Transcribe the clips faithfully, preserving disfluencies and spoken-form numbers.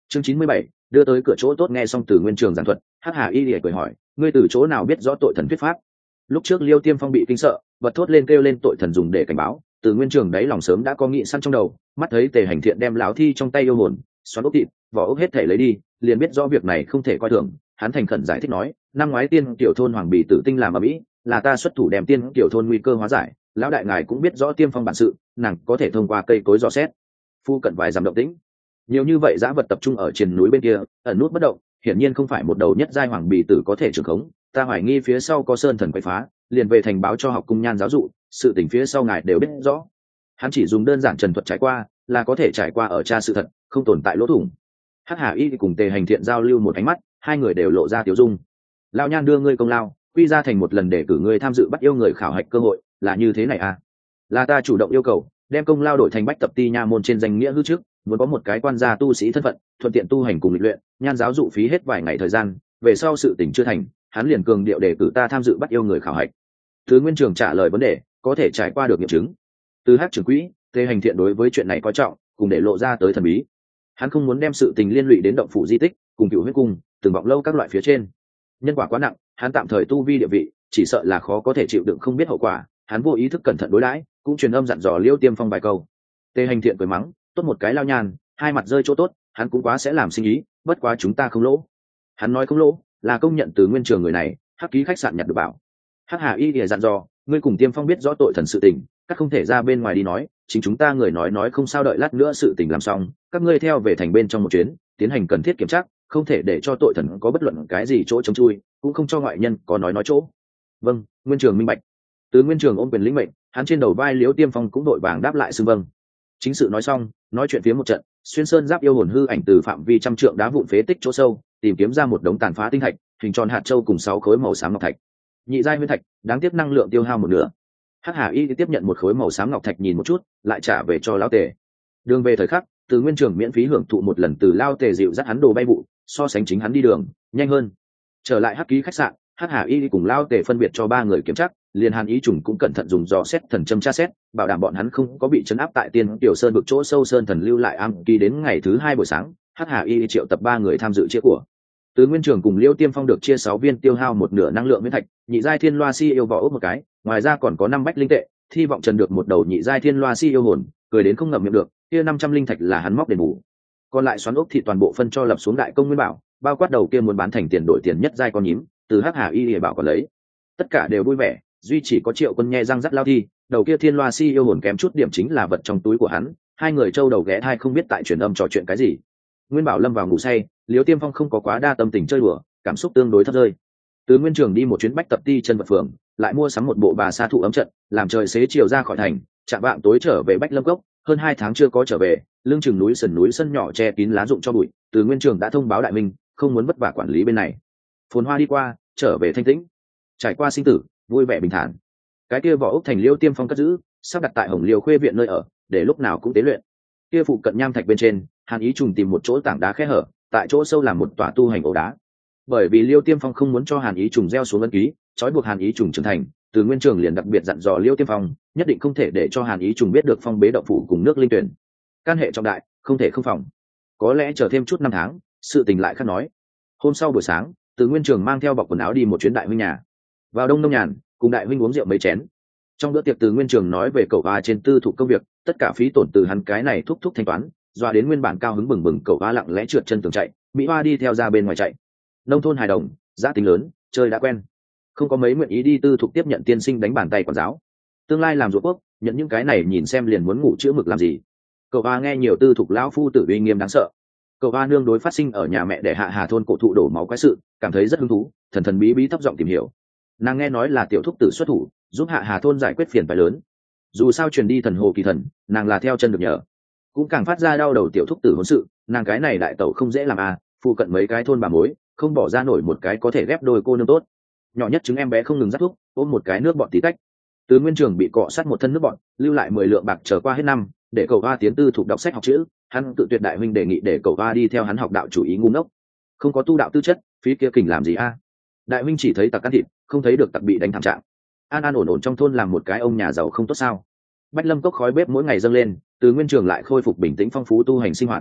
chương chín mươi bảy, đưa tới cửa chỗ tốt. Nghe xong Từ Nguyên Trường giảng thuật, Hắc Hà Y lìa cười hỏi, ngươi từ chỗ nào biết rõ tội thần thuyết pháp? Lúc trước Liêu Tiêm Phong bị kinh sợ, bật thốt lên kêu lên tội thần dùng để cảnh báo. Từ Nguyên Trường đáy lòng sớm đã có nghị săn trong đầu, mắt thấy Tề Hành Thiện đem lão thi trong tay yêu hồn, xoắn ốc thịt, vỏ ốc hết thể lấy đi, liền biết rõ việc này không thể coi thường. Hắn thành khẩn giải thích nói, năm ngoái tiên tiểu thôn hoàng bì tử tinh làm ở mỹ, là ta xuất thủ đem tiên tiểu thôn nguy cơ hóa giải. Lão đại ngài cũng biết rõ Tiêm Phong bản sự, nàng có thể thông qua cây cối dò xét. Phu cận vài dặm động tĩnh, nhiều như vậy dã vật tập trung ở trên núi bên kia, ẩn nút bất động, hiển nhiên không phải một đầu nhất giai hoàng bì tử có thể trưởng khống. Ta hoài nghi phía sau có sơn thần quậy phá, liền về thành báo cho học cung nhan giáo dụ, sự tình phía sau ngài đều biết rõ. Hắn chỉ dùng đơn giản trần thuật trải qua, là có thể trải qua ở tra sự thật, không tồn tại lỗ thủng. Hắc Hà Y cùng Tề Hành Thiện giao lưu một ánh mắt, hai người đều lộ ra tiểu dung. Lão nhan đưa ngươi công lao, quy ra thành một lần để cử ngươi tham dự bắt yêu người khảo hạch cơ hội, là như thế này à? Là ta chủ động yêu cầu, đem công lao đổi thành bách tập ti nha môn trên danh nghĩa hư trước, muốn có một cái quan gia tu sĩ thân phận, thuận tiện tu hành cùng lịch luyện, nhan giáo dụ phí hết vài ngày thời gian, về sau sự tình chưa thành, hắn liền cường điệu để cử ta tham dự bắt yêu người khảo hạch. Thứ Nguyên Trường trả lời vấn đề, có thể trải qua được nghiệm chứng. Từ Hắc trưởng quỹ, Tề Hành Thiện đối với chuyện này coi trọng, cùng để lộ ra tới thần bí. Hắn không muốn đem sự tình liên lụy đến động phủ di tích, cùng Cửu Huyết cung, từng vọng lâu các loại phía trên. Nhân quả quá nặng, hắn tạm thời tu vi địa vị, chỉ sợ là khó có thể chịu đựng không biết hậu quả. Hắn vô ý thức cẩn thận đối đãi, cũng truyền âm dặn dò Liêu Tiêm Phong vài câu. Tề Hành Thiện cười mắng, tốt một cái lao nhàn, hai mặt rơi chỗ tốt, hắn cũng quá sẽ làm sinh ý, bất quá chúng ta không lỗ. Hắn nói không lỗ, là công nhận từ Nguyên Trường người này, Hắc ký khách sạn nhặt được bảo. Hắc Hà Y lìa dặn dò, ngươi cùng Tiêm Phong biết rõ tội thần sự tình, các không thể ra bên ngoài đi nói, chính chúng ta người nói nói không sao, đợi lát nữa sự tình làm xong, các ngươi theo về thành bên trong một chuyến, tiến hành cần thiết kiểm tra, không thể để cho tội thần có bất luận cái gì chỗ chống chui, cũng không cho ngoại nhân có nói nói chỗ. Vâng, Nguyên Trường minh bạch. Từ Nguyên Trường ôm quyền lĩnh mệnh, hắn trên đầu vai Liễu Tiêm Phong cũng đội vàng đáp lại xưng vâng. Chính sự nói xong, nói chuyện phía một trận, xuyên sơn giáp yêu hồn hư ảnh từ phạm vi trăm trượng đá vụn phế tích chỗ sâu, tìm kiếm ra một đống tàn phá tinh thạch, hình tròn hạt châu cùng sáu khối màu xám ngọc thạch. Nhị giai nguyên thạch, đáng tiếc năng lượng tiêu hao một nửa. Hắc Hà Y tiếp nhận một khối màu xám ngọc thạch nhìn một chút, lại trả về cho lão Tề. Đường về thời khắc, Từ Nguyên Trường miễn phí hưởng thụ một lần từ lao Tề dịu dắt hắn đồ bay vụ, so sánh chính hắn đi đường nhanh hơn. Trở lại Hắc ký khách sạn, Hắc Hà Y cùng lao Tề phân biệt cho ba người kiểm tra, liền Hàn Ý Trùng cũng cẩn thận dùng dò xét thần châm tra xét, bảo đảm bọn hắn không có bị chấn áp tại Tiên Tiểu Sơn vực chỗ sâu sơn thần lưu lại am kỳ. Đến ngày thứ hai buổi sáng, Hắc Hà Y triệu tập ba người tham dự chia của. Từ Nguyên Trường cùng Liêu Tiêm Phong được chia sáu viên tiêu hao một nửa năng lượng nguyên thạch, nhị giai thiên loa si yêu vỏ ốc một cái, ngoài ra còn có năm bách linh tệ, thi vọng trần được một đầu nhị giai thiên loa si yêu hồn, cười đến không ngậm miệng được, kia năm trăm linh thạch là hắn móc đền bù. Còn lại xoắn ốc thì toàn bộ phân cho lập xuống đại công nguyên bảo, bao quát đầu kia muốn bán thành tiền đổi tiền nhất giai con nhím, từ Hắc Hà Y để bảo còn lấy. Tất cả đều vui vẻ, duy chỉ có Triệu Quân nhe răng rắc lao thi, đầu kia thiên loa si yêu hồn kém chút điểm chính là vật trong túi của hắn. Hai người châu đầu ghé thai không biết tại truyền âm trò chuyện cái gì. Nguyên bảo lâm vào ngủ say, Liêu Tiêm Phong không có quá đa tâm tình chơi đùa, cảm xúc tương đối thấp rơi. Từ Nguyên Trường đi một chuyến bách tập ti chân vật phường, lại mua sắm một bộ bà sa thụ ấm trận, làm trời xế chiều ra khỏi thành, chạm vạng tối trở về Bách Lâm Cốc. Hơn hai tháng chưa có trở về, lưng chừng núi sườn núi sân nhỏ che kín lá rụng cho bụi. Từ Nguyên Trường đã thông báo đại minh, không muốn vất vả quản lý bên này. Phồn hoa đi qua, trở về thanh tĩnh, trải qua sinh tử, vui vẻ bình thản. Cái kia vỏ ốc thành Liêu Tiêm Phong cất giữ, sắp đặt tại Hồng Liêu Khuê viện nơi ở, để lúc nào cũng tế luyện. Kia phụ cận nham thạch bên trên, Hàn Ý Trùng tìm một chỗ tảng đá khe hở, tại chỗ sâu làm một tòa tu hành ổ đá. Bởi vì Liêu Tiêm Phong không muốn cho Hàn Ý Trùng gieo xuống ấn ký, trói buộc Hàn Ý Trùng trưởng thành, Từ Nguyên Trường liền đặc biệt dặn dò Liêu Tiêm Phong, nhất định không thể để cho Hàn Ý Trùng biết được phong bế động phủ cùng nước linh tuyển. Can hệ trọng đại, không thể không phòng. Có lẽ chờ thêm chút năm tháng, sự tình lại khác nói. Hôm sau buổi sáng, Từ Nguyên Trường mang theo bọc quần áo đi một chuyến đại huynh nhà. Vào đông nông nhàn, cùng đại huynh uống rượu mấy chén. Trong bữa tiệc Từ Nguyên Trường nói về cậu a trên tư thụ công việc, tất cả phí tổn từ hắn cái này thúc thúc thanh toán, doa đến nguyên bản cao hứng bừng bừng cậu a lặng lẽ trượt chân tường chạy, mỹ hoa đi theo ra bên ngoài chạy. Nông thôn hài đồng, gia tính lớn, chơi đã quen, không có mấy nguyện ý đi tư thục tiếp nhận tiên sinh đánh bàn tay quản giáo. Tương lai làm ruột quốc, nhận những cái này nhìn xem liền muốn ngủ chữa mực làm gì. Cậu a nghe nhiều tư thục lão phu tử uy nghiêm đáng sợ. Cậu a nương đối phát sinh ở nhà mẹ để hạ hà thôn cổ thụ đổ máu quái sự, cảm thấy rất hứng thú, thần thần bí bí thấp giọng tìm hiểu. Nàng nghe nói là tiểu thúc tử xuất thủ, giúp hạ hà thôn giải quyết phiền phái lớn. Dù sao truyền đi thần hồ kỳ thần, nàng là theo chân được nhờ, cũng càng phát ra đau đầu tiểu thúc tử hôn sự. Nàng cái này đại tẩu không dễ làm à, phụ cận mấy cái thôn bà mối, không bỏ ra nổi một cái có thể ghép đôi cô nương tốt. Nhỏ nhất chứng em bé không ngừng dắt thuốc, ôm một cái nước bọn tí tách. Từ Nguyên Trường bị cọ sát một thân nước bọn, lưu lại mười lượng bạc trở qua hết năm, để cậu a tiến tư thuộc đọc sách học chữ. Hắn tự tuyệt đại huynh đề nghị để cậu a đi theo hắn học đạo chủ ý ngu ngốc, không có tu đạo tư chất, phí kia kình làm gì a? Đại huynh chỉ thấy tặc ăn thịt, không thấy được tặc bị đánh thảm trạng. An an ổn ổn trong thôn làm một cái ông nhà giàu không tốt sao? Bách Lâm Cốc khói bếp mỗi ngày dâng lên, Từ Nguyên Trường lại khôi phục bình tĩnh phong phú tu hành sinh hoạt.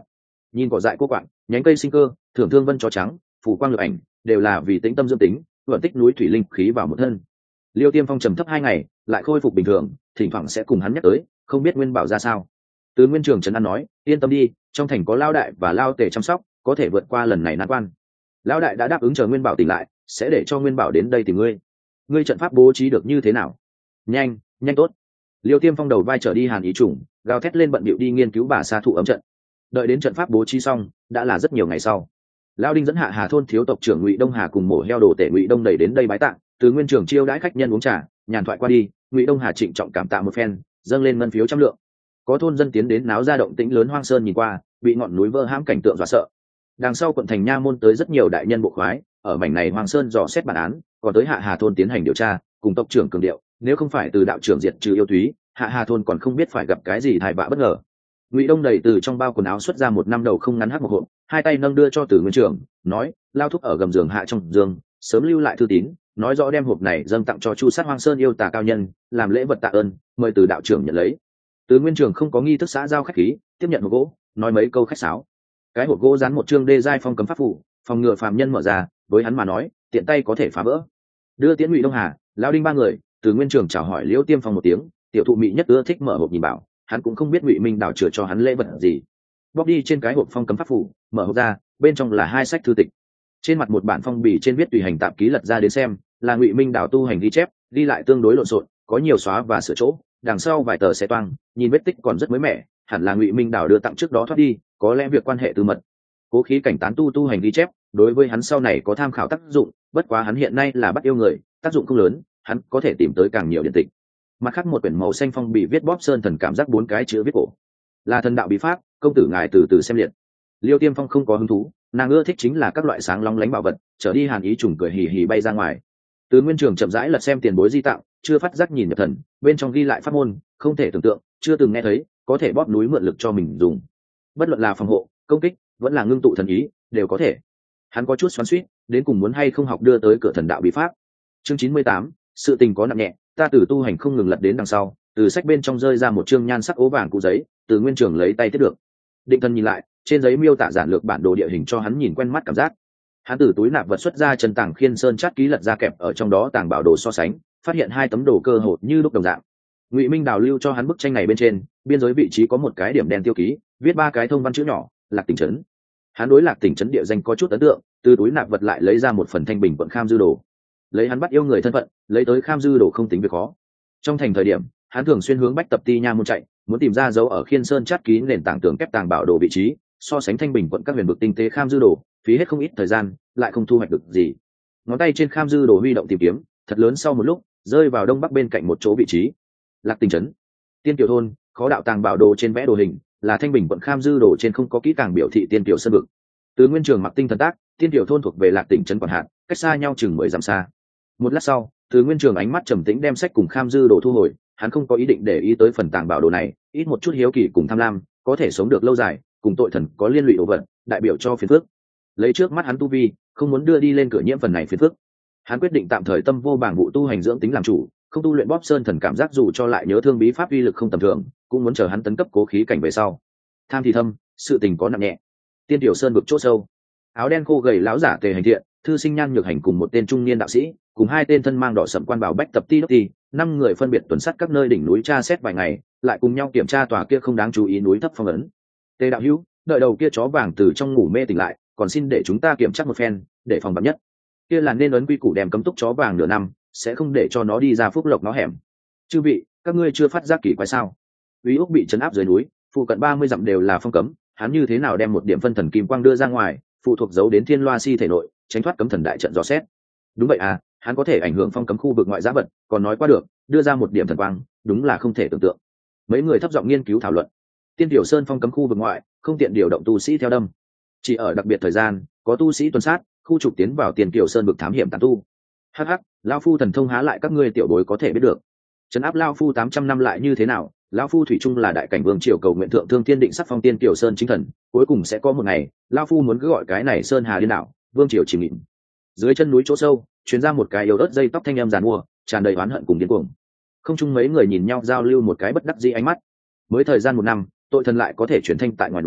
nhìn cỏ dại cô quạng, nhánh cây sinh cơ, thưởng thương vân chó trắng, phủ quang lực ảnh, đều là vì tĩnh tâm dưỡng tính, vận tích núi thủy linh khí vào một thân. Liêu Tiêm Phong trầm thấp hai ngày, lại khôi phục bình thường, thỉnh thoảng sẽ cùng hắn nhắc tới, không biết Nguyên Bảo ra sao. Từ Nguyên Trường trấn an nói, yên tâm đi, trong thành có Lao Đại và Lao Tề chăm sóc, có thể vượt qua lần này nan quan. Lão Đại đã đáp ứng chờ Nguyên Bảo tỉnh lại, sẽ để cho Nguyên Bảo đến đây tìm ngươi. Ngươi trận pháp bố trí được như thế nào? Nhanh, nhanh tốt. Liêu Tiêm Phong đầu vai trở đi Hàn Ý Trùng, gào thét lên bận bịu đi nghiên cứu bà sa thụ ấm trận. Đợi đến trận pháp bố trí xong, đã là rất nhiều ngày sau. Lão Đinh dẫn Hạ Hà thôn thiếu tộc trưởng Ngụy Đông Hà cùng mổ heo đồ tể Ngụy Đông đẩy đến đây bái tạ, từ Nguyên Trường chiêu đãi khách nhân uống trà, nhàn thoại qua đi, Ngụy Đông Hà trịnh trọng cảm tạ một phen, dâng lên ngân phiếu trăm lượng. Có thôn dân tiến đến náo ra động tĩnh lớn hoang sơn nhìn qua, bị ngọn núi vỡ hãm cảnh tượng dọa sợ. Đằng sau quận thành nha môn tới rất nhiều đại nhân bộ khoái, ở mảnh này hoang sơn dò xét bản án, còn tới Hạ Hà thôn tiến hành điều tra, cùng tộc trưởng cường điệu, nếu không phải từ đạo trưởng diệt trừ yêu thúy, Hạ Hà thôn còn không biết phải gặp cái gì thai vạ bất ngờ. Ngụy Đông đẩy từ trong bao quần áo xuất ra một năm đầu không ngắn hắc một hộp, hai tay nâng đưa cho Từ Nguyên Trường, nói, lao thúc ở gầm giường hạ trong giường, sớm lưu lại thư tín, nói rõ đem hộp này dâng tặng cho Chu Sát Hoang Sơn yêu tà cao nhân, làm lễ vật tạ ơn, mời từ đạo trưởng nhận lấy. Từ Nguyên Trường không có nghi thức xã giao khách khí, tiếp nhận hộp gỗ, nói mấy câu khách sáo. Cái hộp gỗ dán một chương đê giai phong cấm pháp phù, phòng ngừa phàm nhân mở ra, với hắn mà nói, tiện tay có thể phá vỡ. Đưa tiễn Ngụy Đông Hà, Lão Đinh ba người, Từ Nguyên Trường chào hỏi Liễu Tiêm Phong một tiếng, tiểu thụ mị nhất ưa thích mở hộp nhìn bảo, hắn cũng không biết Ngụy Minh đảo chừa cho hắn lễ vật gì. Bóc đi trên cái hộp phong cấm pháp phù, mở hộp ra, bên trong là hai sách thư tịch. Trên mặt một bản phong bì trên viết tùy hành tạp ký lật ra đến xem, là Ngụy Minh đảo tu hành ghi chép, ghi lại tương đối lộn xộn, có nhiều xóa và sửa chỗ, đằng sau vài tờ xe toang, nhìn vết tích còn rất mới mẻ, hẳn là Ngụy Minh đảo đưa tặng trước đó thoát đi, có lẽ việc quan hệ tư mật. Cố khí cảnh tán tu tu hành ghi chép, đối với hắn sau này có tham khảo tác dụng, bất quá hắn hiện nay là bắt yêu người, tác dụng không lớn, hắn có thể tìm tới càng nhiều điện tịch. Mặt khác một quyển màu xanh phong bì viết bóp sơn thần cảm giác bốn cái chữ viết cổ, là thần đạo bí pháp, công tử ngài từ từ xem liệt. Liêu Tiêm Phong không có hứng thú, nàng ưa thích chính là các loại sáng long lánh bảo vật, trở đi Hàn Ý Trùng cười hì hì bay ra ngoài. Từ Nguyên Trường chậm rãi lật xem tiền bối di tặng, chưa phát giác nhìn nhập thần, bên trong ghi lại pháp môn, không thể tưởng tượng, chưa từng nghe thấy, có thể bóp núi mượn lực cho mình dùng. Bất luận là phòng hộ, công kích, vẫn là ngưng tụ thần ý, đều có thể. Hắn có chút xoắn xuýt, đến cùng muốn hay không học đưa tới cửa thần đạo bí pháp. Chương chín mươi tám, sự tình có nặng nhẹ, ta từ tu hành không ngừng lật đến đằng sau, từ sách bên trong rơi ra một chương nhan sắc ố vàng cũ giấy, Từ Nguyên Trường lấy tay tiếp được. Định thần nhìn lại, trên giấy miêu tả giản lược bản đồ địa hình cho hắn nhìn quen mắt cảm giác. Hắn từ túi nạp vật xuất ra chân tàng khiên sơn chát ký lật ra kẹp ở trong đó tàng bảo đồ so sánh, phát hiện hai tấm đồ cơ hồ như lúc đồng dạng. Ngụy Minh đào lưu cho hắn bức tranh này bên trên, biên giới vị trí có một cái điểm đen tiêu ký, viết ba cái thông văn chữ nhỏ, Lạc Tỉnh trấn. Hắn đối Lạc Tỉnh trấn địa danh có chút ấn tượng, từ túi nạp vật lại lấy ra một phần thanh bình quận Kham Dư đồ. Lấy hắn bắt yêu người thân phận, lấy tới Kham Dư đồ không tính việc khó. Trong thành thời điểm, hắn thường xuyên hướng bách tập ti nha môn chạy, muốn tìm ra dấu ở khiên sơn chát ký nền tảng tường kép tàng bảo đồ vị trí, so sánh thanh bình quận các huyền vực tinh tế Kham Dư đồ, phí hết không ít thời gian, lại không thu hoạch được gì. Ngón tay trên Kham Dư đồ huy động tìm kiếm, thật lớn sau một lúc, rơi vào đông bắc bên cạnh một chỗ vị trí. Lạc Tỉnh trấn, Tiên Kiều thôn, khó đạo tàng bảo đồ trên vẽ đồ hình, là thanh bình quận Kham Dư đồ trên không có kỹ càng biểu thị Tiên Kiều sơn vực. Từ Nguyên Trường mặc tinh thần tác, Tiên Kiều thôn thuộc về Lạc Tỉnh trấn quản hạt, cách xa nhau chừng mười dặm xa. Một lát sau, Từ Nguyên Trường ánh mắt trầm tĩnh đem sách cùng Kham Dư đồ thu hồi, hắn không có ý định để ý tới phần tàng bảo đồ này, ít một chút hiếu kỳ cùng tham lam, có thể sống được lâu dài, cùng tội thần có liên lụy đồ vật, đại biểu cho phiền phước. Lấy trước mắt hắn tu vi, không muốn đưa đi lên cửa nhiễm phần này phiền phước. Hắn quyết định tạm thời tâm vô bảng vụ tu hành dưỡng tính làm chủ, không tu luyện bóp sơn thần cảm giác dù cho lại nhớ thương bí pháp uy lực không tầm thường, cũng muốn chờ hắn tấn cấp cố khí cảnh về sau. Tham thì thâm, sự tình có nặng nhẹ. Tiên Tiểu Sơn vực chỗ sâu, áo đen khô gầy lão giả Tề Hành Thiện, thư sinh Nhan Nhược Hành cùng một tên trung niên đạo sĩ, cùng hai tên thân mang đỏ sẫm quan bảo bách tập ti đốc ti, năm người phân biệt tuần sát các nơi đỉnh núi tra xét vài ngày, lại cùng nhau kiểm tra tòa kia không đáng chú ý núi thấp phong ấn. Tề đạo hữu, đợi đầu kia chó vàng từ trong ngủ mê tỉnh lại, còn xin để chúng ta kiểm tra một phen, để phòng vạn nhất. Kia là nên ấn quy củ đem cấm túc chó vàng nửa năm, sẽ không để cho nó đi ra phúc lộc nó hẻm. Chư vị, các ngươi chưa phát giác kỳ quái sao? Úy Úc bị trấn áp dưới núi, phụ cận ba mươi dặm đều là phong cấm, hắn như thế nào đem một điểm phân thần kim quang đưa ra ngoài, phụ thuộc giấu đến Thiên Loa Si thể nội, tránh thoát cấm thần đại trận dò xét. Đúng vậy à, hắn có thể ảnh hưởng phong cấm khu vực ngoại giá vật, còn nói qua được, đưa ra một điểm thần quang, đúng là không thể tưởng tượng. Mấy người thấp giọng nghiên cứu thảo luận. Tiên Tiểu Sơn phong cấm khu vực ngoại, không tiện điều động tu sĩ theo đâm, chỉ ở đặc biệt thời gian, có tu sĩ tuần sát, khu trục tiến vào Tiên Tiểu Sơn vực thám hiểm tán tu. Hắc hắc, lão phu thần thông há lại các ngươi tiểu bối có thể biết được. Trấn áp lão phu tám trăm năm lại như thế nào, lão phu thủy chung là đại cảnh vương triều cầu nguyện thượng thương thiên định sắc phong Tiên Tiểu Sơn chính thần, cuối cùng sẽ có một ngày, lão phu muốn cứ gọi cái này sơn hà điên đảo, vương triều chìm nghỉm. Dưới chân núi chỗ sâu, truyền ra một cái yếu ớt dây tóc thanh em giàn mua, tràn đầy oán hận cùng điên cuồng. Không chung mấy người nhìn nhau giao lưu một cái bất đắc dĩ ánh mắt. Mới thời gian một năm, tội thần lại có thể chuyển thanh tại ngoài núi,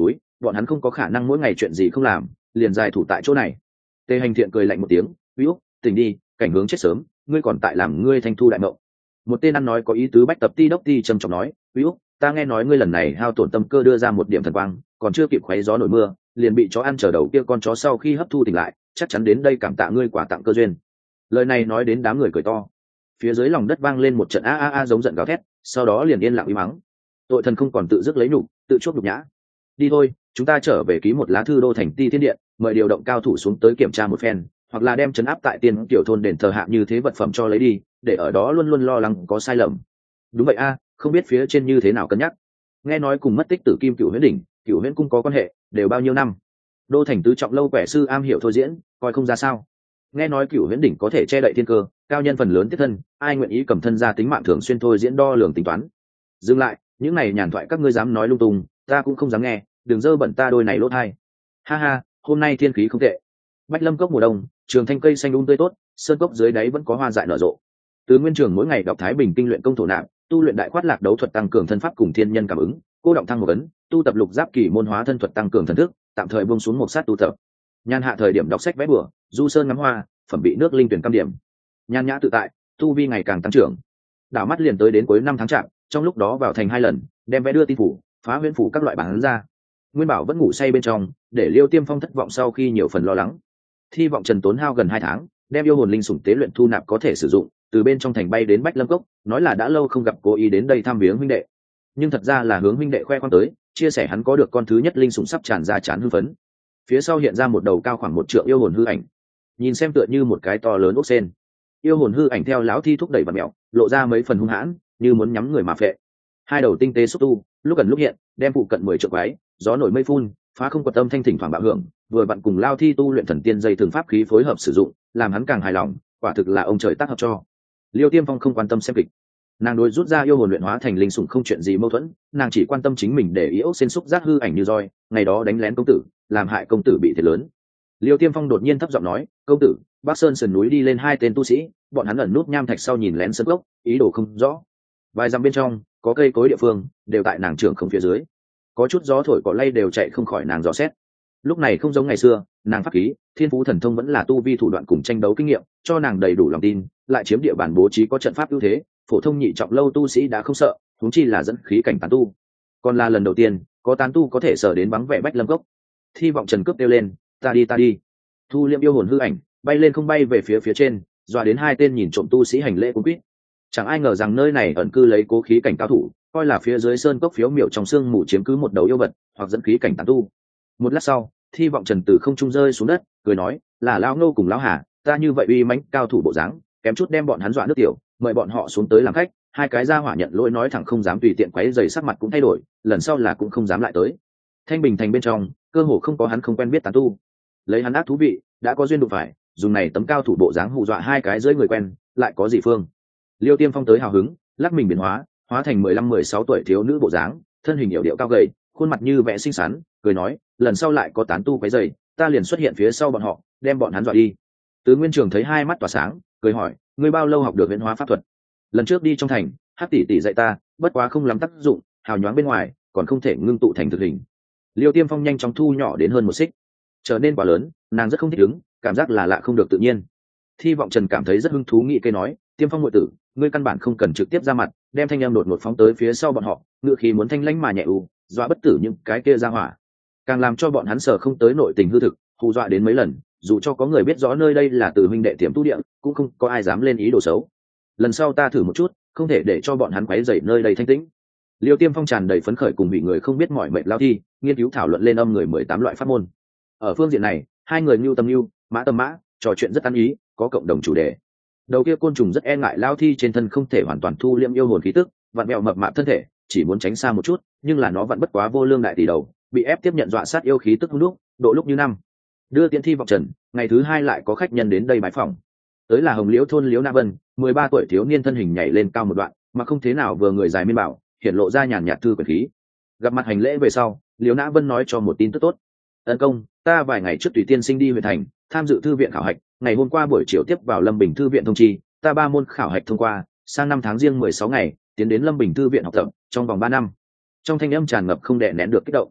bọn hắn không có khả năng mỗi ngày chuyện gì không làm liền dài thủ tại chỗ này. Tề Hành Thiện cười lạnh một tiếng, uy úc, tỉnh đi, cảnh hướng chết sớm, ngươi còn tại làm ngươi thanh thu đại mộng. Một tên ăn nói có ý tứ bách tập ti đốc ti trầm trọng nói, uy úc, ta nghe nói ngươi lần này hao tổn tâm cơ đưa ra một điểm thần quang, còn chưa kịp khuấy gió nổi mưa liền bị chó ăn trở đầu kia con chó sau khi hấp thu tỉnh lại, chắc chắn đến đây cảm tạ ngươi quả tặng cơ duyên. Lời này nói đến đám người cười to, phía dưới lòng đất vang lên một trận a a a giống giận gào thét, sau đó liền yên lặng im mắng. Tội thần không còn tự dứt lấy nhục, tự chuốc nhục nhã. Đi thôi, chúng ta trở về ký một lá thư đô thành ti thiên điện, mời điều động cao thủ xuống tới kiểm tra một phen, hoặc là đem trấn áp tại tiên tiểu thôn đền thờ hạ như thế vật phẩm cho lấy đi, để ở đó luôn luôn lo lắng có sai lầm. Đúng vậy a, không biết phía trên như thế nào cân nhắc. Nghe nói cùng mất tích tử kim cửu huyễn đỉnh, cửu huyễn cung có quan hệ, đều bao nhiêu năm. Đô thành tứ trọng lâu quẻ sư am hiểu thôi diễn, coi không ra sao. Nghe nói cửu huyễn đỉnh có thể che đậy thiên cơ, cao nhân phần lớn tiếp thân, ai nguyện ý cầm thân ra tính mạng thường xuyên thôi diễn đo lường tính toán. Dừng lại, những này nhàn thoại các ngươi dám nói lung tung, ta cũng không dám nghe, đừng dơ bẩn ta đôi này lỗ thai. Ha ha, hôm nay thiên khí không tệ. Bách Lâm cốc mùa đông, trường thanh cây xanh um tươi tốt, sơn cốc dưới đáy vẫn có hoa dại nở rộ. Từ Nguyên Trường mỗi ngày đọc Thái Bình kinh luyện công thổ nạp, tu luyện đại khoát lạc đấu thuật tăng cường thân pháp cùng thiên nhân cảm ứng, cô động thăng một ấn, tu tập lục giáp kỳ môn hóa thân thuật tăng cường thần thức, tạm thời buông xuống một sát tu tập. Nhan hạ thời điểm đọc sách vẽ bừa, du sơn ngắm hoa, phẩm bị nước linh tuyển cam điểm. Nhan nhã tự tại, tu vi ngày càng tăng trưởng. Đảo mắt liền tới đến cuối năm tháng chạp, trong lúc đó vào thành hai lần, đem vẽ đưa tin phủ, phá huyễn phủ các loại bản ra. Nguyên Bảo vẫn ngủ say bên trong, để Liêu Tiêm Phong thất vọng sau khi nhiều phần lo lắng. Thi vọng Trần tốn hao gần hai tháng, đem yêu hồn linh sủng tế luyện thu nạp có thể sử dụng, từ bên trong thành bay đến Bách Lâm cốc, nói là đã lâu không gặp cố ý đến đây thăm viếng huynh đệ. Nhưng thật ra là hướng huynh đệ khoe khoang tới, chia sẻ hắn có được con thứ nhất linh sủng sắp tràn ra chán hư phấn. Phía sau hiện ra một đầu cao khoảng một trượng yêu hồn hư ảnh, nhìn xem tựa như một cái to lớn ốc sen. Yêu hồn hư ảnh theo lão thi thúc đẩy và mẹo, lộ ra mấy phần hung hãn, như muốn nhắm người mà phệ. Hai đầu tinh tế xúc tu, lúc gần lúc hiện, đem phụ cận mười trượng quái, gió nổi mây phun, phá không quật âm thanh thỉnh thoảng bạo hưởng, vừa vặn cùng lao thi tu luyện thần tiên dây thường pháp khí phối hợp sử dụng, làm hắn càng hài lòng, quả thực là ông trời tác hợp cho. Liêu Tiêm Phong không quan tâm xem kịch, nàng đối rút ra yêu hồn luyện hóa thành linh sủng không chuyện gì mâu thuẫn, nàng chỉ quan tâm chính mình để ý ốc sen xúc giác hư ảnh như roi, ngày đó đánh lén công tử, làm hại công tử bị thiệt lớn. Liêu Tiêm Phong đột nhiên thấp giọng nói, công tử, Bắc Sơn sườn núi đi lên hai tên tu sĩ, bọn hắn ẩn nút nham thạch sau nhìn lén sân gốc, ý đồ không rõ. Vài dặm bên trong có cây cối địa phương, đều tại nàng trưởng không phía dưới, có chút gió thổi cỏ lay đều chạy không khỏi nàng dò xét. Lúc này không giống ngày xưa, nàng pháp khí, thiên phú thần thông vẫn là tu vi thủ đoạn cùng tranh đấu kinh nghiệm, cho nàng đầy đủ lòng tin, lại chiếm địa bàn bố trí có trận pháp ưu thế, phổ thông nhị trọng lâu tu sĩ đã không sợ, huống chi là dẫn khí cảnh tán tu. Còn là lần đầu tiên, có tán tu có thể sở đến vắng vẻ Bách Lâm cốc. Thi vọng Trần cướp kêu lên, ta đi ta đi. Thu liệm yêu hồn hư ảnh, bay lên không bay về phía phía trên, dọa đến hai tên nhìn trộm tu sĩ hành lễ cuống quýt. Chẳng ai ngờ rằng nơi này ẩn cư lấy cố khí cảnh cao thủ, coi là phía dưới sơn cốc phiếu miểu trong sương mù chiếm cứ một đầu yêu vật, hoặc dẫn khí cảnh tán tu. Một lát sau, Thi vọng Trần từ không trung rơi xuống đất, cười nói, là lão Ngô cùng lão Hà, ta như vậy uy mãnh cao thủ bộ dáng, kém chút đem bọn hắn dọa nước tiểu, mời bọn họ xuống tới làm khách. Hai cái gia hỏa nhận lỗi nói thẳng không dám tùy tiện quấy rầy, sắc mặt cũng thay đổi, lần sau là cũng không dám lại tới. Thanh Bình thành bên trong, cơ hồ không có hắn không quen biết tán tu. Lấy hắn ác thú vị, đã có duyên đụng phải, dùng này tấm cao thủ bộ dáng hù dọa hai cái dưới người quen, lại có gì phương. Liêu Tiêm Phong tới hào hứng, lắc mình biến hóa, hóa thành mười lăm mười sáu tuổi thiếu nữ bộ dáng, thân hình yểu điệu cao gầy, khuôn mặt như vẽ xinh xắn, cười nói, lần sau lại có tán tu quấy rầy, ta liền xuất hiện phía sau bọn họ, đem bọn hắn dọa đi. Từ Nguyên Trường thấy hai mắt tỏa sáng, cười hỏi, ngươi bao lâu học được huyễn hóa pháp thuật? Lần trước đi trong thành, Hắc tỷ tỷ dạy ta, bất quá không lắm tác dụng, hào nhoáng bên ngoài, còn không thể ngưng tụ thành thực hình. Liêu Tiêm Phong nhanh chóng thu nhỏ đến hơn một xích, trở nên quá lớn, nàng rất không thích ứng, cảm giác là lạ không được tự nhiên. Thi vọng Trần cảm thấy rất hứng thú, nghĩ cây nói, Tiêm Phong muội tử, ngươi căn bản không cần trực tiếp ra mặt, đem thanh em đột ngột phóng tới phía sau bọn họ, ngựa khí muốn thanh lãnh mà nhẹ u, dọa bất tử những cái kia ra hỏa, càng làm cho bọn hắn sở không tới nội tình hư thực, hù dọa đến mấy lần, dù cho có người biết rõ nơi đây là từ huynh đệ tiềm tu địa, cũng không có ai dám lên ý đồ xấu. Lần sau ta thử một chút, không thể để cho bọn hắn quấy rầy nơi đây thanh tĩnh. Liêu Tiêm Phong tràn đầy phấn khởi cùng bị người không biết mỏi mệt lao thi, nghiên cứu thảo luận lên âm người mười tám loại pháp môn. Ở phương diện này, hai người nhu tâm nhu, mã tâm mã, trò chuyện rất ăn ý, có cộng đồng chủ đề. Đầu kia côn trùng rất e ngại lao thi trên thân không thể hoàn toàn thu liễm yêu hồn khí tức, vặn mẹo mập mạp thân thể, chỉ muốn tránh xa một chút, nhưng là nó vẫn bất quá vô lương đại tỷ đầu, bị ép tiếp nhận dọa sát yêu khí tức hung đúc, độ lúc như năm. Đưa Tiễn Thi vọng Trần, ngày thứ hai lại có khách nhân đến đây bái phỏng. Tới là Hồng Liễu thôn Liễu Na Vân, mười ba tuổi thiếu niên thân hình nhảy lên cao một đoạn, mà không thế nào vừa người dài miên bảo, hiện lộ ra nhàn nhạt thư quyền khí. Gặp mặt hành lễ về sau, Liễu Na Vân nói cho một tin tức tốt. Ân công, ta vài ngày trước tùy tiên sinh đi huyện thành, tham dự thư viện khảo hạch, ngày hôm qua buổi chiều tiếp vào Lâm Bình thư viện thông chi, ta ba môn khảo hạch thông qua, sang năm tháng riêng mười sáu ngày, tiến đến Lâm Bình thư viện học tập, trong vòng ba năm. Trong thanh âm tràn ngập không đè nén được kích động.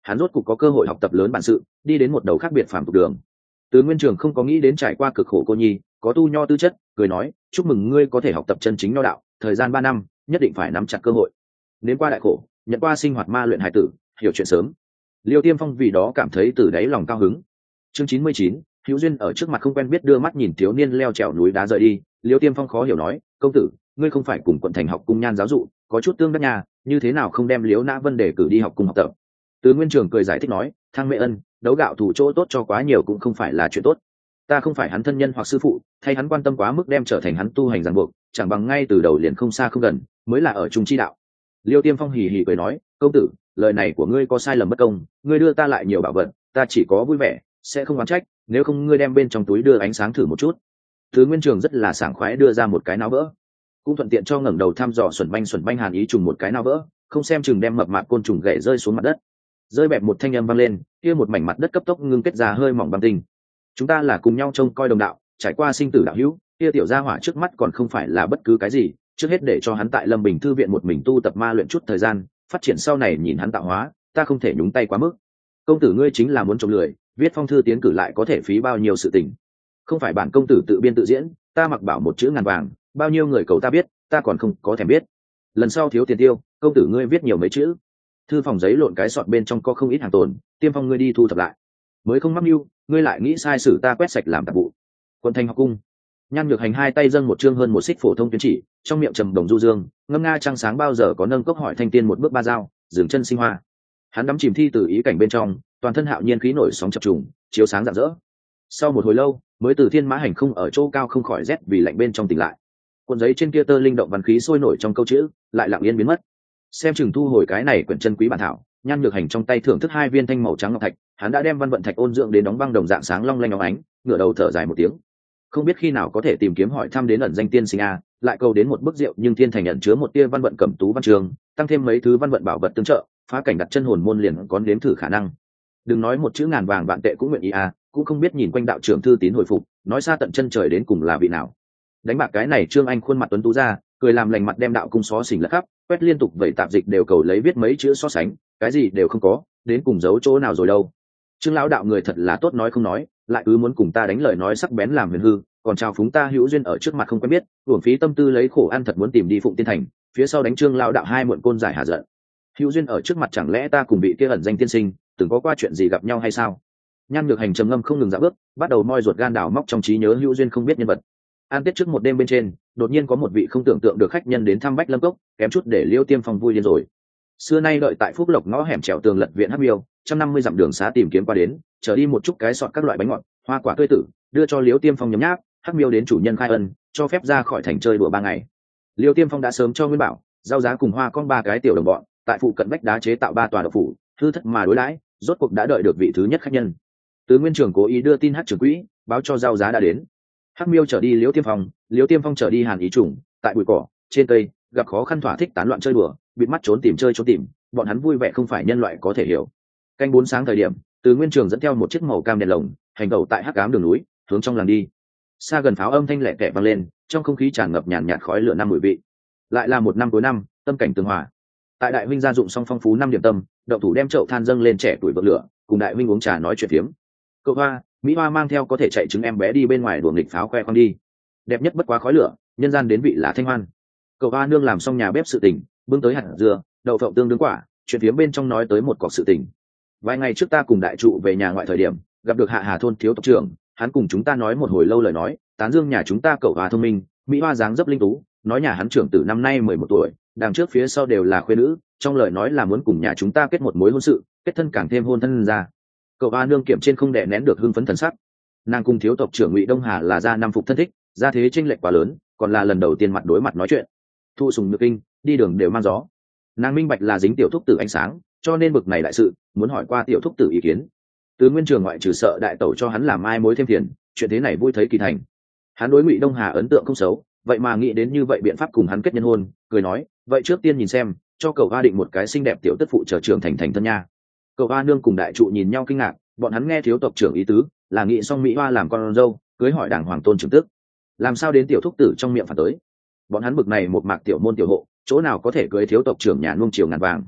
hắn rốt cục có cơ hội học tập lớn bản sự, đi đến một đầu khác biệt phàm tục đường. Từ Nguyên Trường không có nghĩ đến trải qua cực khổ cô nhi, có tu nho tư chất, cười nói, chúc mừng ngươi có thể học tập chân chính nho đạo, thời gian ba năm, nhất định phải nắm chặt cơ hội. Đến qua đại khổ, nhận qua sinh hoạt ma luyện hải tử, hiểu chuyện sớm. Liêu Tiêm Phong vì đó cảm thấy từ đáy lòng cao hứng. Chương chín mươi chín, hữu duyên ở trước mặt không quen biết đưa mắt nhìn thiếu niên leo trèo núi đá rời đi. Liêu Tiêm Phong khó hiểu nói, công tử, ngươi không phải cùng quận thành học cung nhan giáo dụ, có chút tương đắc nhà, như thế nào không đem Liễu Nã Vân để cử đi học cùng học tập? Từ Nguyên Trường cười giải thích nói, Thang Mệ Ân, đấu gạo thủ chỗ tốt cho quá nhiều cũng không phải là chuyện tốt. Ta không phải hắn thân nhân hoặc sư phụ, thay hắn quan tâm quá mức đem trở thành hắn tu hành ràng buộc, chẳng bằng ngay từ đầu liền không xa không gần, mới là ở chung chi đạo. Liêu Tiêm Phong hì hì cười nói, công tử, lời này của ngươi có sai lầm bất công, ngươi đưa ta lại nhiều bảo vật, ta chỉ có vui vẻ, sẽ không oán trách, nếu không ngươi đem bên trong túi đưa ánh sáng thử một chút. Từ Nguyên Trường rất là sảng khoái đưa ra một cái náo vỡ, cũng thuận tiện cho ngẩng đầu thăm dò xuẩn banh xuẩn banh Hàn Ý trùng một cái náo vỡ, không xem chừng đem mập mạp côn trùng gãy rơi xuống mặt đất. Rơi bẹp một thanh âm vang lên, kia một mảnh mặt đất cấp tốc ngưng kết ra hơi mỏng băng tinh. Chúng ta là cùng nhau trông coi đồng đạo, trải qua sinh tử đạo hữu, kia tiểu gia hỏa trước mắt còn không phải là bất cứ cái gì, trước hết để cho hắn tại Lâm Bình thư viện một mình tu tập ma luyện chút thời gian, phát triển sau này nhìn hắn tạo hóa, ta không thể nhúng tay quá mức. Công tử ngươi chính là muốn trộm lười, viết phong thư tiến cử lại có thể phí bao nhiêu sự tình. Không phải bản công tử tự biên tự diễn, ta mặc bảo một chữ ngàn vàng, bao nhiêu người cầu ta biết, ta còn không có thèm biết. Lần sau thiếu tiền tiêu, công tử ngươi viết nhiều mấy chữ. Thư phòng giấy lộn cái sọt bên trong có không ít hàng tồn, Tiêm Phong ngươi đi thu thập lại. Mới không mắc mưu, ngươi lại nghĩ sai sử ta quét sạch làm tạp vụ. Quân Thanh học cung, Nhan Nhược Hành hai tay dâng một chương hơn một xích phổ thông tuyến chỉ, trong miệng trầm đồng du dương, ngâm nga trăng sáng bao giờ có nâng cốc hỏi thanh tiên một bước ba dao, dừng chân sinh hoa. Hắn đắm chìm thi từ ý cảnh bên trong, toàn thân hạo nhiên khí nổi sóng chập trùng, chiếu sáng rạng rỡ. Sau một hồi lâu, mới từ thiên mã hành không ở chỗ cao không khỏi rét vì lạnh bên trong tỉnh lại. Cuộn giấy trên kia tơ linh động văn khí sôi nổi trong câu chữ, lại lặng yên biến mất. Xem chừng thu hồi cái này quyển chân quý bản thảo, Nhan Nhược Hành trong tay thưởng thức hai viên thanh màu trắng ngọc thạch, hắn đã đem văn vận thạch ôn dưỡng đến đóng băng đồng dạng sáng long lanh óng ánh, ngửa đầu thở dài một tiếng. Không biết khi nào có thể tìm kiếm hỏi thăm đến ẩn danh tiên sinh a, lại câu đến một bức rượu nhưng thiên thành nhận chứa một tia văn vận cẩm tú văn trường, tăng thêm mấy thứ văn vận bảo vật tương trợ, phá cảnh đặt chân hồn môn liền có đếm thử khả năng. Đừng nói một chữ ngàn vàng vạn tệ cũng nguyện ý a, cũng không biết nhìn quanh đạo trưởng thư tín hồi phục, nói xa tận chân trời đến cùng là vị nào. Đánh bạc cái này Trương Anh khuôn mặt tuấn tú ra, cười làm lành mặt đem đạo cung xó xỉnh lật khắp, quét liên tục vậy tạp dịch đều cầu lấy viết mấy chữ so sánh, cái gì đều không có, đến cùng giấu chỗ nào rồi đâu. Trương lão đạo người thật là tốt nói không nói, lại cứ muốn cùng ta đánh lời nói sắc bén làm huyền hư, còn chào phúng ta hữu duyên ở trước mặt không quen biết, uổng phí tâm tư lấy khổ ăn thật muốn tìm đi Phụng Tiên Thành, phía sau đánh Trương lão đạo hai muộn côn giải hạ giận. Hữu duyên ở trước mặt chẳng lẽ ta cùng bị kia ẩn danh tiên sinh, từng có qua chuyện gì gặp nhau hay sao? Nhan Nhược Hành trầm ngâm không ngừng dạo bước, bắt đầu moi ruột gan đào móc trong trí nhớ hữu duyên không biết nhân vật. An tiết trước một đêm bên trên, đột nhiên có một vị không tưởng tượng được khách nhân đến thăm Bách Lâm Cốc, kém chút để Liêu Tiêm Phong vui điên rồi. Xưa nay đợi tại Phúc Lộc ngõ hẻm trèo tường lật viện Hắc Miêu, trăm năm mươi dặm đường xá tìm kiếm qua đến, trở đi một chút cái sọt các loại bánh ngọt, hoa quả tươi tử, đưa cho Liêu Tiêm Phong nhấm nháp. Hắc Miêu đến chủ nhân khai ân, cho phép ra khỏi thành chơi đùa ba ngày. Liêu Tiêm Phong đã sớm cho Nguyên Bảo, giao giá cùng hoa con ba cái tiểu đồng bọn, tại phụ cận vách đá chế tạo ba tòa đậu phủ, hư thất mà đối đãi, rốt cuộc đã đợi được vị thứ nhất khách nhân. Từ Nguyên Trường cố ý đưa tin Hắc trưởng quỹ, báo cho giao giá đã đến. Hắc Miêu trở đi Liêu Tiêm Phong, Liêu Tiêm Phong trở đi Hàn Ý Trùng, tại bụi cỏ, trên cây, gặp khó khăn thỏa thích tán loạn chơi đùa, bịt mắt trốn tìm chơi trốn tìm, bọn hắn vui vẻ không phải nhân loại có thể hiểu. Canh bốn sáng thời điểm, Từ Nguyên Trường dẫn theo một chiếc màu cam đèn lồng, hành tẩu tại hắc ám đường núi, hướng trong làng đi. Xa gần pháo âm thanh lẻ tẻ vang lên, trong không khí tràn ngập nhàn nhạt khói lửa năm mùi vị. Lại là một năm cuối năm, tâm cảnh tường hòa. Tại đại huynh gia dụng xong phong phú năm điểm tâm, động thủ đem chậu than dâng lên trẻ tuổi vợ lửa, cùng đại huynh uống trà nói chuyện phiếm. Cậu Hoa, Mỹ Hoa mang theo có thể chạy trứng em bé đi bên ngoài đuổi nghịch pháo khoe khoang đi. Đẹp nhất bất quá khói lửa, nhân gian đến vị là thanh hoan. Cậu Hoa nương làm xong nhà bếp sự tình, bưng tới hạt dưa, đậu phộng tương đương quả, chuyện phiếm bên trong nói tới một cọc sự tình. Vài ngày trước ta cùng đại trụ về nhà ngoại thời điểm, gặp được Hạ Hà thôn thiếu tộc trưởng, hắn cùng chúng ta nói một hồi lâu lời nói, tán dương nhà chúng ta Cậu Hoa thông minh, Mỹ Hoa dáng dấp linh tú, nói nhà hắn trưởng tử năm nay mười một tuổi, đằng trước phía sau đều là khuê nữ, trong lời nói là muốn cùng nhà chúng ta kết một mối hôn sự, kết thân càng thêm hôn thân ra. Cậu Hoa nương kiểm trên không đè nén được hưng phấn thần sắc. Nàng cùng thiếu tộc trưởng Ngụy Đông Hà là gia năm phục thân thích, gia thế chênh lệch quá lớn, còn là lần đầu tiên mặt đối mặt nói chuyện. Thu sùng nhược kinh, đi đường đều mang gió. Nàng minh bạch là dính tiểu thúc tử ánh sáng, cho nên bực này đại sự, muốn hỏi qua tiểu thúc tử ý kiến. Từ Nguyên Trường ngoại trừ sợ đại tẩu cho hắn làm mai mối thêm phiền, chuyện thế này vui thấy kỳ thành. Hắn đối Ngụy Đông Hà ấn tượng không xấu, vậy mà nghĩ đến như vậy biện pháp cùng hắn kết nhân hôn, cười nói, vậy trước tiên nhìn xem, cho cậu Hoa định một cái xinh đẹp tiểu tất phụ trở trưởng thành thành thân nha. Cậu Hoa nương cùng đại trụ nhìn nhau kinh ngạc, bọn hắn nghe thiếu tộc trưởng ý tứ, là nghĩ xong Mỹ Hoa làm con dâu, cưới hỏi đảng hoàng tôn trưởng tức. Làm sao đến tiểu thúc tử trong miệng phản tới? Bọn hắn bực này một mạc tiểu môn tiểu hộ, chỗ nào có thể cưới thiếu tộc trưởng nhà nuông chiều ngàn vàng.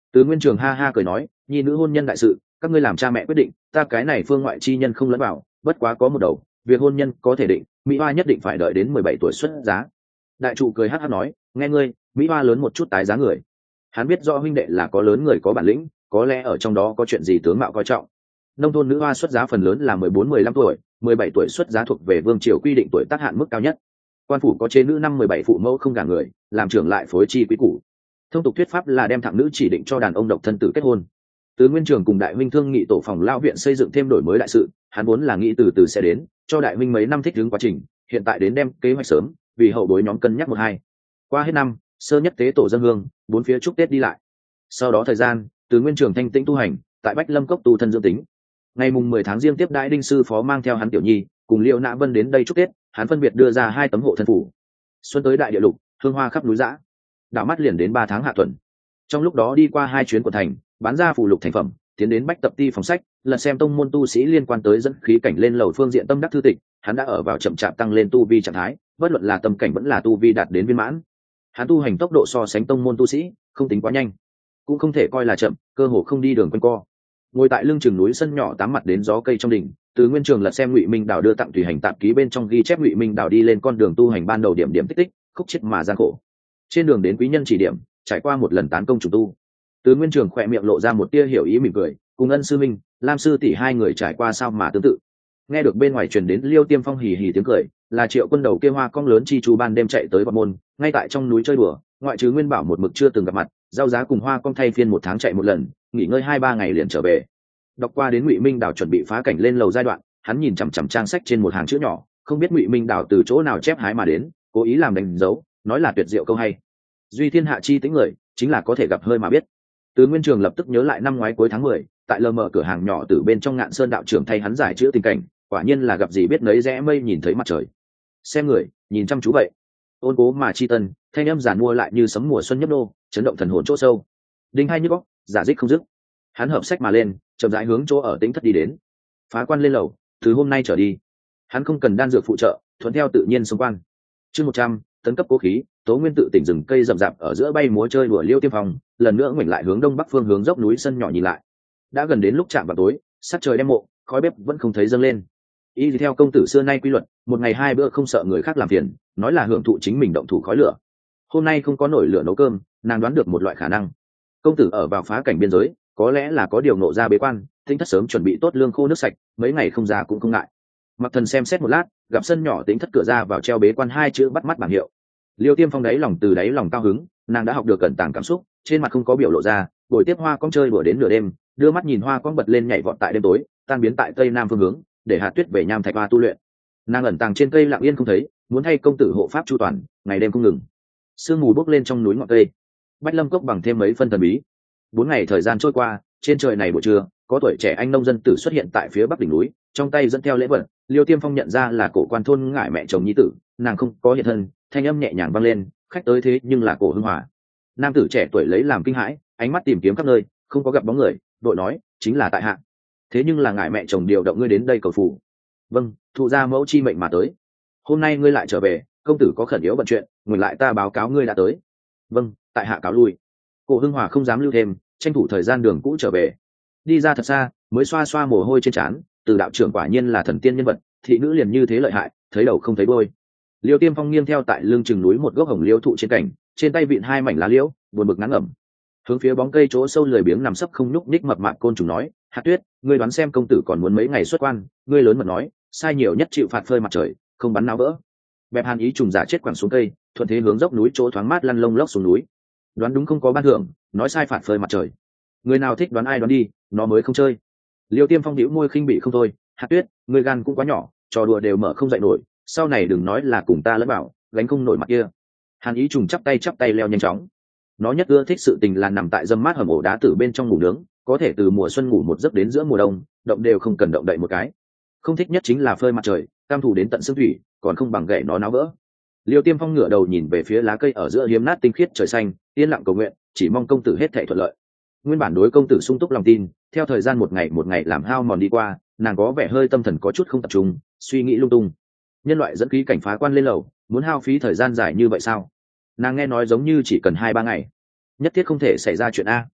Từ Nguyên Trường ha ha cười nói, nhi nữ hôn nhân đại sự, các ngươi làm cha mẹ quyết định, ta cái này phương ngoại chi nhân không lẫn vào, bất quá có một đầu, việc hôn nhân có thể định, mỹ hoa nhất định phải đợi đến mười bảy tuổi xuất giá. Đại trụ cười hắc hắc nói, nghe ngươi, mỹ hoa lớn một chút tái giá người. Hắn biết rõ huynh đệ là có lớn người có bản lĩnh, có lẽ ở trong đó có chuyện gì tướng mạo coi trọng. Nông thôn nữ hoa xuất giá phần lớn là mười bốn mười lăm tuổi, mười bảy tuổi xuất giá thuộc về vương triều quy định tuổi tác hạn mức cao nhất. Quan phủ có chế nữ năm mười bảy phụ mẫu không gả người, làm trưởng lại phối chi quý củ. Thông tục thuyết pháp là đem thẳng nữ chỉ định cho đàn ông độc thân tử kết hôn. Từ Nguyên Trường cùng đại huynh thương nghị tổ phòng lao viện xây dựng thêm đổi mới đại sự, hắn vốn là nghĩ từ từ sẽ đến, cho đại huynh mấy năm thích ứng quá trình, hiện tại đến đem kế hoạch sớm, vì hậu bối nhóm cân nhắc một hai. Qua hết năm, sơ nhất tế tổ dân hương, bốn phía chúc Tết đi lại. Sau đó thời gian, Từ Nguyên Trường thanh tĩnh tu hành, tại Bách Lâm cốc tu thân dưỡng tính. Ngày mùng mười tháng riêng tiếp đại đinh sư phó mang theo hắn tiểu nhi, cùng Liễu Nã Vân đến đây chúc Tết, hắn phân biệt đưa ra hai tấm hộ thân phủ. Xuân tới đại địa lục, hương hoa khắp núi dã. Đảo mắt liền đến ba tháng hạ tuần. Trong lúc đó đi qua hai chuyến của thành, bán ra phù lục thành phẩm, tiến đến Bách Tập Ti phòng sách, lật xem tông môn tu sĩ liên quan tới dẫn khí cảnh lên lầu phương diện tâm đắc thư tịch, hắn đã ở vào chậm chạp tăng lên tu vi trạng thái, bất luận là tâm cảnh vẫn là tu vi đạt đến viên mãn. Hắn tu hành tốc độ so sánh tông môn tu sĩ, không tính quá nhanh, cũng không thể coi là chậm, cơ hồ không đi đường quanh co. Ngồi tại lưng chừng núi sân nhỏ tám mặt đến gió cây trong đỉnh, Từ Nguyên Trường lật xem Ngụy Minh Đào đưa tặng tùy hành tạp ký bên trong ghi chép Ngụy Minh Đào đi lên con đường tu hành ban đầu điểm điểm tích tích, khúc chết mà gian khổ. Trên đường đến quý nhân chỉ điểm, trải qua một lần tán công chủ tu. Từ Nguyên Trường khỏe miệng lộ ra một tia hiểu ý mỉm cười, cùng Ân sư minh, Lam sư tỷ hai người trải qua sao mà tương tự. Nghe được bên ngoài truyền đến Liêu Tiêm Phong hì hì tiếng cười, là Triệu Quân đầu kia hoa cong lớn chi chu ban đêm chạy tới Vọng Môn, ngay tại trong núi chơi đùa, ngoại trừ Nguyên Bảo một mực chưa từng gặp mặt, giao giá cùng hoa cong thay phiên một tháng chạy một lần, nghỉ ngơi hai ba ngày liền trở về. Đọc qua đến Ngụy Minh Đào chuẩn bị phá cảnh lên lầu giai đoạn, hắn nhìn chằm chằm trang sách trên một hàng chữ nhỏ, không biết Ngụy Minh Đào từ chỗ nào chép hái mà đến, cố ý làm đánh dấu, nói là tuyệt diệu câu hay. Duy thiên hạ chi tính người, chính là có thể gặp hơi mà biết. Từ Nguyên Trường lập tức nhớ lại năm ngoái cuối tháng mười, tại lờ mờ cửa hàng nhỏ từ bên trong Ngạn Sơn đạo trưởng thay hắn giải chữ tình cảnh, quả nhiên là gặp gì biết nấy rẽ mây nhìn thấy mặt trời. Xem người, nhìn chăm chú vậy. Ôn cố mà chi tân, thanh âm giản mua lại như sấm mùa xuân nhấp nô, chấn động thần hồn chỗ sâu. Đinh hai như góc, giả dích không dứt. Hắn hợp sách mà lên, chậm rãi hướng chỗ ở Tĩnh Thất đi đến. Phá quan lên lầu, từ hôm nay trở đi, hắn không cần đan dược phụ trợ, thuận theo tự nhiên xung quan. Chương một trăm, tấn cấp cố khí, Tố Nguyên tự tỉnh rừng cây rậm rạp ở giữa bay múa chơi đùa Liêu Tiêm Phong, lần nữa ngoảnh lại hướng đông bắc phương hướng dốc núi sân nhỏ nhìn lại. Đã gần đến lúc chạm vào tối, sát trời đêm mộ, khói bếp vẫn không thấy dâng lên. Y theo công tử xưa nay quy luật, một ngày hai bữa không sợ người khác làm phiền, nói là hưởng thụ chính mình động thủ khói lửa. Hôm nay không có nổi lửa nấu cơm, nàng đoán được một loại khả năng. Công tử ở vào phá cảnh biên giới, có lẽ là có điều nộ ra bế quan, Tĩnh Thất sớm chuẩn bị tốt lương khô nước sạch, mấy ngày không ra cũng không ngại. Mặc Thần xem xét một lát, gặp sân nhỏ Tĩnh Thất cửa ra vào treo bế quan hai chữ bắt mắt bảng hiệu. Liêu Tiêm Phong đáy lòng từ đáy lòng cao hứng, nàng đã học được cẩn tàng cảm xúc, trên mặt không có biểu lộ ra, buổi tiếp hoa cong chơi đùa đến nửa đêm, đưa mắt nhìn hoa cong bật lên nhảy vọt tại đêm tối, tan biến tại tây nam phương hướng, để Hạt Tuyết về nham thạch hoa tu luyện. Nàng ẩn tàng trên cây lặng yên không thấy, muốn thay công tử hộ pháp chu toàn, ngày đêm không ngừng. Sương mù bốc lên trong núi ngọn cây, Bách Lâm cốc bằng thêm mấy phân thần bí. Bốn ngày thời gian trôi qua, trên trời này buổi trưa, có tuổi trẻ anh nông dân tử xuất hiện tại phía bắc đỉnh núi, trong tay dẫn theo lễ vật. Liêu Tiêm Phong nhận ra là cổ quan thôn ngải mẹ chồng nhi tử, nàng không có hiện thân, thanh âm nhẹ nhàng vang lên, khách tới thế nhưng là Cổ Hưng Hòa. Nam tử trẻ tuổi lấy làm kinh hãi, ánh mắt tìm kiếm khắp nơi, không có gặp bóng người, đội nói, chính là tại hạ. Thế nhưng là ngải mẹ chồng điều động ngươi đến đây cầu phù. Vâng, thụ gia mẫu chi mệnh mà tới. Hôm nay ngươi lại trở về, công tử có khẩn yếu bận chuyện, ngừng lại ta báo cáo ngươi đã tới. Vâng, tại hạ cáo lui. Cổ Hưng Hòa không dám lưu thêm, tranh thủ thời gian đường cũ trở về. Đi ra thật xa, mới xoa xoa mồ hôi trên trán, từ đạo trưởng quả nhiên là thần tiên nhân vật, thị nữ liền như thế lợi hại, thấy đầu không thấy đuôi. Liêu Tiêm Phong nghiêng theo tại lưng chừng núi một gốc hồng liễu thụ trên cảnh, trên tay vịn hai mảnh lá liễu, buồn bực ngắn ngẩm. Hướng phía bóng cây chỗ sâu lười biếng nằm sấp không nhúc nhích mập mạp côn trùng nói, Hạt Tuyết, ngươi đoán xem công tử còn muốn mấy ngày xuất quan, ngươi lớn mật nói, sai nhiều nhất chịu phạt phơi mặt trời, không bắn náo vỡ. Bẹp Hàn Ý trùng giả chết quẳng xuống cây, thuận thế hướng dốc núi chỗ thoáng mát lăn lông lốc xuống núi. Đoán đúng không có ban thưởng, nói sai phạt phơi mặt trời. Người nào thích đoán ai đoán đi, nó mới không chơi. Liêu Tiêm Phong nhíu môi khinh bị không thôi, Hạt Tuyết, ngươi gan cũng quá nhỏ, trò đùa đều mở không dậy nổi, sau này đừng nói là cùng ta lẫn bảo, gánh không nổi mặt kia. Hàn Ý trùng chắp tay chắp tay leo nhanh chóng. Nó nhất ưa thích sự tình là nằm tại dâm mát hầm ổ đá tử bên trong ngủ nướng, có thể từ mùa xuân ngủ một giấc đến giữa mùa đông, động đều không cần động đậy một cái. Không thích nhất chính là phơi mặt trời, cam thủ đến tận xương thủy, còn không bằng gậy nó náo vỡ. Liêu Tiêm Phong ngửa đầu nhìn về phía lá cây ở giữa hiếm nát tinh khiết trời xanh, yên lặng cầu nguyện, chỉ mong công tử hết thảy thuận lợi. Nguyên bản đối công tử sung túc lòng tin, theo thời gian một ngày một ngày làm hao mòn đi qua, nàng có vẻ hơi tâm thần có chút không tập trung, suy nghĩ lung tung. Nhân loại dẫn khí cảnh phá quan lên lầu, muốn hao phí thời gian dài như vậy sao? Nàng nghe nói giống như chỉ cần hai ba ngày, nhất thiết không thể xảy ra chuyện a.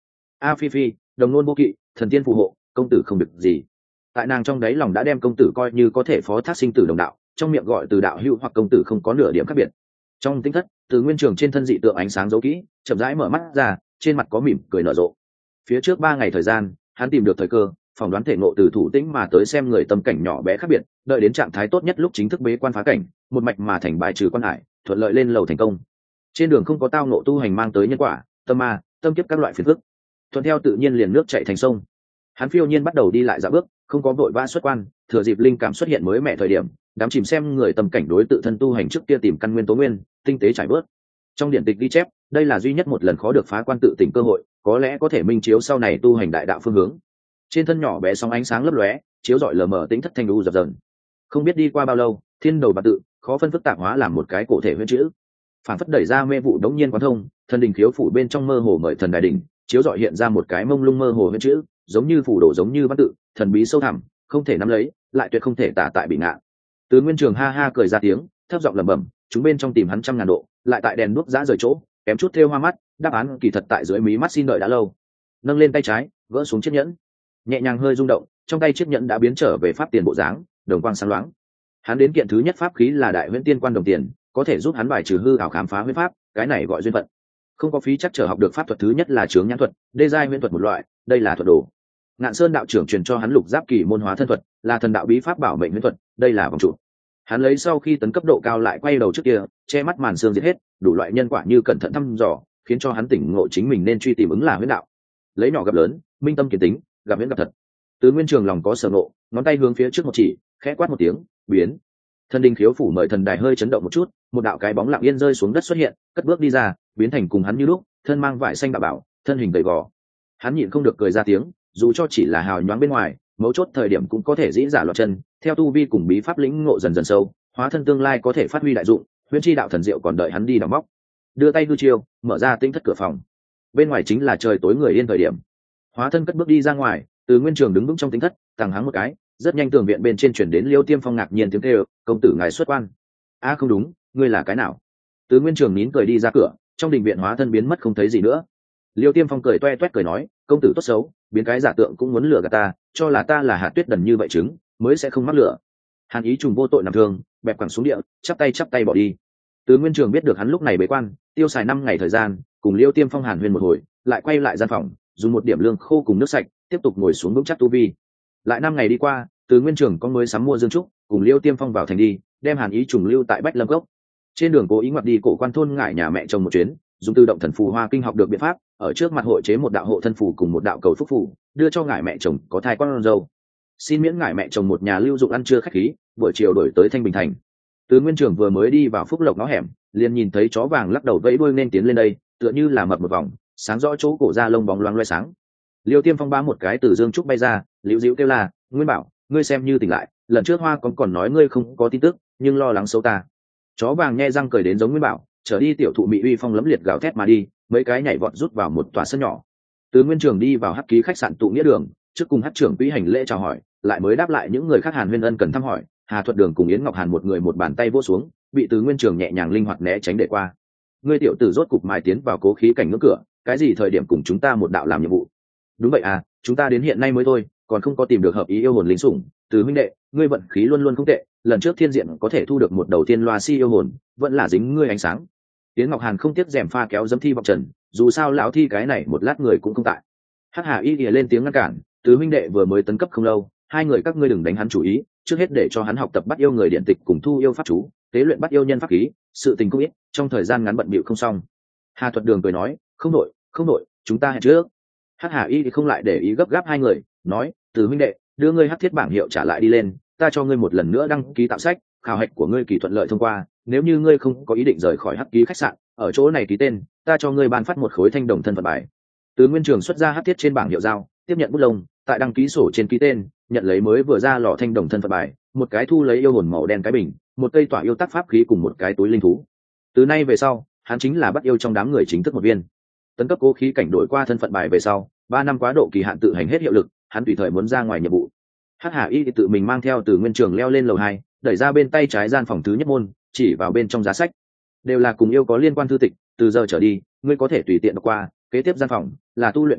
a phi phi, đồng nôn vô kỵ, thần tiên phù hộ, công tử không được gì. Tại nàng trong đáy lòng đã đem công tử coi như có thể phó thác sinh tử đồng đạo, trong miệng gọi từ đạo hữu hoặc công tử không có nửa điểm khác biệt. Trong tinh thất, Từ Nguyên Trường trên thân dị tượng ánh sáng dấu kỹ, chậm rãi mở mắt ra, trên mặt có mỉm cười nở rộ. Phía trước ba ngày thời gian, hắn tìm được thời cơ, phỏng đoán thể ngộ từ thủ tĩnh mà tới xem người tâm cảnh nhỏ bé khác biệt, đợi đến trạng thái tốt nhất lúc chính thức bế quan phá cảnh, một mạch mà thành bài trừ quan hải, thuận lợi lên lầu thành công. Trên đường không có tao ngộ tu hành mang tới nhân quả, tâm ma, tâm kiếp các loại phiền phức, thuận theo tự nhiên liền nước chảy thành sông. Hắn phiêu nhiên bắt đầu đi lại dạo bước, không có vội vã xuất quan, thừa dịp linh cảm xuất hiện mới mẹ thời điểm, đám chìm xem người tâm cảnh đối tự thân tu hành trước kia tìm căn nguyên tố nguyên, tinh tế trải bớt. Trong điển tịch ghi chép, đây là duy nhất một lần khó được phá quan tự tỉnh cơ hội, có lẽ có thể minh chiếu sau này tu hành đại đạo phương hướng. Trên thân nhỏ bé sóng ánh sáng lấp lóe, chiếu rọi lờ mờ tính thất thanh u dập dần. Không biết đi qua bao lâu, thiên đầu bạt tự khó phân phức tạp hóa làm một cái cổ thể huyễn chữ. Phản phất đẩy ra mê vụ đống nhiên quán thông, thần đình khiếu phủ bên trong mơ hồ mời thần đại đỉnh, chiếu rọi hiện ra một cái mông lung mơ hồ huyễn chữ, giống như phủ đổ giống như văn tự, thần bí sâu thẳm, không thể nắm lấy, lại tuyệt không thể tả tại bị ngạ. Từ Nguyên Trường ha ha cười ra tiếng, thấp giọng lẩm bẩm, chúng bên trong tìm hắn trăm ngàn độ, lại tại đèn đuốc giã rời chỗ, kém chút thêu hoa mắt, đáp án kỳ thật tại dưới mí mắt xin đợi đã lâu. Nâng lên tay trái, gỡ xuống chiếc nhẫn, nhẹ nhàng hơi rung động, trong tay chiếc nhẫn đã biến trở về pháp tiền bộ dáng, đồng quang sáng loáng. Hắn đến kiện thứ nhất pháp khí là đại huyễn tiên quan đồng tiền, có thể giúp hắn bài trừ hư ảo khám phá huyễn pháp, cái này gọi duyên phận. Không có phí chắc trở học được pháp thuật thứ nhất là chướng nhãn thuật, đê giai huyễn thuật một loại, đây là thuật đồ. Ngạn Sơn đạo trưởng truyền cho hắn lục giáp kỳ môn hóa thân thuật, là thần đạo bí pháp bảo mệnh huyễn thuật, đây là vòng trụ. Hắn lấy sau khi tấn cấp độ cao lại quay đầu trước kia, che mắt màn xương giết hết, đủ loại nhân quả như cẩn thận thăm dò, khiến cho hắn tỉnh ngộ chính mình nên truy tìm ứng là huyễn đạo. Lấy nhỏ gặp lớn, minh tâm kiến tính, gặp huyễn gặp thật. Từ Nguyên Trường lòng có sở ngộ, ngón tay hướng phía trước một chỉ, khẽ quát một tiếng, biến. Thần đình khiếu phủ mời thần đài hơi chấn động một chút, một đạo cái bóng lặng yên rơi xuống đất xuất hiện, cất bước đi ra, biến thành cùng hắn như lúc, thân mang vải xanh đạo bảo, thân hình gầy gò. Hắn nhịn không được cười ra tiếng, dù cho chỉ là hào nhoáng bên ngoài, mấu chốt thời điểm cũng có thể dĩ giả loạt chân, theo tu vi cùng bí pháp lĩnh ngộ dần dần sâu, hóa thân tương lai có thể phát huy đại dụng, huyễn chi đạo thần diệu còn đợi hắn đi đào móc. Đưa tay hư chiêu, mở ra tinh thất cửa phòng. Bên ngoài chính là trời tối người yên thời điểm. Hóa thân cất bước đi ra ngoài, Từ Nguyên Trường đứng vững trong tinh thất, thẳng hắng một cái, rất nhanh tường viện bên trên chuyển đến Liêu Tiêm Phong ngạc nhiên tiếng kêu, công tử ngài xuất quan. A không đúng, ngươi là cái nào? Từ Nguyên Trường nín cười đi ra cửa, trong đình viện hóa thân biến mất không thấy gì nữa. Liêu Tiêm Phong cười toe toét cười nói, công tử tốt xấu, biến cái giả tượng cũng muốn lừa gạt ta, cho là ta là hạt tuyết đần như vậy chứng, mới sẽ không mắc lửa. Hàn Ý trùng vô tội nằm thương, bẹp quẳng xuống địa, chắp tay chắp tay bỏ đi. Từ Nguyên Trường biết được hắn lúc này bế quan, tiêu xài năm ngày thời gian, cùng Liêu Tiêm Phong hàn huyên một hồi, lại quay lại gian phòng, dùng một điểm lương khô cùng nước sạch, tiếp tục ngồi xuống vững chắc tu vi. Lại năm ngày đi qua, Từ Nguyên Trường có mới sắm mua dương trúc, cùng Liêu Tiêm Phong vào thành đi, đem Hàn Ý trùng lưu tại Bách Lâm Cốc. Trên đường cố ý ngoặt đi cổ quan thôn ngải nhà mẹ chồng một chuyến, dùng tự động thần phù hoa kinh học được biện pháp, ở trước mặt hội chế một đạo hộ thân phù cùng một đạo cầu phúc phù, đưa cho ngải mẹ chồng có thai con dâu. Xin miễn ngải mẹ chồng một nhà lưu dụng ăn trưa khách khí, buổi chiều đổi tới Thanh Bình thành. Từ Nguyên Trường vừa mới đi vào phúc lộc ngõ hẻm, liền nhìn thấy chó vàng lắc đầu vẫy đuôi nên tiến lên đây, tựa như là mập một vòng, sáng rõ chỗ cổ ra lông bóng loáng loé sáng. Liêu Tiêm Phong bá một cái từ dương trúc bay ra, liễu dĩu kêu là, Nguyên Bảo, ngươi xem như tỉnh lại, lần trước Hoa còn còn nói ngươi không có tin tức, nhưng lo lắng xấu ta. Chó vàng nhe răng cười đến giống Nguyên Bảo, trở đi tiểu thụ mị uy phong lấm liệt gào thét mà đi, mấy cái nhảy vọt rút vào một tòa sân nhỏ. Từ Nguyên Trường đi vào hắc ký khách sạn tụ nghĩa đường, trước cùng hắc trưởng quỹ hành lễ chào hỏi, lại mới đáp lại những người khác Hàn Huyên ân cần thăm hỏi. Hà Thuật Đường cùng Yến Ngọc Hàn một người một bàn tay vỗ xuống, bị Từ Nguyên Trường nhẹ nhàng linh hoạt né tránh để qua. Ngươi tiểu tử rốt cục mài tiến vào cố khí cảnh ngưỡng cửa, cái gì thời điểm cùng chúng ta một đạo làm nhiệm vụ? Đúng vậy à, chúng ta đến hiện nay mới thôi, còn không có tìm được hợp ý yêu hồn linh sủng. Từ huynh đệ, ngươi vận khí luôn luôn không tệ, lần trước thiên diện có thể thu được một đầu tiên loa si yêu hồn, vẫn là dính ngươi ánh sáng. Yến Ngọc Hàn không tiếc rèm pha kéo dẫm thi vọng trần, dù sao lão thi cái này một lát người cũng không tại. Hắc Hà Y ỉa lên tiếng ngăn cản, Từ huynh đệ vừa mới tấn cấp không lâu, hai người các ngươi đừng đánh hắn chủ ý, trước hết để cho hắn học tập bắt yêu người điện tịch cùng thu yêu pháp chú, tế luyện bắt yêu nhân pháp khí, sự tình cũng ít, trong thời gian ngắn bận bịu không xong. Hà Thuật Đường cười nói, không đội, không đội, chúng ta hẹn trước. Hắc Hà Y thì không lại để ý gấp gáp hai người, nói, Từ huynh đệ, đưa ngươi hắc thiết bảng hiệu trả lại đi lên, ta cho ngươi một lần nữa đăng ký tạo sách, khảo hạch của ngươi kỳ thuận lợi thông qua, nếu như ngươi không có ý định rời khỏi hắc ký khách sạn, ở chỗ này ký tên, ta cho ngươi ban phát một khối thanh đồng thân phận bài. Từ Nguyên Trường xuất ra hắc thiết trên bảng hiệu giao, tiếp nhận bút lông, tại đăng ký sổ trên ký tên, nhận lấy mới vừa ra lò thanh đồng thân phận bài, một cái thu lấy yêu hồn màu đen cái bình, một cây tỏa yêu tác pháp khí cùng một cái túi linh thú. Từ nay về sau, hắn chính là bắt yêu trong đám người chính thức một viên. Tấn cấp cố khí cảnh đổi qua thân phận bài về sau, ba năm quá độ kỳ hạn tự hành hết hiệu lực, hắn tùy thời muốn ra ngoài nhiệm vụ. Hắc Hà Y tự mình mang theo Từ Nguyên Trường leo lên lầu hai, đẩy ra bên tay trái gian phòng thứ nhất môn, chỉ vào bên trong giá sách, đều là cùng yêu có liên quan thư tịch, từ giờ trở đi, ngươi có thể tùy tiện đọc qua. Kế tiếp gian phòng là tu luyện điện tịch,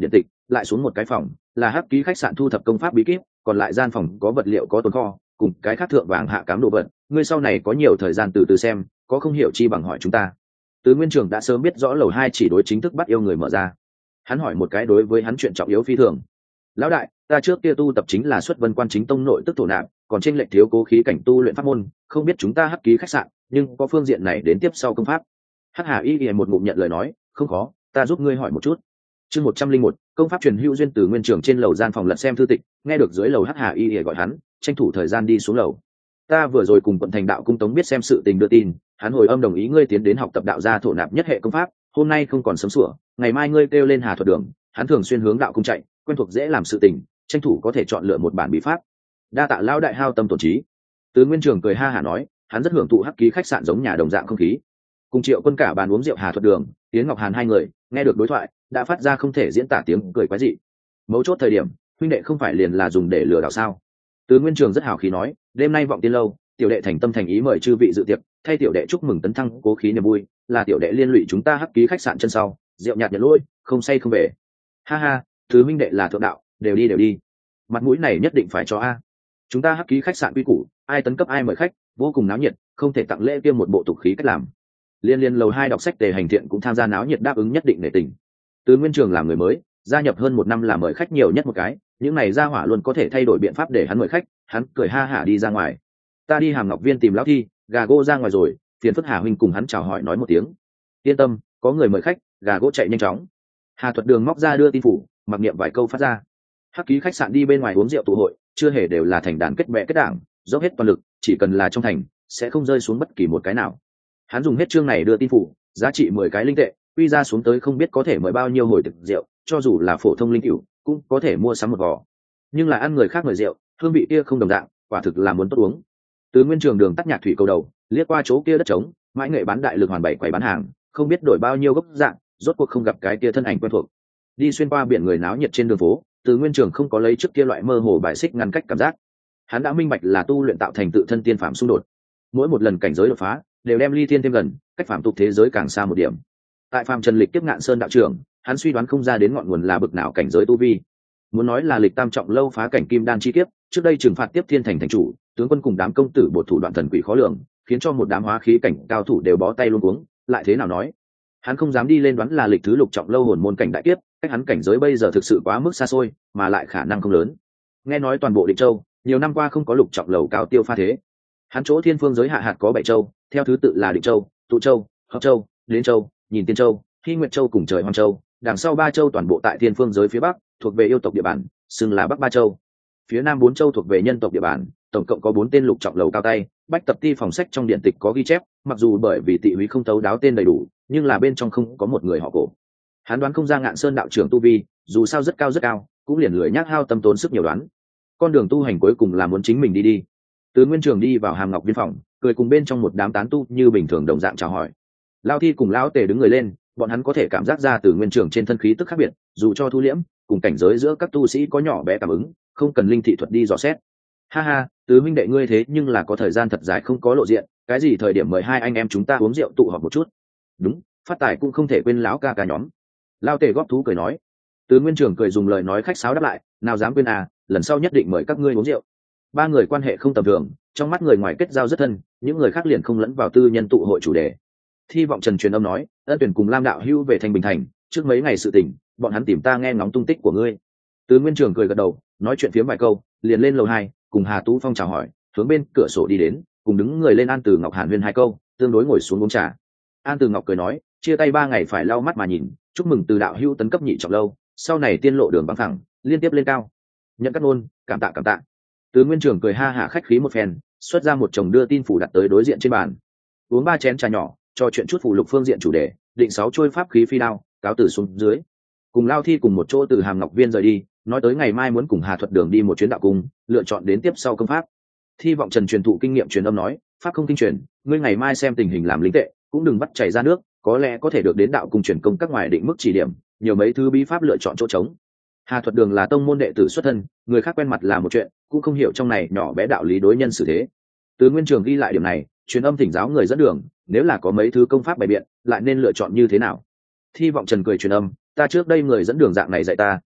lại xuống một cái phòng là hắc ký khách sạn thu thập công pháp bí kíp, còn lại gian phòng có vật liệu có tồn kho cùng cái khác thượng vàng hạ cám đồ vật, ngươi sau này có nhiều thời gian từ từ xem, có không hiểu chi bằng hỏi chúng ta. Từ Nguyên Trường đã sớm biết rõ lầu hai chỉ đối chính thức bắt yêu người mở ra. Hắn hỏi một cái đối với hắn chuyện trọng yếu phi thường. Lão đại, ta trước kia tu tập chính là xuất vân quan chính tông nội tức thổ nạp, còn trên lệnh thiếu cố khí cảnh tu luyện pháp môn, không biết chúng ta hắc ký khách sạn nhưng có phương diện này đến tiếp sau công pháp. Hắc Hà Y Y một ngụm nhận lời nói, không khó, ta giúp ngươi hỏi một chút. Chương một trăm linh một, công pháp truyền hữu duyên. Từ Nguyên Trường trên lầu gian phòng lật xem thư tịch, nghe được dưới lầu Hắc Hà Y Y gọi hắn, tranh thủ thời gian đi xuống lầu. Ta vừa rồi cùng quận thành đạo cung tống biết xem sự tình đưa tin, hắn hồi âm đồng ý ngươi tiến đến học tập đạo gia thổ nạp nhất hệ công pháp, hôm nay không còn sớm sủa, ngày mai ngươi kêu lên Hà Thuật Đường, hắn thường xuyên hướng đạo cung chạy, quen thuộc dễ làm sự tình, tranh thủ có thể chọn lựa một bản bí pháp. Đa tạ lão đại hao tâm tổn trí. Từ Nguyên Trường cười ha hả nói, hắn rất hưởng thụ hắc ký khách sạn giống nhà đồng dạng không khí. Cùng Triệu Quân cả bàn uống rượu Hà Thuật Đường, Yến Ngọc Hàn hai người nghe được đối thoại đã phát ra không thể diễn tả tiếng cười quái dị. Mấu chốt thời điểm, huynh đệ không phải liền là dùng để lừa đảo sao? Từ Nguyên Trường rất hào khí nói, đêm nay vọng tiên lâu, tiểu đệ thành tâm thành ý mời chư vị dự tiệc, thay tiểu đệ chúc mừng tấn thăng cố khí niềm vui, là tiểu đệ liên lụy chúng ta hắc ký khách sạn chân sau, rượu nhạt nhận lỗi, không say không về. Ha ha, thứ huynh đệ là thượng đạo, đều đi đều đi. Mặt mũi này nhất định phải cho a. Chúng ta hắc ký khách sạn quy củ, ai tấn cấp ai mời khách, vô cùng náo nhiệt, không thể tặng lễ kia một bộ tục khí cách làm. Liên liên lầu hai đọc sách tề hành thiện cũng tham gia náo nhiệt đáp ứng nhất định nể tình. Từ Nguyên Trường làm người mới, gia nhập hơn một năm là mời khách nhiều nhất một cái, những này gia hỏa luôn có thể thay đổi biện pháp để hắn mời khách, hắn cười ha hả đi ra ngoài. Ta đi Hàm Ngọc Viên tìm lão thi, gà gỗ ra ngoài rồi, phiền phức Hà huynh cùng hắn chào hỏi nói một tiếng. Yên tâm, có người mời khách, gà gỗ chạy nhanh chóng. Hà Thuật Đường móc ra đưa tin phủ, mặc niệm vài câu phát ra. Hắc ký khách sạn đi bên ngoài uống rượu tụ hội, chưa hề đều là thành đàn kết bè kết đảng, dốc hết toàn lực, chỉ cần là trong thành, sẽ không rơi xuống bất kỳ một cái nào. Hắn dùng hết chương này đưa tin phủ, giá trị mười cái linh tệ, quy ra xuống tới không biết có thể mời bao nhiêu hồi thực rượu, cho dù là phổ thông linh cửu, cũng có thể mua sắm một vò. Nhưng là ăn người khác mời rượu, hương vị kia không đồng dạng, quả thực là muốn tốt uống. Từ Nguyên Trường đường tắt nhạc thủy cầu đầu, liếc qua chỗ kia đất trống, mãi nghệ bán đại lực hoàn bảy quầy bán hàng, không biết đổi bao nhiêu gốc dạng, rốt cuộc không gặp cái kia thân ảnh quen thuộc. Đi xuyên qua biển người náo nhiệt trên đường phố, Từ Nguyên Trường không có lấy trước kia loại mơ hồ bài xích ngăn cách cảm giác. Hắn đã minh bạch là tu luyện tạo thành tự thân tiên phạm xung đột. Mỗi một lần cảnh giới đột phá, đều đem ly thiên thêm gần, cách phạm tục thế giới càng xa một điểm. Tại Phạm Trần Lịch tiếp Ngạn Sơn đạo trưởng, hắn suy đoán không ra đến ngọn nguồn là bực nào cảnh giới tu vi. Muốn nói là Lịch tam trọng lâu phá cảnh kim đan chi kiếp, trước đây trừng phạt tiếp thiên thành thành chủ, tướng quân cùng đám công tử bột thủ đoạn thần quỷ khó lường, khiến cho một đám hóa khí cảnh cao thủ đều bó tay luôn uống, lại thế nào nói? Hắn không dám đi lên đoán là Lịch thứ lục trọng lâu hồn môn cảnh đại kiếp, cách hắn cảnh giới bây giờ thực sự quá mức xa xôi, mà lại khả năng không lớn. Nghe nói toàn bộ Định Châu, nhiều năm qua không có lục trọng lầu cao tiêu pha thế. Hắn chỗ thiên phương giới hạ hạt có bảy châu, theo thứ tự là Định Châu, Tụ Châu, Hợp Châu, Đến Châu, Nhìn Tiên Châu, Hy Nguyệt Châu cùng Trời Hoang Châu, đằng sau ba châu toàn bộ tại thiên phương giới phía bắc, thuộc về yêu tộc địa bàn, xưng là Bắc Ba Châu. Phía nam bốn châu thuộc về nhân tộc địa bàn, tổng cộng có bốn tên lục trọng lầu cao tay, bách tập ti phòng sách trong điện tịch có ghi chép, mặc dù bởi vì tị húy không thấu đáo tên đầy đủ, nhưng là bên trong không có một người họ Cổ. Hắn đoán không ra Ngạn Sơn đạo trưởng tu vi, dù sao rất cao rất cao, cũng liền lười nhác hao tâm tốn sức nhiều đoán. Con đường tu hành cuối cùng là muốn chính mình đi đi. Từ Nguyên Trường đi vào Hàm Ngọc Viên phòng, cười cùng bên trong một đám tán tu như bình thường đồng dạng chào hỏi. Lão thi cùng lão tề đứng người lên, bọn hắn có thể cảm giác ra Từ Nguyên Trường trên thân khí tức khác biệt, dù cho thu liễm, cùng cảnh giới giữa các tu sĩ có nhỏ bé cảm ứng, không cần linh thị thuật đi dò xét. Ha ha, Tứ huynh đệ ngươi thế nhưng là có thời gian thật dài không có lộ diện, cái gì thời điểm mời hai anh em chúng ta uống rượu tụ họp một chút. Đúng, phát tài cũng không thể quên lão ca ca nhóm. Lão tề góp thú cười nói. Từ Nguyên Trường cười dùng lời nói khách sáo đáp lại, nào dám quên à, lần sau nhất định mời các ngươi uống rượu. Ba người quan hệ không tầm thường, trong mắt người ngoài kết giao rất thân, những người khác liền không lẫn vào tư nhân tụ hội chủ đề. Thi vọng Trần truyền âm nói, ân tuyển cùng Lam đạo hữu về thành Bình Thành, trước mấy ngày sự tình, bọn hắn tìm ta nghe ngóng tung tích của ngươi. Từ Nguyên Trường cười gật đầu, nói chuyện phiếm vài câu, liền lên lầu hai, cùng Hà Tú Phong chào hỏi, hướng bên cửa sổ đi đến, cùng đứng người lên An Từ Ngọc hàn huyên hai câu, tương đối ngồi xuống uống trà. An Từ Ngọc cười nói, chia tay ba ngày phải lau mắt mà nhìn, chúc mừng Từ đạo hữu tấn cấp nhị trọng lâu, sau này tiên lộ đường bằng thẳng, liên tiếp lên cao. Nhận cắt ngôn, cảm tạ cảm tạ. Từ Nguyên Trường cười ha hả khách khí một phen, xuất ra một chồng đưa tin phủ đặt tới đối diện trên bàn. Uống ba chén trà nhỏ, trò chuyện chút phụ lục phương diện chủ đề, định sáu trôi pháp khí phi đao, cáo từ xuống dưới. Cùng Lao Thi cùng một chỗ từ Hàm Ngọc Viên rời đi, nói tới ngày mai muốn cùng Hà Thuật Đường đi một chuyến đạo cung, lựa chọn đến tiếp sau công pháp. Thi vọng Trần truyền thụ kinh nghiệm truyền âm nói, pháp không kinh truyền, ngươi ngày mai xem tình hình làm lính tệ, cũng đừng bắt chảy ra nước, có lẽ có thể được đến đạo cung truyền công các ngoài định mức chỉ điểm, nhiều mấy thứ bí pháp lựa chọn chỗ trống. Hà Thuật Đường là tông môn đệ tử xuất thân, người khác quen mặt là một chuyện, cũng không hiểu trong này nhỏ bé đạo lý đối nhân xử thế. Từ Nguyên Trường ghi lại điểm này, truyền âm thỉnh giáo người dẫn đường, nếu là có mấy thứ công pháp bày biện, lại nên lựa chọn như thế nào. Thi vọng Trần cười truyền âm, ta trước đây người dẫn đường dạng này dạy ta,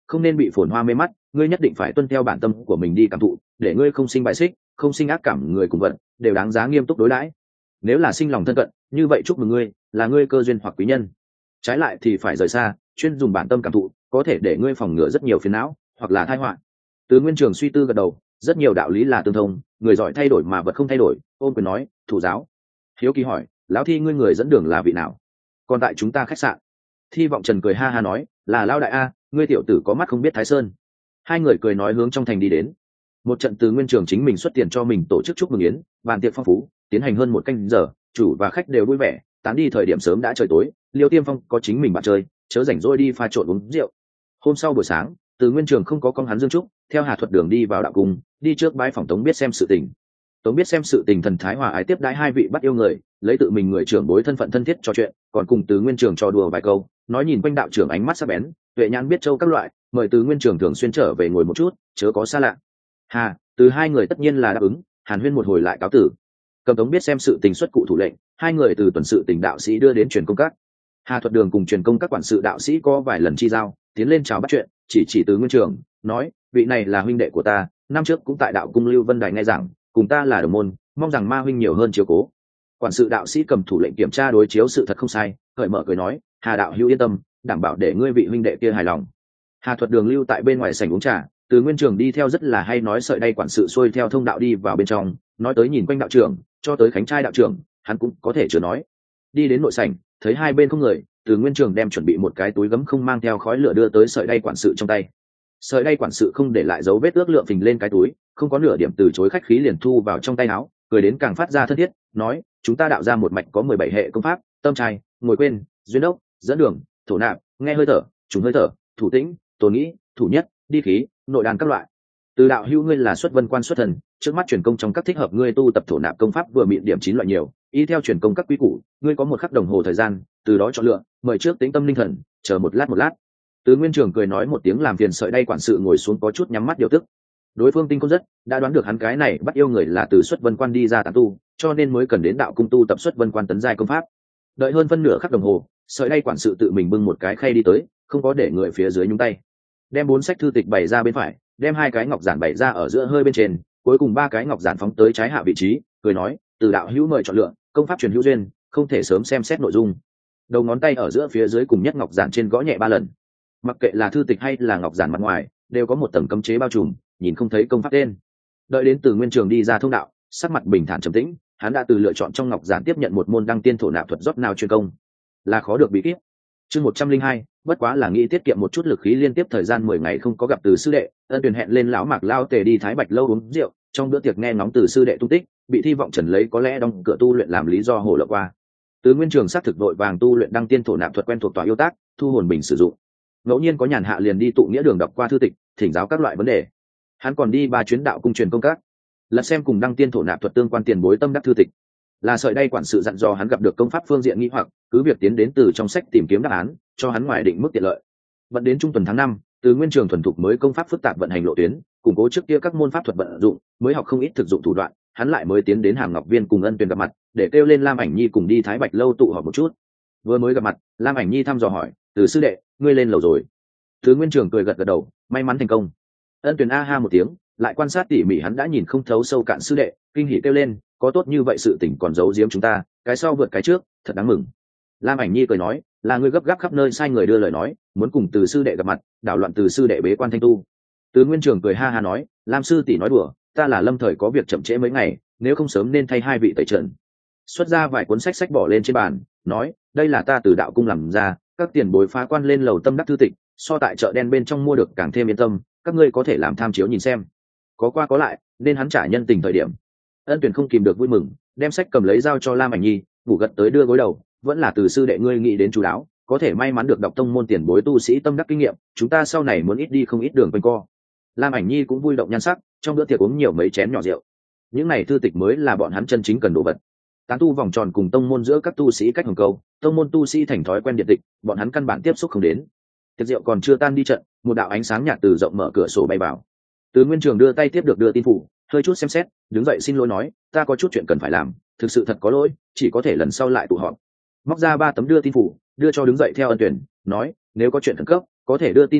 không nên bị phồn hoa mê mắt, ngươi nhất định phải tuân theo bản tâm của mình đi cảm thụ, để ngươi không sinh bài xích, không sinh ác cảm, người cùng vật đều đáng giá nghiêm túc đối đãi. Nếu là sinh lòng thân cận, như vậy chúc mừng ngươi, là ngươi cơ duyên hoặc quý nhân. Trái lại thì phải rời xa, chuyên dùng bản tâm cảm thụ, có thể để ngươi phòng ngừa rất nhiều phiền não hoặc là tai họa. Từ Nguyên Trường suy tư gật đầu, rất nhiều đạo lý là tương thông, người giỏi thay đổi mà vật không thay đổi, ôn quyền nói, thủ giáo. Hiếu Kỳ hỏi, lão Thi ngươi người dẫn đường là vị nào? Còn tại chúng ta khách sạn. Thi Vọng Trần cười ha ha nói, là Lão đại a, ngươi tiểu tử có mắt không biết Thái Sơn. Hai người cười nói hướng trong thành đi đến. Một trận Từ Nguyên Trường chính mình xuất tiền cho mình tổ chức chúc mừng yến, bàn tiệc phong phú, tiến hành hơn một canh giờ, chủ và khách đều vui vẻ, tán đi thời điểm sớm đã trời tối, Liêu Tiêm Phong có chính mình bạn chơi, chớ rảnh rỗi đi pha trộn uống rượu. Hôm sau buổi sáng, Từ Nguyên Trường không có con hắn Dương Trúc, theo Hà Thuật Đường đi vào đạo cung, đi trước bái phòng Tống Biết xem sự tình. Tống Biết xem sự tình thần thái hòa ái tiếp đãi hai vị bắt yêu người, lấy tự mình người trưởng bối thân phận thân thiết trò chuyện, còn cùng Từ Nguyên Trường trò đùa vài câu, nói nhìn quanh đạo trưởng ánh mắt sắc bén, tuệ nhãn biết châu các loại, mời Từ Nguyên Trường thường xuyên trở về ngồi một chút, chớ có xa lạ. Hà, từ hai người tất nhiên là đáp ứng, Hàn Huyên một hồi lại cáo tử. Cầm Tống Biết xem sự tình xuất cụ thủ lệnh, hai người từ tuần sự tình đạo sĩ đưa đến truyền công các. Hà Thuật Đường cùng truyền công các quản sự đạo sĩ có vài lần chi giao, tiến lên chào bắt chuyện, chỉ chỉ Từ Nguyên Trường, nói, vị này là huynh đệ của ta, năm trước cũng tại đạo cung Lưu Vân Đài nghe giảng, cùng ta là đồng môn, mong rằng ma huynh nhiều hơn chiếu cố. Quản sự đạo sĩ cầm thủ lệnh kiểm tra đối chiếu sự thật không sai, cởi mở cười nói, Hà đạo hữu yên tâm, đảm bảo để ngươi vị huynh đệ kia hài lòng. Hà Thuật Đường lưu tại bên ngoài sảnh uống trà, Từ Nguyên Trường đi theo rất là hay nói sợi đay quản sự xuôi theo thông đạo đi vào bên trong, nói tới nhìn quanh đạo trưởng, cho tới Khánh trai đạo trưởng, hắn cũng có thể chưa nói. Đi đến nội sảnh, thấy hai bên không người, Từ Nguyên Trường đem chuẩn bị một cái túi gấm không mang theo khói lửa đưa tới sợi đay quản sự trong tay. Sợi đay quản sự không để lại dấu vết ước lượng phình lên cái túi, không có nửa điểm từ chối khách khí liền thu vào trong tay áo, cười đến càng phát ra thân thiết, nói, chúng ta đạo ra một mạch có mười bảy hệ công pháp, tâm trai, ngồi quên, duyên đốc, dẫn đường, thổ nạp, nghe hơi thở, trùng hơi thở, thủ tĩnh, tồn nghĩ, thủ nhất, đi khí, nội đàn các loại. Từ đạo hữu ngươi là xuất vân quan xuất thần, trước mắt truyền công trong các thích hợp ngươi tu tập thổ nạp công pháp vừa miệng điểm chín loại nhiều, y theo truyền công các quy củ, ngươi có một khắc đồng hồ thời gian, từ đó chọn lựa, mời trước tĩnh tâm linh thần, chờ một lát một lát. Từ Nguyên Trường cười nói một tiếng làm phiền sợi đay quản sự ngồi xuống có chút nhắm mắt điều tức. Đối phương tinh khôn rất, đã đoán được hắn cái này bắt yêu người là từ xuất vân quan đi ra tán tu, cho nên mới cần đến đạo cung tu tập xuất vân quan tấn giai công pháp. Đợi hơn phân nửa khắc đồng hồ, sợi đay quản sự tự mình bưng một cái khay đi tới, không có để người phía dưới nhúng tay. Đem bốn sách thư tịch bày ra bên phải, đem hai cái ngọc giản bày ra ở giữa hơi bên trên, cuối cùng ba cái ngọc giản phóng tới trái hạ vị trí, cười nói, từ đạo hữu mời chọn lựa, công pháp truyền hữu duyên, không thể sớm xem xét nội dung. Đầu ngón tay ở giữa phía dưới cùng nhất ngọc giản trên gõ nhẹ ba lần. Mặc kệ là thư tịch hay là ngọc giản mặt ngoài, đều có một tầng cấm chế bao trùm, nhìn không thấy công pháp tên. Đợi đến Từ Nguyên Trường đi ra thông đạo, sắc mặt bình thản trầm tĩnh, hắn đã từ lựa chọn trong ngọc giản tiếp nhận một môn đăng tiên thổ nạp thuật rót nào chuyên công, là khó được bí kíp. Chương một trăm linh hai, bất quá là nghĩ tiết kiệm một chút lực khí liên tiếp thời gian mười ngày không có gặp Từ sư đệ, Ân Tuyền hẹn lên lão Mạc lao tề đi Thái Bạch lâu uống rượu, trong bữa tiệc nghe ngóng Từ sư đệ tung tích, bị Thi Vọng Trần lấy có lẽ đóng cửa tu luyện làm lý do hồ lộ qua. Từ Nguyên Trường xác thực đội vàng tu luyện đăng tiên thổ nạp thuật quen thuộc tòa yêu tác, thu hồn bình sử dụng. Ngẫu nhiên có nhàn hạ liền đi tụ nghĩa đường đọc qua thư tịch, thỉnh giáo các loại vấn đề. Hắn còn đi ba chuyến đạo cung truyền công các, lật xem cùng đăng tiên thổ nạp thuật tương quan tiền bối tâm đắc thư tịch. Là sợi đay quản sự dặn dò hắn gặp được công pháp phương diện nghi hoặc, cứ việc tiến đến từ trong sách tìm kiếm đáp án, cho hắn ngoài định mức tiện lợi. Vận đến trung tuần tháng năm, Từ Nguyên Trường thuần thục mới công pháp phức tạp vận hành lộ tuyến, củng cố trước kia các môn pháp thuật vận dụng, mới học không ít thực dụng thủ đoạn, hắn lại mới tiến đến Hàm Ngọc Viên cùng Ân Tuyền gặp mặt, để kêu lên Lam Ảnh Nhi cùng đi Thái Bạch lâu tụ họp một chút. Vừa mới gặp mặt, Lam Ảnh Nhi thăm dò hỏi, Từ sư đệ, ngươi lên lầu rồi? Từ Nguyên Trường cười gật gật đầu, may mắn thành công. Ân Tuyền a ha một tiếng, lại quan sát tỉ mỉ hắn đã nhìn không thấu sâu cạn sư đệ, kinh hỉ kêu lên, có tốt như vậy sự tình còn giấu giếm chúng ta, cái sau vượt cái trước, thật đáng mừng. Lam Ảnh Nhi cười nói, là ngươi gấp gáp khắp nơi sai người đưa lời nói, muốn cùng Từ sư đệ gặp mặt, đảo loạn Từ sư đệ bế quan thanh tu. Từ Nguyên Trường cười ha ha nói, Lam sư tỷ nói đùa, ta là lâm thời có việc chậm trễ mấy ngày, nếu không sớm nên thay hai vị tẩy trần. Xuất ra vài cuốn sách sách bỏ lên trên bàn, nói, đây là ta từ đạo cung làm ra, các tiền bối phá quan lên lầu tâm đắc thư tịch, so tại chợ đen bên trong mua được càng thêm yên tâm, các ngươi có thể làm tham chiếu nhìn xem. Có qua có lại, nên hắn trả nhân tình thời điểm. Ân Tuyền không kìm được vui mừng, đem sách cầm lấy giao cho Lam Ảnh Nhi, ngủ gật tới đưa gối đầu, vẫn là Từ sư đệ ngươi nghĩ đến chú đáo, có thể may mắn được đọc tông môn tiền bối tu sĩ tâm đắc kinh nghiệm, chúng ta sau này muốn ít đi không ít đường quanh co. Lam Ảnh Nhi cũng vui động nhan sắc, trong bữa tiệc uống nhiều mấy chén nhỏ rượu. Những này thư tịch mới là bọn hắn chân chính cần đồ vật. Tán tu vòng tròn cùng tông môn giữa các tu sĩ cách hồng câu, tông môn tu sĩ thành thói quen điện tịch, bọn hắn căn bản tiếp xúc không đến. Tiệc rượu còn chưa tan đi trận, một đạo ánh sáng nhạt từ rộng mở cửa sổ bay vào. Từ Nguyên Trường đưa tay tiếp được đưa tin phủ, hơi chút xem xét, đứng dậy xin lỗi nói, ta có chút chuyện cần phải làm, thực sự thật có lỗi, chỉ có thể lần sau lại tụ họp. Móc ra ba tấm đưa tin phủ, đưa cho đứng dậy theo Ân Tuyền, nói, nếu có chuyện khẩn cấp, có thể đưa tin liên hệ,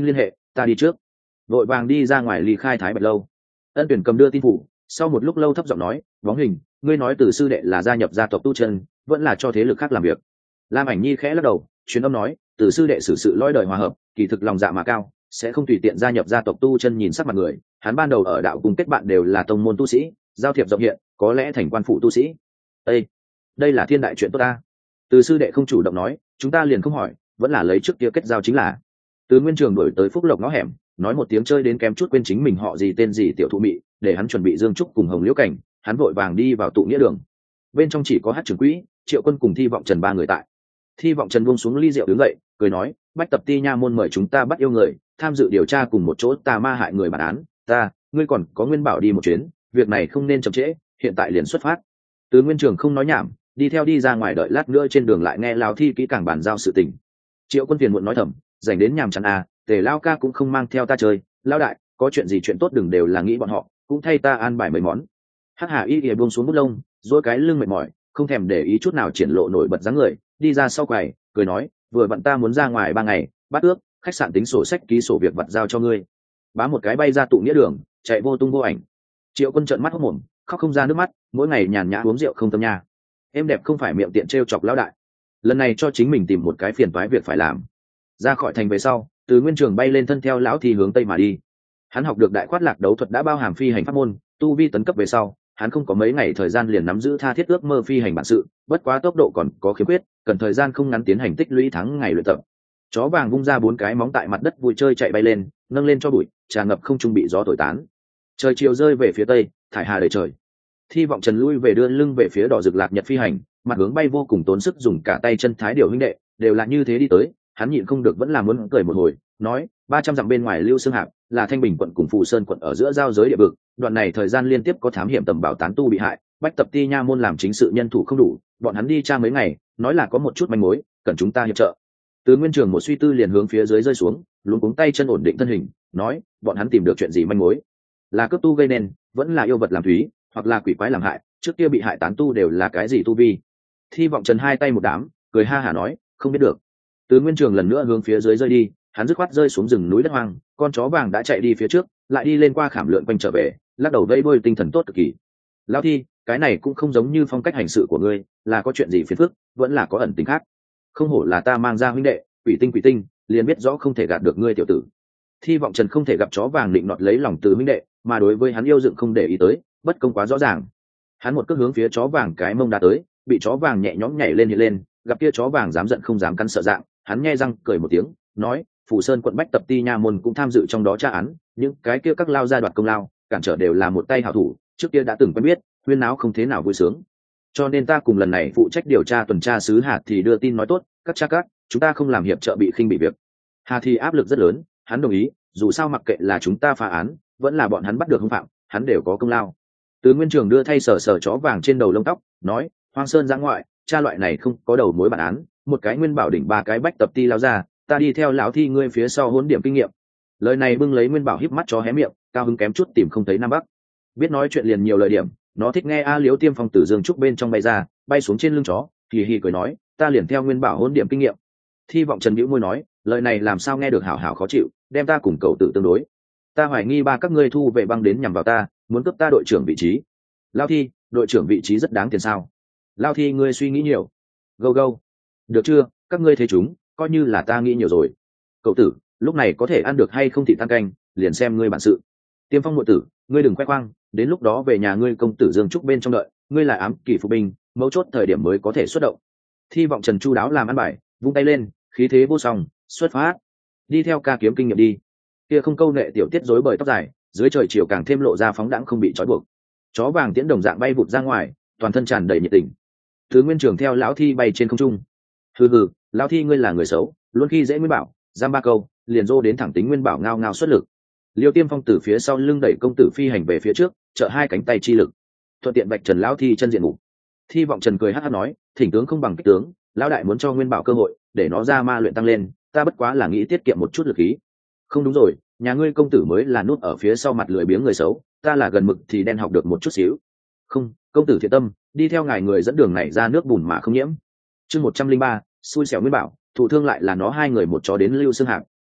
ta đi trước. Vội vàng đi ra ngoài ly khai Thái Bạch lâu. Ân Tuyển cầm đưa tin phủ, sau một lúc lâu thấp giọng nói, bóng hình, ngươi nói từ sư đệ là gia nhập gia tộc tu chân, vẫn là cho thế lực khác làm việc. Lam Ảnh Nhi khẽ lắc đầu, truyền âm nói, từ sư đệ xử sự lõi đời hòa hợp, kỳ thực lòng dạ mà cao, sẽ không tùy tiện gia nhập gia tộc tu chân. Nhìn sắc mặt người, hắn ban đầu ở đạo cung kết bạn đều là tông môn tu sĩ, giao thiệp rộng hiện, có lẽ thành quan phụ tu sĩ. Ê, đây là thiên đại chuyện tốt ta. Từ sư đệ không chủ động nói, chúng ta liền không hỏi, vẫn là lấy trước kia kết giao chính là. Từ Nguyên Trường đổi tới Phúc Lộc ngõ hẻm, nói một tiếng chơi đến kém chút quên chính mình họ gì tên gì tiểu thụ mị, để hắn chuẩn bị dương trúc cùng hồng liễu cảnh. Hắn vội vàng đi vào tụ nghĩa đường. Bên trong chỉ có Hát trưởng quỹ, Triệu Quân cùng Thi Vọng Trần ba người tại. Thi Vọng Trần buông xuống ly rượu đứng dậy, cười nói, Bách Tập Ti nha môn mời chúng ta bắt yêu người, tham dự điều tra cùng một chỗ tà ma hại người bản án, ta, ngươi còn có Nguyên Bảo đi một chuyến, việc này không nên chậm trễ, hiện tại liền xuất phát. Từ Nguyên Trường không nói nhảm, đi theo đi ra ngoài, đợi lát nữa trên đường lại nghe Lão Thi kỹ càng bàn giao sự tình. Triệu Quân phiền muộn nói thầm, dành đến nhàm chán à, Tề Lao ca cũng không mang theo ta chơi, Lao đại, có chuyện gì chuyện tốt đừng đều là nghĩ bọn họ, cũng thay ta an bài mấy món. Hắc Hà Y Y buông xuống bút lông, duỗi cái lưng mệt mỏi, không thèm để ý chút nào triển lộ nổi bật dáng người, đi ra sau quầy, cười nói, vừa vặn ta muốn ra ngoài ba ngày, bắt ước, khách sạn tính sổ sách ký sổ việc vặt giao cho ngươi. Bá một cái bay ra tụ nghĩa đường, chạy vô tung vô ảnh. Triệu Quân trợn mắt hốt mồm, khóc không ra nước mắt, mỗi ngày nhàn nhã uống rượu không tâm nha. Em đẹp không phải miệng tiện trêu chọc lão đại, lần này cho chính mình tìm một cái phiền toái việc phải làm. Ra khỏi thành về sau, Từ Nguyên Trường bay lên thân theo lão Thi hướng tây mà đi. Hắn học được đại khoát lạc đấu thuật đã bao hàm phi hành pháp môn, tu vi tấn cấp về sau, hắn không có mấy ngày thời gian liền nắm giữ tha thiết ước mơ phi hành bản sự, bất quá tốc độ còn có khiếm khuyết, cần thời gian không ngắn tiến hành tích lũy tháng ngày luyện tập. Chó vàng vung ra bốn cái móng tại mặt đất vui chơi chạy bay lên, nâng lên cho bụi, tràn ngập không trung bị gió thổi tán. Trời chiều rơi về phía tây, thải hà đầy trời. Thi Vọng Trần lui về đưa lưng về phía đỏ rực lạc nhật phi hành, mặt hướng bay vô cùng tốn sức, dùng cả tay chân thái điều huynh đệ đều là như thế đi tới, hắn nhịn không được vẫn là muốn cười một hồi, nói, ba trăm dặm bên ngoài Lưu Xương Hạp là Thanh Bình quận cùng Phù Sơn quận ở giữa giao giới địa vực, đoạn này thời gian liên tiếp có thám hiểm tầm bảo tán tu bị hại, Bách Tập Ti nha môn làm chính sự nhân thủ không đủ, bọn hắn đi tra mấy ngày, nói là có một chút manh mối, cần chúng ta hiệp trợ. Từ Nguyên Trường một suy tư liền hướng phía dưới rơi xuống, luống cuống tay chân ổn định thân hình, nói, bọn hắn tìm được chuyện gì manh mối? Là cướp tu gây nên, vẫn là yêu vật làm thúy, hoặc là quỷ quái làm hại, trước kia bị hại tán tu đều là cái gì tu vi? Thi Vọng Trần hai tay một đám, cười ha hả nói, không biết được. Từ Nguyên Trường lần nữa hướng phía dưới rơi đi, hắn dứt khoát rơi xuống rừng núi đất hoang, con chó vàng đã chạy đi phía trước, lại đi lên qua khảm lượn quanh trở về, lắc đầu vây bôi tinh thần tốt cực kỳ. Lão Thi, cái này cũng không giống như phong cách hành sự của ngươi, là có chuyện gì phiền phức, vẫn là có ẩn tình khác. Không hổ là ta mang ra huynh đệ, quỷ tinh quỷ tinh, liền biết rõ không thể gạt được ngươi tiểu tử. Thi Vọng Trần không thể gặp chó vàng định nọt lấy lòng từ huynh đệ, mà đối với hắn yêu dựng không để ý tới, bất công quá rõ ràng. Hắn một cước hướng phía chó vàng cái mông đã tới, bị chó vàng nhẹ nhõm nhảy lên hiện lên, gặp kia chó vàng dám giận không dám cắn sợ dạng, hắn nhe răng cười một tiếng, nói, Phù Sơn quận Bách Tập Ti nha môn cũng tham dự trong đó tra án, những cái kia các lao gia đoạt công lao, cản trở đều là một tay hảo thủ, trước kia đã từng quen biết, huyên náo không thế nào vui sướng. Cho nên ta cùng lần này phụ trách điều tra tuần tra sứ Hà thì đưa tin nói tốt, các cha các, chúng ta không làm hiệp trợ bị khinh bị việc. Hà thì áp lực rất lớn, hắn đồng ý, dù sao mặc kệ là chúng ta phá án, vẫn là bọn hắn bắt được hung phạm, hắn đều có công lao. Từ Nguyên Trường đưa thay sờ sờ chó vàng trên đầu lông tóc, nói, Hoang Sơn giã ngoại, cha loại này không có đầu mối bản án, một cái Nguyên Bảo đỉnh ba cái Bách Tập Ti lao ra, ta đi theo lão Thi ngươi phía sau hỗn điểm kinh nghiệm. Lời này bưng lấy Nguyên Bảo híp mắt chó hé miệng, cao hứng kém chút tìm không thấy nam bắc. Biết nói chuyện liền nhiều lời điểm, nó thích nghe a Liễu Tiêm Phong từ dương trúc bên trong bay ra, bay xuống trên lưng chó, hì hì cười nói, ta liền theo Nguyên Bảo hỗn điểm kinh nghiệm. Thi Vọng Trần bĩu môi nói, lời này làm sao nghe được hảo hảo khó chịu, đem ta cùng cậu tự tương đối. Ta hoài nghi ba các ngươi thu về băng đến nhằm vào ta, muốn cướp ta đội trưởng vị trí. Lao Thi, đội trưởng vị trí rất đáng tiền sao? Lao Thi ngươi suy nghĩ nhiều. Gâu gâu. Được chưa, các ngươi thấy chúng, coi như là ta nghĩ nhiều rồi. Cậu tử, lúc này có thể ăn được hay không thì tan canh, liền xem ngươi bản sự. Tiêm Phong muội tử, ngươi đừng khoe khoang, đến lúc đó về nhà ngươi công tử Dương Trúc bên trong đợi, ngươi là ám kỷ phục binh, mấu chốt thời điểm mới có thể xuất động. Thi Vọng Trần chu đáo làm ăn bài, vung tay lên, khí thế vô song, xuất phát. Đi theo ca kiếm kinh nghiệm đi. Kia không câu nệ tiểu tiết rối bời tóc dài, dưới trời chiều càng thêm lộ ra phóng đãng không bị trói buộc. Chó vàng tiễn đồng dạng bay vụt ra ngoài, toàn thân tràn đầy nhiệt tình. Thứ Nguyên Trường theo lão Thi bay trên không trung. Hừ hừ, lão Thi ngươi là người xấu, luôn khi dễ Nguyên Bảo, giam ba câu, liền rô đến thẳng tính Nguyên Bảo ngao ngao xuất lực. Liêu Tiêm Phong từ phía sau lưng đẩy công tử phi hành về phía trước, trợ hai cánh tay chi lực, thuận tiện bạch trần lão Thi chân diện mục. Thi Vọng Trần cười hắc hắc nói, thỉnh tướng không bằng kích tướng, lão đại muốn cho Nguyên Bảo cơ hội, để nó ra ma luyện tăng lên, ta bất quá là nghĩ tiết kiệm một chút lực khí. Không đúng rồi, nhà ngươi công tử mới là nút ở phía sau mặt lười biếng người xấu, ta là gần mực thì đen học được một chút xíu. Không, công tử thiện tâm, đi theo ngài người dẫn đường này ra nước bùn mà không nhiễm. Chương một trăm linh ba, xui xẻo Nguyên Bảo, thụ thương lại là nó hai người một chó đến Lưu Xương Hạp,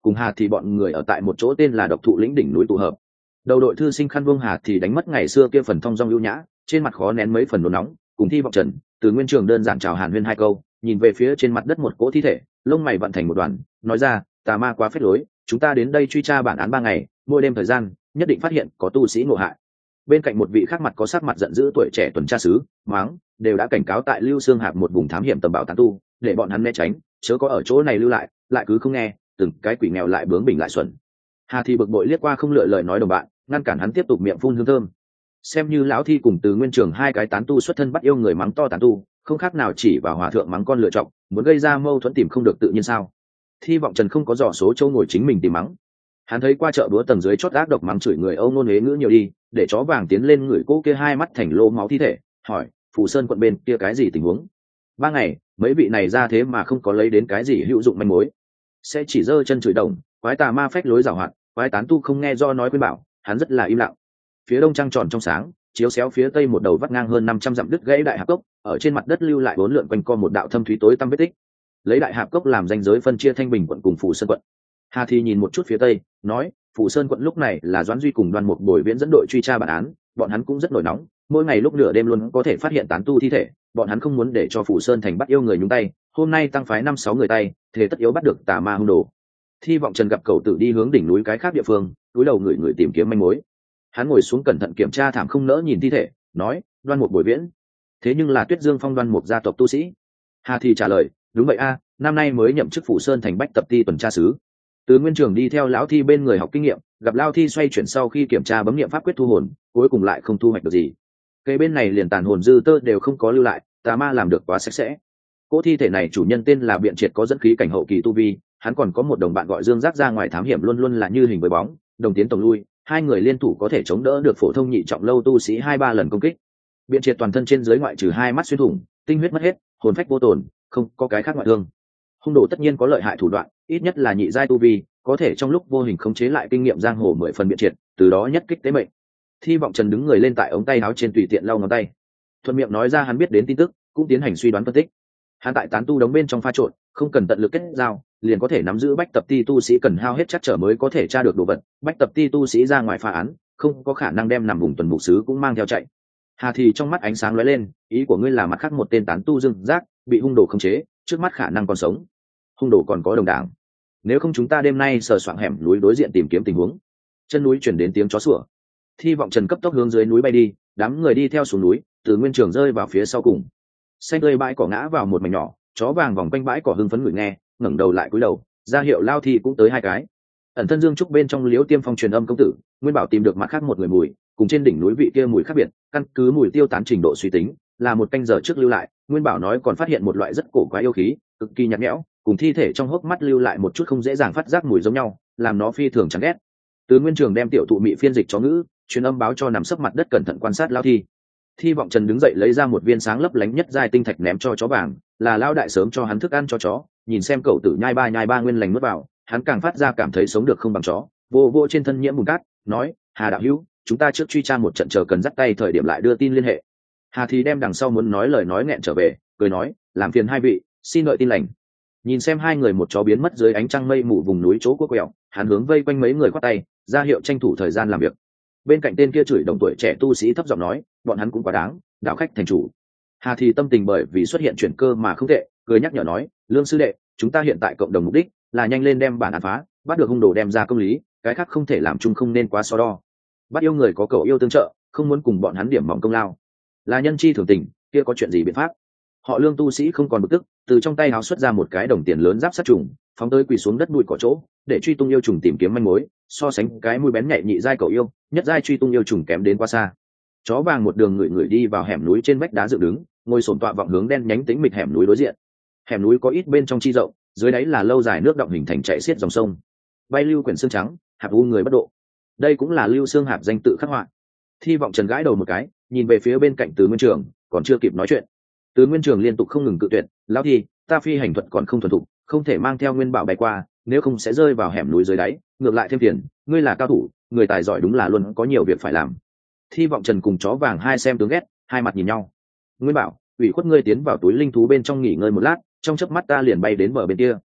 cùng Hà thì bọn người ở tại một chỗ tên là Độc Thụ Lĩnh đỉnh núi tụ hợp. Đầu đội thư sinh khăn vuông Hà thì đánh mất ngày xưa kia phần thong dong ưu nhã, trên mặt khó nén mấy phần nôn nóng, cùng Thi Vọng Trần, Từ Nguyên Trường đơn giản chào hàn huyên hai câu, nhìn về phía trên mặt đất một cỗ thi thể, lông mày vặn thành một đoàn, nói ra, tà ma quá phết lối, chúng ta đến đây truy tra bản án ba ngày, mỗi đêm thời gian, nhất định phát hiện có tu sĩ ngộ hại. Bên cạnh một vị khác mặt có sắc mặt giận dữ tuổi trẻ tuần tra sứ, mắng, đều đã cảnh cáo tại Lưu Xương Hạp một vùng thám hiểm tầm bảo tán tu, để bọn hắn né tránh, chớ có ở chỗ này lưu lại, lại cứ không nghe, từng cái quỷ nghèo lại bướng bỉnh lại xuẩn. Hà thì bực bội liếc qua không lựa lời nói đồng bạn, ngăn cản hắn tiếp tục miệng phun hương thơm. Xem như lão Thi cùng Từ Nguyên Trường hai cái tán tu xuất thân bắt yêu người mắng to tán tu, không khác nào chỉ vào hòa thượng mắng con lựa chọn, muốn gây ra mâu thuẫn tìm không được tự nhiên sao? Thi Vọng Trần không có dò số châu ngồi chính mình tìm mắng. Hắn thấy qua chợ búa tầng dưới chót ác độc mắng chửi người Âu nôn huế ngữ nhiều đi, để chó vàng tiến lên người cô kia hai mắt thành lô máu thi thể, hỏi, Phù Sơn quận bên kia cái gì tình huống? Ba ngày, mấy vị này ra thế mà không có lấy đến cái gì hữu dụng manh mối, sẽ chỉ giơ chân chửi đồng, quái tà ma phách lối giảo hoạt, quái tán tu không nghe do nói khuyên bảo, hắn rất là im lặng. Phía đông trăng tròn trong sáng, chiếu xéo phía tây một đầu vắt ngang hơn năm trăm dặm đứt gãy đại hạp cốc, ở trên mặt đất lưu lại bốn lượn quanh co một đạo thâm thúy tối tăm vết tích. Lấy đại hạp cốc làm ranh giới phân chia Thanh Bình quận cùng Phù Sơn quận. Hà Thi nhìn một chút phía tây, nói, Phù Sơn quận lúc này là Doãn Duy cùng Đoan Mục Bồi Viễn dẫn đội truy tra bản án, bọn hắn cũng rất nổi nóng, mỗi ngày lúc nửa đêm luôn có thể phát hiện tán tu thi thể, bọn hắn không muốn để cho Phù Sơn thành bắt yêu người nhúng tay, hôm nay tăng phái năm sáu người tay, thế tất yếu bắt được tà ma hung đồ. Thi Vọng Trần gặp cầu tử đi hướng đỉnh núi cái khác địa phương, cúi đầu người người tìm kiếm manh mối. Hắn ngồi xuống cẩn thận kiểm tra thảm không nỡ nhìn thi thể, nói, Đoan Mục Bồi Viễn, thế nhưng là Tuyết Dương Phong Đoan Mục gia tộc tu sĩ. Hà Thi trả lời, đúng vậy a, năm nay mới nhậm chức Phủ Sơn thành bách tập ti tuần tra sứ. Từ Nguyên Trường đi theo lão Thi bên người học kinh nghiệm, gặp lão Thi xoay chuyển sau khi kiểm tra bấm nghiệm pháp quyết thu hồn, cuối cùng lại không thu hoạch được gì. Cây bên này liền tàn hồn dư tơ đều không có lưu lại, tà ma làm được quá sạch sẽ. Cỗ thi thể này chủ nhân tên là Biện Triệt, có dẫn khí cảnh hậu kỳ tu vi, hắn còn có một đồng bạn gọi Dương Giác ra ngoài thám hiểm luôn luôn là như hình với bóng, đồng tiến tổng lui, hai người liên thủ có thể chống đỡ được phổ thông nhị trọng lâu tu sĩ hai ba lần công kích. Biện Triệt toàn thân trên dưới ngoại trừ hai mắt xuyên thủng, tinh huyết mất hết, hồn phách vô tổn, không có cái khác ngoại thương. Hung đồ tất nhiên có lợi hại thủ đoạn, ít nhất là nhị giai tu vi, có thể trong lúc vô hình khống chế lại kinh nghiệm giang hồ mười phần Biện Triệt, từ đó nhất kích tế mệnh. Thi Vọng Trần đứng người lên tại ống tay áo trên tùy tiện lau ngón tay, thuận miệng nói ra hắn biết đến tin tức, cũng tiến hành suy đoán phân tích. Hắn tại tán tu đống bên trong pha trộn, không cần tận lực kết giao, liền có thể nắm giữ bách tập ti tu sĩ cần hao hết chắc trở mới có thể tra được đồ vật. Bách tập ti tu sĩ ra ngoài phá án, không có khả năng đem nằm vùng tuần mục sứ cũng mang theo chạy. Hà thì trong mắt ánh sáng lóe lên, ý của ngươi là mặt khác một tên tán tu Dương Giác bị hung đồ khống chế, trước mắt khả năng còn sống. Hung đồ còn có đồng đảng, nếu không chúng ta đêm nay sờ soạng hẻm núi đối diện tìm kiếm tình huống. Chân núi chuyển đến tiếng chó sủa. Thi Vọng Trần cấp tốc hướng dưới núi bay đi, đám người đi theo xuống núi, Từ Nguyên Trường rơi vào phía sau cùng. Xanh tươi bãi cỏ ngã vào một mảnh nhỏ, chó vàng vòng quanh bãi cỏ hưng phấn người nghe, ngẩng đầu lại cúi đầu, ra hiệu lao Thi cũng tới hai cái. Ẩn thân Dương Trúc bên trong Liễu Tiêm Phong truyền âm công tử, Nguyên Bảo tìm được mặt khác một người mùi, cùng trên đỉnh núi vị kia mùi khác biệt, căn cứ mùi tiêu tán trình độ suy tính, là một canh giờ trước lưu lại. Nguyên Bảo nói còn phát hiện một loại rất cổ quái yêu khí, cực kỳ nhạt nhẽo, cùng thi thể trong hốc mắt lưu lại một chút không dễ dàng phát giác mùi giống nhau, làm nó phi thường chán ghét. Từ Nguyên Trường đem tiểu thụ mị phiên dịch cho ngữ, truyền âm báo cho nằm sấp mặt đất cẩn thận quan sát lao Thi. Thi Vọng Trần đứng dậy lấy ra một viên sáng lấp lánh nhất giai tinh thạch ném cho chó vàng, là lao đại sớm cho hắn thức ăn cho chó, nhìn xem cậu tử nhai ba nhai ba nguyên lành nuốt vào, hắn càng phát ra cảm thấy sống được không bằng chó. Vô vô trên thân nhiễm bùn cát, nói, Hà đạo hữu, chúng ta trước truy tra một trận, chờ cần dắt tay thời điểm lại đưa tin liên hệ. Hà thì đem đằng sau muốn nói lời nói nghẹn trở về, cười nói, làm phiền hai vị, xin đợi tin lành. Nhìn xem hai người một chó biến mất dưới ánh trăng mây mù vùng núi chỗ quốc quẹo, hắn hướng vây quanh mấy người khoát tay, ra hiệu tranh thủ thời gian làm việc. Bên cạnh tên kia chửi đồng tuổi trẻ tu sĩ thấp giọng nói, bọn hắn cũng quá đáng, đạo khách thành chủ. Hà thì tâm tình bởi vì xuất hiện chuyển cơ mà không tệ, cười nhắc nhở nói, Lương sư đệ, chúng ta hiện tại cộng đồng mục đích là nhanh lên đem bản án phá, bắt được hung đồ đem ra công lý, cái khác không thể làm chung, không nên quá so đo. Bắt yêu người có cầu yêu tương trợ, không muốn cùng bọn hắn điểm mỏng công lao, là nhân chi thường tình, kia có chuyện gì biện pháp? Họ Lương tu sĩ không còn bực tức, từ trong tay háo xuất ra một cái đồng tiền lớn giáp sát trùng, phóng tới quỳ xuống đất bụi cỏ chỗ, để truy tung yêu trùng tìm kiếm manh mối. So sánh cái mũi bén nhạy nhị giai cầu yêu, nhất giai truy tung yêu trùng kém đến quá xa. Chó vàng một đường người người đi vào hẻm núi trên vách đá dựng đứng, ngồi sồn tọa vọng hướng đen nhánh tĩnh mịch hẻm núi đối diện. Hẻm núi có ít bên trong chi rộng, dưới đáy là lâu dài nước động hình thành chảy xiết dòng sông. Bay lưu quyển xương trắng, hạp u người bất độ. Đây cũng là Lưu Xương Hạp danh tự khắc họa. Thi Vọng Trần gãi đầu một cái, nhìn về phía bên cạnh Từ Nguyên Trường, còn chưa kịp nói chuyện. Từ Nguyên Trường liên tục không ngừng cự tuyệt, lão Thi, ta phi hành thuật còn không thuần thục, không thể mang theo Nguyên Bảo bay qua, nếu không sẽ rơi vào hẻm núi dưới đáy, ngược lại thêm tiền. Ngươi là cao thủ, người tài giỏi đúng là luôn có nhiều việc phải làm. Thi Vọng Trần cùng chó vàng hai xem tướng ghét, hai mặt nhìn nhau. Nguyên Bảo, ủy khuất ngươi tiến vào túi linh thú bên trong nghỉ ngơi một lát, trong chớp mắt ta liền bay đến bờ bên kia.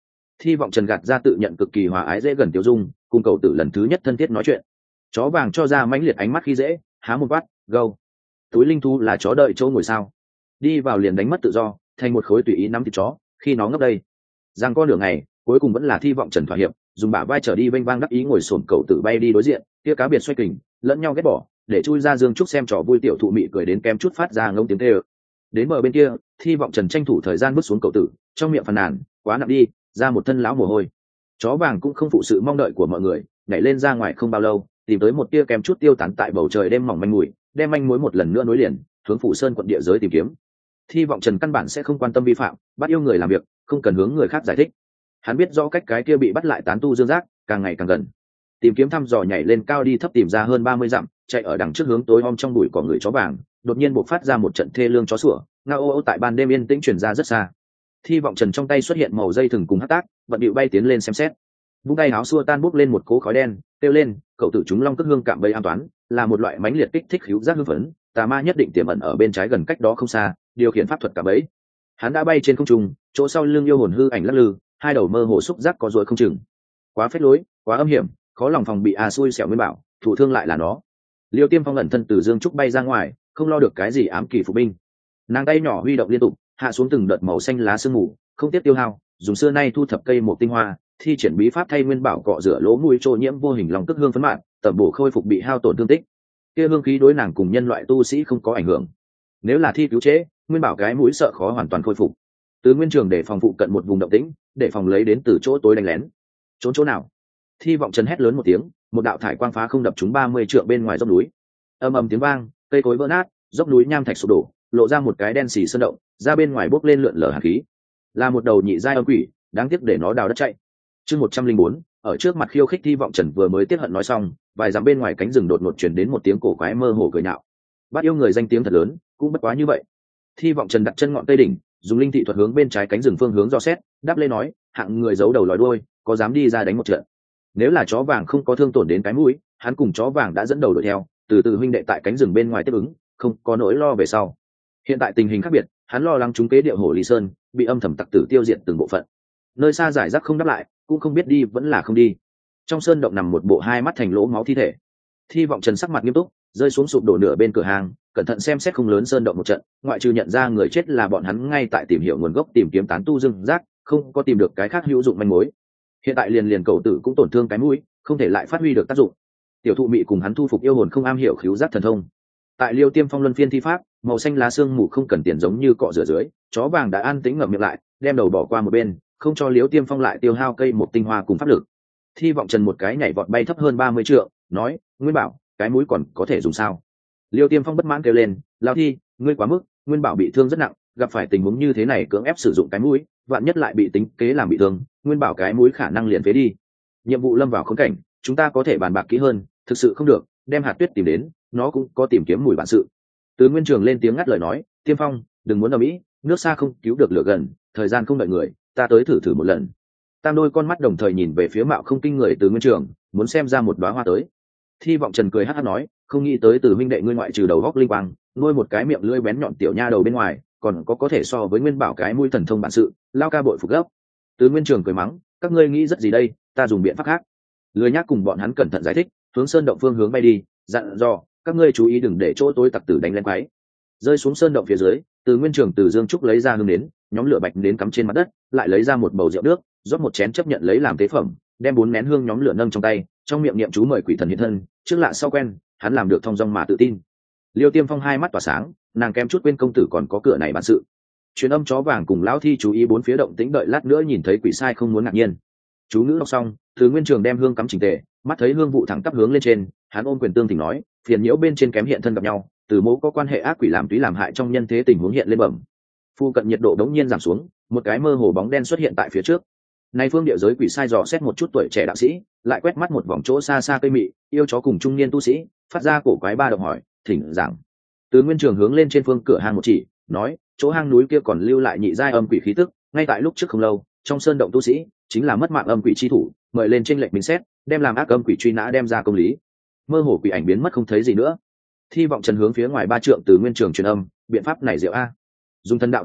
Thi vọng trần gạt ra tự nhận cực kỳ hòa ái dễ gần tiêu dung, cùng cầu tử lần thứ nhất thân thiết nói chuyện. Chó vàng cho ra mãnh liệt ánh mắt khi dễ, há một quát, gâu. Túi linh thú là chó đợi chỗ ngồi sao? Đi vào liền đánh mất tự do, thành một khối tùy ý nắm thịt chó, khi nó ngấp đây. Giang con đường này, cuối cùng vẫn là Thi vọng trần thỏa hiệp, dùng bả vai trở đi vênh vang đắc ý ngồi xổm cầu tử bay đi đối diện, kia cá biệt xoay kình, lẫn nhau ghét bỏ, để chui ra dương trúc xem trò vui tiểu thụ mị cười đến kém chút phát ra ngông tiếng tê ơ. Đến bờ bên kia, Thi vọng trần tranh thủ thời gian bước xuống cầu tử, trong miệng phàn nàn, quá nặng đi, ra một thân lão mồ hôi. Chó vàng cũng không phụ sự mong đợi của mọi người, nhảy lên ra ngoài không bao lâu, tìm tới một tia kém chút tiêu tán tại bầu trời đêm mỏng manh mùi, đem manh mối một lần nữa nối liền, hướng phủ sơn quận địa giới tìm kiếm. Thi vọng trần căn bản sẽ không quan tâm vi phạm, bắt yêu người làm việc, không cần hướng người khác giải thích. Hắn biết rõ cách cái kia bị bắt lại tán tu dương giác càng ngày càng gần. Tìm kiếm thăm dò nhảy lên cao đi thấp tìm ra hơn ba mươi dặm, chạy ở đằng trước hướng tối om trong bụi cỏ người chó vàng, đột nhiên bộc phát ra một trận thê lương chó sủa, ngao ô ô tại ban đêm yên tĩnh truyền ra rất xa. Thi vọng trần trong tay xuất hiện màu dây thừng cùng hắc tác, vận điệu bay tiến lên xem xét. Vung tay áo xua tan bốc lên một cỗ khói đen, kêu lên, cậu tử chúng long tức hương cạm bẫy an toán, là một loại mãnh liệt kích thích hữu giác hưng phấn, tà ma nhất định tiềm ẩn ở bên trái gần cách đó không xa, điều khiển pháp thuật cạm bẫy. Hắn đã bay trên không trung, chỗ sau lưng yêu hồn hư ảnh lắc lư, hai đầu mơ hồ xúc giác có ruồi không chừng. Quá phết lối, quá âm hiểm, khó lòng phòng bị à xui xẻo nguyên bảo, thủ thương lại là nó. Liêu Tiêm Phong ẩn thân từ dương trúc bay ra ngoài, không lo được cái gì ám kỳ phục binh. Nàng tay nhỏ huy động liên tục, hạ xuống từng đợt màu xanh lá sương mù, không tiếc tiêu hao, dùng xưa nay thu thập cây một tinh hoa, thi triển bí pháp thay nguyên bảo cọ rửa lỗ mũi trô nhiễm vô hình lòng tức hương phấn mạn, tẩm bổ khôi phục bị hao tổn thương tích. Kia hương khí đối nàng cùng nhân loại tu sĩ không có ảnh hưởng. Nếu là thi cứu chế, nguyên bảo cái mũi sợ khó hoàn toàn khôi phục. Từ nguyên trường để phòng phụ cận một vùng động tĩnh, để phòng lấy đến từ chỗ tối đánh lén. Trốn chỗ nào? Thi vọng trần hét lớn một tiếng, một đạo thải quang phá không đập trúng ba mươi trượng bên ngoài dốc núi. Ầm ầm tiếng vang, cây cối vỡ nát, dốc núi nham thạch sụp đổ, lộ ra một cái đen xì sơn động, ra bên ngoài bốc lên lượn lờ hàn khí. Là một đầu nhị giai âm quỷ, đáng tiếc để nó đào đất chạy. Chương một trăm linh bốn, ở trước mặt khiêu khích Thi vọng trần vừa mới tiết hận nói xong, vài dặm bên ngoài cánh rừng đột ngột truyền đến một tiếng cổ quái mơ hồ cười nhạo. Bắt yêu người danh tiếng thật lớn, cũng bất quá như vậy. Thi vọng trần đặt chân ngọn tây đỉnh, dùng linh thị thuật hướng bên trái cánh rừng phương hướng dò xét, đáp lên nói, hạng người giấu đầu lòi đuôi, có dám đi ra đánh một trận. Nếu là chó vàng không có thương tổn đến cái mũi, hắn cùng chó vàng đã dẫn đầu đuổi theo, từ từ huynh đệ tại cánh rừng bên ngoài tiếp ứng, không có nỗi lo về sau. Hiện tại tình hình khác biệt, hắn lo lắng chúng kế điệu hồ Lý Sơn bị âm thầm tặc tử tiêu diệt từng bộ phận. Nơi xa giải rác không đáp lại, cũng không biết đi vẫn là không đi. Trong sơn động nằm một bộ hai mắt thành lỗ máu thi thể. Thi vọng trần sắc mặt nghiêm túc, rơi xuống sụp đổ nửa bên cửa hàng, cẩn thận xem xét không lớn sơn động một trận, ngoại trừ nhận ra người chết là bọn hắn ngay tại tìm hiểu nguồn gốc tìm kiếm tán tu dương giác, không có tìm được cái khác hữu dụng manh mối. Hiện tại liền liền cầu tử cũng tổn thương cái mũi, không thể lại phát huy được tác dụng. Tiểu thụ mị cùng hắn thu phục yêu hồn không am hiểu khứu giác thần thông. Tại Liêu Tiêm Phong luân phiên thi pháp, màu xanh lá xương mù không cần tiền giống như cọ rửa dưới, chó vàng đã an tĩnh ngậm miệng lại, đem đầu bỏ qua một bên, không cho Liêu Tiêm Phong lại tiêu hao cây một tinh hoa cùng pháp lực. Thi vọng trần một cái nhảy vọt bay thấp hơn ba mươi trượng, nói, Nguyên Bảo, cái mũi còn có thể dùng sao? Liêu Tiêm Phong bất mãn kêu lên, lao thi, ngươi quá mức, Nguyên Bảo bị thương rất nặng, gặp phải tình huống như thế này cưỡng ép sử dụng cái mũi, vạn nhất lại bị tính kế làm bị thương, Nguyên Bảo cái mũi khả năng liền phế đi. Nhiệm vụ lâm vào khốn cảnh, chúng ta có thể bàn bạc kỹ hơn, thực sự không được, đem hạt tuyết tìm đến, nó cũng có tìm kiếm mùi bản sự. Từ Nguyên Trường lên tiếng ngắt lời nói, Tiêm Phong, đừng muốn ầm ĩ, nước xa không cứu được lửa gần, thời gian không đợi người, ta tới thử thử một lần. Tam đôi con mắt đồng thời nhìn về phía Mạo không kinh người Từ Nguyên Trường, muốn xem ra một đóa hoa tới. Thi vọng trần cười hắt hắt nói, không nghĩ tới Từ huynh đệ ngươi ngoại trừ đầu góc linh quang, nuôi một cái miệng lưỡi bén nhọn tiểu nha đầu bên ngoài, còn có có thể so với Nguyên Bảo cái mũi thần thông bản sự, lao ca bội phục gấp. Từ Nguyên Trường cười mắng, các ngươi nghĩ rất gì đây, ta dùng biện pháp khác. Lười nhác cùng bọn hắn cẩn thận giải thích, hướng sơn động phương hướng bay đi, dặn dò các ngươi chú ý đừng để chỗ tối tặc tử đánh lên quái. Rơi xuống sơn động phía dưới, Từ Nguyên Trường từ dương trúc lấy ra hương đến, nhóm lửa bạch đến cắm trên mặt đất, lại lấy ra một bầu rượu nước, rót một chén chấp nhận lấy làm tế phẩm, đem bốn nén hương nhóm lửa nâng trong tay, trong miệng niệm chú mời quỷ thần hiện thân, trước lạ sau quen, hắn làm được thong dong mà tự tin. Liêu Tiêm Phong hai mắt tỏa sáng, nàng kém chút quên công tử còn có cửa này bản sự. Truyền âm chó vàng cùng lão thi chú ý bốn phía động tĩnh, đợi lát nữa nhìn thấy quỷ sai không muốn ngạc nhiên. Chú ngữ đọc xong, Từ Nguyên Trường đem hương cắm chỉnh tề, mắt thấy hương vụ thẳng tắp hướng lên trên, hắn ôm quyền tương thỉnh nói, phiền nhiễu bên trên kém hiện thân gặp nhau, từ mẫu có quan hệ ác quỷ làm túy làm hại trong nhân thế tình huống hiện lên bẩm. Phu cận nhiệt độ đống nhiên giảm xuống, một cái mơ hồ bóng đen xuất hiện tại phía trước. Nay phương địa giới quỷ sai dò xét một chút tuổi trẻ đạo sĩ, lại quét mắt một vòng chỗ xa xa cây mị, yêu chó cùng trung niên tu sĩ, phát ra cổ quái ba động hỏi, thỉnh giảng. Từ Nguyên Trường hướng lên trên phương cửa hang một chỉ, nói, chỗ hang núi kia còn lưu lại nhị giai âm quỷ khí tức, ngay tại lúc trước không lâu, trong sơn động tu sĩ chính là mất mạng âm quỷ chi thủ, mời lên trên lệnh bình xét, đem làm ác âm quỷ truy nã đem ra công lý. Mơ hồ quỷ ảnh biến mất không thấy gì nữa. Thi vọng trần hướng phía ngoài ba trượng Từ Nguyên Trường truyền âm, biện pháp này diệu a. Dùng thần đạo thủ đoạn,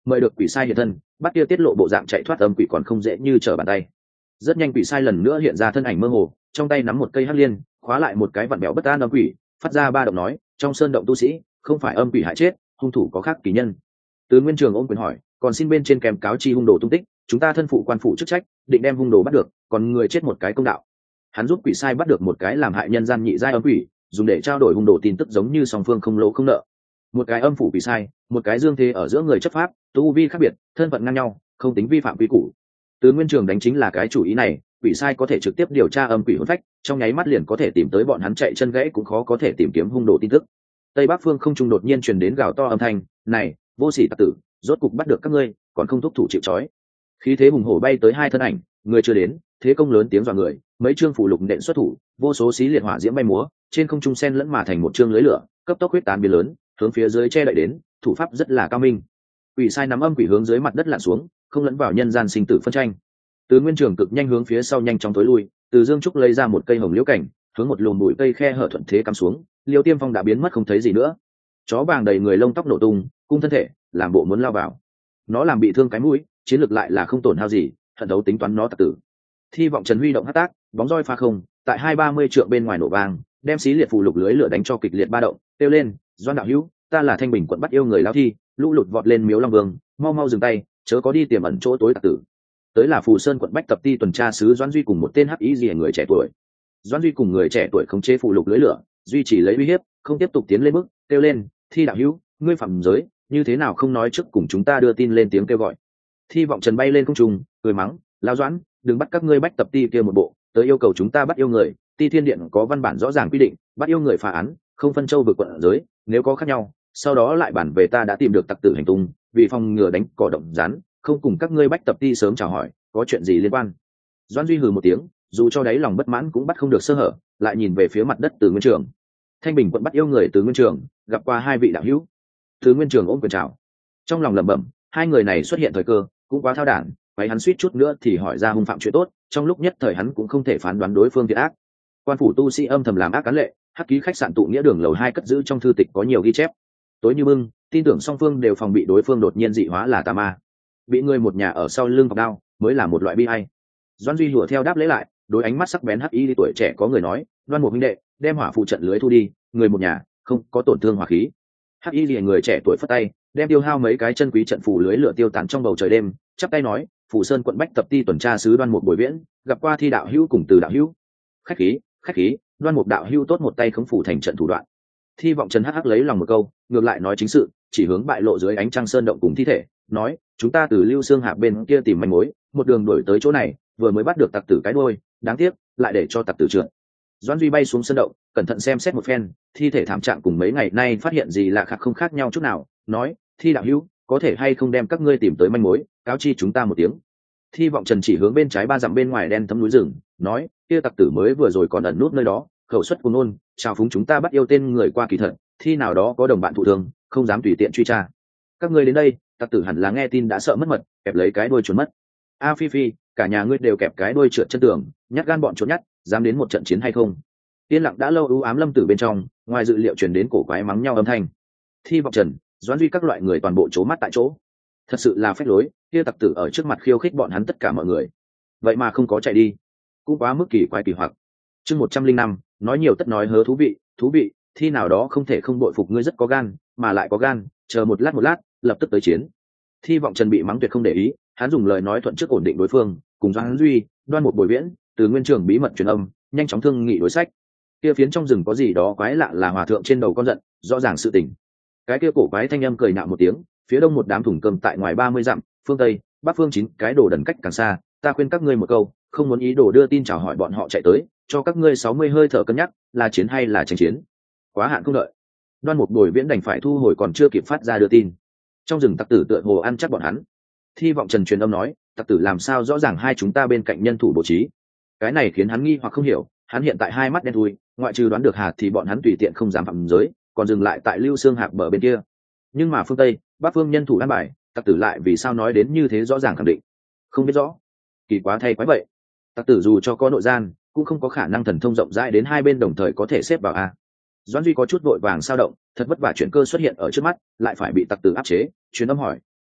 mời được quỷ sai hiện thân, bắt kia tiết lộ bộ dạng chạy thoát âm quỷ còn không dễ như trở bàn tay. Rất nhanh quỷ sai lần nữa hiện ra thân ảnh mơ hồ, trong tay nắm một cây hắc liên, khóa lại một cái vặn bẹo bất an âm quỷ, phát ra ba động nói, trong sơn động tu sĩ không phải âm quỷ hại chết, hung thủ có khác kỳ nhân. Từ Nguyên Trường ôm quyền hỏi, còn xin bên trên kèm cáo chi hung đồ tung tích, chúng ta thân phụ quan phụ chức trách, định đem hung đồ bắt được, còn người chết một cái công đạo. Hắn giúp quỷ sai bắt được một cái làm hại nhân gian nhị giai âm quỷ, dùng để trao đổi hung đồ tin tức, giống như song phương không lỗ không nợ. Một cái âm phủ quỷ sai, một cái dương thế ở giữa người chấp pháp, tu vi khác biệt, thân phận ngang nhau, không tính vi phạm quy củ. Từ Nguyên Trường đánh chính là cái chủ ý này, quỷ sai có thể trực tiếp điều tra âm quỷ hồn phách, trong nháy mắt liền có thể tìm tới bọn hắn, chạy chân gãy cũng khó có thể tìm kiếm hung đồ tin tức. Tây Bắc phương không trung đột nhiên truyền đến gào to âm thanh, này vô sỉ tặc tử, rốt cục bắt được các ngươi, còn không thúc thủ chịu trói. Khí thế hùng hổ bay tới hai thân ảnh, người chưa đến, thế công lớn tiếng dọa người, mấy chương phủ lục nện xuất thủ, vô số xí liệt hỏa diễm bay múa, trên không trung xen lẫn mà thành một chương lưới lửa, cấp tốc huyết tán biến lớn, hướng phía dưới che đậy đến, thủ pháp rất là cao minh. Quỷ sai nắm âm quỷ hướng dưới mặt đất lặn xuống, không lẫn vào nhân gian sinh tử phân tranh. Từ Nguyên Trường cực nhanh hướng phía sau nhanh chóng tối lui, Từ Dương Trúc lấy ra một cây hồng liễu cảnh, hướng một lùm bụi cây khe hở thuận thế cắm xuống, Liêu Tiêm Phong đã biến mất không thấy gì nữa. Chó vàng đầy người lông tóc nổ tung, cung thân thể, làm bộ muốn lao vào. Nó làm bị thương cái mũi, chiến lược lại là không tổn hao gì, thận đấu tính toán nó tặc tử. Thi vọng Trần huy động hắc tác, bóng roi pha không, tại hai ba mươi trượng bên ngoài nổ vang, đem xí liệt phù lục lưới lửa đánh cho kịch liệt ba động, kêu lên, Doan đạo hữu, ta là Thanh Bình quận bắt yêu người lão thi, lũ lụt vọt lên miếu Long Vương, mau mau dừng tay, chớ có đi tiềm ẩn chỗ tối tặc tử. Tới là Phù Sơn quận bách tập ti tuần tra sứ Doãn Duy cùng một tên hắc ý gì người trẻ tuổi. Doãn Duy cùng người trẻ tuổi khống chế phù lục lưới lửa, duy trì lấy uy hiếp, không tiếp tục tiến lên bước, kêu lên, Thi đạo hữu, ngươi phạm giới, như thế nào không nói trước cùng chúng ta đưa tin lên tiếng kêu gọi. Thi vọng Trần bay lên không trung, cười mắng, lão Doãn, đừng bắt các ngươi bách tập ti kia một bộ, tới yêu cầu chúng ta bắt yêu người, ti thiên điện có văn bản rõ ràng quy định, bắt yêu người phá án, không phân châu vực quận giới, nếu có khác nhau, sau đó lại bản về ta đã tìm được tặc tử hành tung, vì phòng ngừa đánh cỏ động rắn, không cùng các ngươi bách tập ti sớm chào hỏi, có chuyện gì liên quan. Doãn Duy hừ một tiếng, dù cho đáy lòng bất mãn cũng bắt không được sơ hở, lại nhìn về phía mặt đất Từ Nguyên Trường. Thanh Bình quận bắt yêu người Từ Nguyên Trường, gặp qua hai vị đạo hữu. Từ Nguyên Trường ôm quyền chào. Trong lòng lẩm bẩm, hai người này xuất hiện thời cơ cũng quá thao đản, váy hắn suýt chút nữa thì hỏi ra hung phạm chuyện tốt, trong lúc nhất thời hắn cũng không thể phán đoán đối phương thiệt ác. Quan phủ tu sĩ âm thầm làm ác cán lệ, hắc ký khách sạn tụ nghĩa đường lầu hai cất giữ trong thư tịch có nhiều ghi chép. Tối như bưng, tin tưởng song phương đều phòng bị đối phương đột nhiên dị hóa là tà ma, bị người một nhà ở sau lưng vọc đao mới là một loại bi hay. Doãn Duy lùa theo đáp lễ lại, đối ánh mắt sắc bén hắc y tuổi trẻ có người nói, Đoan một huynh đệ, đem hỏa phụ trận lưới thu đi, người một nhà không có tổn thương hỏa khí. Hắc y người trẻ tuổi phất tay, đem tiêu hao mấy cái chân quý trận phủ lưới lửa tiêu tán trong bầu trời đêm, chắp tay nói, Phủ Sơn quận bách tập ti tuần tra sứ Đoan một buổi viễn, gặp qua Thi đạo hữu cùng Từ đạo hữu. Khách khí, khách khí, Đoan một đạo hữu tốt một tay khống phủ thành trận thủ đoạn. Thi vọng Trần hắc hắc lấy lòng một câu, ngược lại nói chính sự, chỉ hướng bại lộ dưới ánh trăng sơn động cùng thi thể, nói, chúng ta từ Lưu Xương Hạ bên kia tìm manh mối, một đường đuổi tới chỗ này, vừa mới bắt được tặc tử cái đuôi, đáng tiếc, lại để cho tặc tử trượt. Doãn Duy bay xuống sơn động, cẩn thận xem xét một phen, thi thể thảm trạng cùng mấy ngày nay phát hiện gì lạ khác không khác nhau chút nào, nói, Thi đạo hữu, có thể hay không đem các ngươi tìm tới manh mối, cáo chi chúng ta một tiếng. Thi vọng Trần chỉ hướng bên trái ba dặm bên ngoài đen thấm núi rừng, nói, kia tặc tử mới vừa rồi còn ẩn nút nơi đó, khẩu suất cuồng ngôn, chào phúng chúng ta bắt yêu tên người qua kỳ thật, thi nào đó có đồng bạn thụ thương, không dám tùy tiện truy tra. Các ngươi đến đây, tặc tử hẳn là nghe tin đã sợ mất mật, kẹp lấy cái đuôi trốn mất. A Phi Phi, cả nhà ngươi đều kẹp cái đuôi trượt chân tường, nhát gan bọn trốn nhát, dám đến một trận chiến hay không? Tiên lặng đã lâu u ám lâm tử bên trong, ngoài dự liệu truyền đến cổ quái mắng nhau âm thanh. Thi vọng Trần, Doãn Duy các loại người toàn bộ trố mắt tại chỗ. Thật sự là phách lối, kia tặc tử ở trước mặt khiêu khích bọn hắn tất cả mọi người, vậy mà không có chạy đi, cũng quá mức kỳ quái kỳ hoặc. Chương một trăm linh năm, nói nhiều tất nói hớ thú vị, thú vị, thi nào đó không thể không bội phục ngươi rất có gan, mà lại có gan, chờ một lát một lát, lập tức tới chiến. Thi vọng Trần bị mắng tuyệt không để ý, hắn dùng lời nói thuận trước ổn định đối phương, cùng Doãn Duy, Đoan một buổi viễn, Từ Nguyên Trường bí mật truyền âm, nhanh chóng thương nghị đối sách. Kia phiến trong rừng có gì đó quái lạ là hòa thượng trên đầu con giận, rõ ràng sự tình. Cái kia cổ quái thanh âm cười nạo một tiếng, phía đông một đám thùng cơm tại ngoài ba mươi dặm, phương tây, bắc phương chín cái đồ đần cách càng xa, ta khuyên các ngươi một câu, không muốn ý đồ đưa tin chào hỏi bọn họ chạy tới, cho các ngươi sáu mươi hơi thở cân nhắc, là chiến hay là tranh chiến. Quá hạn không đợi. Đoan một buổi viễn đành phải thu hồi còn chưa kịp phát ra đưa tin. Trong rừng tặc tử tựa hồ ăn chắc bọn hắn. Thi vọng Trần truyền âm nói, tặc tử làm sao rõ ràng hai chúng ta bên cạnh nhân thủ bố trí. Cái này khiến hắn nghi hoặc không hiểu, hắn hiện tại hai mắt đen thui, ngoại trừ đoán được hà thì bọn hắn tùy tiện không dám phạm giới, còn dừng lại tại Lưu Xương Hạc bờ bên kia. Nhưng mà phương tây, bắc phương nhân thủ an bài, tặc tử lại vì sao nói đến như thế rõ ràng khẳng định? Không biết rõ. Kỳ quá thay quái vậy. Tặc tử dù cho có nội gian, cũng không có khả năng thần thông rộng rãi đến hai bên đồng thời có thể xếp vào a. Doãn Duy có chút vội vàng sao động, thật vất vả chuyển cơ xuất hiện ở trước mắt, lại phải bị tặc tử áp chế, truyền âm hỏi,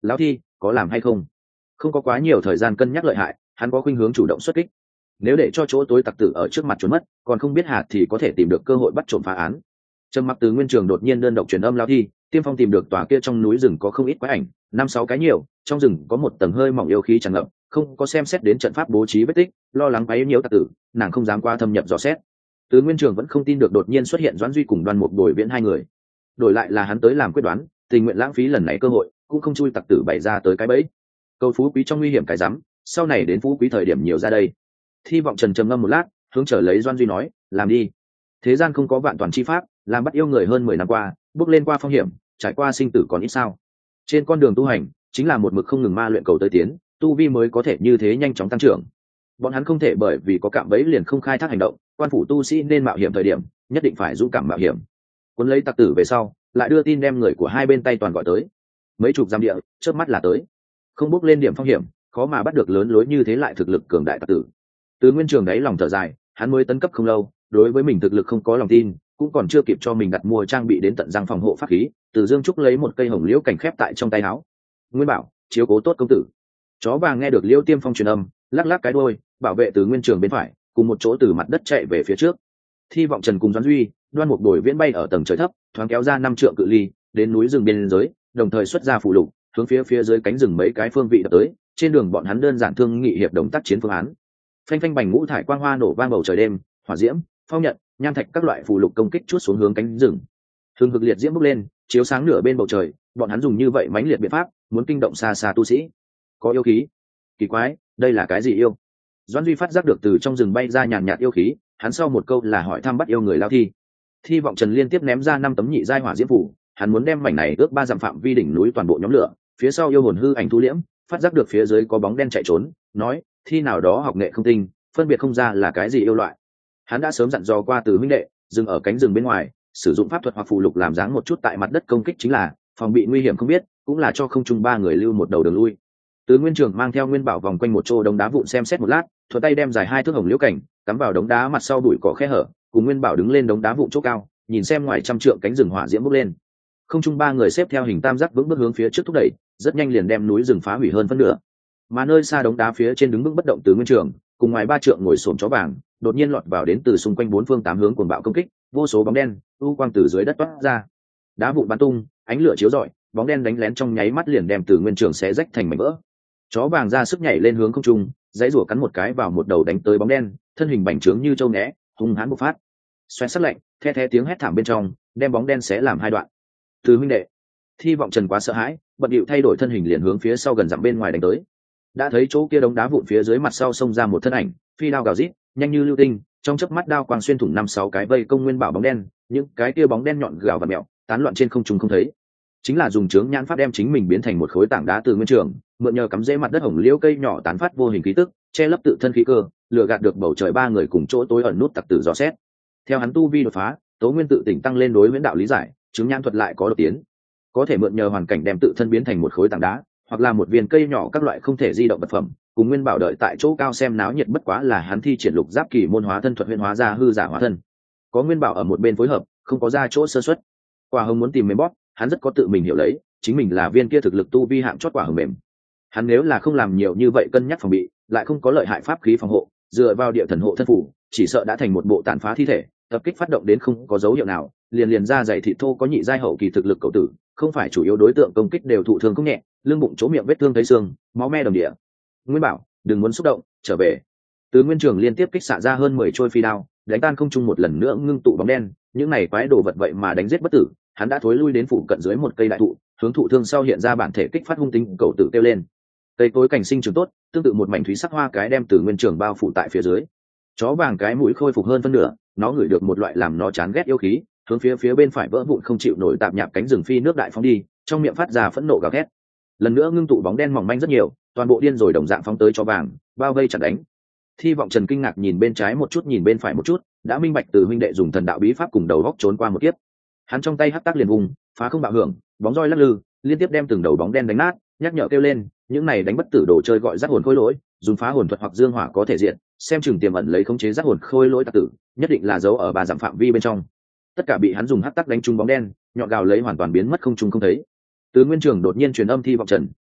lão thi có làm hay không? Không có quá nhiều thời gian cân nhắc lợi hại, hắn có khuynh hướng chủ động xuất kích. Nếu để cho chỗ tối tặc tử ở trước mặt trốn mất, còn không biết hà thì có thể tìm được cơ hội bắt trộm phá án. Trầm mặc từ nguyên trường đột nhiên đơn độc truyền âm lão thi, Tiêm Phong tìm được tòa kia trong núi rừng có không ít quái ảnh, năm sáu cái nhiều, trong rừng có một tầng hơi mỏng yêu khí tràn ngập, không có xem xét đến trận pháp bố trí vết tích, lo lắng quấy nhiễu tặc tử, nàng không dám qua thâm nhập dò xét. Từ nguyên trường vẫn không tin được đột nhiên xuất hiện Doãn Duy cùng Đoan Mục Bồi Viễn hai người. Đổi lại là hắn tới làm quyết đoán, tình nguyện lãng phí lần này cơ hội, cũng không chui tặc tử bày ra tới cái bẫy. Cầu phú quý trong nguy hiểm cái rắm, sau này đến phú quý thời điểm nhiều ra đây. Hy vọng Trần trầm ngâm một lát, hướng trở lấy Doãn Duy nói, làm đi. Thế gian không có vạn toàn chi pháp, làm bắt yêu người hơn mười năm qua, bước lên qua phong hiểm, trải qua sinh tử còn ít sao. Trên con đường tu hành, chính là một mực không ngừng ma luyện cầu tới tiến, tu vi mới có thể như thế nhanh chóng tăng trưởng. Bọn hắn không thể bởi vì có cạm bẫy liền không khai thác hành động, quan phủ tu sĩ nên mạo hiểm thời điểm, nhất định phải dũng cảm mạo hiểm. Cuốn lấy tặc tử về sau, lại đưa tin đem người của hai bên tay toàn gọi tới. Mấy chục giam địa, chớp mắt là tới. Không bước lên điểm phong hiểm, khó mà bắt được lớn lối như thế lại thực lực cường đại tặc tử. Từ nguyên trường đấy lòng thở dài, hắn mới tấn cấp không lâu, đối với mình thực lực không có lòng tin, cũng còn chưa kịp cho mình đặt mua trang bị đến tận răng phòng hộ pháp khí. Từ Dương Trúc lấy một cây hồng liễu cảnh khép tại trong tay áo. Nguyên bảo, chiếu cố tốt công tử. Chó vàng nghe được Liễu Tiêm Phong truyền âm, lắc lắc cái đuôi, bảo vệ từ nguyên trường bên phải, cùng một chỗ từ mặt đất chạy về phía trước. Thi vọng Trần cùng Doãn Duy, Đoan Mục Bồi Viễn bay ở tầng trời thấp, thoáng kéo ra năm trượng cự ly, đến núi rừng biên giới, đồng thời xuất ra phù lục, hướng phía phía dưới cánh rừng mấy cái phương vị đập tới. Trên đường bọn hắn đơn giản thương nghị hiệp đồng tác chiến phương án. Phanh phanh bành ngũ thải quang hoa nổ vang bầu trời đêm, hỏa diễm, phong nhận, nham thạch các loại phù lục công kích chuốt xuống hướng cánh rừng. Hừng hực liệt diễm bốc lên, chiếu sáng nửa bên bầu trời, bọn hắn dùng như vậy mãnh liệt biện pháp, muốn kinh động xa xa tu sĩ. Có yêu khí. Kỳ quái, đây là cái gì yêu? Doãn Duy phát giác được từ trong rừng bay ra nhàn nhạt yêu khí, hắn sau một câu là hỏi thăm bắt yêu người lao thi. Thi vọng Trần liên tiếp ném ra năm tấm nhị giai hỏa diễm phủ, hắn muốn đem mảnh này ước ba dặm phạm vi đỉnh núi toàn bộ nhóm lửa. Phía sau yêu hồn hư ảnh thu liễm, phát giác được phía dưới có bóng đen chạy trốn, nói, thi nào đó học nghệ không tinh, phân biệt không ra là cái gì yêu loại. Hắn đã sớm dặn dò qua từ huynh đệ, dừng ở cánh rừng bên ngoài, sử dụng pháp thuật hoặc phù lục làm dáng một chút tại mặt đất công kích chính là, phòng bị nguy hiểm không biết, cũng là cho không trung ba người lưu một đầu đường lui. Từ nguyên trường mang theo nguyên bảo vòng quanh một chỗ đống đá vụn xem xét một lát, thuận tay đem dài hai thước hồng liễu cảnh cắm vào đống đá mặt sau bụi cỏ khe hở, cùng nguyên bảo đứng lên đống đá vụn chỗ cao, nhìn xem ngoài trăm trượng cánh rừng hỏa diễm bốc lên. Không trung ba người xếp theo hình tam giác vững bước hướng phía trước thúc đẩy, rất nhanh liền đem núi rừng phá hủy hơn phân nửa. Mà nơi xa đống đá phía trên đứng vững bất động từ nguyên trường, cùng ngoài ba trượng ngồi xổm chó vàng, đột nhiên lọt vào đến từ xung quanh bốn phương tám hướng cuồng bạo công kích, vô số bóng đen u quang từ dưới đất toát ra, đá vụn bắn tung, ánh lửa chiếu rọi, bóng đen đánh lén trong nháy mắt liền đem từ nguyên trường xé rách thành mảnh vỡ. Chó vàng ra sức nhảy lên hướng không trung, dãy rủa cắn một cái vào một đầu đánh tới bóng đen, thân hình bành trướng như trâu né, hung hãn bộc phát. Xoẹt sắc lạnh, the the tiếng hét thảm bên trong, đem bóng đen xé làm hai đoạn. Từ huynh đệ, Thi vọng Trần quá sợ hãi, bận điệu thay đổi thân hình liền hướng phía sau gần dặm bên ngoài đánh tới. Đã thấy chỗ kia đống đá vụn phía dưới mặt sau xông ra một thân ảnh, phi đao gào rít, nhanh như lưu tinh, trong chớp mắt đao quang xuyên thủng năm sáu cái vây công nguyên bảo bóng đen, những cái kia bóng đen nhọn gào và mèo, tán loạn trên không trung không thấy. Chính là dùng chướng nhãn pháp đem chính mình biến thành một khối tảng đá từ nguyên trường, mượn nhờ cắm rễ mặt đất hồng liễu cây nhỏ tán phát vô hình khí tức, che lấp tự thân khí cơ, lừa gạt được bầu trời ba người cùng chỗ tối ẩn nút tặc tử dò xét. Theo hắn tu vi đột phá, Tố Nguyên tự tỉnh tăng lên đối với đạo lý giải, chứng nhãn thuật lại có đột tiến, có thể mượn nhờ hoàn cảnh đem tự thân biến thành một khối tảng đá, hoặc là một viên cây nhỏ các loại không thể di động vật phẩm, cùng nguyên bảo đợi tại chỗ cao xem náo nhiệt, bất quá là hắn thi triển lục giáp kỳ môn hóa thân thuật huyễn hóa ra hư giả hóa thân. Có nguyên bảo ở một bên phối hợp, không có ra chỗ sơ suất. Quả hồng muốn tìm mềm bóp, hắn rất có tự mình hiểu lấy, chính mình là viên kia thực lực tu vi hạng chót quả hồng mềm. Hắn nếu là không làm nhiều như vậy cân nhắc phòng bị, lại không có lợi hại pháp khí phòng hộ, dựa vào địa thần hộ thân phủ, chỉ sợ đã thành một bộ tàn phá thi thể, tập kích phát động đến không có dấu hiệu nào, liền liền ra dày thịt thô có nhị giai hậu kỳ thực lực cậu tử, không phải chủ yếu đối tượng công kích đều thụ thương không nhẹ, lưng bụng chỗ miệng vết thương thấy xương, máu me đầm địa. Nguyên bảo, đừng muốn xúc động, trở về. Từ nguyên trường liên tiếp kích xạ ra hơn mười trôi phi đao, đánh tan không trung một lần nữa ngưng tụ bóng đen, những này quái đồ vật vậy mà đánh giết bất tử, hắn đã thối lui đến phụ cận dưới một cây đại thụ, hướng thụ thương sau hiện ra bản thể kích phát hung tính cậu tử kêu lên. Cây cối cảnh sinh trưởng tốt, tương tự một mảnh thúy sắc hoa cái đem từ nguyên trường bao phủ tại phía dưới. Chó vàng cái mũi khôi phục hơn phân nửa, nó ngửi được một loại làm nó chán ghét yêu khí, hướng phía phía bên phải vỡ vụn không chịu nổi tạp nhạp cánh rừng phi nước đại phóng đi, trong miệng phát ra phẫn nộ gào thét. Lần nữa ngưng tụ bóng đen mỏng manh rất nhiều, toàn bộ điên rồi đồng dạng phóng tới chó vàng, bao vây chặt đánh. Thi vọng Trần kinh ngạc nhìn bên trái một chút nhìn bên phải một chút, đã minh bạch từ huynh đệ dùng thần đạo bí pháp cùng đầu góc trốn qua một kiếp. Hắn trong tay hắc tác liền vùng, phá không bạo hưởng, bóng roi lắc lư, liên tiếp đem từng đầu bóng đen đánh nát, nhắc nhở kêu lên, những này đánh bất tử đồ chơi gọi giác hồn khôi lỗi, dùng phá hồn thuật hoặc dương hỏa có thể diện, xem chừng tiềm ẩn lấy khống chế giác hồn khôi lỗi tặc tử, nhất định là giấu ở ba dặm phạm vi bên trong. Tất cả bị hắn dùng hắc tắc đánh trúng bóng đen, nhọn gào lấy hoàn toàn biến mất không trung không thấy. Từ nguyên trường đột nhiên truyền âm Thi vọng Trần,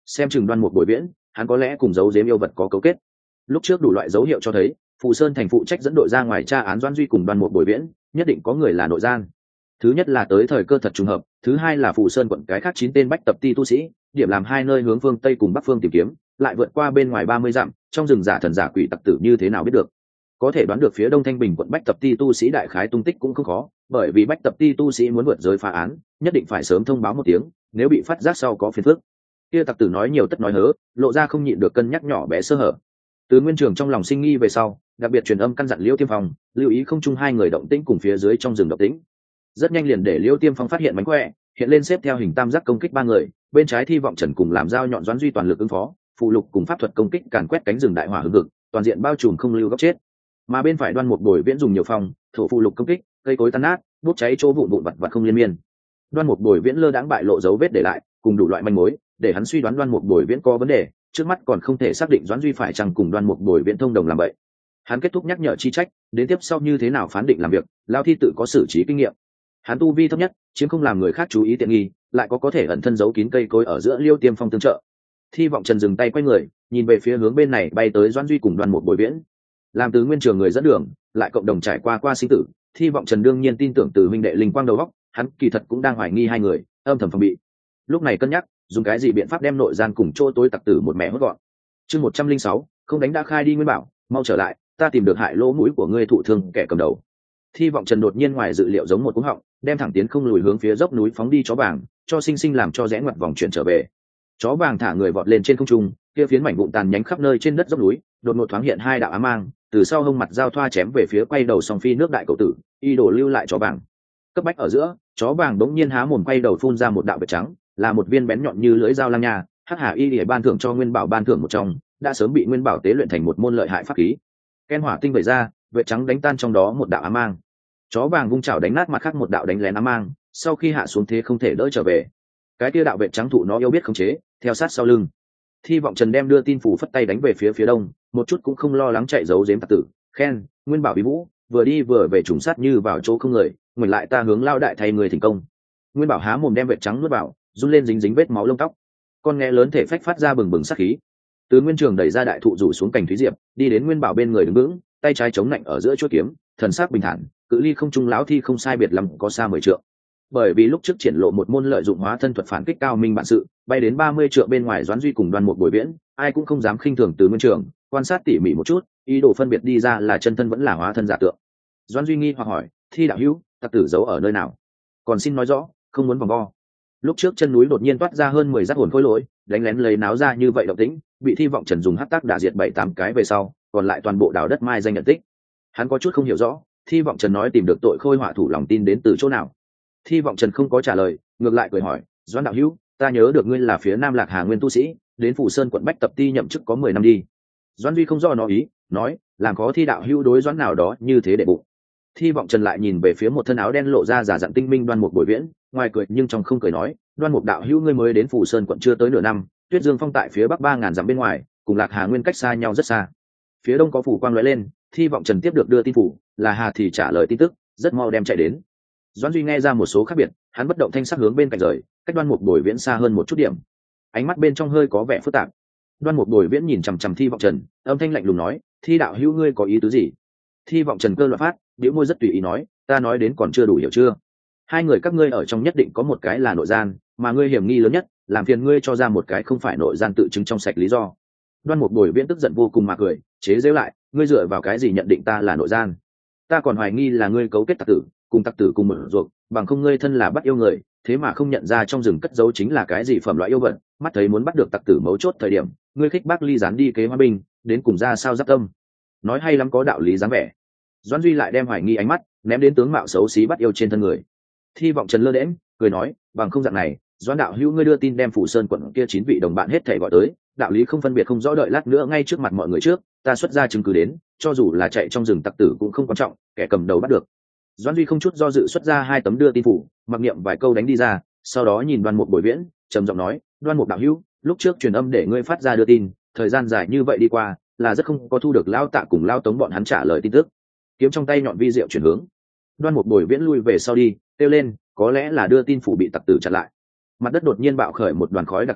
xem chừng Đoan Mục Bồi Viễn hắn có lẽ cùng giấu giếm yêu vật có cấu kết. Lúc trước đủ loại dấu hiệu cho thấy Phù Sơn thành phụ trách dẫn đội ra ngoài tra án Doãn Duy cùng Đoan Mục Bồi Viễn nhất định có người là nội gian. Thứ nhất là tới thời cơ thật trùng hợp, thứ hai là Phù Sơn quận cái khác chín tên bách tập ti tu sĩ điểm làm hai nơi hướng phương tây cùng bắc phương tìm kiếm, lại vượt qua bên ngoài ba mươi dặm, trong rừng giả thần giả quỷ tặc tử như thế nào biết được. Có thể đoán được phía đông Thanh Bình quận bách tập ti tu sĩ đại khái tung tích cũng không khó, bởi vì bách tập ti tu sĩ muốn vượt giới phá án nhất định phải sớm thông báo một tiếng, nếu bị phát giác sau có phiền phức. Kia tặc tử nói nhiều tất nói hớ, lộ ra không nhịn được cân nhắc nhỏ bé sơ hở. Từ Nguyên Trường trong lòng sinh nghi về sau, đặc biệt truyền âm căn dặn Liêu Tiêm Phong lưu ý không chung hai người động tĩnh cùng phía dưới trong rừng động tĩnh. Rất nhanh liền để Liêu Tiêm Phong phát hiện mánh khỏe, hiện lên xếp theo hình tam giác công kích ba người, bên trái Thi Vọng Trần cùng làm dao nhọn Doãn Duy toàn lực ứng phó, phụ lục cùng pháp thuật công kích càn quét cánh rừng đại hỏa hừng hực, toàn diện bao trùm không lưu góc chết. Mà bên phải Đoan Mục Bồi Viễn dùng nhiều phòng thổ phụ lục công kích, cây cối tan nát, bốc cháy chỗ vụn vụn vặt vặt không liên miên. Đoan Mục Bồi Viễn lơ đãng bại lộ dấu vết để lại, cùng đủ loại manh mối, để hắn suy đoán Đoan Mục Bồi Viễn có vấn đề, trước mắt còn không thể xác định Doãn Duy phải chăng cùng Đoan Mục Bồi Viễn thông đồng làm vậy. Hắn kết thúc nhắc nhở chi trách, đến tiếp sau như thế nào phán định làm việc, Lao Thi tự có xử trí kinh nghiệm. Hắn tu vi thấp nhất, chiếm không làm người khác chú ý tiện nghi, lại có có thể ẩn thân giấu kín cây cối ở giữa Liêu Tiêm Phong tương trợ. Thi Vọng Trần dừng tay quay người, nhìn về phía hướng bên này bay tới Doãn Duy cùng Đoan Mục Bồi Viễn. Làm Từ Nguyên Trường người dẫn đường, lại cộng đồng trải qua qua sinh tử, Thi Vọng Trần đương nhiên tin tưởng Từ huynh đệ linh quang đầu óc, hắn kỳ thật cũng đang hoài nghi hai người, âm thầm phòng bị. Lúc này cân nhắc, dùng cái gì biện pháp đem nội gian cùng chỗ tối tặc tử một mẹ hốt gọn. Chương một trăm linh sáu, không đánh đã khai đi Nguyên Bảo, mau trở lại, ta tìm được hại lỗ mũi của ngươi thụ thương kẻ cầm đầu. Thi Vọng Trần đột nhiên ngoài dự liệu giống một cú họng, đem thẳng tiến không lùi hướng phía dốc núi phóng đi chó vàng, cho sinh sinh làm cho rẽ ngoặt vòng chuyển trở về. Chó vàng thả người vọt lên trên không trung, kia phiến mảnh vụn tàn nhánh khắp nơi trên đất dốc núi, đột ngột thoáng hiện hai đạo ám mang, từ sau hông mặt giao thoa chém về phía quay đầu song phi nước đại cầu tử, y đổ lưu lại chó vàng. Cấp bách ở giữa, chó vàng bỗng nhiên há mồm quay đầu phun ra một đạo vệt trắng, là một viên bén nhọn như lưỡi dao lang nha, Hắc Hà Y Lìa ban thưởng cho Nguyên Bảo ban thưởng một trong, đã sớm bị Nguyên Bảo tế luyện thành một môn lợi hại pháp khí. Ken hỏa tinh vẩy ra, vệt trắng đánh tan trong đó một đạo ám mang. Chó vàng vung chảo đánh nát mặt khác một đạo đánh lén ám mang, sau khi hạ xuống thế không thể đỡ trở về. Cái kia đạo vệt trắng thụ nó yêu biết khống chế, theo sát sau lưng. Thi Vọng Trần đem đưa tin phủ phất tay đánh về phía phía đông, một chút cũng không lo lắng chạy giấu giếm tặc tử, khen, Nguyên Bảo bí vũ, vừa đi vừa về trùng sát như vào chỗ không người, ngoảnh lại ta hướng lao đại thay người thành công. Nguyên Bảo há mồm đem vệt trắng nuốt vào, run lên dính dính vết máu lông tóc. Con nghe lớn thể phách phát ra bừng bừng sát khí. Từ Nguyên Trường đẩy ra đại thụ rủ xuống cành thúy diệp, đi đến Nguyên Bảo bên người đứng vững, tay trái chống lạnh ở giữa chuôi kiếm, thần sắc bình thản, cự ly không trung lão thi không sai biệt lắm có xa mười trượng. Bởi vì lúc trước triển lộ một môn lợi dụng hóa thân thuật phản kích cao minh bản sự, bay đến ba mươi trượng bên ngoài Doãn Duy cùng Đoan Mục Bồi Viễn, ai cũng không dám khinh thường Từ Nguyên Trường, quan sát tỉ mỉ một chút, ý đồ phân biệt đi ra là chân thân vẫn là hóa thân giả tượng. Doãn Duy nghi hoặc hỏi, Thi đạo hữu, tặc tử giấu ở nơi nào? Còn xin nói rõ, không muốn vòng vo. Lúc trước chân núi đột nhiên toát ra hơn mười rắc hồn khối lỗi, đánh lén lấy náo ra như vậy động tĩnh, bị Thi Vọng Trần dùng hắc tác đả diệt bảy tám cái về sau, còn lại toàn bộ đào đất mai danh nhận tích. Hắn có chút không hiểu rõ, Thi Vọng Trần nói tìm được tội khôi họa thủ lòng tin đến từ chỗ nào. Thi Vọng Trần không có trả lời, ngược lại cười hỏi, Doãn đạo hữu, ta nhớ được ngươi là phía Nam Lạc Hà nguyên tu sĩ, đến Phủ Sơn quận bách tập ti nhậm chức có mười năm đi. Doãn Duy không do nó ý, nói, làm khó Thi đạo hữu đối Doãn nào đó như thế để bụng. Thi Vọng Trần lại nhìn về phía một thân áo đen lộ ra giả dạng tinh minh Đoan Mục Bồi Viễn, ngoài cười nhưng trong không cười nói, Đoan Mục đạo hữu ngươi mới đến Phủ Sơn quận chưa tới nửa năm, Tuyết Dương Phong tại phía bắc ba ngàn dặm bên ngoài, cùng Lạc Hà nguyên cách xa nhau rất xa. Phía đông có phủ quang lóe lên, Thi Vọng Trần tiếp được đưa tin phủ, là Hà thì trả lời tin tức, rất mau đem chạy đến. Doãn Duy nghe ra một số khác biệt, hắn bất động thanh sắc hướng bên cạnh rời, cách Đoan Mục Bồi Viễn xa hơn một chút điểm. Ánh mắt bên trong hơi có vẻ phức tạp. Đoan Mục Bồi Viễn nhìn chằm chằm Thi Vọng Trần, âm thanh lạnh lùng nói, Thi đạo hữu ngươi có ý tứ gì? Thi Vọng Trần cơ loạn phát, bĩu môi rất tùy ý nói, ta nói đến còn chưa đủ hiểu chưa? Hai người các ngươi ở trong nhất định có một cái là nội gian, mà ngươi hiểm nghi lớn nhất, làm phiền ngươi cho ra một cái không phải nội gian tự chứng trong sạch lý do. Đoan Mục Bồi Viễn tức giận vô cùng mà cười, chế giễu lại, ngươi dựa vào cái gì nhận định ta là nội gian? Ta còn hoài nghi là ngươi cấu kết tặc tử, cùng tặc tử cùng mở ruột, bằng không ngươi thân là bắt yêu người, thế mà không nhận ra trong rừng cất giấu chính là cái gì phẩm loại yêu vật, mắt thấy muốn bắt được tặc tử mấu chốt thời điểm, ngươi khích bác ly gián đi kế hoa binh, đến cùng ra sao giáp tâm. Nói hay lắm có đạo lý dáng vẻ. Doãn Duy lại đem hoài nghi ánh mắt ném đến tướng mạo xấu xí bắt yêu trên thân người. Thi Vọng Trần lơ đễnh cười nói, bằng không dạng này, Doãn đạo hữu ngươi đưa tin đem Phủ Sơn quận kia chín vị đồng bạn hết thảy gọi tới, đạo lý không phân biệt không rõ, đợi lát nữa ngay trước mặt mọi người trước, ta xuất ra chứng cứ đến, cho dù là chạy trong rừng tặc tử cũng không quan trọng, kẻ cầm đầu bắt được. Doãn Duy không chút do dự xuất ra hai tấm đưa tin phủ, mặc niệm vài câu đánh đi ra, sau đó nhìn Đoan Mục Bồi Viễn, trầm giọng nói, Đoan Mục đạo hữu, lúc trước truyền âm để ngươi phát ra đưa tin, thời gian dài như vậy đi qua, là rất không có thu được Lao Tạ cùng Lao Tống bọn hắn trả lời tin tức. Kiếm trong tay nhọn vi diệu chuyển hướng. Đoan Mục Bồi Viễn lui về sau đi, kêu lên, có lẽ là đưa tin phủ bị tặc tử chặn lại. Mặt đất đột nhiên bạo khởi một đoàn khói đặc cho bụi,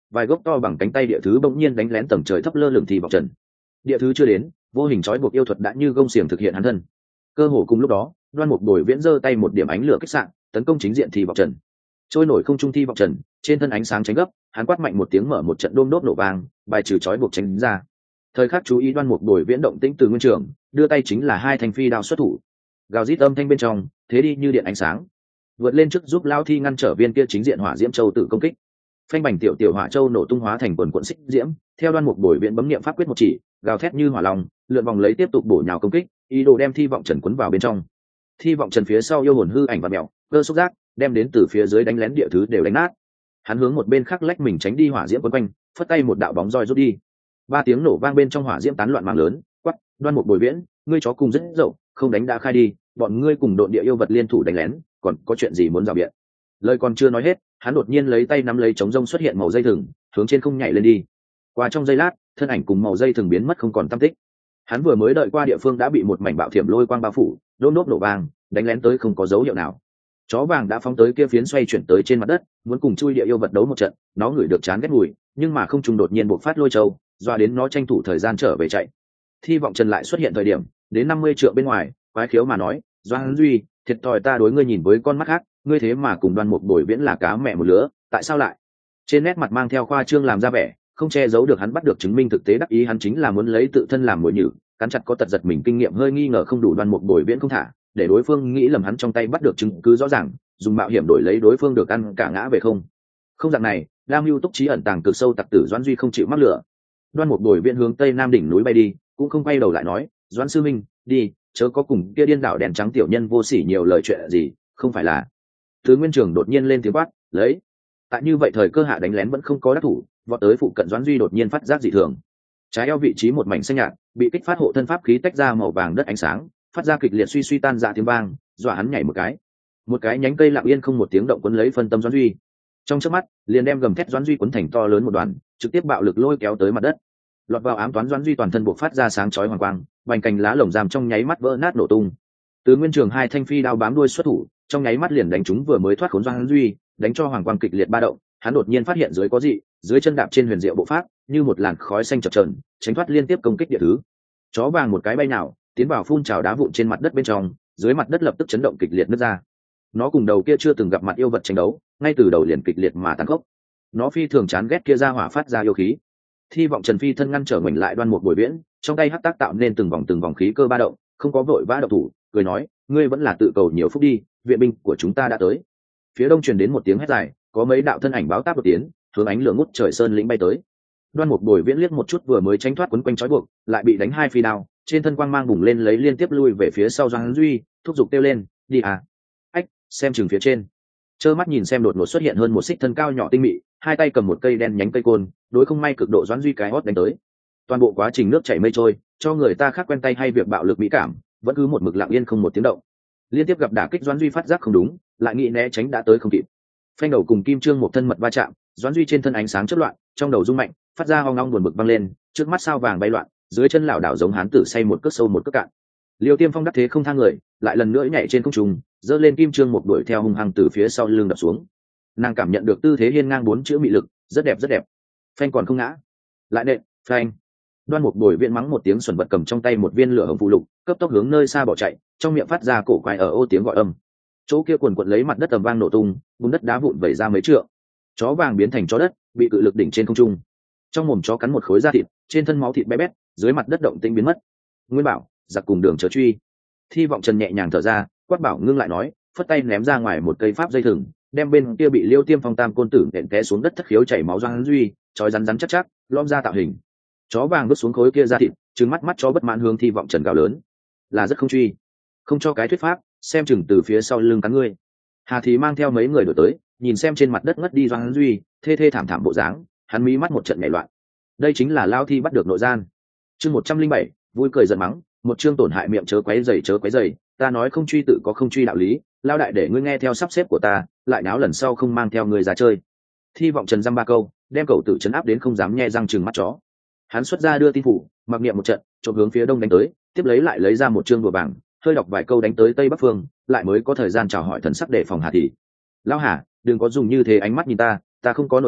vài gốc to bằng cánh tay địa thứ bỗng nhiên đánh lén tầng trời thấp lơ lửng Thi Vọng Trần. Địa thứ chưa đến, vô hình trói buộc yêu thuật đã như gông xiềng thực hiện hắn thân. Cơ hồ cùng lúc đó, Đoan Mục Bồi Viễn giơ tay một điểm ánh lửa kích sạn, tấn công chính diện Thi Vọng Trần. Trôi nổi không trung Thi Vọng Trần, trên thân ánh sáng tránh gấp, hắn quát mạnh một tiếng mở một trận đôm đốt nổ vang, bài trừ trói buộc tránh ra. Thời khắc chú ý Đoan Mục Bồi Viễn động tĩnh từ nguyên trường, đưa tay chính là hai thanh phi đao xuất thủ. Gào rít âm thanh bên trong, thế đi như điện ánh sáng. Vượt lên trước giúp Lao Thi ngăn trở viên kia chính diện hỏa diễm châu tự công kích. Phanh bành tiểu tiểu hỏa châu nổ tung hóa thành quần quần xích diễm, theo Đoan Mục Bồi Viễn bấm niệm pháp quyết một chỉ, gào thét như hỏa long, lượn vòng lấy tiếp tục bổ nhào công kích, ý đồ đem Thi Vọng Trần cuốn vào bên trong. Thi Vọng Trần phía sau yêu hồn hư ảnh và mèo, cơ xúc giác, đem đến từ phía dưới đánh lén địa thứ đều đánh nát. Hắn hướng một bên khác lách mình tránh đi hỏa diễm quấn quanh, phất tay một đạo bóng roi rút đi. Ba tiếng nổ vang bên trong hỏa diễm tán loạn mạng lớn, quắc, Đoan Mục Bồi Viễn, ngươi chó cùng rất dậu, không đánh đã khai đi, bọn ngươi cùng đội địa yêu vật liên thủ đánh lén, còn có chuyện gì muốn rào biện? Lời còn chưa nói hết, hắn đột nhiên lấy tay nắm lấy chống rông xuất hiện màu dây thừng, hướng trên không nhảy lên đi. Qua trong giây lát, thân ảnh cùng màu dây thừng biến mất không còn tăm tích. Hắn vừa mới đợi qua địa phương đã bị một mảnh bạo thiểm lôi quang bao phủ, đôm đốt nổ vang, đánh lén tới không có dấu hiệu nào. Chó vàng đã phóng tới kia phiến xoay chuyển tới trên mặt đất, muốn cùng chui địa yêu vật đấu một trận, nó ngửi được chán ghét mùi, nhưng mà không trùng đột nhiên bộc phát lôi châu, doa đến nó tranh thủ thời gian trở về chạy. Thi Vọng Trần lại xuất hiện thời điểm, đến năm mươi trượng bên ngoài, quái khiếu mà nói, Doãn Duy, thiệt thòi ta đối ngươi nhìn với con mắt khác, ngươi thế mà cùng Đoan Mục Bồi Viễn là cá mẹ một lứa, tại sao lại? Trên nét mặt mang theo khoa trương làm ra vẻ, không che giấu được hắn bắt được chứng minh thực tế đắc ý hắn chính là muốn lấy tự thân làm mồi nhử, cắn chặt có tật giật mình kinh nghiệm hơi nghi ngờ không đủ Đoan Mục Bồi Viễn không thả, để đối phương nghĩ lầm hắn trong tay bắt được chứng cứ rõ ràng, dùng mạo hiểm đổi lấy đối phương được ăn cả ngã về không. Không dạng này, Lam Hưu Túc trí ẩn tàng cực sâu tặc tử Doãn Duy không chịu mắc lửa. Đoan Mục Bồi Viễn hướng tây nam đỉnh núi bay đi, cũng không quay đầu lại nói, Doãn sư minh, đi, chớ có cùng kia điên đảo đèn trắng tiểu nhân vô sỉ nhiều lời chuyện gì, không phải là. Thứ Nguyên Trường đột nhiên lên tiếng quát, lấy. Tại như vậy thời cơ hạ đánh lén vẫn không có đắc thủ, vọt tới phụ cận Doãn Duy đột nhiên phát giác dị thường. Trái eo vị trí một mảnh xanh nhạt, bị kích phát hộ thân pháp khí tách ra màu vàng đất ánh sáng, phát ra kịch liệt suy suy tan ra tiếng vang, dọa hắn nhảy một cái. Một cái nhánh cây lặng yên không một tiếng động quấn lấy phân tâm Doãn Duy. Trong chớp mắt, liền đem gầm thét Doãn Duy quấn thành to lớn một đoàn, trực tiếp bạo lực lôi kéo tới mặt đất. Lọt vào ám toán Doãn Duy toàn thân buộc phát ra sáng chói hoàng quang, vành cành lá lồng giam trong nháy mắt vỡ nát nổ tung. Từ Nguyên Trường hai thanh phi đao bám đuôi xuất thủ, trong nháy mắt liền đánh chúng vừa mới thoát khốn Doãn Duy, đánh cho hoàng quang kịch liệt ba động. Hắn đột nhiên phát hiện dưới có dị, dưới chân đạp trên huyền diệu bộ pháp, như một làn khói xanh chập chờn, tránh thoát liên tiếp công kích địa thứ. Chó vàng một cái bay nào, tiến vào phun trào đá vụn trên mặt đất bên trong, dưới mặt đất lập tức chấn động kịch liệt nứt ra. Nó cùng đầu kia chưa từng gặp mặt yêu vật tranh đấu, ngay từ đầu liền kịch liệt mà tàn khốc. Nó phi thường chán ghét kia ra hỏa phát ra yêu khí. Thi Vọng Trần phi thân ngăn trở mình lại Đoan Mục Bồi Viễn, trong tay hắc tác tạo nên từng vòng từng vòng khí cơ ba động, không có vội vã động thủ, cười nói, ngươi vẫn là tự cầu nhiều phúc đi, viện binh của chúng ta đã tới. Phía đông truyền đến một tiếng hét dài, có mấy đạo thân ảnh báo táp đột tiến, hướng ánh lửa ngút trời sơn lĩnh bay tới. Đoan Mục Bồi Viễn liếc một chút vừa mới tránh thoát quấn quanh trói buộc, lại bị đánh hai phi đao, trên thân quang mang bùng lên lấy liên tiếp lui về phía sau Doãn Duy, thúc giục kêu lên, đi à. Ách, xem chừng phía trên. Trơ mắt nhìn xem đột ngột xuất hiện hơn một xích thân cao nhỏ tinh mị, hai tay cầm một cây đen nhánh cây côn, đối không may cực độ Doãn Duy cái hót đánh tới. Toàn bộ quá trình nước chảy mây trôi, cho người ta khác quen tay hay việc bạo lực mỹ cảm, vẫn cứ một mực lặng yên không một tiếng động. Liên tiếp gặp đả kích Doãn Duy phát giác không đúng, lại nghĩ né tránh đã tới không kịp. Phanh đầu cùng Kim Trương một thân mật va chạm, Doãn Duy trên thân ánh sáng chớp loạn, trong đầu rung mạnh, phát ra hoang long buồn bực vang lên, trước mắt sao vàng bay loạn, dưới chân lảo đảo giống hán tử say một cước sâu một cước cạn. Liêu Tiêm Phong đắc thế không thang người, lại lần nữa nhảy trên không trung, giơ lên Kim Trương một đuổi theo hung hăng từ phía sau lưng đập xuống. Nàng cảm nhận được tư thế hiên ngang bốn chữ mị lực, rất đẹp rất đẹp. Phanh còn không ngã, lại nện, phanh. Đoan Mục Bồi Viễn mắng một tiếng xuẩn vật cầm trong tay một viên lửa hồng phụ lục, cấp tốc hướng nơi xa bỏ chạy, trong miệng phát ra cổ quái ở ô tiếng gọi âm. Chỗ kia quần quật lấy mặt đất tầm vang nổ tung, bùn đất đá vụn vẩy ra mấy trượng. Chó vàng biến thành chó đất, bị cự lực đỉnh trên không trung. Trong mồm chó cắn một khối da thịt, trên thân máu thịt bé bét, dưới mặt đất động tĩnh biến mất. Nguyên Bảo, giặc cùng đường chớ truy. Thi Vọng Trần nhẹ nhàng thở ra, quát bảo ngưng lại nói, phất tay ném ra ngoài một cây pháp dây thừng, đem bên kia bị Liêu Tiêm Phong tam côn tử nện té xuống đất thất khiếu chảy máu Doãn Duy, chói rắn rắn chắc chắc, lõm ra tạo hình. Chó vàng bước xuống khối kia da thịt, trừng mắt mắt chó bất mãn hướng Thi Vọng Trần gào lớn, là rất không truy, không cho cái thuyết pháp, xem chừng từ phía sau lưng cắn ngươi. Hà Thì mang theo mấy người đuổi tới, nhìn xem trên mặt đất ngất đi Doãn Duy, thê thê thảm thảm bộ dáng, hắn mí mắt một trận nhảy loạn. Đây chính là Lao Thi bắt được nội gian. Chương một trăm linh bảy, vui cười giận mắng, một chương tổn hại miệng chớ quấy rầy chớ quấy rầy, ta nói không truy tự có không truy đạo lý, Lao đại để ngươi nghe theo sắp xếp của ta, lại náo lần sau không mang theo người ra chơi. Thi Vọng Trần dăm ba câu, đem cậu tử trấn áp đến không dám nhe răng trừng mắt chó. Hắn xuất ra đưa tin phủ, mặc niệm một trận, chộp hướng phía đông đánh tới, tiếp lấy lại lấy ra một chương đùa bảng, hơi đọc vài câu đánh tới tây bắc phương, lại mới có thời gian chào hỏi thần sắc để phòng Hà Thị. Lão Hà, đừng có dùng như thế ánh mắt nhìn ta, ta không có nổi điên,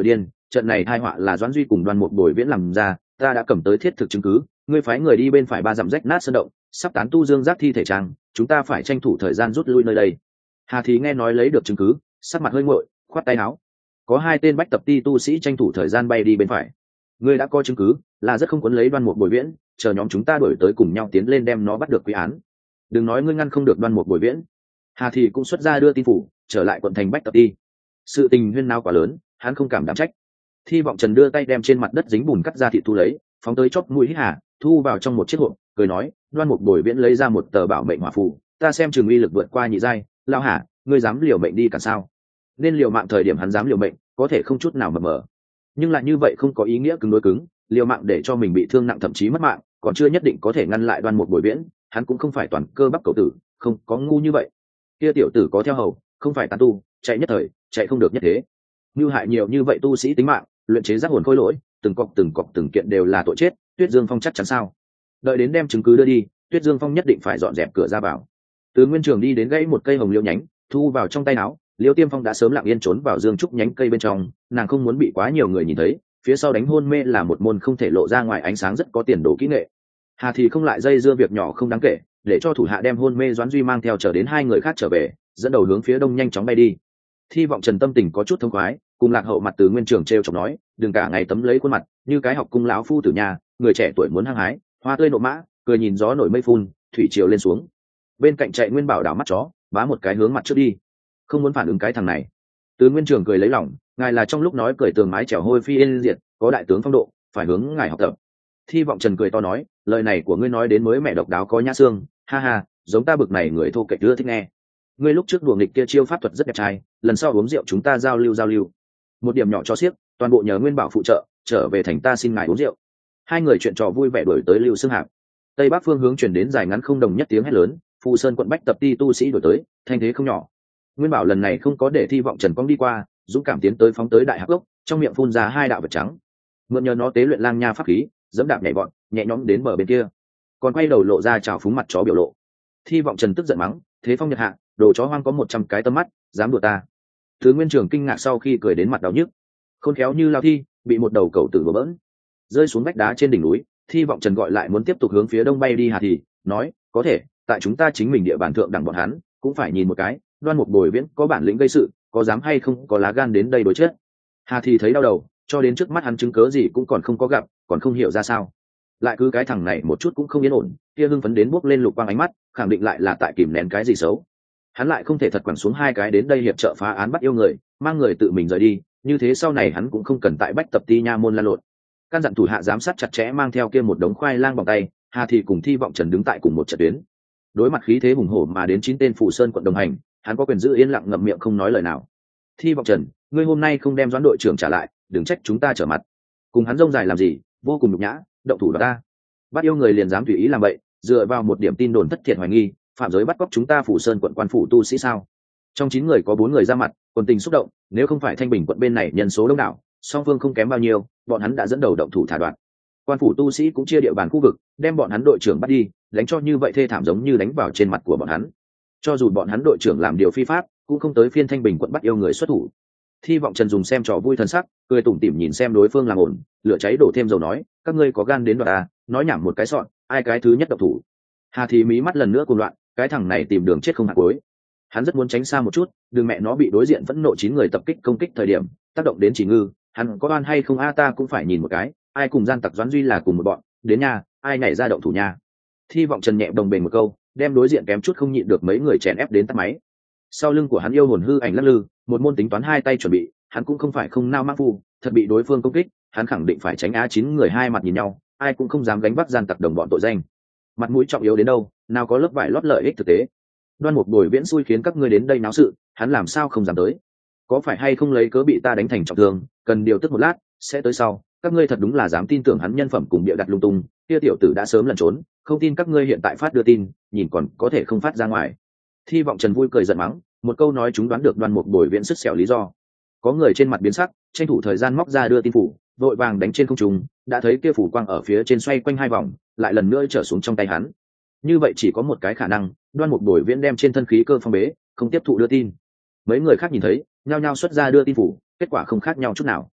trận này tai họa là Doãn Duy cùng Đoan Mục Bồi Viễn làm ra, ta đã cầm tới thiết thực chứng cứ, ngươi phái người đi bên phải ba dặm rách nát sơn động, sắp tán tu dương giác thi thể trang, chúng ta phải tranh thủ thời gian rút lui nơi đây. Hà Thì nghe nói lấy được chứng cứ, sắc mặt hơi nguội, khoát tay áo. Có hai tên bách tập ti tu sĩ tranh thủ thời gian bay đi bên phải. Ngươi đã có chứng cứ, là rất không quấn lấy Đoan Mục Bồi Viễn, chờ nhóm chúng ta đuổi tới cùng nhau tiến lên đem nó bắt được quy án. Đừng nói ngươi ngăn không được Đoan Mục Bồi Viễn. Hà Thì cũng xuất ra đưa tin phủ, trở lại quận thành bách tập ti. Sự tình huyên náo quá lớn, hắn không cảm đảm trách. Thi Vọng Trần đưa tay đem trên mặt đất dính bùn cắt ra thịt thu lấy, phóng tới chóp mũi hít hà, thu vào trong một chiếc hộp, cười nói, Đoan Mục Bồi Viễn lấy ra một tờ bảo mệnh hỏa phù, ta xem trường uy lực vượt qua nhị giai, lao hả, ngươi dám liều mệnh đi cả sao? Nên liều mạng thời điểm hắn dám liều mệnh, có thể không chút nào mập mờ. Nhưng lại như vậy không có ý nghĩa cứng đối cứng, liều mạng để cho mình bị thương nặng thậm chí mất mạng, còn chưa nhất định có thể ngăn lại Đoan Mục Bồi Viễn, hắn cũng không phải toàn cơ bắp cầu tử, không có ngu như vậy. Kia tiểu tử có theo hầu, không phải tán tu, chạy nhất thời, chạy không được nhất thế. Như hại nhiều như vậy tu sĩ tính mạng, luyện chế giác hồn khôi lỗi, từng cọc từng cọc từng kiện đều là tội chết, Tuyết Dương Phong chắc chắn sao? Đợi đến đem chứng cứ đưa đi, Tuyết Dương Phong nhất định phải dọn dẹp cửa ra vào. Từ Nguyên Trường đi đến gãy một cây hồng liễu nhánh, thu vào trong tay áo, Liễu Tiêm Phong đã sớm lặng yên trốn vào dương trúc nhánh cây bên trong, nàng không muốn bị quá nhiều người nhìn thấy, phía sau đánh hôn mê là một môn không thể lộ ra ngoài ánh sáng rất có tiền đồ kỹ nghệ. Hà Thì không lại dây dưa việc nhỏ không đáng kể, để cho thủ hạ đem hôn mê Doãn Duy mang theo chờ đến hai người khác trở về, dẫn đầu hướng phía đông nhanh chóng bay đi. Thi Vọng Trần tâm tình có chút thông khoái, cùng Lạc Hậu mặt Từ Nguyên Trường trêu chọc nói, đừng cả ngày tấm lấy khuôn mặt như cái học cung lão phu tử nhà, người trẻ tuổi muốn hăng hái, hoa tươi nộ mã, cười nhìn gió nổi mây phun, thủy triều lên xuống. Bên cạnh chạy Nguyên Bảo đảo mắt chó, bá một cái hướng mặt trước đi, không muốn phản ứng cái thằng này. Từ Nguyên Trường cười lấy lòng, ngài là trong lúc nói cười tường mái trèo hôi phi yên diệt, có đại tướng phong độ, phải hướng ngài học tập. Thi Vọng Trần cười to nói, lời này của ngươi nói đến mới mẹ độc đáo có nhã xương, ha ha, giống ta bực này người thô kệch ưa thích nghe. Ngươi lúc trước đùa nghịch kia chiêu pháp thuật rất đẹp trai, lần sau uống rượu chúng ta giao lưu giao lưu. Một điểm nhỏ cho xiếc, toàn bộ nhờ Nguyên Bảo phụ trợ, trở về thành ta xin ngài uống rượu. Hai người chuyện trò vui vẻ đuổi tới Lưu Xương Hạp. Tây bắc phương hướng truyền đến dài ngắn không đồng nhất tiếng hét lớn, Phù Sơn quận bách tập ti tu sĩ đuổi tới, thanh thế không nhỏ. Nguyên Bảo lần này không có để Thi Vọng Trần cong đi qua, dũng cảm tiến tới phóng tới đại hắc gốc, trong miệng phun ra hai đạo vật trắng. Mượn nhờ nó tế luyện lang nha pháp khí, dẫm đạp nhảy vọt, nhẹ nhõm đến bờ bên kia. Còn quay đầu lộ ra trào phúng mặt chó biểu lộ. Thi Vọng Trần tức giận mắng, thế phong nhật hạ, đồ chó hoang có một trăm cái tâm mắt, dám đùa ta. Thứ Nguyên Trường kinh ngạc sau khi cười đến mặt đau nhức. Khôn khéo như lao thi, bị một đầu cẩu tử bừa bỡn. Rơi xuống vách đá trên đỉnh núi, Thi Vọng Trần gọi lại muốn tiếp tục hướng phía đông bay đi Hà Thì, nói, có thể, tại chúng ta chính mình địa bàn thượng đẳng bọn hắn, cũng phải nhìn một cái, Đoan Mục Bồi Viễn có bản lĩnh gây sự, có dám hay không có lá gan đến đây đối chết. Hà Thì thấy đau đầu, cho đến trước mắt hắn chứng cớ gì cũng còn không có gặp, còn không hiểu ra sao. Lại cứ cái thằng này một chút cũng không yên ổn, kia hưng phấn đến bốc lên lục quang ánh mắt, khẳng định lại là tại kìm nén cái gì xấu. Hắn lại không thể thật quẳng xuống hai cái đến đây hiệp trợ phá án bắt yêu người, mang người tự mình rời đi, như thế sau này hắn cũng không cần tại bách tập ti nha môn lan lộn. Căn dặn thủ hạ giám sát chặt chẽ mang theo kia một đống khoai lang bằng tay, Hà Thì cùng Thi Vọng Trần đứng tại cùng một trận tuyến. Đối mặt khí thế hùng hổ mà đến chín tên Phù Sơn quận đồng hành, hắn có quyền giữ yên lặng ngậm miệng không nói lời nào. Thi Vọng Trần, ngươi hôm nay không đem Doãn đội trưởng trả lại, đừng trách chúng ta trở mặt. Cùng hắn rông dài làm gì, vô cùng nhục nhã, động thủ đoạt ta. Bắt yêu người liền dám tùy ý làm vậy, dựa vào một điểm tin đồn thất thiệt hoài nghi, phạm giới bắt cóc chúng ta Phù Sơn quận quan phủ tu sĩ sao? Trong chín người có bốn người ra mặt, quần tình xúc động, nếu không phải Thanh Bình quận bên này nhân số đông đảo, song phương không kém bao nhiêu, bọn hắn đã dẫn đầu động thủ thả đoạn. Quan phủ tu sĩ cũng chia địa bàn khu vực, đem bọn hắn đội trưởng bắt đi, đánh cho như vậy thê thảm giống như đánh vào trên mặt của bọn hắn. Cho dù bọn hắn đội trưởng làm điều phi pháp, cũng không tới phiên Thanh Bình quận bắt yêu người xuất thủ. Thi Vọng Trần dùng xem trò vui thân sắc, cười tủm tỉm nhìn xem đối phương làm ổn, lửa cháy đổ thêm dầu nói, các ngươi có gan đến đoạt à, nói nhảm một cái sọn, ai cái thứ nhất động thủ. Hà Thì mí mắt lần nữa cuồng loạn, cái thằng này tìm đường chết không hạt cuối. Hắn rất muốn tránh xa một chút, đừng mẹ nó bị đối diện phẫn nộ chín người tập kích công kích thời điểm tác động đến Chỉ Ngư, hắn có oan hay không a ta cũng phải nhìn một cái, ai cùng gian tặc Doãn Duy là cùng một bọn, đến nhà, ai nhảy ra động thủ nhà. Thi Vọng Trần nhẹ đồng bền một câu, đem đối diện kém chút không nhịn được mấy người chèn ép đến tắt máy. Sau lưng của hắn yêu hồn hư ảnh lắc lư, một môn tính toán hai tay chuẩn bị, hắn cũng không phải không nao mắc phu, thật bị đối phương công kích, hắn khẳng định phải tránh á chín người hai mặt nhìn nhau, ai cũng không dám gánh vác gian tặc đồng bọn tội danh. Mặt mũi trọng yếu đến đâu, nào có lớp vải lót lợi ích thực tế. Đoan Mục Bồi Viễn xui khiến các ngươi đến đây náo sự, hắn làm sao không dám tới? Có phải hay không lấy cớ bị ta đánh thành trọng thương, cần điều tức một lát, sẽ tới sau. Các ngươi thật đúng là dám tin tưởng hắn nhân phẩm cùng bịa đặt lung tung, kia tiểu tử đã sớm lẩn trốn, không tin các ngươi hiện tại phát đưa tin, nhìn còn có thể không phát ra ngoài. Thi Vọng Trần vui cười giận mắng, một câu nói chúng đoán được Đoan Mục Bồi Viễn sức sẹo lý do. Có người trên mặt biến sắc, tranh thủ thời gian móc ra đưa tin phủ, vội vàng đánh trên không trung, đã thấy kia phủ quang ở phía trên xoay quanh hai vòng, lại lần nữa trở xuống trong tay hắn. Như vậy chỉ có một cái khả năng, Đoan Mục Bồi Viễn đem trên thân khí cơ phong bế, không tiếp thụ đưa tin. Mấy người khác nhìn thấy, nhao nhao xuất ra đưa tin phủ, kết quả không khác nhau chút nào.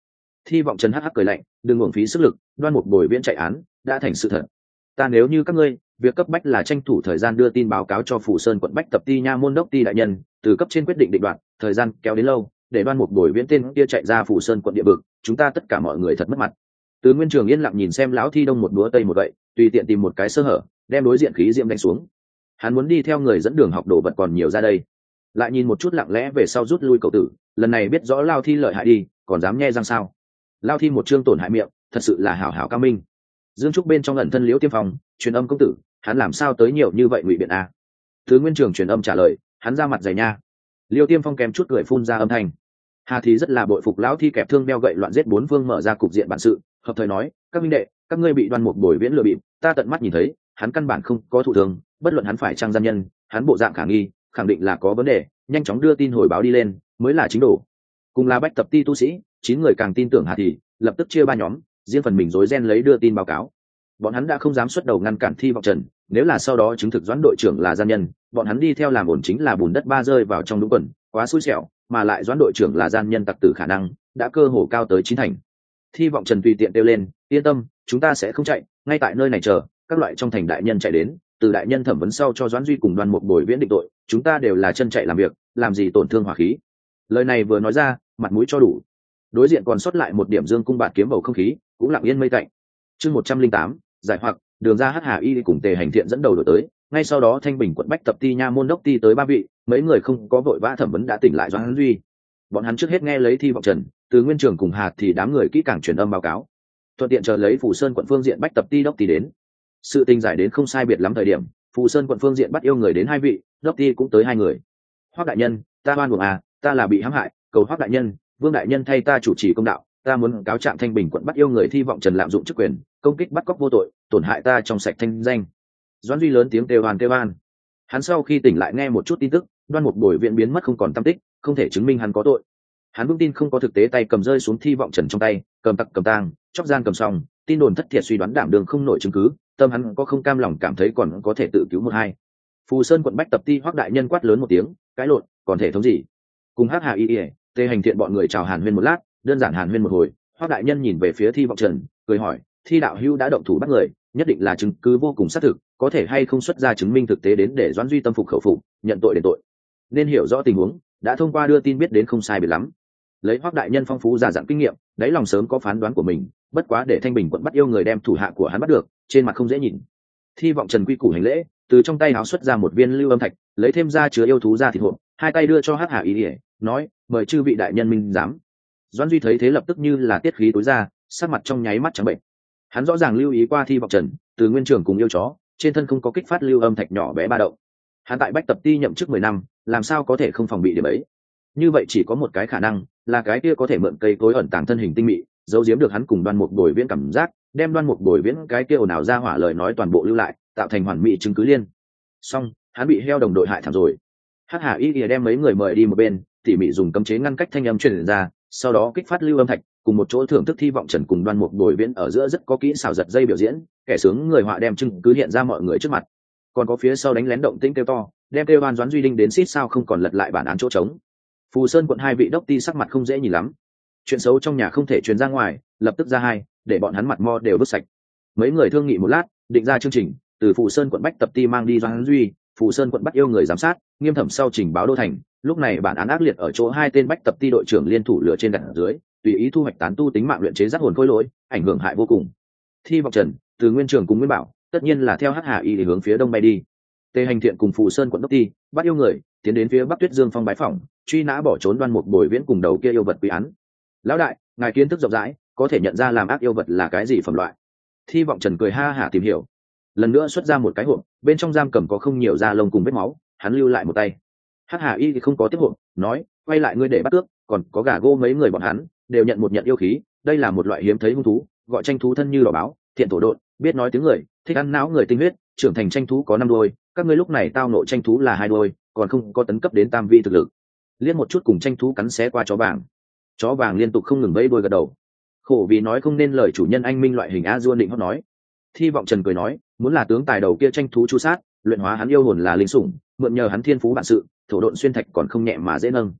Thi vọng trần hắc hắc cười lạnh, đừng uổng phí sức lực, đoan mục bồi viễn chạy án đã thành sự thật. Ta nếu như các ngươi, việc cấp bách là tranh thủ thời gian đưa tin báo cáo cho phủ sơn quận bách tập ti nha môn đốc ti đại nhân, từ cấp trên quyết định định đoạt, thời gian kéo đến lâu, để đoan mục bồi viễn tên kia chạy ra phủ sơn quận địa vực, chúng ta tất cả mọi người thật mất mặt. Từ Nguyên Trường yên lặng nhìn xem lão thi đông một đũa tây một vậy, tùy tiện tìm một cái sơ hở, đem đối diện khí diệm đánh xuống. Hắn muốn đi theo người dẫn đường học đồ vật còn nhiều ra đây, lại nhìn một chút lặng lẽ về sau rút lui cậu tử, lần này biết rõ lao thi lợi hại đi, còn dám nhe răng sao? Lao thi một chương tổn hại miệng, thật sự là hảo hảo cao minh. Dương Trúc bên trong ẩn thân liễu tiêm phòng, truyền âm công tử, hắn làm sao tới nhiều như vậy ngụy biện a? Thứ Nguyên Trường truyền âm trả lời, hắn ra mặt dày nha. Liêu Tiêm Phong kèm chút cười phun ra âm thanh. Hà thì rất là bội phục lão thi kẹp thương đeo gậy loạn giết bốn phương mở ra cục diện bản sự, hợp thời nói, các minh đệ, các ngươi bị đoan mục bồi viễn lừa bịp, ta tận mắt nhìn thấy, hắn căn bản không có thụ thương, bất luận hắn phải trang gian nhân, hắn bộ dạng khả nghi, khẳng định là có vấn đề, nhanh chóng đưa tin hồi báo đi lên, mới là chính đủ. Cùng là bách tập ti tu sĩ, chín người càng tin tưởng Hà thì, lập tức chia ba nhóm, riêng phần mình rối ren lấy đưa tin báo cáo. Bọn hắn đã không dám xuất đầu ngăn cản Thi Vọng Trần, nếu là sau đó chứng thực Doãn đội trưởng là gian nhân, bọn hắn đi theo làm ổn chính là bùn đất ba rơi vào trong đúng quần, quá xui xẻo, mà lại Doãn đội trưởng là gian nhân tặc tử khả năng đã cơ hồ cao tới chín thành. Thi Vọng Trần tùy tiện kêu lên, yên tâm, chúng ta sẽ không chạy, ngay tại nơi này chờ, các loại trong thành đại nhân chạy đến, từ đại nhân thẩm vấn sau cho Doãn Duy cùng Đoan Mục bồi viễn định tội, chúng ta đều là chân chạy làm việc, làm gì tổn thương hỏa khí. Lời này vừa nói ra, mặt mũi cho đủ. Đối diện còn sót lại một điểm dương cung bạt kiếm bầu không khí, cũng lặng yên mây tạnh. Chương một trăm linh tám, giải hoặc, đường ra hắc hà y cùng tề hành thiện dẫn đầu đổi tới, ngay sau đó thanh bình quận bách tập ti nha môn đốc ti tới ba vị, mấy người không có vội vã thẩm vấn đã tỉnh lại Doãn Duy. Bọn hắn trước hết nghe lấy Thi Vọng Trần, từ Nguyên Trường cùng Hà thì đám người kỹ càng truyền âm báo cáo, thuận tiện chờ lấy Phù Sơn quận phương diện bách tập ti đốc ti đến. Sự tình giải đến không sai biệt lắm thời điểm, Phù Sơn quận phương diện bắt yêu người đến hai vị, đốc ti cũng tới hai người. Hoắc đại nhân, ta oan uổng à, ta là bị hãm hại, cầu Hoắc đại nhân, Vương đại nhân thay ta chủ trì công đạo, ta muốn cáo trạng thanh bình quận bắt yêu người Thi Vọng Trần lạm dụng chức quyền, công kích bắt cóc vô tội, tổn hại ta trong sạch thanh danh. Doãn Duy lớn tiếng kêu oan kêu oan. Hắn sau khi tỉnh lại nghe một chút tin tức, Đoan Mục bồi viện biến mất không còn tăm tích, không thể chứng minh hắn có tội. Hắn vững tin không có thực tế tay cầm rơi xuống Thi Vọng Trần trong tay, cầm tặc cầm tang, chóc gian cầm xong, tin đồn thất thiệt suy đoán đảm đường không nổi chứng cứ, tâm hắn có không cam lòng cảm thấy còn có thể tự cứu một hai. Phù Sơn quận bách tập ti Hoắc đại nhân quát lớn một tiếng, cái lộn, còn thể thống gì? Cùng Hắc Hà Y Y, Tề Hành Thiện bọn người chào hàn huyên một lát, đơn giản hàn huyên một hồi, Hoắc đại nhân nhìn về phía Thi Vọng Trần, cười hỏi, Thi đạo hữu đã động thủ bắt người, nhất định là chứng cứ vô cùng xác thực, có thể hay không xuất ra chứng minh thực tế đến để Doãn Duy tâm phục khẩu phục, nhận tội đền tội. Nên hiểu rõ tình huống, đã thông qua đưa tin biết đến không sai biệt lắm. Lấy Hoắc đại nhân phong phú già dặn kinh nghiệm, đáy lòng sớm có phán đoán của mình, bất quá để thanh bình quận bắt yêu người đem thủ hạ của hắn bắt được, trên mặt không dễ nhìn. Thi Vọng Trần quy củ hành lễ, từ trong tay áo xuất ra một viên lưu âm thạch, lấy thêm ra chứa yêu thú ra thịt hộp, hai tay đưa cho Hắc Hà Y Y, nói, mời chư vị đại nhân minh giám. Doãn Duy thấy thế lập tức như là tiết khí tối ra, sắc mặt trong nháy mắt trắng bệnh. Hắn rõ ràng lưu ý qua Thi Vọng Trần, từ Nguyên Trường cùng yêu chó, trên thân không có kích phát lưu âm thạch nhỏ bé ba động. Hắn tại bách tập ti nhậm chức mười năm, làm sao có thể không phòng bị điểm ấy? Như vậy chỉ có một cái khả năng, là cái kia có thể mượn cây cối ẩn tàng thân hình tinh mị, giấu giếm được hắn cùng Đoan Mục bồi viễn cảm giác, đem Đoan Mục bồi viễn cái kia ồn ào ra hỏa lời nói toàn bộ lưu lại, tạo thành hoàn mỹ chứng cứ liên. Xong, hắn bị heo đồng đội hại thảm rồi. Hắc Hà Y Y đem mấy người mời đi một bên, tỉ mỉ dùng cấm chế ngăn cách thanh âm truyền ra, sau đó kích phát lưu âm thạch, cùng một chỗ thưởng thức Thi Vọng Trần cùng Đoan Mục bồi viễn ở giữa rất có kỹ xảo giật dây biểu diễn, kẻ sướng người họa đem chứng cứ hiện ra mọi người trước mặt. Còn có phía sau đánh lén động tĩnh kêu to, đem kêu oan Doãn Duy đinh đến xít sao không còn lật lại bản án chỗ trống. Phù Sơn quận hai vị đốc ti sắc mặt không dễ nhìn lắm. Chuyện xấu trong nhà không thể truyền ra ngoài, lập tức ra hai, để bọn hắn mặt mo đều đốt sạch. Mấy người thương nghị một lát, định ra chương trình, từ Phù Sơn quận bách tập ti mang đi Doãn Duy, Phù Sơn quận bắt yêu người giám sát, nghiêm thẩm sau trình báo đô thành. Lúc này bản án ác liệt ở chỗ hai tên bách tập ti đội trưởng liên thủ lửa trên đặt dưới, tùy ý thu hoạch tán tu tính mạng luyện chế giác hồn khôi lỗi, ảnh hưởng hại vô cùng. Thi Vọng Trần, từ Nguyên Trường cùng Nguyên Bảo, tất nhiên là theo Hắc Hà Y để hướng phía đông bay đi. Tề Hành Thiện cùng Phù Sơn quận đốc ti bắt yêu người tiến đến phía Bắc Tuyết Dương Phong bái phỏng, truy nã bỏ trốn Đoan Mục bồi viễn cùng đầu kia yêu vật quy án. Lão đại, ngài kiến thức rộng rãi, có thể nhận ra làm ác yêu vật là cái gì phẩm loại? Thi Vọng Trần cười ha hả tìm hiểu, lần nữa xuất ra một cái hộp, bên trong giam cầm có không nhiều da lông cùng vết máu, hắn lưu lại một tay. Hắc Hà Y thì không có tiếp hộp, nói, quay lại ngươi để bắt cướp, còn có gà gô mấy người bọn hắn đều nhận một nhận yêu khí, đây là một loại hiếm thấy hung thú, gọi tranh thú thân như đỏ báo, thiện thổ độn, biết nói tiếng người, thích ăn não người tinh huyết, trưởng thành tranh thú có năm đuôi, các ngươi lúc này tao nộ tranh thú là hai đuôi, còn không có tấn cấp đến tam vi thực lực. Liên một chút cùng tranh thú cắn xé qua chó vàng. Chó vàng liên tục không ngừng vẫy đuôi gật đầu. Khổ vì nói không nên lời chủ nhân anh minh loại hình a duôn định hót nói. Thi Vọng Trần cười nói, muốn là tướng tài đầu kia tranh thú chu sát, luyện hóa hắn yêu hồn là linh sủng, mượn nhờ hắn thiên phú bản sự, thổ độn xuyên thạch còn không nhẹ mà dễ nâng.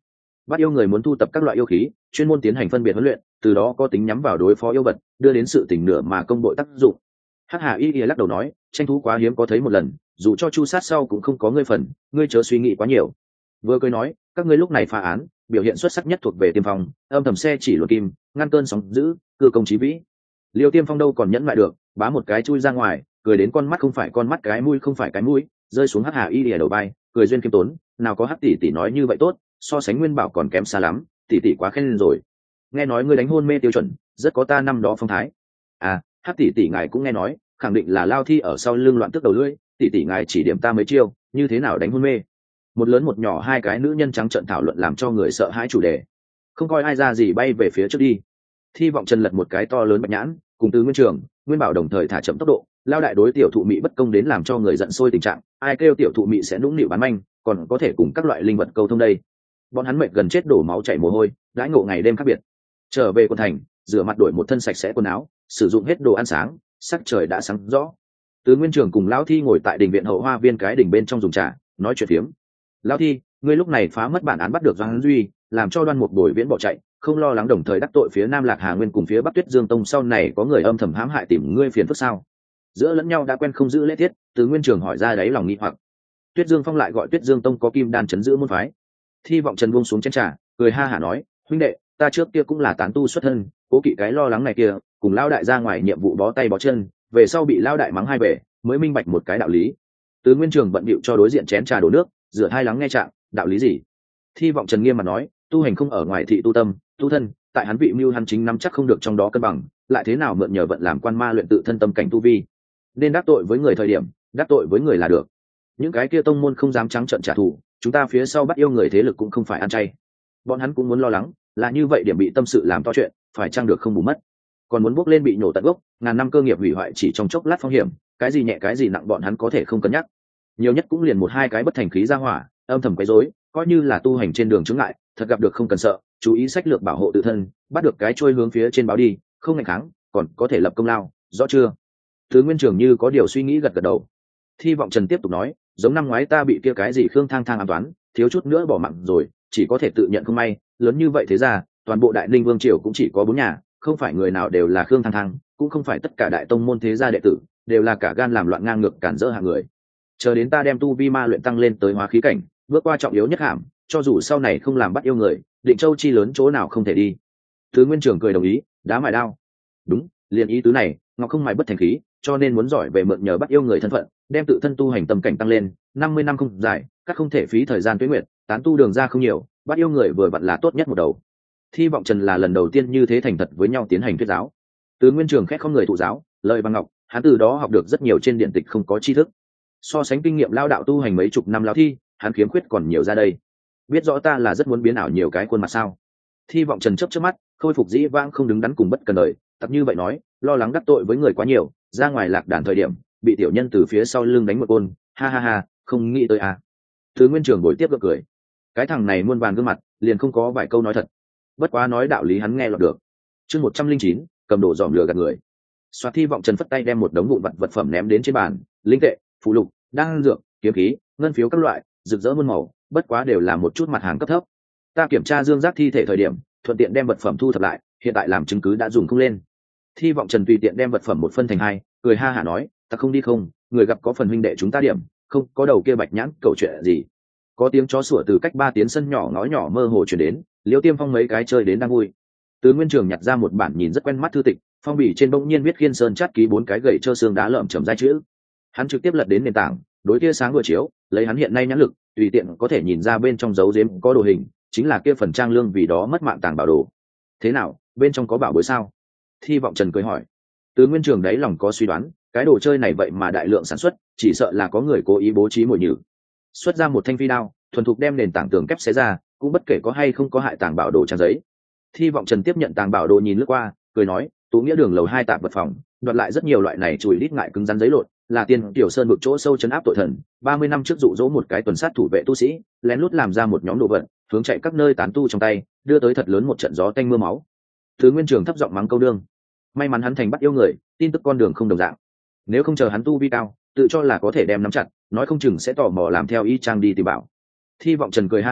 bắt yêu người muốn thu tập các loại yêu khí, chuyên môn tiến hành phân biệt huấn luyện, từ đó có tính nhắm vào đối phó yêu vật, đưa đến sự tình nửa mà công bội tác dụng. Hắc Hà Y lắc đầu nói, tranh thú quá hiếm có thấy một lần, dù cho chu sát sau cũng không có ngươi phần, ngươi chớ suy nghĩ quá nhiều. Vừa cười nói, các ngươi lúc này phá án, biểu hiện xuất sắc nhất thuộc về Tiêm Phong, âm thầm xe chỉ luật kim, ngăn cơn sóng dữ, cư công chí vĩ. Liêu Tiêm Phong đâu còn nhẫn lại được, bá một cái chui ra ngoài, cười đến con mắt không phải con mắt, cái mũi không phải cái mũi, rơi xuống Hắc Hà Y lìa đầu bay, cười duyên khiêm tốn, nào có Hắc tỷ tỷ nói như vậy tốt, so sánh Nguyên Bảo còn kém xa lắm, tỷ tỷ quá khen lên rồi. Nghe nói ngươi đánh hôn mê tiêu chuẩn, rất có ta năm đó phong thái. À, Hắc tỷ tỷ ngài cũng nghe nói, khẳng định là Lao Thi ở sau lưng loạn tức đầu lưỡi, tỷ tỷ ngài chỉ điểm ta mấy chiêu, như thế nào đánh hôn mê. Một lớn một nhỏ hai cái nữ nhân trắng trợn thảo luận làm cho người sợ hãi chủ đề. Không coi ai ra gì bay về phía trước đi. Thi Vọng Trần lật một cái to lớn bạch nhãn, cùng Từ Nguyên Trường, Nguyên Bảo đồng thời thả chậm tốc độ, lao đại đối tiểu thụ mị bất công đến làm cho người giận sôi tình trạng, ai kêu tiểu thụ mị sẽ nũng nịu bán manh, còn có thể cùng các loại linh vật câu thông đây. Bọn hắn mệt gần chết đổ máu chảy mồ hôi, đãi ngộ ngày đêm khác biệt. Trở về quận thành, rửa mặt đổi một thân sạch sẽ quần áo, sử dụng hết đồ ăn sáng, sắc trời đã sáng rõ. Từ Nguyên Trường cùng lão Thi ngồi tại đình viện hậu hoa viên cái đỉnh bên trong dùng trà, nói chuyện phiếm. Lão Thi, ngươi lúc này phá mất bản án bắt được Doãn Duy, làm cho Đoan Mục Bồi Viễn bỏ chạy, không lo lắng đồng thời đắc tội phía Nam Lạc Hà Nguyên cùng phía Bắc Tuyết Dương Tông sau này có người âm thầm hãm hại tìm ngươi phiền phức sao? Giữa lẫn nhau đã quen không giữ lễ tiết, Từ Nguyên Trường hỏi ra đáy lòng nghi hoặc. Tuyết Dương Phong lại gọi Tuyết Dương Tông có kim đan chấn giữ môn phái. Thi Vọng Trần buông xuống chén trà, cười ha hả nói, huynh đệ, ta trước kia cũng là tán tu xuất thân, cố kỵ cái lo lắng này kia, cùng lao đại ra ngoài nhiệm vụ bó tay bó chân, về sau bị lao đại mắng hai bể, mới minh bạch một cái đạo lý. Từ Nguyên Trường bận bịu cho đối diện chén trà đổ nước, rửa hai lắng nghe trạng, đạo lý gì? Thi Vọng Trần nghiêm mặt nói, tu hành không ở ngoài thị tu tâm, tu thân, tại hắn vị mưu hắn chính nắm chắc không được trong đó cân bằng, lại thế nào mượn nhờ vận làm quan ma luyện tự thân tâm cảnh tu vi. Nên đắc tội với người thời điểm, đắc tội với người là được. Những cái kia tông môn không dám trắng trợn trả thù, chúng ta phía sau bắt yêu người thế lực cũng không phải ăn chay. Bọn hắn cũng muốn lo lắng, là như vậy điểm bị tâm sự làm to chuyện, phải chăng được không bù mất. Còn muốn bước lên bị nhổ tận gốc, ngàn năm cơ nghiệp hủy hoại chỉ trong chốc lát phong hiểm, cái gì nhẹ cái gì nặng bọn hắn có thể không cân nhắc. Nhiều nhất cũng liền một hai cái bất thành khí ra hỏa, âm thầm quấy rối, coi như là tu hành trên đường chướng ngại, thật gặp được không cần sợ, chú ý sách lược bảo hộ tự thân, bắt được cái trôi hướng phía trên báo đi, không ngạnh kháng, còn có thể lập công lao, rõ chưa? Thứ Nguyên Trường như có điều suy nghĩ gật gật đầu. Thi Vọng Trần tiếp tục nói, giống năm ngoái ta bị kia cái gì Khương Thang Thang ám toán, thiếu chút nữa bỏ mạng rồi, chỉ có thể tự nhận không may, lớn như vậy thế ra, toàn bộ Đại Ninh Vương triều cũng chỉ có bốn nhà, không phải người nào đều là Khương Thang Thang, cũng không phải tất cả đại tông môn thế gia đệ tử đều là cả gan làm loạn ngang ngược cản rỡ hạng người. Chờ đến ta đem tu vi ma luyện tăng lên tới hóa khí cảnh, bước qua trọng yếu nhất hàm, cho dù sau này không làm bắt yêu người, Định Châu chi lớn chỗ nào không thể đi. Thứ Nguyên Trường cười đồng ý, đá mài đao. Đúng, liền ý tứ này, ngọc không mài bất thành khí, cho nên muốn giỏi về mượn nhờ bắt yêu người thân phận, đem tự thân tu hành tâm cảnh tăng lên, năm mươi năm không dài, các không thể phí thời gian tuế nguyệt, tán tu đường ra không nhiều, bắt yêu người vừa vặn là tốt nhất một đầu. Thi Vọng Trần là lần đầu tiên như thế thành thật với nhau tiến hành thuyết giáo. Từ Nguyên Trường khét không người thụ giáo, lời bằng ngọc, hắn từ đó học được rất nhiều trên điện tịch không có tri thức. So sánh kinh nghiệm lao đạo tu hành mấy chục năm lao thi, hắn khiếm khuyết còn nhiều ra đây. Biết rõ ta là rất muốn biến ảo nhiều cái khuôn mặt sao? Thi Vọng Trần chớp chớp mắt, khôi phục dĩ vãng không đứng đắn cùng bất cần đời, tập như vậy nói, lo lắng đắc tội với người quá nhiều, ra ngoài lạc đàn thời điểm, bị tiểu nhân từ phía sau lưng đánh một côn, ha ha ha, không nghĩ tới à. Thứ Nguyên Trường bồi tiếp gượng cười. Cái thằng này muôn vàn gương mặt, liền không có vài câu nói thật. Bất quá nói đạo lý hắn nghe lọt được. Chương một trăm linh chín, cầm đồ dòm lừa gạt người. Soạt Thi Vọng Trần phất tay đem một đống vụn vật vật phẩm ném đến trên bàn, linh tệ, phụ lục, đan dược, kiếm khí, ngân phiếu các loại, rực rỡ muôn màu, bất quá đều là một chút mặt hàng cấp thấp. Ta kiểm tra dương giác thi thể thời điểm, thuận tiện đem vật phẩm thu thập lại, hiện tại làm chứng cứ đã dùng không lên. Thi Vọng Trần tùy tiện đem vật phẩm một phân thành hai, cười ha hả nói, ta không đi không, người gặp có phần huynh đệ chúng ta điểm, không có đầu kia bạch nhãn cầu chuyện gì. Có tiếng chó sủa từ cách ba tiến sân nhỏ ngõ nhỏ mơ hồ chuyển đến, Liêu Tiêm Phong mấy cái chơi đến đang vui. Từ Nguyên Trường nhặt ra một bản nhìn rất quen mắt thư tịch, phong bì trên bỗng nhiên viết Khiên Sơn chát ký bốn cái gậy trơ xương đá lởm chởm dai chữ. Hắn trực tiếp lật đến nền tảng, đối kia sáng vừa chiếu, lấy hắn hiện nay nhãn lực, tùy tiện có thể nhìn ra bên trong dấu giếm có đồ hình, chính là kia phần trang lương vì đó mất mạng tàng bảo đồ. Thế nào, bên trong có bảo bối sao? Thi Vọng Trần cười hỏi. Từ Nguyên Trường đấy lòng có suy đoán, cái đồ chơi này vậy mà đại lượng sản xuất, chỉ sợ là có người cố ý bố trí mồi nhử. Xuất ra một thanh phi đao, thuần thục đem nền tảng tường kép xé ra, cũng bất kể có hay không có hại tàng bảo đồ trang giấy. Thi Vọng Trần tiếp nhận tàng bảo đồ nhìn lướt qua, cười nói, Tú Nghĩa đường lầu hai tạp vật phòng, đoạt lại rất nhiều loại này chùi lít ngại cứng rắn giấy lộn, là tiên tiểu sơn vực chỗ sâu chấn áp tội thần, ba mươi năm trước dụ dỗ một cái tuần sát thủ vệ tu sĩ, lén lút làm ra một nhóm đồ vật, hướng chạy các nơi tán tu trong tay, đưa tới thật lớn một trận gió tanh mưa máu. Thứ Nguyên Trường thấp giọng mắng câu đương. May mắn hắn thành bắt yêu người, tin tức con đường không đồng dạng. Nếu không chờ hắn tu vi cao, tự cho là có thể đem nắm chặt, nói không chừng sẽ tò mò làm theo y trang đi tìm bảo. Thi Vọng Trần cười ha ha,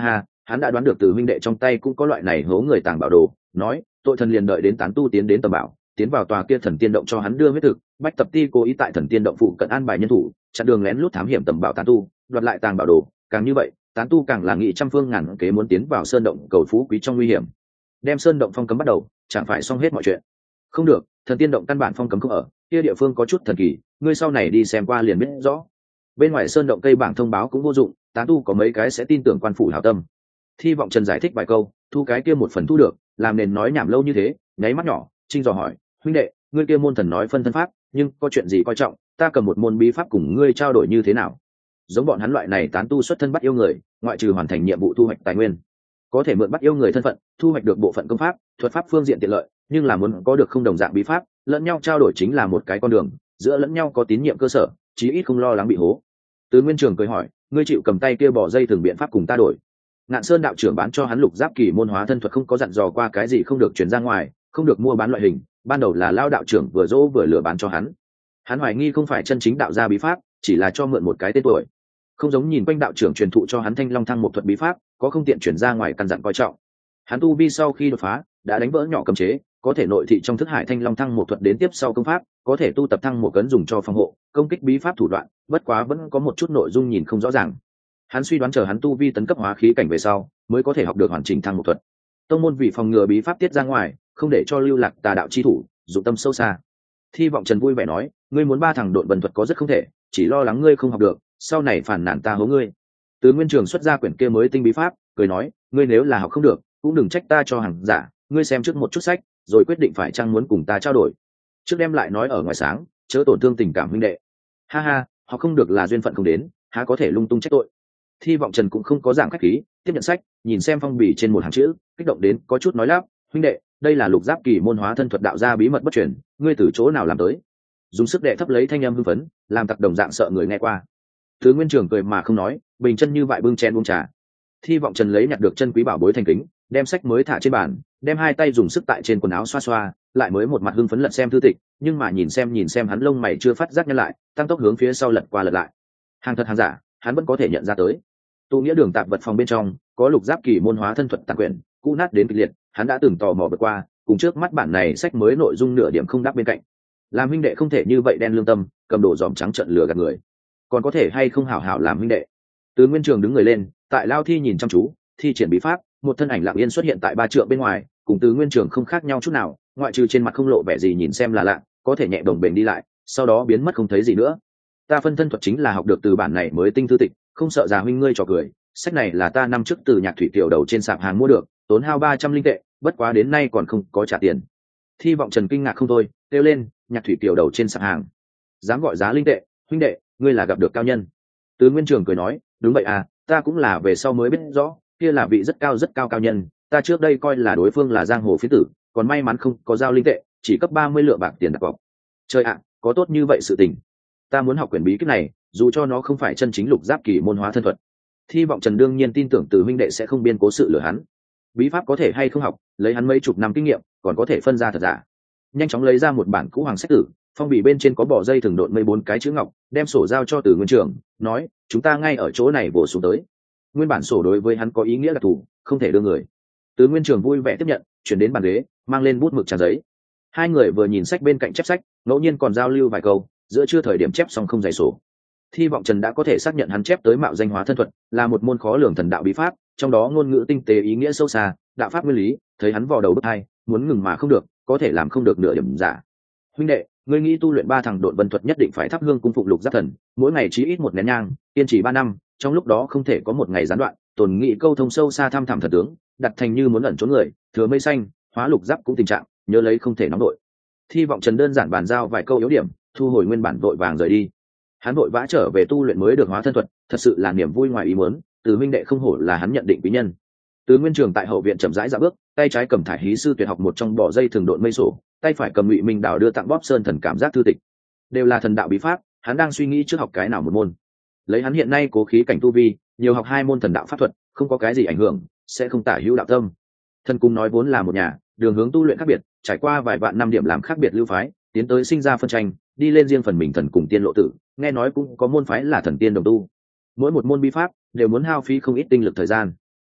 hắn đã đoán được từ huynh đệ trong tay cũng có loại này hố người tàng bảo đồ, nói tội thần liền đợi đến tán tu tiến đến tầm bảo, tiến vào tòa kia thần tiên động cho hắn đưa huyết thực. Bách Tập Ti cố ý tại thần tiên động phụ cận an bài nhân thủ, chặn đường lén lút thám hiểm tầm bảo tán tu, đoạt lại tàng bảo đồ. Càng như vậy, tán tu càng là nghị trăm phương ngàn kế muốn tiến vào sơn động cầu phú quý trong nguy hiểm. Đem sơn động phong cấm bắt đầu, chẳng phải xong hết mọi chuyện. Không được, thần tiên động căn bản phong cấm không ở, kia địa phương có chút thần kỳ, ngươi sau này đi xem qua liền biết rõ. Bên ngoài sơn động cây bảng thông báo cũng vô dụng, tán tu có mấy cái sẽ tin tưởng quan phủ hảo tâm. Thi Vọng Trần giải thích vài câu, thu cái kia một phần thu được, làm nền nói nhảm lâu như thế, nháy mắt nhỏ, Trinh dò hỏi, huynh đệ, ngươi kia môn thần nói phân thân pháp, nhưng có chuyện gì coi trọng, ta cầm một môn bí pháp cùng ngươi trao đổi như thế nào? Giống bọn hắn loại này tán tu xuất thân bắt yêu người, ngoại trừ hoàn thành nhiệm vụ thu hoạch tài nguyên, có thể mượn bắt yêu người thân phận, thu hoạch được bộ phận công pháp, thuật pháp phương diện tiện lợi, nhưng là muốn có được không đồng dạng bí pháp, lẫn nhau trao đổi chính là một cái con đường, giữa lẫn nhau có tín nhiệm cơ sở, chí ít không lo lắng bị hố. Từ Nguyên Trường cười hỏi, ngươi chịu cầm tay kia bỏ dây thường biện pháp cùng ta đổi? Ngạn Sơn đạo trưởng bán cho hắn lục giáp kỳ môn hóa thân thuật không có dặn dò qua cái gì không được truyền ra ngoài, không được mua bán loại hình, ban đầu là Lao đạo trưởng vừa dỗ vừa lừa bán cho hắn. Hắn hoài nghi không phải chân chính đạo gia bí pháp, chỉ là cho mượn một cái tên tuổi. Không giống nhìn quanh đạo trưởng truyền thụ cho hắn Thanh Long Thăng một thuật bí pháp, có không tiện truyền ra ngoài căn dặn coi trọng. Hắn tu vi sau khi đột phá, đã đánh vỡ nhỏ cấm chế, có thể nội thị trong thức hải Thanh Long Thăng một thuật đến tiếp sau công pháp, có thể tu tập thăng một cấn dùng cho phòng hộ, công kích bí pháp thủ đoạn, bất quá vẫn có một chút nội dung nhìn không rõ ràng. Hắn suy đoán chờ hắn tu vi tấn cấp hóa khí cảnh về sau, mới có thể học được hoàn chỉnh thăng một thuật. Tông môn vì phòng ngừa bí pháp tiết ra ngoài, không để cho lưu lạc tà đạo chi thủ, dụng tâm sâu xa. Thi Vọng Trần vui vẻ nói, ngươi muốn ba thằng độn vần thuật có rất không thể, chỉ lo lắng ngươi không học được, sau này phản nản ta hố ngươi. Từ Nguyên Trường xuất ra quyển kia mới tinh bí pháp, cười nói, ngươi nếu là học không được, cũng đừng trách ta cho hàng giả, ngươi xem trước một chút sách, rồi quyết định phải chăng muốn cùng ta trao đổi. Trước đem lại nói ở ngoài sáng, chớ tổn thương tình cảm huynh đệ. Ha ha, họ không được là duyên phận không đến, há có thể lung tung trách tội. Thi Vọng Trần cũng không có dạng khách khí, tiếp nhận sách, nhìn xem phong bì trên một hàng chữ, kích động đến có chút nói lắp, huynh đệ, đây là lục giáp kỳ môn hóa thân thuật đạo gia bí mật bất truyền, ngươi từ chỗ nào làm tới? Dùng sức đệ thấp lấy thanh âm hưng phấn, làm tặc đồng dạng sợ người nghe qua. Thứ Nguyên Trường cười mà không nói, bình chân như vậy bưng chén uống trà. Thi Vọng Trần lấy nhặt được chân quý bảo bối thành kính, đem sách mới thả trên bàn, đem hai tay dùng sức tại trên quần áo xoa xoa, lại mới một mặt hưng phấn lật xem thư tịch, nhưng mà nhìn xem nhìn xem hắn lông mày chưa phát giác nhân lại, tăng tốc hướng phía sau lật qua lật lại. Hàng thật hàng giả, hắn vẫn có thể nhận ra tới. Tụ nghĩa đường tạp vật phòng bên trong có lục giáp kỳ môn hóa thân thuật tàn quyển, cũ nát đến kịch liệt, hắn đã từng tò mò vượt qua, cùng trước mắt bản này sách mới nội dung nửa điểm không đáp bên cạnh. Làm huynh đệ không thể như vậy đen lương tâm, cầm đồ dòm trắng trận lừa gạt người, còn có thể hay không hảo hảo làm huynh đệ? Từ Nguyên Trường đứng người lên, tại Lao Thi nhìn chăm chú, thi triển bí pháp, một thân ảnh lặng yên xuất hiện tại ba trượng bên ngoài, cùng Từ Nguyên Trường không khác nhau chút nào, ngoại trừ trên mặt không lộ vẻ gì nhìn xem là lạ, có thể nhẹ đồng bền đi lại, sau đó biến mất không thấy gì nữa. Ta phân thân thuật chính là học được từ bản này mới tinh thư tịch, không sợ già huynh ngươi trò cười. Sách này là ta năm trước từ Nhạc Thủy Tiểu đầu trên sạp hàng mua được, tốn hao ba trăm linh tệ, bất quá đến nay còn không có trả tiền. Thi Vọng Trần kinh ngạc không thôi, kêu lên, Nhạc Thủy Tiểu đầu trên sạp hàng, dám gọi giá linh tệ, huynh đệ, ngươi là gặp được cao nhân. Từ Nguyên Trường cười nói, đúng vậy à, ta cũng là về sau mới biết rõ, kia là vị rất cao rất cao cao nhân, ta trước đây coi là đối phương là giang hồ phiến tử, còn may mắn không có giao linh tệ, chỉ cấp ba mươi lượng bạc tiền đặt cọc. Trời ạ, có tốt như vậy sự tình. Ta muốn học quyển bí kíp này, dù cho nó không phải chân chính lục giáp kỳ môn hóa thân thuật. Thi Vọng Trần đương nhiên tin tưởng Từ huynh đệ sẽ không biên cố sự lừa hắn. Bí pháp có thể hay không học, lấy hắn mấy chục năm kinh nghiệm, còn có thể phân ra thật giả. Nhanh chóng lấy ra một bản cũ hoàng sách tử, phong bì bên trên có bỏ dây thường độn mấy bốn cái chữ ngọc, đem sổ giao cho Từ Nguyên Trường, nói, chúng ta ngay ở chỗ này bổ xuống tới. Nguyên bản sổ đối với hắn có ý nghĩa đặc thù, không thể đưa người. Từ Nguyên Trường vui vẻ tiếp nhận, chuyển đến bàn ghế, mang lên bút mực trà giấy. Hai người vừa nhìn sách bên cạnh chép sách, ngẫu nhiên còn giao lưu vài câu, giữa chưa thời điểm chép xong không dày sổ. Thi Vọng Trần đã có thể xác nhận hắn chép tới mạo danh hóa thân thuật là một môn khó lường thần đạo bí pháp, trong đó ngôn ngữ tinh tế ý nghĩa sâu xa, đạo pháp nguyên lý, thấy hắn vò đầu bứt tai, muốn ngừng mà không được, có thể làm không được nửa điểm giả. Huynh đệ, ngươi nghĩ tu luyện ba thằng độn vân thuật nhất định phải thắp hương cung phục lục giáp thần, mỗi ngày chí ít một nén nhang, kiên trì ba năm, trong lúc đó không thể có một ngày gián đoạn, tồn nghị câu thông sâu xa thăm thẳm thần tướng, đặt thành như muốn ẩn trốn người, thừa mây xanh, hóa lục giáp cũng tình trạng, nhớ lấy không thể nóng đội. Thi Vọng Trần đơn giản bàn giao vài câu yếu điểm, thu hồi nguyên bản vội vàng rời đi. Hắn vội vã trở về tu luyện mới được hóa thân thuật, thật sự là niềm vui ngoài ý muốn, Từ huynh đệ không hổ là hắn nhận định quý nhân. Từ Nguyên Trường tại hậu viện chậm rãi dạo bước, tay trái cầm thải hí sư tuyệt học một trong bỏ dây thường độn mây sổ, tay phải cầm Ngụy Minh Đào đưa tặng bóp sơn thần cảm giác thư tịch, đều là thần đạo bí pháp, hắn đang suy nghĩ trước học cái nào một môn. Lấy hắn hiện nay cố khí cảnh tu vi, nhiều học hai môn thần đạo pháp thuật, không có cái gì ảnh hưởng, sẽ không tả hữu đạo tâm. Thần cung nói vốn là một nhà, đường hướng tu luyện khác biệt, trải qua vài vạn năm điểm làm khác biệt lưu phái, tiến tới sinh ra phân tranh, đi lên riêng phần mình thần cùng tiên lộ tử, nghe nói cũng có môn phái là thần tiên đồng tu. Mỗi một môn bí pháp đều muốn hao phí không ít tinh lực thời gian.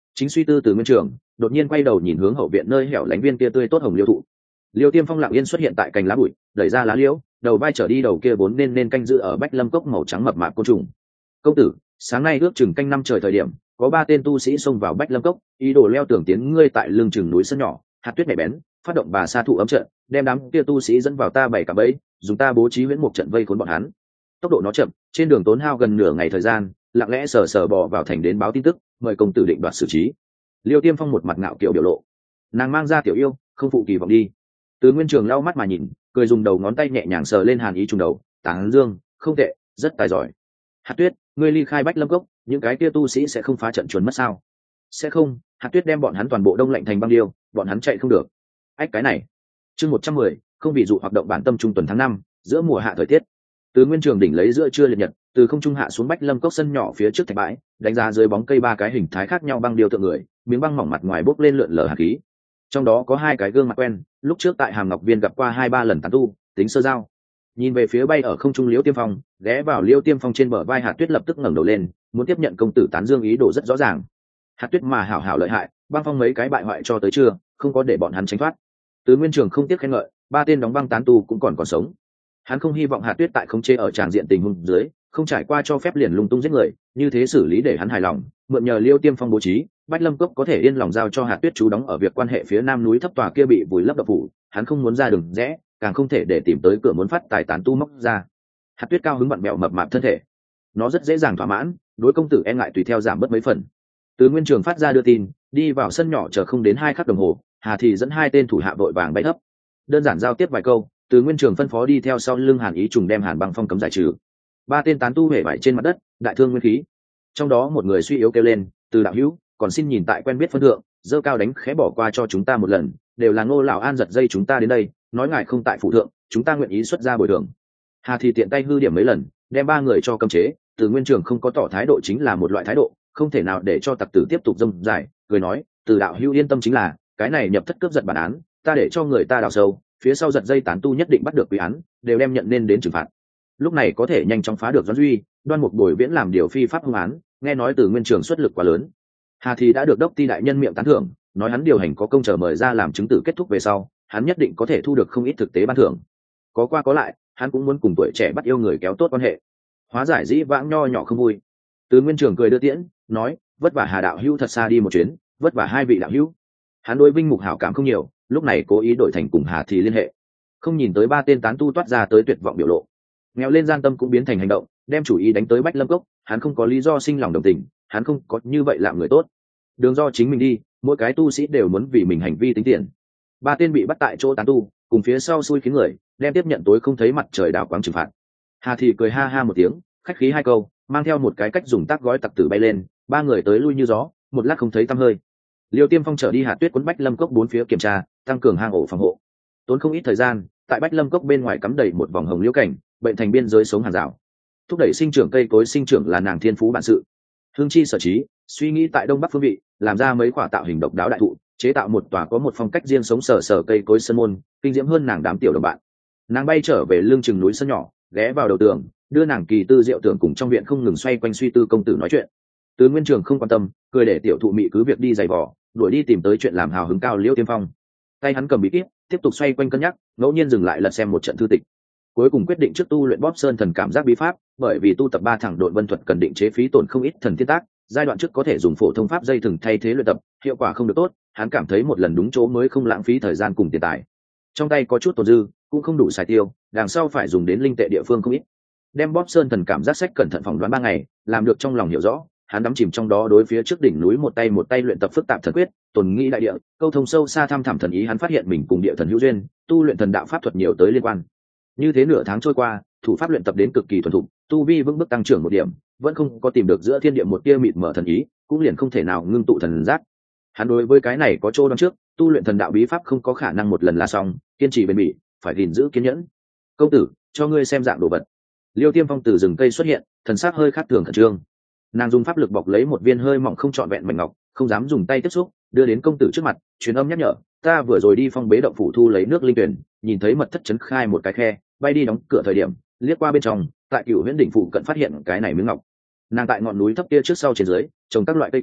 Chính suy tư Từ Nguyên Trường đột nhiên quay đầu nhìn hướng hậu viện nơi hẻo lánh viên kia tươi tốt hồng liêu thụ. Liêu Tiêm Phong lặng yên xuất hiện tại cành lá bụi, đẩy ra lá liễu, đầu vai trở đi đầu kia vốn nên nên canh giữ ở bách lâm cốc màu trắng mập mạp côn trùng. Công tử, sáng nay ước chừng canh năm trời thời điểm, có ba tên tu sĩ xông vào bách lâm cốc, ý đồ leo tường tiến ngươi tại lưng chừng núi sân nhỏ, hạt tuyết nhạy bén, phát động bà sa thụ ấm trận, đem đám kia tu sĩ dẫn vào ta bảy cả bẫy, dùng ta bố trí huyễn mục trận vây khốn bọn hắn. Tốc độ nó chậm, trên đường tốn hao gần nửa ngày thời gian, lặng lẽ sờ sờ bò vào thành đến báo tin tức, mời công tử định đoạt xử trí. Liêu Tiêm Phong một mặt ngạo kiều biểu lộ, nàng mang ra tiểu yêu, không phụ kỳ vọng đi. Từ Nguyên Trường lau mắt mà nhìn, cười dùng đầu ngón tay nhẹ nhàng sờ lên hàn ý trùng đầu, tán dương, không tệ, rất tài giỏi. Hạt Tuyết, ngươi ly khai bách lâm cốc, những cái kia tu sĩ sẽ không phá trận chuồn mất sao? Sẽ không, Hạt Tuyết đem bọn hắn toàn bộ đông lạnh thành băng điêu, bọn hắn chạy không được. Ách cái này. Chương một trăm mười, không bị dụ hoạt động bản tâm trung tuần tháng năm, giữa mùa hạ thời tiết. Từ Nguyên Trường đỉnh lấy giữa trưa liệt nhật, từ không trung hạ xuống bách lâm cốc sân nhỏ phía trước thạch bãi, đánh ra dưới bóng cây ba cái hình thái khác nhau băng điêu tượng người, miếng băng mỏng mặt ngoài bốc lên lượn lờ hạt khí. Trong đó có hai cái gương mặt quen, lúc trước tại Hàm Ngọc Viên gặp qua hai ba lần tán tu, tính sơ giao. Nhìn về phía bay ở không trung Liêu Tiêm Phong, ghé vào Liêu Tiêm Phong trên bờ vai Hạt Tuyết lập tức ngẩng đầu lên, muốn tiếp nhận công tử tán dương ý đồ rất rõ ràng. Hạt Tuyết mà hảo hảo lợi hại, băng phong mấy cái bại hoại cho tới chưa, không có để bọn hắn tránh thoát. Từ Nguyên Trường không tiếc khen ngợi, ba tên đóng băng tán tu cũng còn còn sống. Hắn không hy vọng Hạt Tuyết tại không chế ở tràng diện tình huống dưới, không trải qua cho phép liền lung tung giết người, như thế xử lý để hắn hài lòng, mượn nhờ Liêu Tiêm Phong bố trí, bách lâm cốc có thể yên lòng giao cho Hạt Tuyết chú đóng ở việc quan hệ phía nam núi thấp tòa kia bị vùi lấp độc phủ, hắn không muốn ra đường rẽ, càng không thể để tìm tới cửa muốn phát tài tán tu móc ra. Hạt Tuyết cao hứng vặn mẹo mập mạp thân thể, nó rất dễ dàng thỏa mãn, đối công tử e ngại tùy theo giảm bớt mấy phần. Từ Nguyên Trường phát ra đưa tin, đi vào sân nhỏ chờ không đến hai khắc đồng hồ, Hà thì dẫn hai tên thủ hạ vội vàng bay thấp. Đơn giản giao tiếp vài câu, Từ Nguyên Trường phân phó đi theo sau lưng Hàn Ý trùng đem Hàn Băng Phong cấm giải trừ. Ba tên tán tu hể vải trên mặt đất, đại thương nguyên khí. Trong đó một người suy yếu kêu lên, "Từ đạo hữu, còn xin nhìn tại quen biết phân thượng, dơ cao đánh khẽ bỏ qua cho chúng ta một lần, đều là Ngô lão An giật dây chúng ta đến đây, nói ngài không tại phụ thượng, chúng ta nguyện ý xuất ra bồi thường." Hà thì tiện tay hư điểm mấy lần, đem ba người cho cấm chế. Từ Nguyên Trường không có tỏ thái độ chính là một loại thái độ, không thể nào để cho tặc tử tiếp tục dông dài, cười nói, "Từ đạo hữu yên tâm chính là, cái này nhập thất cướp giật bản án, ta để cho người ta đào sâu, phía sau giật dây tán tu nhất định bắt được quy án, đều đem nhận nên đến trừng phạt." Lúc này có thể nhanh chóng phá được Doãn Duy, Đoan Mục Bồi Viễn làm điều phi pháp hung án, nghe nói Từ Nguyên Trường xuất lực quá lớn. Hà thì đã được đốc ti đại nhân miệng tán thưởng, nói hắn điều hành có công chờ mời ra làm chứng tử kết thúc về sau, hắn nhất định có thể thu được không ít thực tế ban thưởng. Có qua có lại, hắn cũng muốn cùng tuổi trẻ bắt yêu người kéo tốt quan hệ, hóa giải dĩ vãng nho nhỏ không vui. Từ Nguyên Trường cười đưa tiễn, nói, "Vất vả Hà đạo hữu thật xa đi một chuyến, vất vả hai vị đạo hữu." Hắn đối Vinh Mục hảo cảm không nhiều, lúc này cố ý đổi thành cùng Hà thì liên hệ. Không nhìn tới ba tên tán tu toát ra tới tuyệt vọng biểu lộ, nghèo lên gian tâm cũng biến thành hành động, đem chủ ý đánh tới bách lâm cốc. Hắn không có lý do sinh lòng đồng tình, hắn không có như vậy làm người tốt. Đường do chính mình đi, mỗi cái tu sĩ đều muốn vì mình hành vi tính tiền. Ba tên bị bắt tại chỗ tán tu, cùng phía sau xui khiến người, đem tiếp nhận tối không thấy mặt trời đảo quáng trừng phạt. Hà thì cười ha ha một tiếng, khách khí hai câu, mang theo một cái cách dùng tác gói tặc tử bay lên, ba người tới lui như gió, một lát không thấy tăm hơi. Liêu Tiêm Phong trở đi Hạt Tuyết cuốn bách lâm cốc bốn phía kiểm tra, tăng cường hang ổ phòng hộ. Tốn không ít thời gian, tại bách lâm cốc bên ngoài cắm đầy một vòng hồng liễu cảnh, bệnh thành biên giới sống hàng rào, thúc đẩy sinh trưởng cây cối sinh trưởng là nàng thiên phú bản sự. Hương chi sở trí, suy nghĩ tại đông bắc phương vị, làm ra mấy quả tạo hình độc đáo đại thụ, chế tạo một tòa có một phong cách riêng sống sở sở cây cối sân môn, kinh diễm hơn nàng đám tiểu đồng bạn. Nàng bay trở về lưng chừng núi sân nhỏ, ghé vào đầu tường, đưa nàng kỳ tư diệu tưởng cùng trong viện không ngừng xoay quanh suy tư công tử nói chuyện. Từ Nguyên Trường không quan tâm, cười để tiểu thụ mị cứ việc đi giày vò, đuổi đi tìm tới chuyện làm hào hứng cao Liêu Tiêm Phong. Tay hắn cầm bí kíp, tiếp tục xoay quanh cân nhắc, ngẫu nhiên dừng lại lật xem một trận thư tịch. Cuối cùng quyết định trước tu luyện Bóp Sơn thần cảm giác bí pháp, bởi vì tu tập ba thẳng độn vân thuật cần định chế phí tổn không ít thần thiên tác, giai đoạn trước có thể dùng phổ thông pháp dây thừng thay thế luyện tập, hiệu quả không được tốt, hắn cảm thấy một lần đúng chỗ mới không lãng phí thời gian cùng tiền tài. Trong tay có chút tồn dư, cũng không đủ xài tiêu, đằng sau phải dùng đến linh tệ địa phương không ít. Đem Bóp Sơn thần cảm giác sách cẩn thận phỏng đoán ba ngày, làm được trong lòng hiểu rõ, hắn đắm chìm trong đó đối phía trước đỉnh núi một tay một tay luyện tập phức tạp thần quyết, tồn nghĩ đại địa, câu thông sâu xa thăm thẳm thần ý, hắn phát hiện mình cùng địa thần hữu duyên, tu luyện thần đạo pháp thuật nhiều tới liên quan. Như thế nửa tháng trôi qua, thủ pháp luyện tập đến cực kỳ thuần thục, tu vi vững bước tăng trưởng một điểm, vẫn không có tìm được giữa thiên địa một tia mịt mở thần ý, cũng liền không thể nào ngưng tụ thần giác. Hắn đối với cái này có chỗ đoán trước, tu luyện thần đạo bí pháp không có khả năng một lần là xong, kiên trì bền bỉ, phải gìn giữ kiên nhẫn. "Công tử, cho ngươi xem dạng đồ vật." Liêu Tiêm Phong từ rừng cây xuất hiện, thần sắc hơi khác thường khẩn trương. Nàng dùng pháp lực bọc lấy một viên hơi mỏng không trọn vẹn mảnh ngọc, không dám dùng tay tiếp xúc, đưa đến công tử trước mặt, truyền âm nhắc nhở, "Ta vừa rồi đi phong bế động phủ thu lấy nước linh tuyển, nhìn thấy mật thất chấn khai một cái khe, bay đi đóng cửa thời điểm, liếc qua bên trong, tại Cửu Huyễn đỉnh phủ cận phát hiện cái này miếng ngọc." Nàng tại ngọn núi thấp kia trước sau trên dưới, trồng các loại cây cối,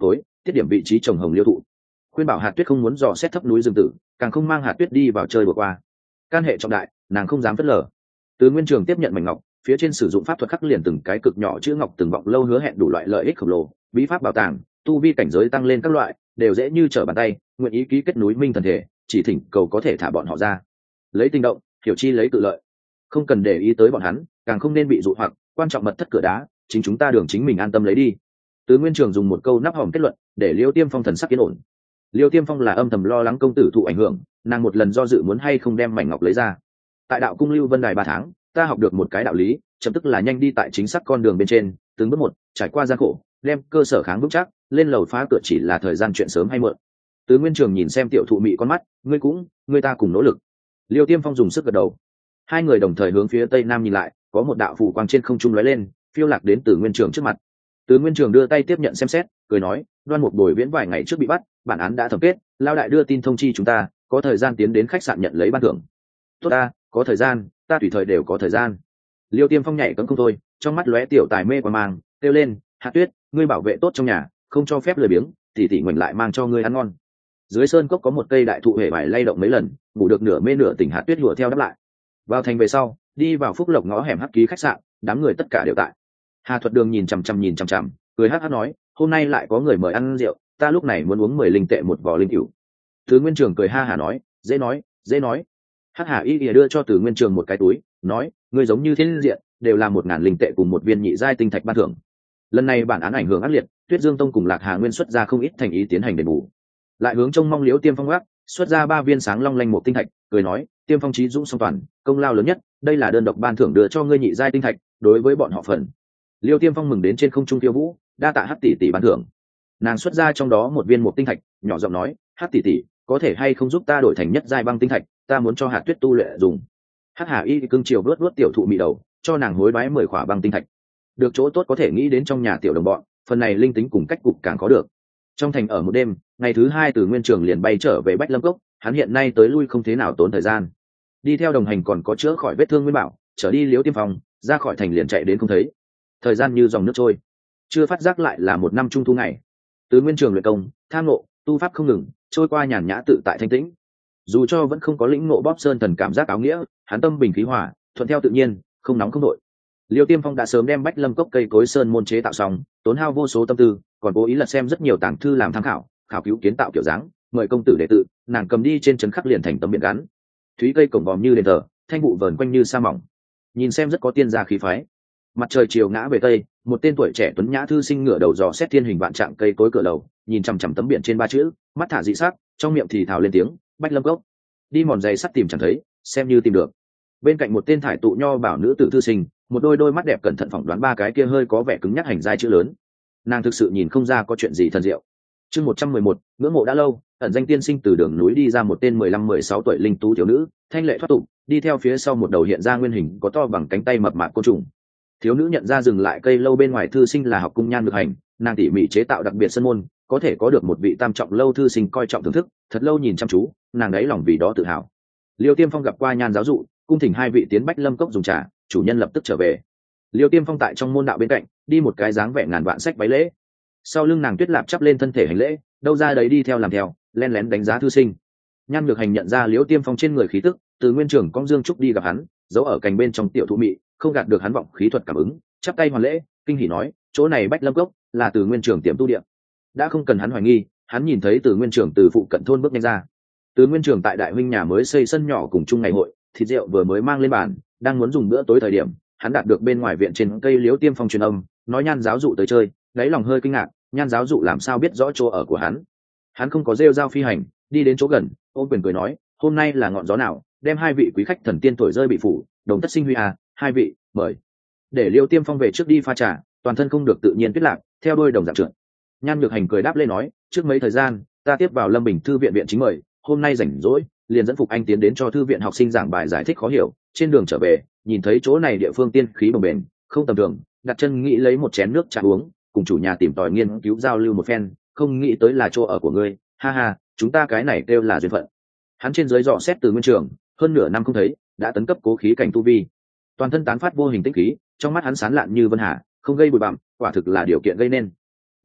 tiết điểm vị trí trồng hồng liêu thụ, khuyên bảo hạt tuyết không muốn dò xét thấp núi rừng tử, càng không mang hạt tuyết đi vào chơi vừa qua. Can hệ trọng đại, nàng không dám phớt lờ. Từ Nguyên Trường tiếp nhận mảnh ngọc, phía trên sử dụng pháp thuật khắc liền từng cái cực nhỏ chữ ngọc từng vọng lâu hứa hẹn đủ loại lợi ích khổng lồ, bí pháp bảo tàng, tu vi cảnh giới tăng lên các loại, đều dễ như trở bàn tay, nguyện ý ký kết núi minh thần thể, chỉ thỉnh cầu có thể thả bọn họ ra. Lấy tinh động, hiểu chi lấy tự lợi. Không cần để ý tới bọn hắn, càng không nên bị dụ hoặc, quan trọng mật thất cửa đá, chính chúng ta đường chính mình an tâm lấy đi. Từ Nguyên Trường dùng một câu nắp hòm kết luận, để Liêu Tiêm Phong thần sắc yên ổn. Liêu Tiêm Phong là âm thầm lo lắng công tử thụ ảnh hưởng, nàng một lần do dự muốn hay không đem mảnh ngọc lấy ra. Tại đạo cung lưu vân đài ba tháng, ta học được một cái đạo lý, chậm tức là nhanh đi tại chính xác con đường bên trên, từng bước một, trải qua gian khổ, đem cơ sở kháng vững chắc, lên lầu phá cửa chỉ là thời gian chuyện sớm hay muộn. Từ Nguyên Trường nhìn xem tiểu thụ mị con mắt, ngươi cũng, ngươi ta cùng nỗ lực. Liêu Tiêm Phong dùng sức gật đầu. Hai người đồng thời hướng phía tây nam nhìn lại, có một đạo phủ quang trên không trung lóe lên, phiêu lạc đến Từ Nguyên Trường trước mặt. Từ Nguyên Trường đưa tay tiếp nhận xem xét, cười nói, Đoan Mục Bồi Viễn vài ngày trước bị bắt, bản án đã thẩm kết, lao đại đưa tin thông chi chúng ta, có thời gian tiến đến khách sạn nhận lấy ban thưởng. Tốt ta, có thời gian, ta tùy thời đều có thời gian. Liêu Tiêm Phong nhảy cẫng không thôi, trong mắt lóe tiểu tài mê qua mang, kêu lên, Hạt Tuyết, ngươi bảo vệ tốt trong nhà, không cho phép lười biếng, tỉ tỉ ngoảnh lại mang cho ngươi ăn ngon. Dưới sơn cốc có một cây đại thụ hề vải lay động mấy lần, ngủ được nửa mê nửa tỉnh Hạt Tuyết lùa theo đáp lại. Vào thành về sau, đi vào Phúc Lộc ngõ hẻm hắc ký khách sạn, đám người tất cả đều tại. Hà Thuật Đường nhìn chằm chằm nhìn chằm chằm, cười hắc hắc nói, hôm nay lại có người mời ăn rượu, ta lúc này muốn uống mười linh tệ một vò linh cửu. Từ Nguyên Trường cười ha hả nói, dễ nói, dễ nói. Hắc Hà Y ỉa đưa cho Từ Nguyên Trường một cái túi, nói, ngươi giống như thiên diện, đều là một ngàn linh tệ cùng một viên nhị giai tinh thạch ban thưởng. Lần này bản án ảnh hưởng ác liệt, Tuyết Dương Tông cùng Lạc Hà Nguyên xuất ra không ít thành ý tiến hành đền bù. Lại hướng trông mong Liễu Tiêm Phong gác, xuất ra ba viên sáng long lanh một tinh thạch, cười nói, Tiêm Phong chí dũng song toàn, công lao lớn nhất, đây là đơn độc ban thưởng đưa cho ngươi nhị giai tinh thạch, đối với bọn họ phần. Liêu Tiêm Phong mừng đến trên không trung tiêu vũ, đa tạ Hắc tỷ tỷ ban thưởng. Nàng xuất ra trong đó một viên một tinh thạch, nhỏ giọng nói, Hắc tỷ tỷ, có thể hay không giúp ta đổi thành nhất giai băng tinh thạch, ta muốn cho Hạt Tuyết tu luyện dùng. Hắc Hà Y cưng chiều đuốt đuốt tiểu thụ mị đầu, cho nàng hối đoái mười khỏa băng tinh thạch. Được chỗ tốt có thể nghĩ đến trong nhà tiểu đồng bọn, phần này linh tính cùng cách cục càng có được. Trong thành ở một đêm, ngày thứ hai Từ Nguyên Trường liền bay trở về Bách Lâm Cốc, hắn hiện nay tới lui không thế nào tốn thời gian. Đi theo đồng hành còn có chữa khỏi vết thương Nguyên Bảo, trở đi Liễu Tiêm Phong, ra khỏi thành liền chạy đến không thấy. Thời gian như dòng nước trôi, chưa phát giác lại là một năm trung thu ngày. Từ Nguyên Trường luyện công, tham ngộ, tu pháp không ngừng, trôi qua nhàn nhã tự tại thanh tĩnh. Dù cho vẫn không có lĩnh ngộ bóp sơn thần cảm giác áo nghĩa, hắn tâm bình khí hòa, thuận theo tự nhiên, không nóng không đội. Liêu Tiêm Phong đã sớm đem Bách Lâm Cốc cây cối sơn môn chế tạo xong, tốn hao vô số tâm tư, còn cố ý lật xem rất nhiều tàng thư làm tham khảo, khảo cứu kiến tạo kiểu dáng, mời công tử đệ tử, nàng cầm đi trên trấn khắc liền thành tấm biển gắn. Thúy cây cổng vòm như đền thờ, thanh vụ vờn quanh như sa mỏng, nhìn xem rất có tiên gia khí phái. Mặt trời chiều ngã về tây, một tên tuổi trẻ tuấn nhã thư sinh ngửa đầu dò xét thiên hình vạn trạng cây cối cửa lầu, nhìn chằm chằm tấm biển trên ba chữ, mắt thả dị sắc, trong miệng thì thào lên tiếng, Bách Lâm Cốc. Đi mòn giày sắt tìm chẳng thấy, xem như tìm được. Bên cạnh một tên thải tụ nho bảo nữ tử thư sinh, một đôi đôi mắt đẹp cẩn thận phỏng đoán ba cái kia hơi có vẻ cứng nhắc hành giai chữ lớn. Nàng thực sự nhìn không ra có chuyện gì thần diệu. Chương một trăm mười một, ngưỡng mộ đã lâu, ẩn danh tiên sinh từ đường núi đi ra một tên mười lăm mười sáu tuổi linh tú thiếu nữ, thanh lệ thoát tục, đi theo phía sau một đầu hiện ra nguyên hình có to bằng cánh tay mập mạp côn trùng. Thiếu nữ nhận ra dừng lại cây lâu bên ngoài thư sinh là học cung nhan được hành, nàng tỉ mỉ chế tạo đặc biệt sân môn, có thể có được một vị tam trọng lâu thư sinh coi trọng thưởng thức, thật lâu nhìn chăm chú, nàng đấy lòng vì đó tự hào. Liêu Tiêm Phong gặp qua nhan giáo dụ, cung thỉnh hai vị tiến Bách Lâm Cốc dùng trà, chủ nhân lập tức trở về. Liêu Tiêm Phong tại trong môn đạo bên cạnh, đi một cái dáng vẻ ngàn vạn sách váy lễ. Sau lưng nàng Tuyết Lạp chắp lên thân thể hành lễ, đâu ra đấy đi theo làm theo, len lén đánh giá thư sinh. Nhan Nhược Hành nhận ra Liêu Tiêm Phong trên người khí tức, từ Nguyên Trường cong dương trúc đi gặp hắn, giấu ở cành bên trong tiểu thụ mị, không gạt được hắn vọng khí thuật cảm ứng, chắp tay hoàn lễ, kinh hỉ nói, chỗ này Bách Lâm Cốc là từ Nguyên Trường tiệm tu địa. Đã không cần hắn hoài nghi, hắn nhìn thấy từ Nguyên Trường từ phụ cận thôn bước nhanh ra. Từ Nguyên Trường tại đại huynh nhà mới xây sân nhỏ cùng chung ngày hội, thịt rượu vừa mới mang lên bàn, đang muốn dùng bữa tối thời điểm, hắn đạt được bên ngoài viện trên cây Liễu Tiêm Phong truyền âm, nói Nhan giáo dụ tới chơi, đáy lòng hơi kinh ngạc, Nhan giáo dụ làm sao biết rõ chỗ ở của hắn. Hắn không có rêu rao phi hành, đi đến chỗ gần, ôm quyền cười nói, hôm nay là ngọn gió nào, đem hai vị quý khách thần tiên tuổi rơi bị phủ, đồng tất sinh huy à, hai vị, mời. Để Liễu Tiêm Phong về trước đi pha trà, toàn thân không được tự nhiên Tuyết Lạc, theo đuôi đồng dạng trượt. Nhan Nhược Hành cười đáp lên nói, trước mấy thời gian, ta tiếp vào Lâm Bình thư viện viện chính mời, hôm nay rảnh rỗi, liền dẫn Phục Anh tiến đến cho thư viện học sinh giảng bài giải thích khó hiểu, trên đường trở về, nhìn thấy chỗ này địa phương tiên khí bồng bềnh, không tầm thường, đặt chân nghĩ lấy một chén nước trà uống, cùng chủ nhà tìm tòi nghiên cứu giao lưu một phen, không nghĩ tới là chỗ ở của ngươi, ha ha, chúng ta cái này kêu là duyên phận. Hắn trên dưới dò xét từ Nguyên Trường, hơn nửa năm không thấy, đã tấn cấp cố khí cảnh tu vi, toàn thân tán phát vô hình tinh khí, trong mắt hắn sán lạn như vân hà, không gây bụi bặm, quả thực là điều kiện gây nên.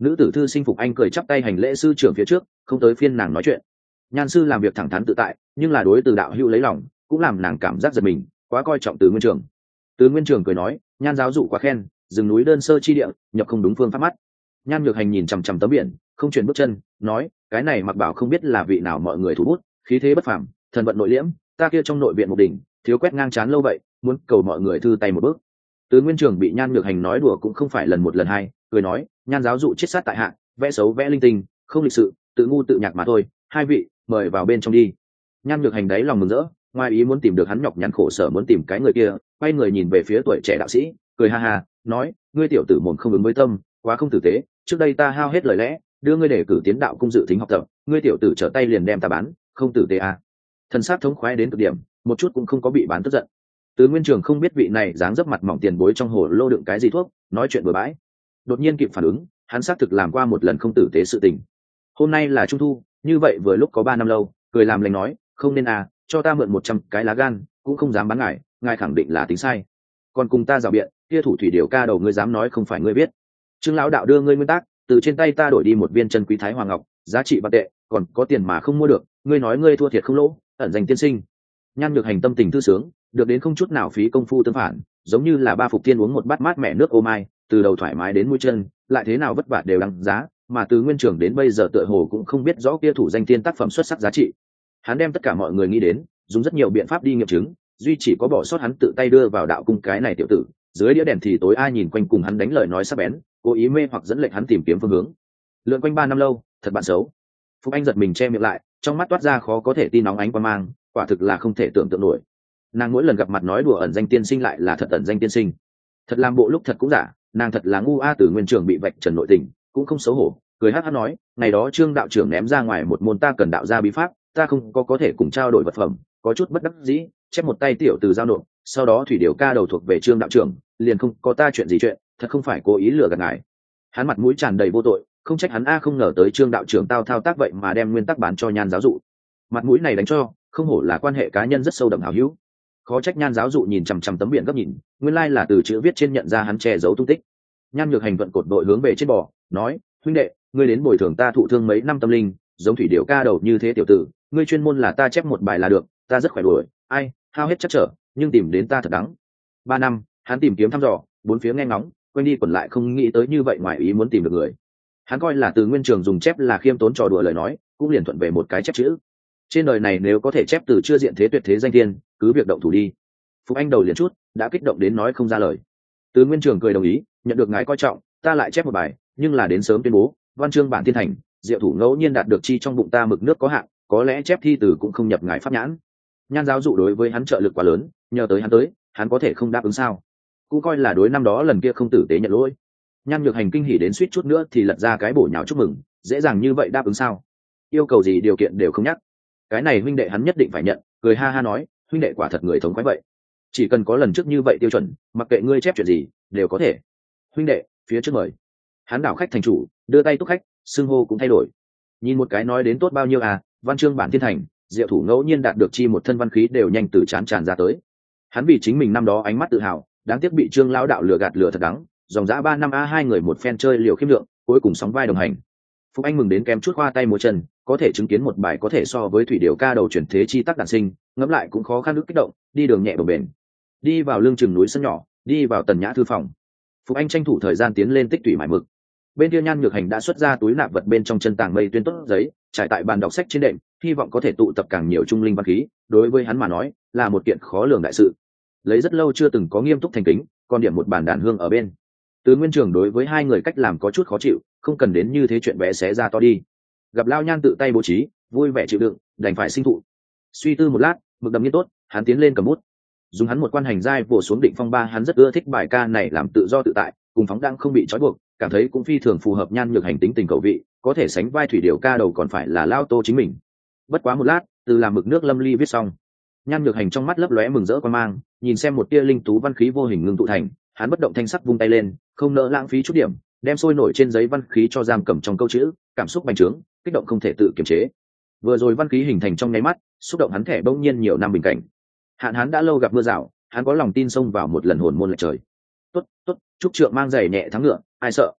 Nữ tử thư sinh Phục Anh cười chắp tay hành lễ sư trưởng phía trước, không tới phiên nàng nói chuyện. Nhan sư làm việc thẳng thắn tự tại, nhưng là đối từ đạo hữu lấy lòng, cũng làm nàng cảm giác giật mình, quá coi trọng Từ Nguyên Trường. Từ Nguyên Trường cười nói, Nhan giáo dụ quá khen, rừng núi đơn sơ chi địa, nhập không đúng phương pháp mắt. Nhan Nhược Hành nhìn chằm chằm tấm biển, không chuyển bước chân, nói, cái này mặc bảo không biết là vị nào mọi người thủ bút, khí thế bất phàm, thần vận nội liễm, ta kia trong nội viện một đỉnh, thiếu quét ngang chán lâu vậy, muốn cầu mọi người thư tay một bước. Từ Nguyên Trường bị Nhan Nhược Hành nói đùa cũng không phải lần một lần hai, cười nói, Nhan giáo dụ chết sát tại hạ, vẽ xấu vẽ linh tinh, không lịch sự, tự ngu tự nhạc mà thôi, hai vị mời vào bên trong đi. Nhan Nhược Hành đáy lòng mừng rỡ, ngoài ý muốn tìm được hắn nhọc nhằn khổ sở muốn tìm cái người kia, quay người nhìn về phía tuổi trẻ đạo sĩ, cười ha ha, nói, ngươi tiểu tử mồm không ứng với tâm, quá không tử tế, trước đây ta hao hết lời lẽ, đưa ngươi để cử tiến đạo cung dự thính học tập, ngươi tiểu tử trở tay liền đem ta bán, không tử tế à. Thần sát thống khoái đến cực điểm, một chút cũng không có bị bán tức giận. Từ Nguyên Trường không biết vị này dáng dấp mặt mỏng tiền bối trong hồ lô đựng cái gì thuốc, nói chuyện bừa bãi. Đột nhiên kịp phản ứng, hắn xác thực làm qua một lần không tử tế sự tình. Hôm nay là trung thu, như vậy vừa lúc có ba năm lâu, cười làm lành nói, không nên à, cho ta mượn một trăm cái lá gan, cũng không dám bán ngài, ngài khẳng định là tính sai. Còn cùng ta rào biện, kia thủ thủy điều ca đầu ngươi dám nói không phải ngươi biết. Trương lão đạo đưa ngươi nguyên tắc, từ trên tay ta đổi đi một viên chân quý thái hoàng ngọc, giá trị bạc tệ, còn có tiền mà không mua được, ngươi nói ngươi thua thiệt không lỗ, ẩn danh tiên sinh. Nhan Nhược Hành tâm tình thư sướng, được đến không chút nào phí công phu tương phản, giống như là ba phục tiên uống một bát mát mẻ nước ô mai, từ đầu thoải mái đến mũi chân, lại thế nào vất vả đều đáng giá, mà từ Nguyên Trường đến bây giờ tựa hồ cũng không biết rõ kia thủ danh tiên tác phẩm xuất sắc giá trị. Hắn đem tất cả mọi người nghĩ đến, dùng rất nhiều biện pháp đi nghiệm chứng, duy chỉ có bỏ sót hắn tự tay đưa vào đạo cung cái này tiểu tử, dưới đĩa đèn thì tối ai nhìn quanh cùng hắn đánh lời nói sắc bén, cố ý mê hoặc dẫn lệnh hắn tìm kiếm phương hướng. Lượn quanh ba năm lâu, thật bạn xấu. Phúc Anh giật mình che miệng lại, trong mắt toát ra khó có thể tin nóng ánh quan mang, quả thực là không thể tưởng tượng nổi. Nàng mỗi lần gặp mặt nói đùa ẩn danh tiên sinh lại là thật ẩn danh tiên sinh, thật làm bộ lúc thật cũng giả, nàng thật là ngu a. Từ Nguyên Trường bị vạch trần nội tình, cũng không xấu hổ, cười hắc hắc nói, ngày đó Trương đạo trưởng ném ra ngoài một môn ta cần đạo ra bí pháp, ta không có có thể cùng trao đổi vật phẩm, có chút bất đắc dĩ, chép một tay tiểu từ giao nộp, sau đó thủy điều ca đầu thuộc về Trương đạo trưởng, liền không có ta chuyện gì chuyện, thật không phải cố ý lừa gạt ngài. Hắn mặt mũi tràn đầy vô tội, không trách hắn a, không ngờ tới Trương đạo trưởng tao thao tác vậy mà đem nguyên tắc bán cho Nhan giáo dụ. Mặt mũi này đánh cho, không hổ là quan hệ cá nhân rất sâu đậm hảo hữu. Khó trách Nhan giáo dụ nhìn chằm chằm tấm biển gấp nhìn, nguyên lai là từ chữ viết trên nhận ra hắn che giấu tung tích. Nhan Nhược Hành vận cột đội hướng về trên bò, nói, huynh đệ, ngươi đến bồi thường ta thụ thương mấy năm tâm linh, giống thủy điệu ca đầu như thế tiểu tử, ngươi chuyên môn là ta chép một bài là được, ta rất khỏe đuổi, ai, hao hết chắc trở, nhưng tìm đến ta thật đắng. Ba năm, hắn tìm kiếm thăm dò, bốn phía nghe ngóng, quanh đi quẩn lại không nghĩ tới như vậy ngoài ý muốn tìm được người. Hắn coi là Từ Nguyên Trường dùng chép là khiêm tốn trò đùa lời nói, cũng liền thuận về một cái chép chữ. Trên đời này nếu có thể chép từ chưa diện thế tuyệt thế danh tiên, cứ việc động thủ đi. Phục Anh đầu liền chút, đã kích động đến nói không ra lời. Từ Nguyên Trường cười đồng ý, nhận được ngài coi trọng, ta lại chép một bài, nhưng là đến sớm tuyên bố, văn chương bản thiên thành, diệu thủ ngẫu nhiên đạt được chi trong bụng ta mực nước có hạn, có lẽ chép thi từ cũng không nhập ngài pháp nhãn. Nhan giáo dụ đối với hắn trợ lực quá lớn, nhờ tới hắn tới, hắn có thể không đáp ứng sao? Cũng coi là đối năm đó lần kia không tử tế nhận lỗi. Nhan Nhược Hành kinh hỉ đến suýt chút nữa thì lật ra cái bổ nhào chúc mừng, dễ dàng như vậy đáp ứng sao? Yêu cầu gì điều kiện đều không nhắc. Cái này huynh đệ hắn nhất định phải nhận, cười ha ha nói, huynh đệ quả thật người thống khoái vậy. Chỉ cần có lần trước như vậy tiêu chuẩn, mặc kệ ngươi chép chuyện gì, đều có thể. Huynh đệ, phía trước mời. Hắn đảo khách thành chủ, đưa tay túc khách, xưng hô cũng thay đổi. Nhìn một cái nói đến tốt bao nhiêu à, văn chương bản thiên thành, diệu thủ ngẫu nhiên đạt được chi một thân văn khí đều nhanh từ chán tràn ra tới. Hắn vì chính mình năm đó ánh mắt tự hào, đáng tiếc bị Trương lão đạo lừa gạt lừa thật đắng, dòng dã ba năm a hai người một phen chơi liều khiêm lượng, cuối cùng sóng vai đồng hành. Phúc Anh mừng đến kém chút khoa tay múa chân, có thể chứng kiến một bài có thể so với thủy điệu ca đầu chuyển thế chi tác đản sinh, ngẫm lại cũng khó khăn ức kích động, đi đường nhẹ bồng bềnh. Đi vào lưng chừng núi sân nhỏ, đi vào tần nhã thư phòng. Phúc Anh tranh thủ thời gian tiến lên tích tủy mải mực. Bên kia Nhan Nhược Hành đã xuất ra túi nạp vật bên trong chân tàng mây tuyên tốt giấy, trải tại bàn đọc sách trên đệm, hy vọng có thể tụ tập càng nhiều trung linh văn khí, đối với hắn mà nói, là một kiện khó lường đại sự. Lấy rất lâu chưa từng có nghiêm túc thành kính, còn điểm một bàn đàn hương ở bên. Từ Nguyên Trường đối với hai người cách làm có chút khó chịu, không cần đến như thế chuyện bé xé ra to đi. Gặp Lao Nhan tự tay bố trí, vui vẻ chịu đựng, đành phải sinh thụ. Suy tư một lát, mực đầm nghiên tốt, hắn tiến lên cầm bút. Dùng hắn một quan hành giai vồ xuống định phong ba, hắn rất ưa thích bài ca này làm tự do tự tại, cùng phóng đãng không bị trói buộc, cảm thấy cũng phi thường phù hợp Nhan Nhược Hành tính tình cầu vị, có thể sánh vai thủy điều ca đầu còn phải là Lao Tô chính mình. Bất quá một lát, từ làm mực nước lâm ly viết xong. Nhan Nhược Hành trong mắt lấp lóe mừng rỡ quan mang, nhìn xem một tia linh tú văn khí vô hình ngưng tụ thành, hắn bất động thanh sắc vung tay lên, không nỡ lãng phí chút điểm, đem sôi nổi trên giấy văn khí cho giam cầm trong câu chữ, cảm xúc bành trướng, kích động không thể tự kiềm chế. Vừa rồi văn khí hình thành trong nháy mắt, xúc động hắn thẻ bỗng nhiên nhiều năm bình cảnh. Hạn hắn đã lâu gặp mưa rào, hắn có lòng tin xông vào một lần hồn môn lệch trời. Tốt, tốt, trúc trượng mang giày nhẹ thắng ngựa, ai sợ?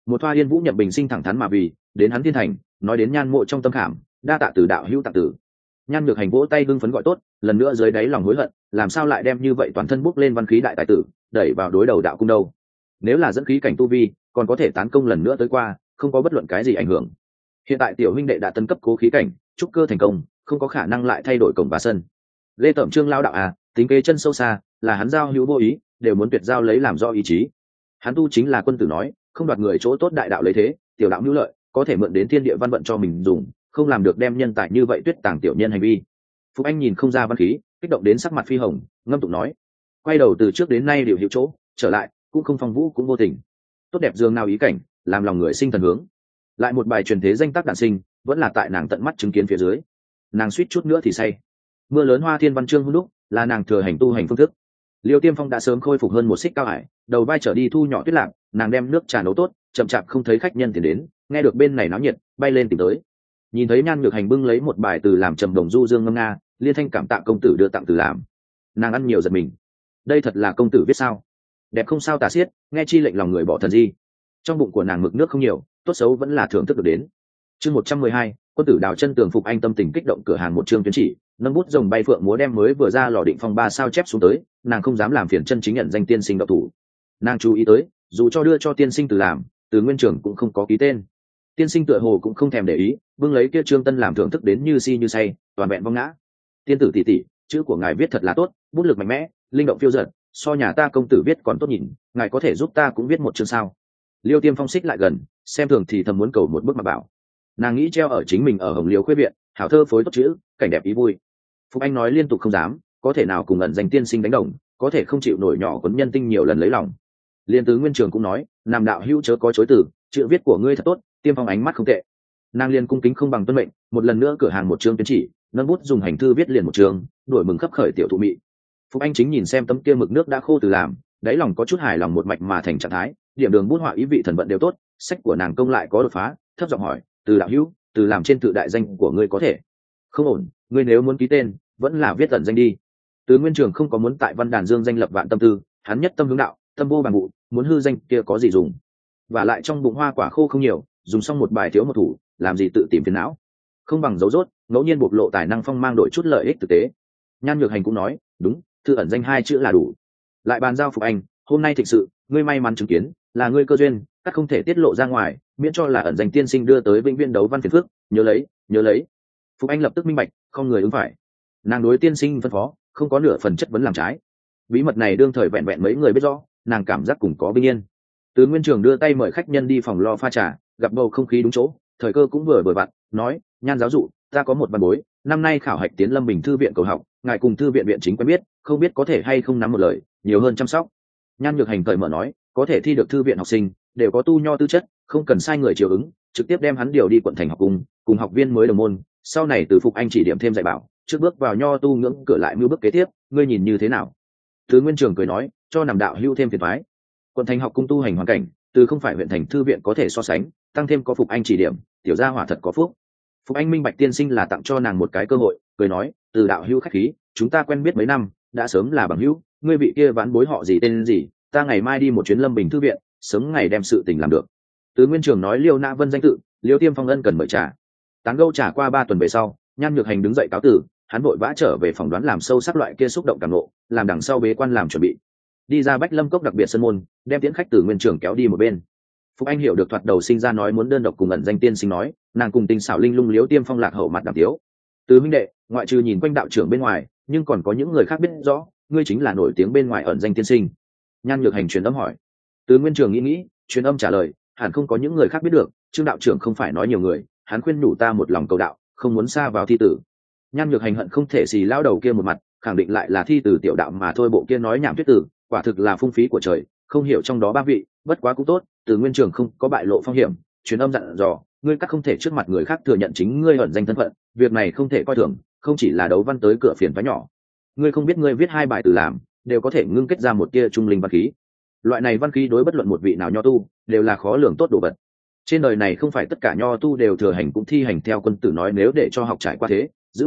Một thoa yên vũ nhậm bình sinh thẳng thắn mà vì đến hắn thiên thành, nói đến nhan mộ trong tâm khảm, đa tạ từ đạo hữu tặng tử. Nhan Nhược Hành vỗ tay hưng phấn gọi tốt, lần nữa dưới đáy lòng hối hận, làm sao lại đem như vậy toàn thân bốc lên văn khí đại tài tử đẩy vào đối đầu đạo cung đâu. Nếu là dẫn khí cảnh tu vi, còn có thể tán công lần nữa tới qua, không có bất luận cái gì ảnh hưởng. Hiện tại tiểu huynh đệ đã tấn cấp cố khí cảnh, trúc cơ thành công, không có khả năng lại thay đổi cổng và sân. Lê Tẩm Trương lao đạo à, tính kế chân sâu xa, là hắn giao hữu vô ý, đều muốn tuyệt giao lấy làm do ý chí. Hắn tu chính là quân tử nói, không đoạt người chỗ tốt đại đạo lấy thế, tiểu đạo hữu lợi, có thể mượn đến thiên địa văn vận cho mình dùng, không làm được đem nhân tài như vậy tuyết tàng tiểu nhân hành vi. Phúc Anh nhìn không ra văn khí, kích động đến sắc mặt phi hồng, ngâm tụng nói, quay đầu từ trước đến nay đều hiểu chỗ, trở lại cũng không phong vũ cũng vô tình, tốt đẹp dường nào ý cảnh, làm lòng người sinh thần hướng. Lại một bài truyền thế danh tác đản sinh, vẫn là tại nàng tận mắt chứng kiến phía dưới, nàng suýt chút nữa thì say. Mưa lớn hoa thiên văn chương hung đúc, là nàng thừa hành tu hành phương thức. Liêu Tiêm Phong đã sớm khôi phục hơn một xích cao hải, đầu vai trở đi thu nhỏ tuyết lạc, nàng đem nước trà nấu tốt, chậm chạp không thấy khách nhân tiền đến, nghe được bên này náo nhiệt, bay lên tìm tới. Nhìn thấy Nhan Nhược Hành bưng lấy một bài từ làm trầm đồng du dương ngâm nga, liên thanh cảm tạ công tử đưa tặng từ làm. Nàng ăn nhiều giật mình, đây thật là công tử viết sao? Đẹp không sao tả xiết, nghe chi lệnh lòng người bỏ thần di. Trong bụng của nàng mực nước không nhiều, tốt xấu vẫn là thưởng thức được đến. Chương một trăm mười hai, quân tử đào chân tường phục anh tâm tình kích động cửa hàng một chương tuyến chỉ, nâng bút rồng bay phượng múa đem mới vừa ra lò định phong ba sao chép xuống tới, nàng không dám làm phiền chân chính nhận danh tiên sinh độc thủ. Nàng chú ý tới, dù cho đưa cho tiên sinh từ làm, từ nguyên trưởng cũng không có ký tên. Tiên sinh tựa hồ cũng không thèm để ý, bưng lấy kia trương tân làm thưởng thức đến như si như say, toàn vẹn vong ngã. Tiên tử tỷ tỷ, chữ của ngài viết thật là tốt, bút lực mạnh mẽ, linh động phiêu dật, so nhà ta công tử viết còn tốt nhìn, ngài có thể giúp ta cũng viết một chương sao? Liêu Tiêm Phong xích lại gần, xem thường thì thầm muốn cầu một bức mà bảo. Nàng nghĩ treo ở chính mình ở Hồng Liêu khuê viện, hảo thơ phối tốt chữ, cảnh đẹp ý vui. Phúc Anh nói liên tục không dám, có thể nào cùng ẩn danh tiên sinh đánh đồng, có thể không chịu nổi nhỏ quấn nhân tinh nhiều lần lấy lòng. Liên tứ nguyên trường cũng nói, nam đạo hữu chớ có chối từ, chữ viết của ngươi thật tốt, Tiêm Phong ánh mắt không tệ. Nàng liên cung kính không bằng tuân mệnh, một lần nữa cửa hàng một chương tuyến chỉ, nâng bút dùng hành thư viết liền một chương, đổi mừng khắp khởi tiểu thụ mị. Phúc Anh chính nhìn xem tấm kia mực nước đã khô từ làm, đáy lòng có chút hài lòng một mạch mà thành trạng thái, điểm đường bút họa ý vị thần vận đều tốt, sách của nàng công lại có đột phá, thấp giọng hỏi, từ đạo hữu, từ làm trên tự đại danh của ngươi có thể không ổn, ngươi nếu muốn ký tên vẫn là viết tận danh đi. Từ nguyên trường không có muốn tại văn đàn dương danh lập vạn tâm tư, hắn nhất tâm hướng đạo, tâm vô bằng vụ, muốn hư danh kia có gì dùng. Và lại trong bụng hoa quả khô không nhiều, dùng xong một bài thiếu một thủ, làm gì tự tìm phiền não, không bằng dấu dốt ngẫu nhiên bộc lộ tài năng phong mang đổi chút lợi ích thực tế. Nhan Nhược Hành cũng nói, đúng, thư ẩn danh hai chữ là đủ. Lại bàn giao Phục Anh, hôm nay thực sự ngươi may mắn chứng kiến, là ngươi cơ duyên, các không thể tiết lộ ra ngoài, miễn cho là ẩn danh tiên sinh đưa tới vĩnh viễn đấu văn phiền phước, nhớ lấy, nhớ lấy. Phục Anh lập tức minh bạch, không người ứng phải. Nàng đối tiên sinh phân phó, không có nửa phần chất vấn làm trái. Bí mật này đương thời vẹn vẹn mấy người biết rõ, nàng cảm giác cùng có bình yên. Từ Nguyên Trường đưa tay mời khách nhân đi phòng lo pha trà, gặp bầu không khí đúng chỗ, thời cơ cũng vừa vừa vặn, nói, Nhan giáo dụ, ta có một văn bối, năm nay khảo hạch tiến Lâm Bình thư viện cầu học, ngài cùng thư viện viện chính quen biết, không biết có thể hay không nắm một lời, nhiều hơn chăm sóc. Nhan Nhược Hành cởi mở nói, có thể thi được thư viện học sinh, đều có tu nho tư chất, không cần sai người chiều ứng, trực tiếp đem hắn điều đi quận thành học cùng, cùng học viên mới đồng môn, sau này từ Phục Anh chỉ điểm thêm dạy bảo, trước bước vào nho tu ngưỡng cửa lại mưu bước kế tiếp, ngươi nhìn như thế nào? Từ Nguyên Trường cười nói, cho nằm đạo hưu thêm phiền toái. Quận thành học cung tu hành hoàn cảnh, từ không phải huyện thành thư viện có thể so sánh, tăng thêm có Phục Anh chỉ điểm, tiểu gia hỏa thật có phúc. Phục Anh minh bạch tiên sinh là tặng cho nàng một cái cơ hội, cười nói, từ đạo hưu khách khí, chúng ta quen biết mấy năm, đã sớm là bằng hữu, ngươi vị kia vãn bối họ gì tên gì, ta ngày mai đi một chuyến Lâm Bình thư viện, sớm ngày đem sự tình làm được. Từ Nguyên Trường nói Liêu Nã Vân danh tự, Liêu Tiêm Phong ân cần mời trà. Tán gẫu trà qua ba tuần về sau, Nhan Nhược Hành đứng dậy cáo tử, hắn vội vã trở về phòng đoán làm sâu sắc loại kia xúc động cảm nộ, làm đằng sau bế quan làm chuẩn bị. Đi ra Bách Lâm cốc đặc biệt sân môn, đem tiễn khách Từ Nguyên Trường kéo đi một bên. Phục Anh hiểu được thoạt đầu sinh ra nói muốn đơn độc cùng ẩn danh tiên sinh nói, nàng cùng tình xảo linh lung Liếu Tiêm Phong lạc hậu mặt đàm tiếu. Từ huynh đệ, ngoại trừ nhìn quanh đạo trưởng bên ngoài, nhưng còn có những người khác biết rõ, ngươi chính là nổi tiếng bên ngoài ẩn danh tiên sinh. Nhan Nhược Hành truyền âm hỏi. Từ Nguyên Trường nghĩ nghĩ, truyền âm trả lời, hẳn không có những người khác biết được, Trương đạo trưởng không phải nói nhiều người, hắn khuyên nhủ ta một lòng cầu đạo, không muốn xa vào thi tử. Nhan Nhược Hành hận không thể xì lao đầu kia một mặt, khẳng định lại là thi tử tiểu đạo mà thôi, bộ kia nói nhảm thuyết tử, quả thực là phung phí của trời, không hiểu trong đó ba vị, bất quá cũng tốt, Từ Nguyên Trường không có bại lộ phong hiểm, truyền âm dặn dò, ngươi các không thể trước mặt người khác thừa nhận chính ngươi ẩn danh thân phận, việc này không thể coi thường, không chỉ là đấu văn tới cửa phiền toái nhỏ. Ngươi không biết ngươi viết hai bài từ làm, đều có thể ngưng kết ra một tia trung linh văn khí. Loại này văn khí đối bất luận một vị nào nho tu, đều là khó lường tốt đồ vật. Trên đời này không phải tất cả nho tu đều thừa hành cũng thi hành theo quân tử nói, nếu để cho học trải qua thế, giữ mình,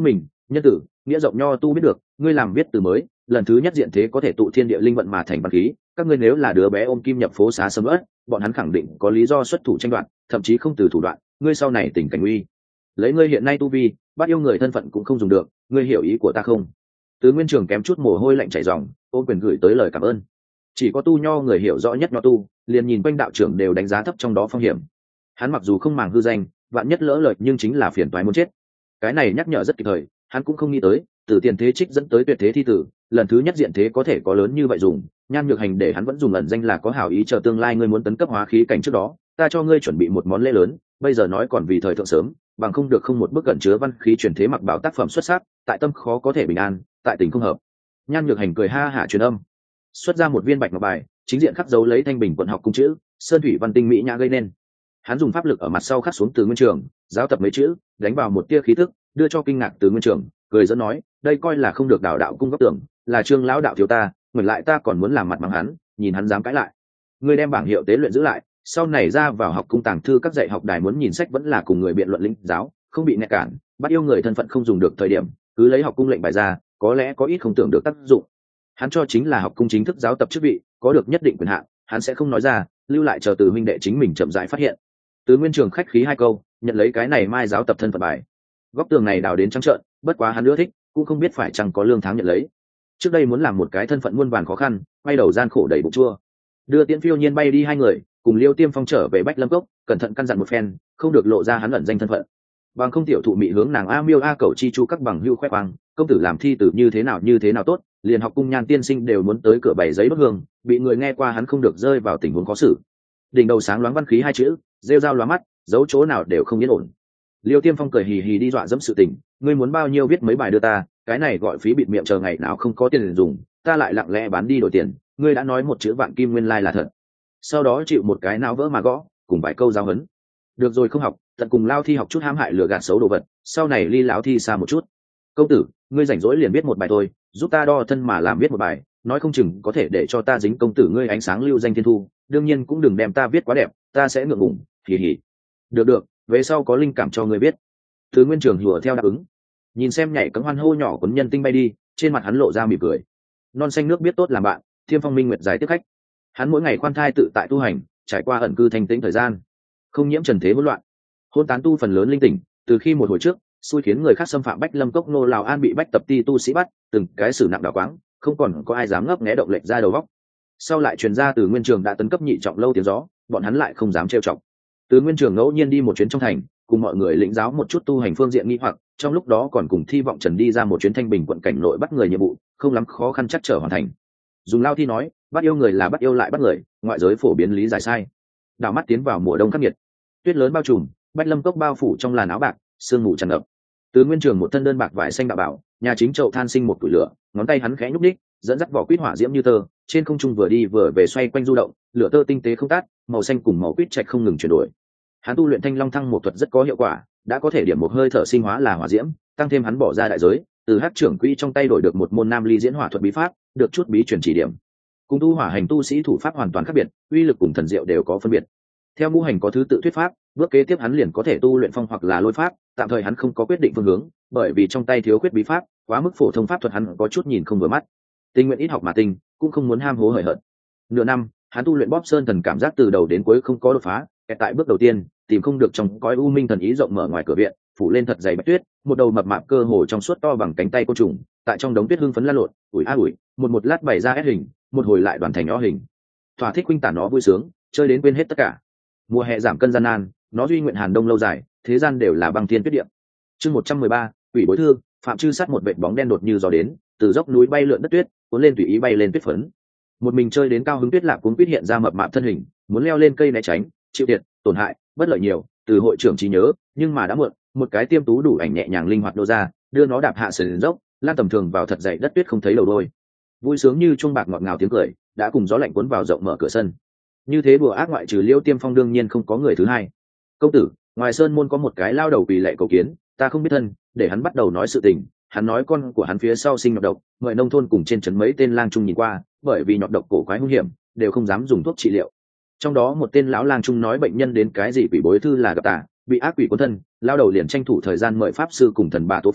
Nhân tử, nghĩa rộng nho tu biết được, ngươi làm viết từ mới, lần thứ nhất diện thế có thể tụ thiên địa linh vận mà thành văn khí, các ngươi nếu là đứa bé ôm kim nhập phố xá sầm uất, bọn hắn khẳng định có lý do xuất thủ tranh đoạt, thậm chí không từ thủ đoạn, ngươi sau này tình cảnh uy. Lấy ngươi hiện nay tu vi, bắt yêu người thân phận cũng không dùng được, ngươi hiểu ý của ta không? Tứ Nguyên Trường kém chút mồ hôi lạnh chảy ròng, ôm quyền gửi tới lời cảm ơn. Chỉ có tu nho người hiểu rõ nhất nho tu, liền nhìn quanh đạo trưởng đều đánh giá thấp trong đó phong hiểm. Hắn mặc dù không màng hư danh, vạn nhất lỡ lời nhưng chính là phiền toái muốn chết. Cái này nhắc nhở rất kịp thời, hắn cũng không nghĩ tới, từ tiền thế trích dẫn tới tuyệt thế thi tử, lần thứ nhất diện thế có thể có lớn như vậy dùng. Nhan Nhược Hành để hắn vẫn dùng ẩn danh là có hảo ý, chờ tương lai ngươi muốn tấn cấp hóa khí cảnh trước đó, ta cho ngươi chuẩn bị một món lễ lớn, bây giờ nói còn vì thời thượng sớm, bằng không được không một bức cẩn chứa văn khí truyền thế mặc bảo tác phẩm xuất sắc, tại tâm khó có thể bình an, tại tình không hợp. Nhan Nhược Hành cười ha hả truyền âm, xuất ra một viên bạch ngọc bài, chính diện khắc dấu lấy Thanh Bình quận học cung chữ, sơn thủy văn tinh mỹ nhã gây nên. Hắn dùng pháp lực ở mặt sau khắc xuống Từ Nguyên Trường, giáo tập mấy chữ, đánh vào một tia khí tức, đưa cho kinh ngạc Từ Nguyên Trường, cười dẫn nói, đây coi là không được đảo đạo cung góc tưởng, là Trương lão đạo thiếu ta, ngược lại ta còn muốn làm mặt mắng hắn, nhìn hắn dám cãi lại. Ngươi đem bảng hiệu tế luyện giữ lại, sau này ra vào học cung tàng thư các dạy học đài muốn nhìn sách vẫn là cùng người biện luận lĩnh giáo, không bị nẹt cản, bắt yêu người thân phận không dùng được thời điểm, cứ lấy học cung lệnh bài ra, có lẽ có ít không tưởng được tác dụng. Hắn cho chính là học cung chính thức giáo tập chức vị, có được nhất định quyền hạn, hắn sẽ không nói ra, lưu lại chờ Từ huynh đệ chính mình chậm rãi phát hiện. Từ Nguyên Trường khách khí hai câu, nhận lấy cái này mai giáo tập thân phận bài. Góc tường này đào đến trắng trợn, bất quá hắn ưa thích, cũng không biết phải chăng có lương tháng nhận lấy. Trước đây muốn làm một cái thân phận muôn vàn khó khăn, quay đầu gian khổ đầy bụng chua. Đưa Tiễn Phiêu Nhiên bay đi hai người, cùng Liêu Tiêm Phong trở về Bách Lâm Cốc, cẩn thận căn dặn một phen, không được lộ ra hắn ẩn danh thân phận. Bằng không tiểu thụ mị hướng nàng A Miêu A Cẩu chi chu các bằng hưu khoe khoang, công tử làm thi tử như thế nào như thế nào tốt, liền học cung Nhan tiên sinh đều muốn tới cửa bày giấy bất hương, bị người nghe qua hắn không được rơi vào tình huống khó xử. Đỉnh đầu sáng loáng văn khí hai chữ, rêu rao lóa mắt, giấu chỗ nào đều không yên ổn. Liêu Tiêm Phong cười hì hì đi dọa dẫm sự tình, ngươi muốn bao nhiêu viết mấy bài đưa ta, cái này gọi phí bịt miệng, chờ ngày nào không có tiền dùng, ta lại lặng lẽ bán đi đổi tiền, ngươi đã nói một chữ vạn kim nguyên lai là thật. Sau đó chịu một cái não vỡ mà gõ, cùng vài câu giáo huấn. Được rồi không học, tận cùng lao thi học chút hãm hại lừa gạt xấu đồ vật, sau này ly lão thi xa một chút. Công tử, ngươi rảnh rỗi liền viết một bài thôi, giúp ta đo thân mà làm viết một bài, nói không chừng có thể để cho ta dính công tử ngươi ánh sáng lưu danh thiên thu, đương nhiên cũng đừng đem ta viết quá đẹp, ta sẽ ngượng ngùng, hì hì. Được được, về sau có linh cảm cho ngươi biết. Từ Nguyên Trường hùa theo đáp ứng. Nhìn xem nhảy cấm hoan hô nhỏ quấn nhân tinh bay đi, trên mặt hắn lộ ra mỉm cười. Non xanh nước biết tốt làm bạn, Thiêm Phong Minh Nguyệt giải tiếp khách. Hắn mỗi ngày khoan thai tự tại tu hành, trải qua ẩn cư thanh tĩnh thời gian, không nhiễm trần thế hỗn loạn. Hôn tán tu phần lớn linh tỉnh, từ khi một hồi trước, xui khiến người khác xâm phạm Bách Lâm Cốc nô Lào An bị Bách Tập Ti tu sĩ bắt, từng cái xử nặng đảo quáng, không còn có ai dám ngấp nghé động lệnh ra đầu góc. Sau lại truyền ra Từ Nguyên Trường đã tấn cấp nhị trọng lâu tiếng gió, bọn hắn lại không dám trêu chọc. Từ Nguyên Trường ngẫu nhiên đi một chuyến trong thành, cùng mọi người lĩnh giáo một chút tu hành phương diện nghi hoặc, trong lúc đó còn cùng Thi Vọng Trần đi ra một chuyến Thanh Bình quận cảnh nội bắt người nhiệm vụ, không lắm khó khăn chắc trở hoàn thành. Dùng lao thi nói, bắt yêu người là bắt yêu lại bắt người, ngoại giới phổ biến lý giải sai. Đảo mắt tiến vào mùa đông khắc nghiệt, tuyết lớn bao trùm, Bách Lâm Cốc bao phủ trong làn áo bạc, sương mù tràn ngập. Từ Nguyên Trường một thân đơn bạc vải xanh đạo bảo, nhà chính chậu than sinh một củi lửa, ngón tay hắn khẽ nhúc nhích, dẫn dắt vỏ quýt hỏa diễm như tơ, trên không trung vừa đi vừa về xoay quanh du động, lửa tơ tinh tế không tắt, màu xanh cùng màu quýt trạch không ngừng chuyển đổi. Hắn tu luyện Thanh Long Thăng một thuật rất có hiệu quả, đã có thể điểm một hơi thở sinh hóa là hỏa diễm, tăng thêm hắn bỏ ra đại giới, từ Hắc trưởng quỹ trong tay đổi được một môn Nam Ly diễn hỏa thuật bí pháp, được chút bí truyền chỉ điểm. Cùng tu hỏa hành tu sĩ thủ pháp hoàn toàn khác biệt, uy lực cùng thần diệu đều có phân biệt. Theo ngũ hành có thứ tự thuyết pháp, bước kế tiếp hắn liền có thể tu luyện phong hoặc là lôi pháp, tạm thời hắn không có quyết định phương hướng, bởi vì trong tay thiếu khuyết bí pháp, quá mức phổ thông pháp thuật hắn có chút nhìn không vừa mắt. Tình nguyện ít học mà tinh, cũng không muốn ham hố hời hợt. Nửa năm, hắn tu luyện Bóp Sơn Thần cảm giác từ đầu đến cuối không có đột phá, tại bước đầu tiên, tìm không được trong cõi u minh thần ý rộng mở ngoài cửa viện, phủ lên thật dày bạch tuyết, một đầu mập mạp cơ hồ trong suốt to bằng cánh tay côn trùng, tại trong đống tuyết hưng phấn la lộn, ủi a ủi, một một lát bày ra ép hình, một hồi lại đoàn thành nhỏ hình. Thỏa thích huynh tản nó vui sướng, chơi đến quên hết tất cả. Mùa hè giảm cân gian nan, nó duy nguyện hàn đông lâu dài, thế gian đều là băng thiên tuyết địa. Chương một trăm mười ba, Quỷ Bối Thư, Phạm Trư sát một vệt bóng đen đột như gió đến, từ dốc núi bay lượn đất tuyết, cuốn lên tùy ý bay lên tuyết phấn. Một mình chơi đến cao hứng tuyết lạc cuốn tuyết hiện ra mập mạp thân hình, muốn leo lên cây né tránh, chịu thiệt, tổn hại, bất lợi nhiều, từ hội trưởng trí nhớ, nhưng mà đã muộn, một cái tiêm tú đủ ảnh nhẹ nhàng linh hoạt nô ra, đưa nó đạp hạ sườn dốc, lan tầm thường vào thật dày đất tuyết không thấy đầu đôi. Vui sướng như chuông bạc ngọt ngào tiếng cười, đã cùng gió lạnh cuốn vào rộng mở cửa sân. Như thế đùa ác ngoại trừ Liêu Tiêm Phong đương nhiên không có người thứ hai. Công tử, ngoài sơn môn có một cái lao đầu quỳ lệ cầu kiến, ta không biết thân, để hắn bắt đầu nói sự tình. Hắn nói con của hắn phía sau sinh nhọt độc, mời nông thôn cùng trên trấn mấy tên lang trung nhìn qua, bởi vì nhọt độc cổ quái hung hiểm, đều không dám dùng thuốc trị liệu. Trong đó một tên lão lang trung nói bệnh nhân đến cái gì quỷ bối thư là gặp tà, bị ác quỷ cuốn thân, lao đầu liền tranh thủ thời gian mời pháp sư cùng thần bà tố pháp,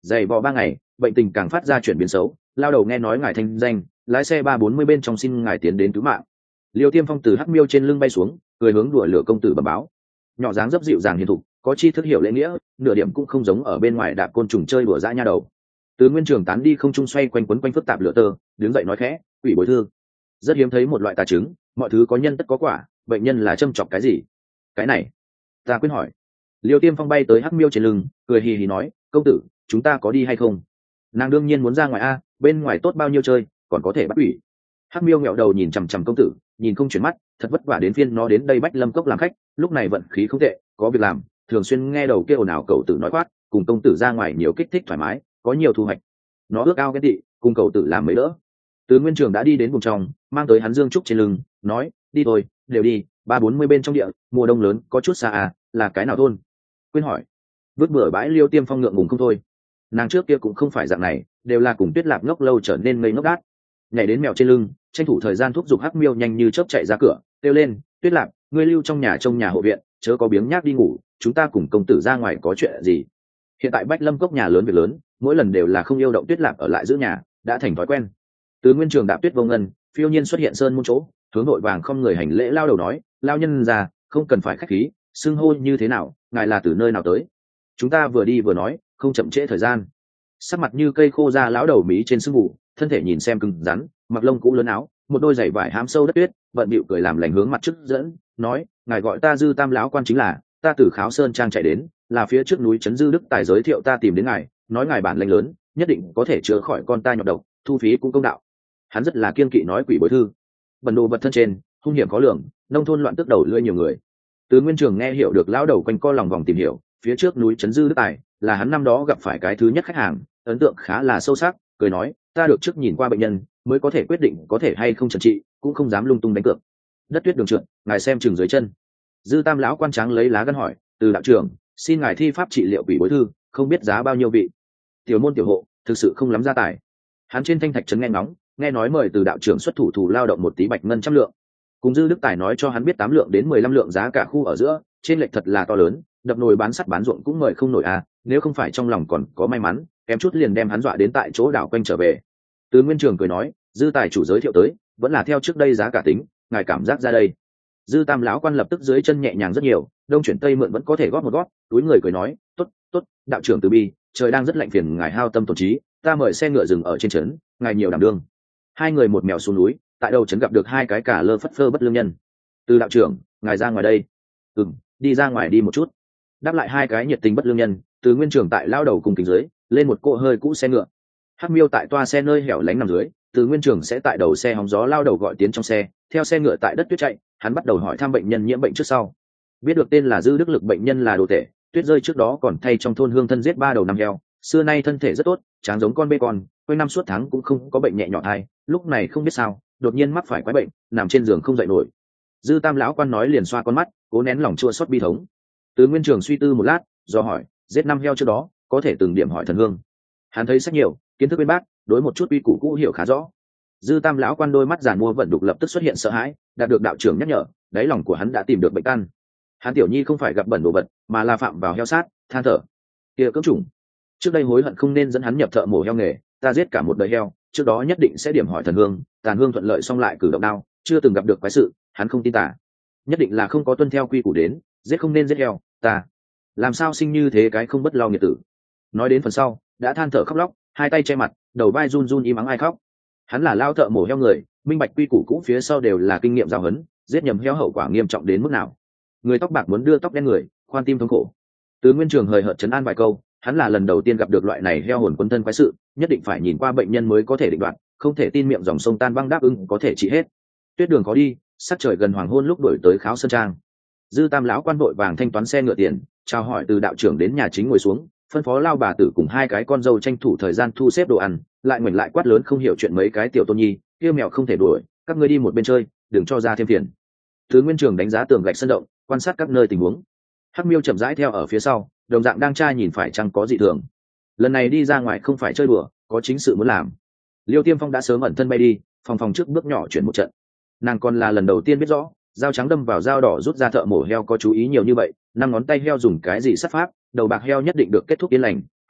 dày vò ba ngày bệnh tình càng phát ra chuyển biến xấu, lao đầu nghe nói ngài thanh danh, lái xe ba bốn mươi bên trong xin ngài tiến đến cứu mạng. Liêu Tiêm Phong từ hắc miêu trên lưng bay xuống, cười hướng đùa lửa công tử bẩm báo. Nhỏ dáng dấp dịu dàng hiền thục, có chi thức hiểu lễ nghĩa, nửa điểm cũng không giống ở bên ngoài đạp côn trùng chơi đùa dã nha đầu. Từ Nguyên Trường tán đi không trung xoay quanh quấn quanh phức tạp lửa tơ, đứng dậy nói khẽ, quỷ bối thư. Rất hiếm thấy một loại tà chứng, mọi thứ có nhân tất có quả, bệnh nhân là châm chọc cái gì? Cái này, ta quyết hỏi. Liêu Tiêm Phong bay tới hắc miêu trên lưng, cười hì hì nói, công tử, chúng ta có đi hay không? Nàng đương nhiên muốn ra ngoài a, bên ngoài tốt bao nhiêu chơi, còn có thể bắt quỷ. Hắc miêu nghẹo đầu nhìn chằm chằm công tử, nhìn không chuyển mắt, thật vất vả đến phiên nó đến đây Bách Lâm Cốc làm khách, lúc này vận khí không tệ, có việc làm, thường xuyên nghe đầu kia ồn ào cậu tử nói quát, cùng công tử ra ngoài nhiều kích thích thoải mái, có nhiều thu hoạch. Nó ước ao ghen tị, cùng cậu tử làm mấy đỡ. Từ Nguyên Trường đã đi đến vùng trong, mang tới hắn dương trúc trên lưng, nói, đi thôi, đều đi, ba bốn mươi bên trong địa, mùa đông lớn, có chút xa à, là cái nào thôn? Quyên hỏi. Vứt bừa bãi Liêu Tiêm Phong ngượng ngùng không thôi. Nàng trước kia cũng không phải dạng này, đều là cùng Tuyết Lạp ngốc lâu trở nên ngây ngốc đát. Nhảy đến mèo trên lưng, tranh thủ thời gian thúc giục hắc miêu nhanh như chớp chạy ra cửa, kêu lên, Tuyết Lạp, ngươi lưu trong nhà trông nhà hộ viện, chớ có biếng nhác đi ngủ, chúng ta cùng công tử ra ngoài có chuyện gì? Hiện tại Bách Lâm Cốc nhà lớn việc lớn, mỗi lần đều là không yêu động Tuyết Lạp ở lại giữ nhà, đã thành thói quen. Từ Nguyên Trường đạp tuyết vô ngân, phiêu nhiên xuất hiện sơn môn chỗ, hướng nội vàng không người hành lễ lao đầu nói, lao nhân già, không cần phải khách khí, xưng hô như thế nào, ngài là từ nơi nào tới? Chúng ta vừa đi vừa nói, không chậm trễ thời gian. Sắc mặt như cây khô ra lão đầu mí trên sương mù, thân thể nhìn xem cứng rắn, mặc lông cũ lớn áo, một đôi giày vải hám sâu đất tuyết, bận bịu cười làm lành hướng mặt trước dẫn, nói, ngài gọi ta Dư Tam lão quan chính là, ta từ Kháo Sơn trang chạy đến, là phía trước núi trấn Dư Đức Tài giới thiệu ta tìm đến ngài, nói ngài bản lĩnh lớn, nhất định có thể chữa khỏi con ta nhọt độc, thu phí cũng công đạo. Hắn rất là kiên kỵ nói quỷ bối thư, bần đồ vật thân trên, hung hiểm khó lường, nông thôn loạn tức đầu lưỡi nhiều người. Từ Nguyên Trường nghe hiểu được lão đầu quanh co lòng vòng tìm hiểu, phía trước núi trấn Dư Đức Tài là hắn năm đó gặp phải cái thứ nhất khách hàng, ấn tượng khá là sâu sắc, cười nói, ta được trước nhìn qua bệnh nhân mới có thể quyết định có thể hay không trần trị, cũng không dám lung tung đánh cược. Đất tuyết đường trượt, ngài xem chừng dưới chân. Dư Tam lão quan tráng lấy lá gân hỏi, từ đạo trưởng, xin ngài thi pháp trị liệu quỷ bối thư, không biết giá bao nhiêu vị? Tiểu môn tiểu hộ, thực sự không lắm gia tài. Hắn trên thanh thạch trấn nghe ngóng, nghe nói mời từ đạo trưởng xuất thủ thủ lao động một tí bạch ngân trăm lượng. Cùng Dư Đức Tài nói cho hắn biết tám lượng đến mười lăm lượng giá cả khu ở giữa, trên lệch thật là to lớn, đập nồi bán sắt bán ruộng cũng mời không nổi à, nếu không phải trong lòng còn có may mắn, kém chút liền đem hắn dọa đến tại chỗ đảo quanh trở về. Từ Nguyên Trường cười nói, Dư tài chủ giới thiệu tới, vẫn là theo trước đây giá cả tính, ngài cảm giác ra đây. Dư Tam lão quan lập tức dưới chân nhẹ nhàng rất nhiều, đông chuyển tây mượn vẫn có thể gót một gót, túi người cười nói, tốt, tốt, đạo trưởng từ bi, trời đang rất lạnh phiền ngài hao tâm tổn trí, ta mời xe ngựa dừng ở trên trấn, ngài nhiều đảm đương. Hai người một mèo xuống núi, tại đầu trấn gặp được hai cái cả lơ phất phơ bất lương nhân. Từ đạo trưởng, ngài ra ngoài đây. Ừm, đi ra ngoài đi một chút. Đáp lại hai cái nhiệt tình bất lương nhân, Từ Nguyên Trường tại lao đầu cùng kính dưới, lên một cỗ hơi cũ xe ngựa. Hắc miêu tại toa xe nơi hẻo lánh nằm dưới, Từ Nguyên Trường sẽ tại đầu xe hóng gió lao đầu gọi tiến trong xe, theo xe ngựa tại đất tuyết chạy, hắn bắt đầu hỏi thăm bệnh nhân nhiễm bệnh trước sau. Biết được tên là Dư Đức Lực bệnh nhân là đồ tể, tuyết rơi trước đó còn thay trong thôn hương thân giết ba đầu năm heo, xưa nay thân thể rất tốt, tráng giống con bê con, quanh năm suốt tháng cũng không có bệnh nhẹ nhõm thai, lúc này không biết sao, đột nhiên mắc phải quái bệnh, nằm trên giường không dậy nổi. Dư Tam lão quan nói liền xoa con mắt, cố nén lòng chua xót bi thống. Từ Nguyên Trường suy tư một lát, do hỏi, giết năm heo trước đó, có thể từng điểm hỏi thần hương. Hắn thấy sách nhiều, kiến thức bên bác, đối một chút uy củ cũ hiểu khá rõ. Dư Tam lão quan đôi mắt giàn mua vận đục lập tức xuất hiện sợ hãi, đạt được đạo trưởng nhắc nhở, đáy lòng của hắn đã tìm được bệnh căn. Hắn tiểu nhi không phải gặp bẩn đồ vật, mà là phạm vào heo sát, than thở. Kia cưỡng chủng, trước đây hối hận không nên dẫn hắn nhập thợ mổ heo nghề, ta giết cả một đời heo, trước đó nhất định sẽ điểm hỏi thần hương, tàn hương thuận lợi xong lại cử động đao, chưa từng gặp được quái sự, hắn không tin tả. Nhất định là không có tuân theo quy củ đến, giết không nên giết heo, ta làm sao sinh như thế cái không bất lo nghiệt tử. Nói đến phần sau, đã than thở khóc lóc, hai tay che mặt, đầu vai run run im ắng ai khóc. Hắn là lao thợ mổ heo người, minh bạch quy củ cũ phía sau đều là kinh nghiệm giáo huấn, giết nhầm heo hậu quả nghiêm trọng đến mức nào. Người tóc bạc muốn đưa tóc đen người, khoan tim thống khổ. Từ Nguyên Trường hời hợt trấn an vài câu, hắn là lần đầu tiên gặp được loại này heo hồn quân thân quái sự, nhất định phải nhìn qua bệnh nhân mới có thể định đoạt, không thể tin miệng dòng sông tan băng đáp ứng có thể trị hết. Tuyết đường có đi, sắc trời gần hoàng hôn lúc đổi tới Kháo Sơn trang. Dư Tam lão quan vội vàng thanh toán xe ngựa tiền, chào hỏi từ đạo trưởng đến nhà chính ngồi xuống, phân phó lao bà tử cùng hai cái con dâu tranh thủ thời gian thu xếp đồ ăn, lại ngoảnh lại quát lớn không hiểu chuyện mấy cái tiểu tôn nhi, kia mèo không thể đuổi, các ngươi đi một bên chơi, đừng cho ra thêm phiền. Thứ Nguyên Trường đánh giá tường gạch sân động, quan sát các nơi tình huống. Hắc miêu chậm rãi theo ở phía sau, đồng dạng đang tra nhìn phải chăng có dị thường. Lần này đi ra ngoài không phải chơi đùa, có chính sự muốn làm. Liêu Tiêm Phong đã sớm ẩn thân bay đi, phòng phòng trước bước nhỏ chuyển một trận. Nàng còn là lần đầu tiên biết rõ, dao trắng đâm vào dao đỏ rút ra thợ mổ heo có chú ý nhiều như vậy, năm ngón tay heo dùng cái gì sát pháp, đầu bạc heo nhất định được kết thúc yên lành,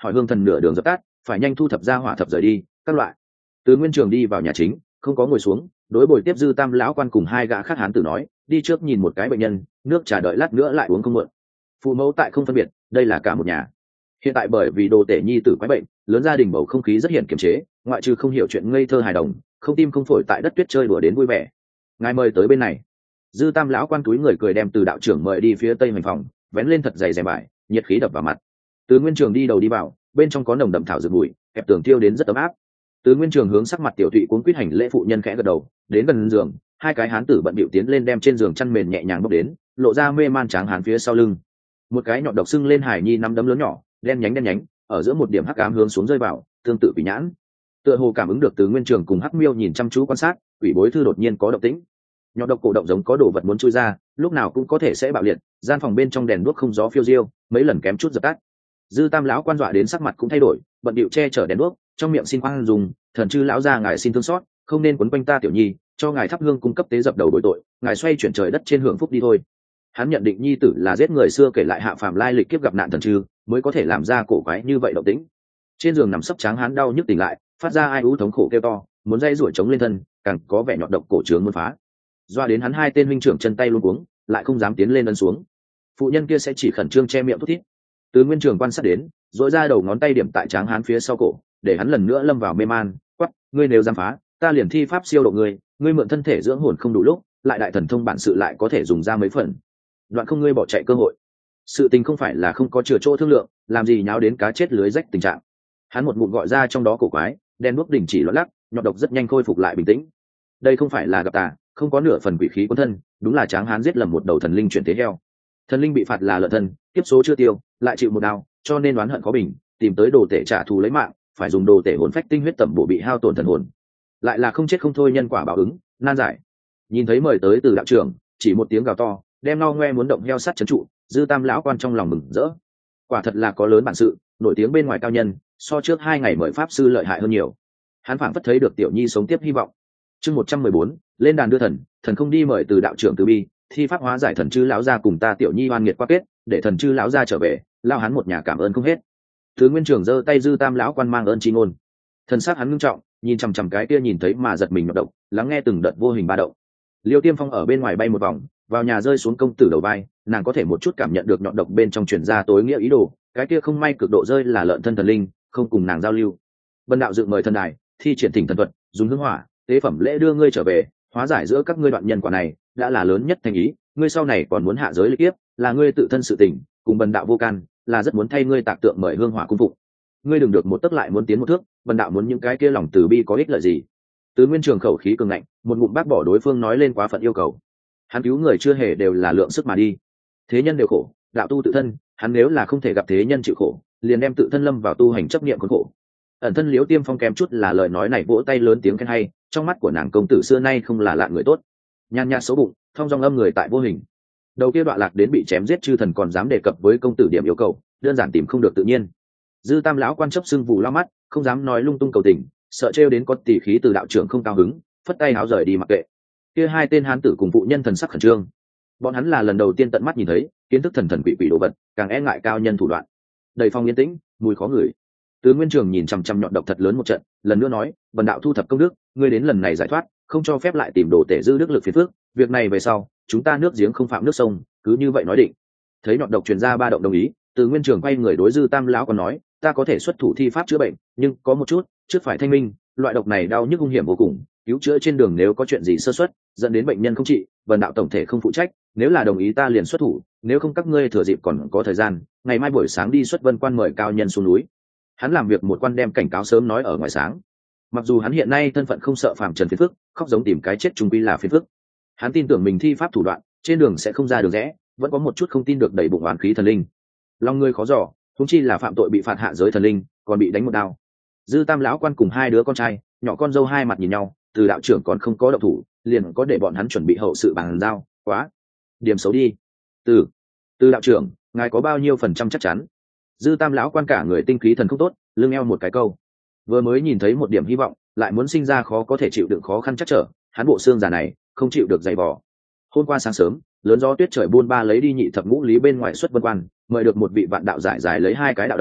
hỏi hương thần nửa đường dập tắt, phải nhanh thu thập ra hỏa thập rời đi các loại. Từ Nguyên Trường đi vào nhà chính, không có ngồi xuống, đối bồi tiếp Dư Tam lão quan cùng hai gã khác hán tử nói, đi trước nhìn một cái bệnh nhân, nước trà đợi lát nữa lại uống không muộn. Phụ mẫu tại không phân biệt, đây là cả một nhà. Hiện tại bởi vì đồ tể nhi tử quái bệnh, lớn gia đình bầu không khí rất hiển kiềm chế, ngoại trừ không hiểu chuyện ngây thơ hài đồng, không tim không phổi tại đất tuyết chơi đùa đến vui vẻ. Ngài mời tới bên này. Dư Tam lão quan túi người cười đem Từ đạo trưởng mời đi phía tây hành phòng, vén lên thật dày rèm vải, nhiệt khí đập vào mặt. Từ Nguyên Trường đi đầu đi vào, bên trong có nồng đậm thảo dược bụi, kẹp tường tiêu đến rất ấm áp. Từ Nguyên Trường hướng sắc mặt tiểu thụy cuốn quýt hành lễ phụ nhân khẽ gật đầu, đến gần giường, hai cái hán tử bận bịu tiến lên đem trên giường chăn mền nhẹ nhàng bốc đến, lộ ra mê man tráng hán phía sau lưng. Một cái nhọn độc sưng lên hải nhi năm đấm lớn nhỏ, đen nhánh đen nhánh, ở giữa một điểm hắc ám hướng xuống rơi vào, tương tự bị nhãn. Tựa hồ cảm ứng được Từ Nguyên Trường cùng Hắc Miêu nhìn chăm chú quan sát, quỷ bối thư đột nhiên có động tĩnh. Nhọn độc cổ động giống có đồ vật muốn chui ra, lúc nào cũng có thể sẽ bạo liệt, gian phòng bên trong đèn đuốc không gió phiêu diêu, mấy lần kém chút dập tắt. Dư Tam lão quan dọa đến sắc mặt cũng thay đổi, bận điệu che chở đèn đuốc, trong miệng xin khoan dùng, thần chư lão gia ngài xin thương xót, không nên quấn quanh ta tiểu nhi, cho ngài thắp hương cung cấp tế dập đầu bội tội, ngài xoay chuyển trời đất trên hưởng phúc đi thôi. Hắn nhận định nhi tử là giết người xưa kể lại hạ phàm lai lịch kiếp gặp nạn thần chư, mới có thể làm ra cổ quái như vậy động tĩnh. Trên giường nằm sấp tráng hắn đau nhức tỉnh lại, phát ra ai ú thống khổ kêu to, muốn dây rủi chống lên thân, càng có vẻ nhọn độc cổ trướng muốn phá. Doa đến hắn hai tên huynh trưởng chân tay luống cuống, lại không dám tiến lên ấn xuống. Phụ nhân kia sẽ chỉ khẩn trương che miệng thút thít. Từ Nguyên Trường quan sát đến, dội ra đầu ngón tay điểm tại tráng hán phía sau cổ, để hắn lần nữa lâm vào mê man. Quắc, ngươi nếu dám phá, ta liền thi pháp siêu độ ngươi, ngươi mượn thân thể dưỡng hồn không đủ lúc, lại đại thần thông bản sự lại có thể dùng ra mấy phần. Đoạn không ngươi bỏ chạy cơ hội. Sự tình không phải là không có chừa chỗ thương lượng, làm gì nháo đến cá chết lưới rách tình trạng. Hắn một ngụm gọi ra trong đó cổ quái, đen đuốc đỉnh chỉ loạn lắc, nhọt độc rất nhanh khôi phục lại bình tĩnh. Đây không phải là gặp tà, không có nửa phần quỷ khí cuốn thân, đúng là tráng hán giết lầm một đầu thần linh chuyển thế heo. Thần linh bị phạt là lợn thân, kiếp số chưa tiêu, lại chịu một đau, cho nên oán hận khó bình, tìm tới đồ tể trả thù lấy mạng, phải dùng đồ tể hồn phách tinh huyết tẩm bổ bị hao tổn thần hồn. Lại là không chết không thôi nhân quả báo ứng, nan giải. Nhìn thấy mời tới Từ đạo trưởng, chỉ một tiếng gào to, đem no ngoe muốn động heo sắt trấn trụ. Dư Tam lão quan trong lòng mừng rỡ, quả thật là có lớn bản sự, nổi tiếng bên ngoài cao nhân, so trước hai ngày mời pháp sư lợi hại hơn nhiều. Hắn phảng phất thấy được tiểu nhi sống tiếp hy vọng. Chương một trăm mười bốn, lên đàn đưa thần, thần không đi mời Từ đạo trưởng từ bi, thi pháp hóa giải thần chư lão gia cùng ta tiểu nhi oan nghiệt qua kết, để thần chư lão gia trở về, lao hắn một nhà cảm ơn không hết. Thứ Nguyên Trường giơ tay Dư Tam lão quan mang ơn chi ngôn. Thần sắc hắn ngưng trọng, nhìn chằm chằm cái kia nhìn thấy mà giật mình nhộn động, lắng nghe từng đợt vô hình ba động. Liêu Tiêm Phong ở bên ngoài bay một vòng, vào nhà rơi xuống công tử đầu vai, nàng có thể một chút cảm nhận được nhọn độc bên trong truyền ra tối nghĩa ý đồ, cái kia không may cực độ rơi là lợn thân thần linh, không cùng nàng giao lưu. Vân đạo dựng mời thần đài, thi triển thỉnh thần thuật, dùng hương hỏa, tế phẩm lễ đưa ngươi trở về, hóa giải giữa các ngươi đoạn nhân quả này, đã là lớn nhất thành ý, ngươi sau này còn muốn hạ giới lịch kiếp, là ngươi tự thân sự tình, cùng Vân đạo vô can, là rất muốn thay ngươi tạc tượng mời hương hỏa cung phục. Ngươi đừng được một tấc lại muốn tiến một thước, Vân đạo muốn những cái kia lòng từ bi có ích lợi gì? Từ Nguyên Trường khẩu khí cường ngạnh, một ngụm bác bỏ đối phương nói lên quá phận yêu cầu. Hắn cứu người chưa hề đều là lượng sức mà đi, thế nhân đều khổ, đạo tu tự thân, hắn nếu là không thể gặp thế nhân chịu khổ, liền đem tự thân lâm vào tu hành chấp niệm khốn khổ. Ẩn thân Liễu Tiêm Phong kém chút là lời nói này vỗ tay lớn tiếng khen hay, trong mắt của nàng công tử xưa nay không là lạ người tốt, nhàn nhạt xấu bụng, thông dong âm người tại vô hình. Đầu kia đoạn lạc đến bị chém giết chư thần còn dám đề cập với công tử điểm yêu cầu, đơn giản tìm không được tự nhiên. Dư Tam lão quan chấp sưng vù lao mắt, không dám nói lung tung cầu tình, sợ trêu đến có tỷ khí Từ đạo trưởng không cao hứng, phất tay háo rời đi mặc kệ. Kia hai tên hán tử cùng phụ nhân thần sắc khẩn trương, bọn hắn là lần đầu tiên tận mắt nhìn thấy kiến thức thần thần quỷ quỷ đồ vật, càng e ngại cao nhân thủ đoạn. Đầy phong yên tĩnh, mùi khó ngửi. Từ Nguyên Trường nhìn chằm chằm nhọn độc thật lớn một trận, lần nữa nói, Vân đạo thu thập công đức, ngươi đến lần này giải thoát, không cho phép lại tìm đồ tể dư đức lực phiền phước, việc này về sau, chúng ta nước giếng không phạm nước sông, cứ như vậy nói định. Thấy nhọn độc truyền ra ba động đồng ý, Từ Nguyên Trường quay người đối Dư Tam lão còn nói, ta có thể xuất thủ thi pháp chữa bệnh, nhưng có một chút, trước phải thanh minh, loại độc này đau nhức hung hiểm vô cùng, cứu chữa trên đường nếu có chuyện gì sơ suất, dẫn đến bệnh nhân không trị, Vân đạo tổng thể không phụ trách, nếu là đồng ý ta liền xuất thủ, nếu không các ngươi thừa dịp còn có thời gian, ngày mai buổi sáng đi xuất Vân quan mời cao nhân xuống núi. Hắn làm việc một quan đem cảnh cáo sớm nói ở ngoài sáng. Mặc dù hắn hiện nay thân phận không sợ phàm trần phiền phức, khóc giống tìm cái chết trung quy là phiền phức. Hắn tin tưởng mình thi pháp thủ đoạn, trên đường sẽ không ra đường rẽ, vẫn có một chút không tin được đầy bụng oán khí thần linh. Lòng người khó dò, huống chi là phạm tội bị phạt hạ giới thần linh, còn bị đánh một đao. Dư Tam lão quan cùng hai đứa con trai, nhỏ con dâu hai mặt nhìn nhau, Từ đạo trưởng còn không có động thủ, liền có để bọn hắn chuẩn bị hậu sự bàn giao, quá điểm xấu đi. Từ Từ đạo trưởng, ngài có bao nhiêu phần trăm chắc chắn? Dư Tam lão quan cả người tinh khí thần không tốt, lưng eo một cái câu. Vừa mới nhìn thấy một điểm hy vọng, lại muốn sinh ra khó có thể chịu đựng khó khăn chắc trở, hắn bộ xương già này không chịu được dày vò. Hôm qua sáng sớm, lớn gió tuyết trời buôn ba lấy đi nhị thập ngũ lý bên ngoài xuất Vân quan, mời được một vị vạn đạo giải giải lấy hai cái đạo đồng,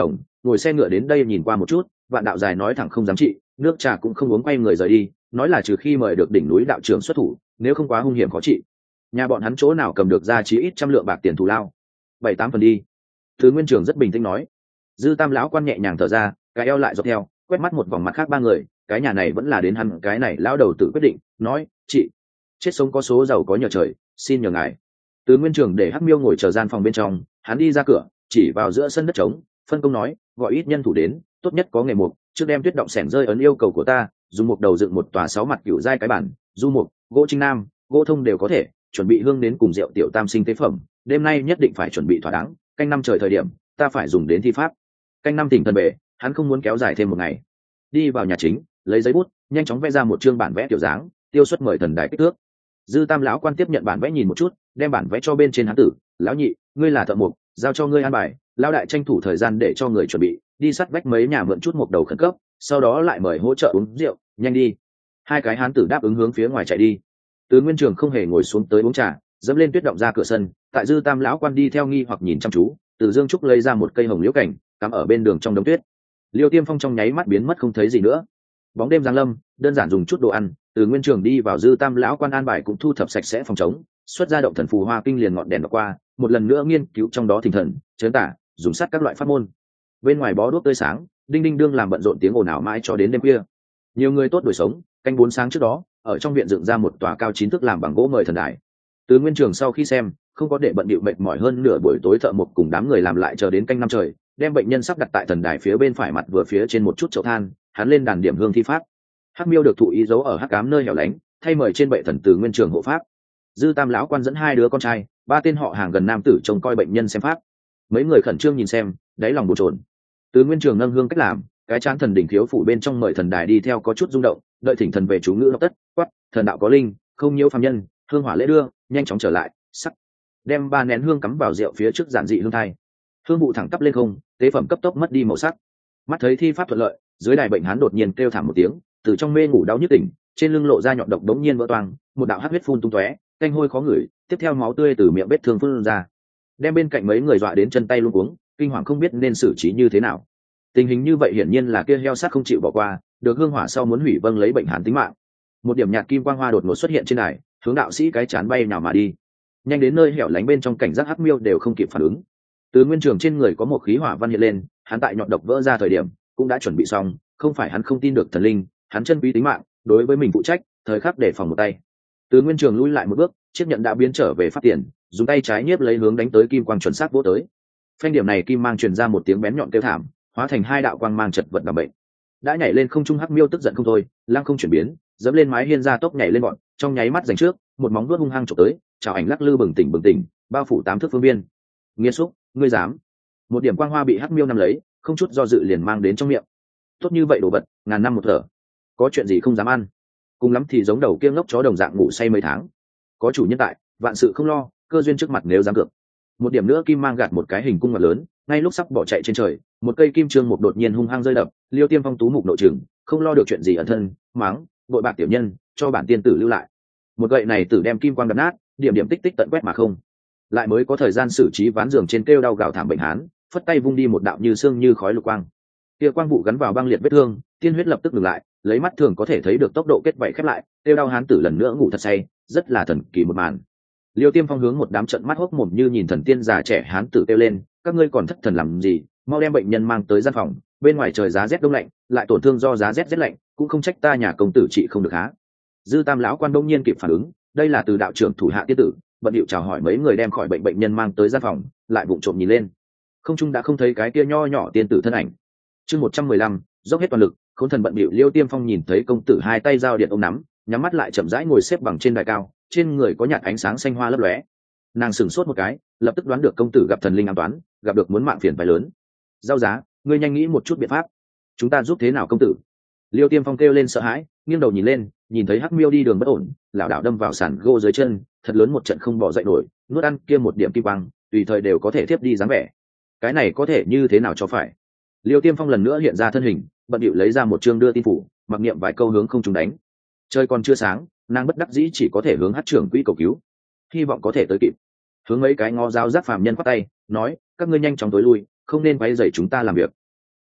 ngồi xe ngựa đến đây nhìn qua một chút, vạn đạo dài nói thẳng không dám trị, nước trà cũng không uống, quay người rời đi, nói là trừ khi mời được đỉnh núi đạo trưởng xuất thủ, nếu không quá hung hiểm khó trị. Nhà bọn hắn chỗ nào cầm được ra chí ít trăm lượng bạc tiền thù lao. Bảy tám phần đi. Thứ Nguyên Trường rất bình tĩnh nói. Dư Tam lão quan nhẹ nhàng thở ra, cái eo lại dọc theo, quét mắt một vòng mặt khác ba người, cái nhà này vẫn là đến hắn cái này lão đầu tự quyết định, nói, chị, chết sống có số giàu có nhờ trời, xin nhờ ngài. Từ Nguyên Trường để Hắc Miêu ngồi chờ gian phòng bên trong, hắn đi ra cửa, chỉ vào giữa sân đất trống, phân công nói, gọi ít nhân thủ đến, tốt nhất có nghề mục, trước đem tuyết động xẻng rơi ấn yêu cầu của ta, dùng mục đầu dựng một tòa sáu mặt cửu giai cái bản, du mục, gỗ trinh nam, gỗ thông đều có thể, chuẩn bị hương đến cùng rượu tiểu tam sinh tế phẩm, đêm nay nhất định phải chuẩn bị thỏa đáng, canh năm trời thời điểm, ta phải dùng đến thi pháp. Canh năm tỉnh thần bể, hắn không muốn kéo dài thêm một ngày. Đi vào nhà chính, lấy giấy bút, nhanh chóng vẽ ra một chương bản vẽ tiểu dáng, tiêu xuất mời thần đài kích thước. Dư Tam lão quan tiếp nhận bản vẽ nhìn một chút, đem bản vẽ cho bên trên hắn tử, lão nhị, ngươi là thợ mộc, giao cho ngươi an bài, lão đại tranh thủ thời gian để cho người chuẩn bị, đi sắt vách mấy nhà mượn chút mộc đầu khẩn cấp, sau đó lại mời hỗ trợ uống rượu, nhanh đi. Hai cái hán tử đáp ứng hướng phía ngoài chạy đi. Từ Nguyên Trường không hề ngồi xuống tới uống trà, dẫm lên tuyết động ra cửa sân, tại Dư Tam lão quan đi theo nghi hoặc nhìn chăm chú, Từ Dương Trúc lấy ra một cây hồng liễu cảnh, cắm ở bên đường trong đống tuyết. Liêu Tiêm Phong trong nháy mắt biến mất không thấy gì nữa. Bóng đêm giáng lâm, đơn giản dùng chút đồ ăn, Từ Nguyên Trường đi vào Dư Tam lão quan an bài cũng thu thập sạch sẽ phòng chống, xuất ra động thần phù hoa kinh liền ngọn đèn qua, một lần nữa nghiên cứu trong đó thỉnh thần, chấn tả, dùng sát các loại pháp môn. Bên ngoài bó đuốc tươi sáng, đinh đinh đương làm bận rộn tiếng ồn ào mãi cho đến đêm khuya. Nhiều người tốt đổi sống, canh bốn sáng trước đó, ở trong viện dựng ra một tòa cao chín thước làm bằng gỗ mời thần đài. Từ Nguyên Trường sau khi xem, không có để bận bịu mệt mỏi hơn nửa buổi tối, thợ một cùng đám người làm lại chờ đến canh năm trời, đem bệnh nhân sắp đặt tại thần đài phía bên phải mặt vừa phía trên một chút chậu than, hắn lên đàn điểm hương thi pháp. Hắc Miêu được thụ ý giấu ở hắc ám nơi hẻo lánh, thay mời trên bệ thần Từ Nguyên Trường hộ pháp. Dư Tam lão quan dẫn hai đứa con trai, ba tên họ hàng gần nam tử trông coi bệnh nhân xem pháp. Mấy người khẩn trương nhìn xem, đáy lòng bồn chồn. Từ Nguyên Trường nâng hương cách làm, cái chán thần đỉnh thiếu phủ bên trong mời thần đài đi theo có chút rung động, đợi thỉnh thần về chú ngữ đọc tất, quát, thần đạo có linh, không nhiễu phàm nhân, hương hỏa lễ đưa, nhanh chóng trở lại, sắc. Đem ba nén hương cắm vào rượu phía trước giản dị hương thai. Hương vụ thẳng tắp lên không, tế phẩm cấp tốc mất đi màu sắc. Mắt thấy thi pháp thuận lợi, dưới đài bệnh hán đột nhiên kêu thảm một tiếng, từ trong mê ngủ đau nhức tỉnh, trên lưng lộ ra nhọn độc đống nhiên vỡ toang, một đạo hắc huyết phun tung tóe, canh hôi khó ngửi, tiếp theo máu tươi từ miệng vết thương phun ra, đem bên cạnh mấy người dọa đến chân tay luống cuống, kinh hoàng không biết nên xử trí như thế nào. Tình hình như vậy hiển nhiên là kia heo sát không chịu bỏ qua, được hương hỏa sau muốn hủy vâng lấy bệnh hán tính mạng. Một điểm nhạt kim quang hoa đột ngột xuất hiện trên đài, hướng đạo sĩ cái chán bay nào mà đi. Nhanh đến nơi hẻo lánh bên trong cảnh giác Hắc Miêu đều không kịp phản ứng. Từ Nguyên Trường trên người có một khí hỏa văn hiện lên, hắn tại nhọn độc vỡ ra thời điểm cũng đã chuẩn bị xong, không phải hắn không tin được thần linh, hắn chân quý tính mạng, đối với mình phụ trách, thời khắc để phòng một tay. Từ Nguyên Trường lui lại một bước, chiếc nhận đã biến trở về phát tiền, dùng tay trái nhiếp lấy hướng đánh tới kim quang chuẩn xác vỗ tới. Phanh điểm này kim mang truyền ra một tiếng bén nhọn kêu thảm, hóa thành hai đạo quang mang chật vật đảm bệnh. Đã nhảy lên không trung Hắc Miêu tức giận không thôi, lăng không chuyển biến, dẫm lên mái hiên ra tốc nhảy lên bọn, trong nháy mắt giành trước, một móng vuốt hung hăng chụp tới, chảo ảnh lắc lư bừng tỉnh bừng tỉnh, bao phủ tám thước phương biên. Nghiên xúc, ngươi dám? Một điểm quang hoa bị Hắc Miêu nắm lấy, không chút do dự liền mang đến trong miệng. Tốt như vậy đồ vật, ngàn năm một thở, có chuyện gì không dám ăn? Cùng lắm thì giống đầu kia ngốc chó đồng dạng ngủ say mấy tháng. Có chủ nhân tại, vạn sự không lo, cơ duyên trước mặt nếu dám cược. Một điểm nữa kim mang gạt một cái hình cung ngặt lớn, ngay lúc sắp bỏ chạy trên trời, một cây kim trương một đột nhiên hung hăng rơi đập, Liêu Tiêm Phong tú mục nội trường, không lo được chuyện gì ẩn thân, mắng, bội bạc tiểu nhân, cho bản tiên tử lưu lại. Một gậy này tử đem kim quang đập nát, điểm điểm tích tích tận quét mà không. Lại mới có thời gian xử trí ván giường trên kêu đau gào thảm bệnh hán, phất tay vung đi một đạo như xương như khói lục quang. Kia quang vụ gắn vào băng liệt vết thương, tiên huyết lập tức ngừng lại, lấy mắt thường có thể thấy được tốc độ kết vảy khép lại, kêu đau hán tử lần nữa ngủ thật say, rất là thần kỳ một màn. Liêu Tiêm Phong hướng một đám trận mắt hốc mồm như nhìn thần tiên già trẻ hán tử kêu lên, các ngươi còn thất thần làm gì, mau đem bệnh nhân mang tới gian phòng, bên ngoài trời giá rét đông lạnh, lại tổn thương do giá rét rét lạnh, cũng không trách ta nhà công tử trị không được há. Dư Tam lão quan đông nhiên kịp phản ứng, đây là từ đạo trưởng thủ hạ tiên tử, bận điệu chào hỏi mấy người đem khỏi bệnh bệnh nhân mang tới gian phòng, lại vụng trộm nhìn lên, không trung đã không thấy cái kia nho nhỏ tiên tử thân ảnh. Chương một trăm mười lăm, dốc hết toàn lực, khốn thần bận điệu. Liêu Tiêm Phong nhìn thấy công tử hai tay giao điện ôm nắm, nhắm mắt lại chậm rãi ngồi xếp bằng trên đài cao, trên người có nhạt ánh sáng xanh hoa lấp lóe. Nàng sửng sốt một cái, lập tức đoán được công tử gặp thần linh ám toán, gặp được muốn mạng phiền phải lớn. Giao giá, ngươi nhanh nghĩ một chút biện pháp, chúng ta giúp thế nào công tử? Liêu Tiêm Phong kêu lên sợ hãi, nghiêng đầu nhìn lên, nhìn thấy Hắc Miêu đi đường bất ổn, lảo đảo đâm vào sàn gỗ dưới chân, thật lớn một trận không bỏ dậy nổi, nuốt ăn kia một điểm kim quang, tùy thời đều có thể tiếp đi dáng vẻ. Cái này có thể như thế nào cho phải? Liêu Tiêm Phong lần nữa hiện ra thân hình, bận điệu lấy ra một chương đưa tin phủ, mặc niệm vài câu hướng không trùng đánh. Trời còn chưa sáng, nàng bất đắc dĩ chỉ có thể hướng Hát trưởng quỹ cầu cứu, hy vọng có thể tới kịp. Hướng mấy cái ngó giáo giác phàm nhân quát tay, nói, các ngươi nhanh chóng tối lui, không nên quấy rầy chúng ta làm việc.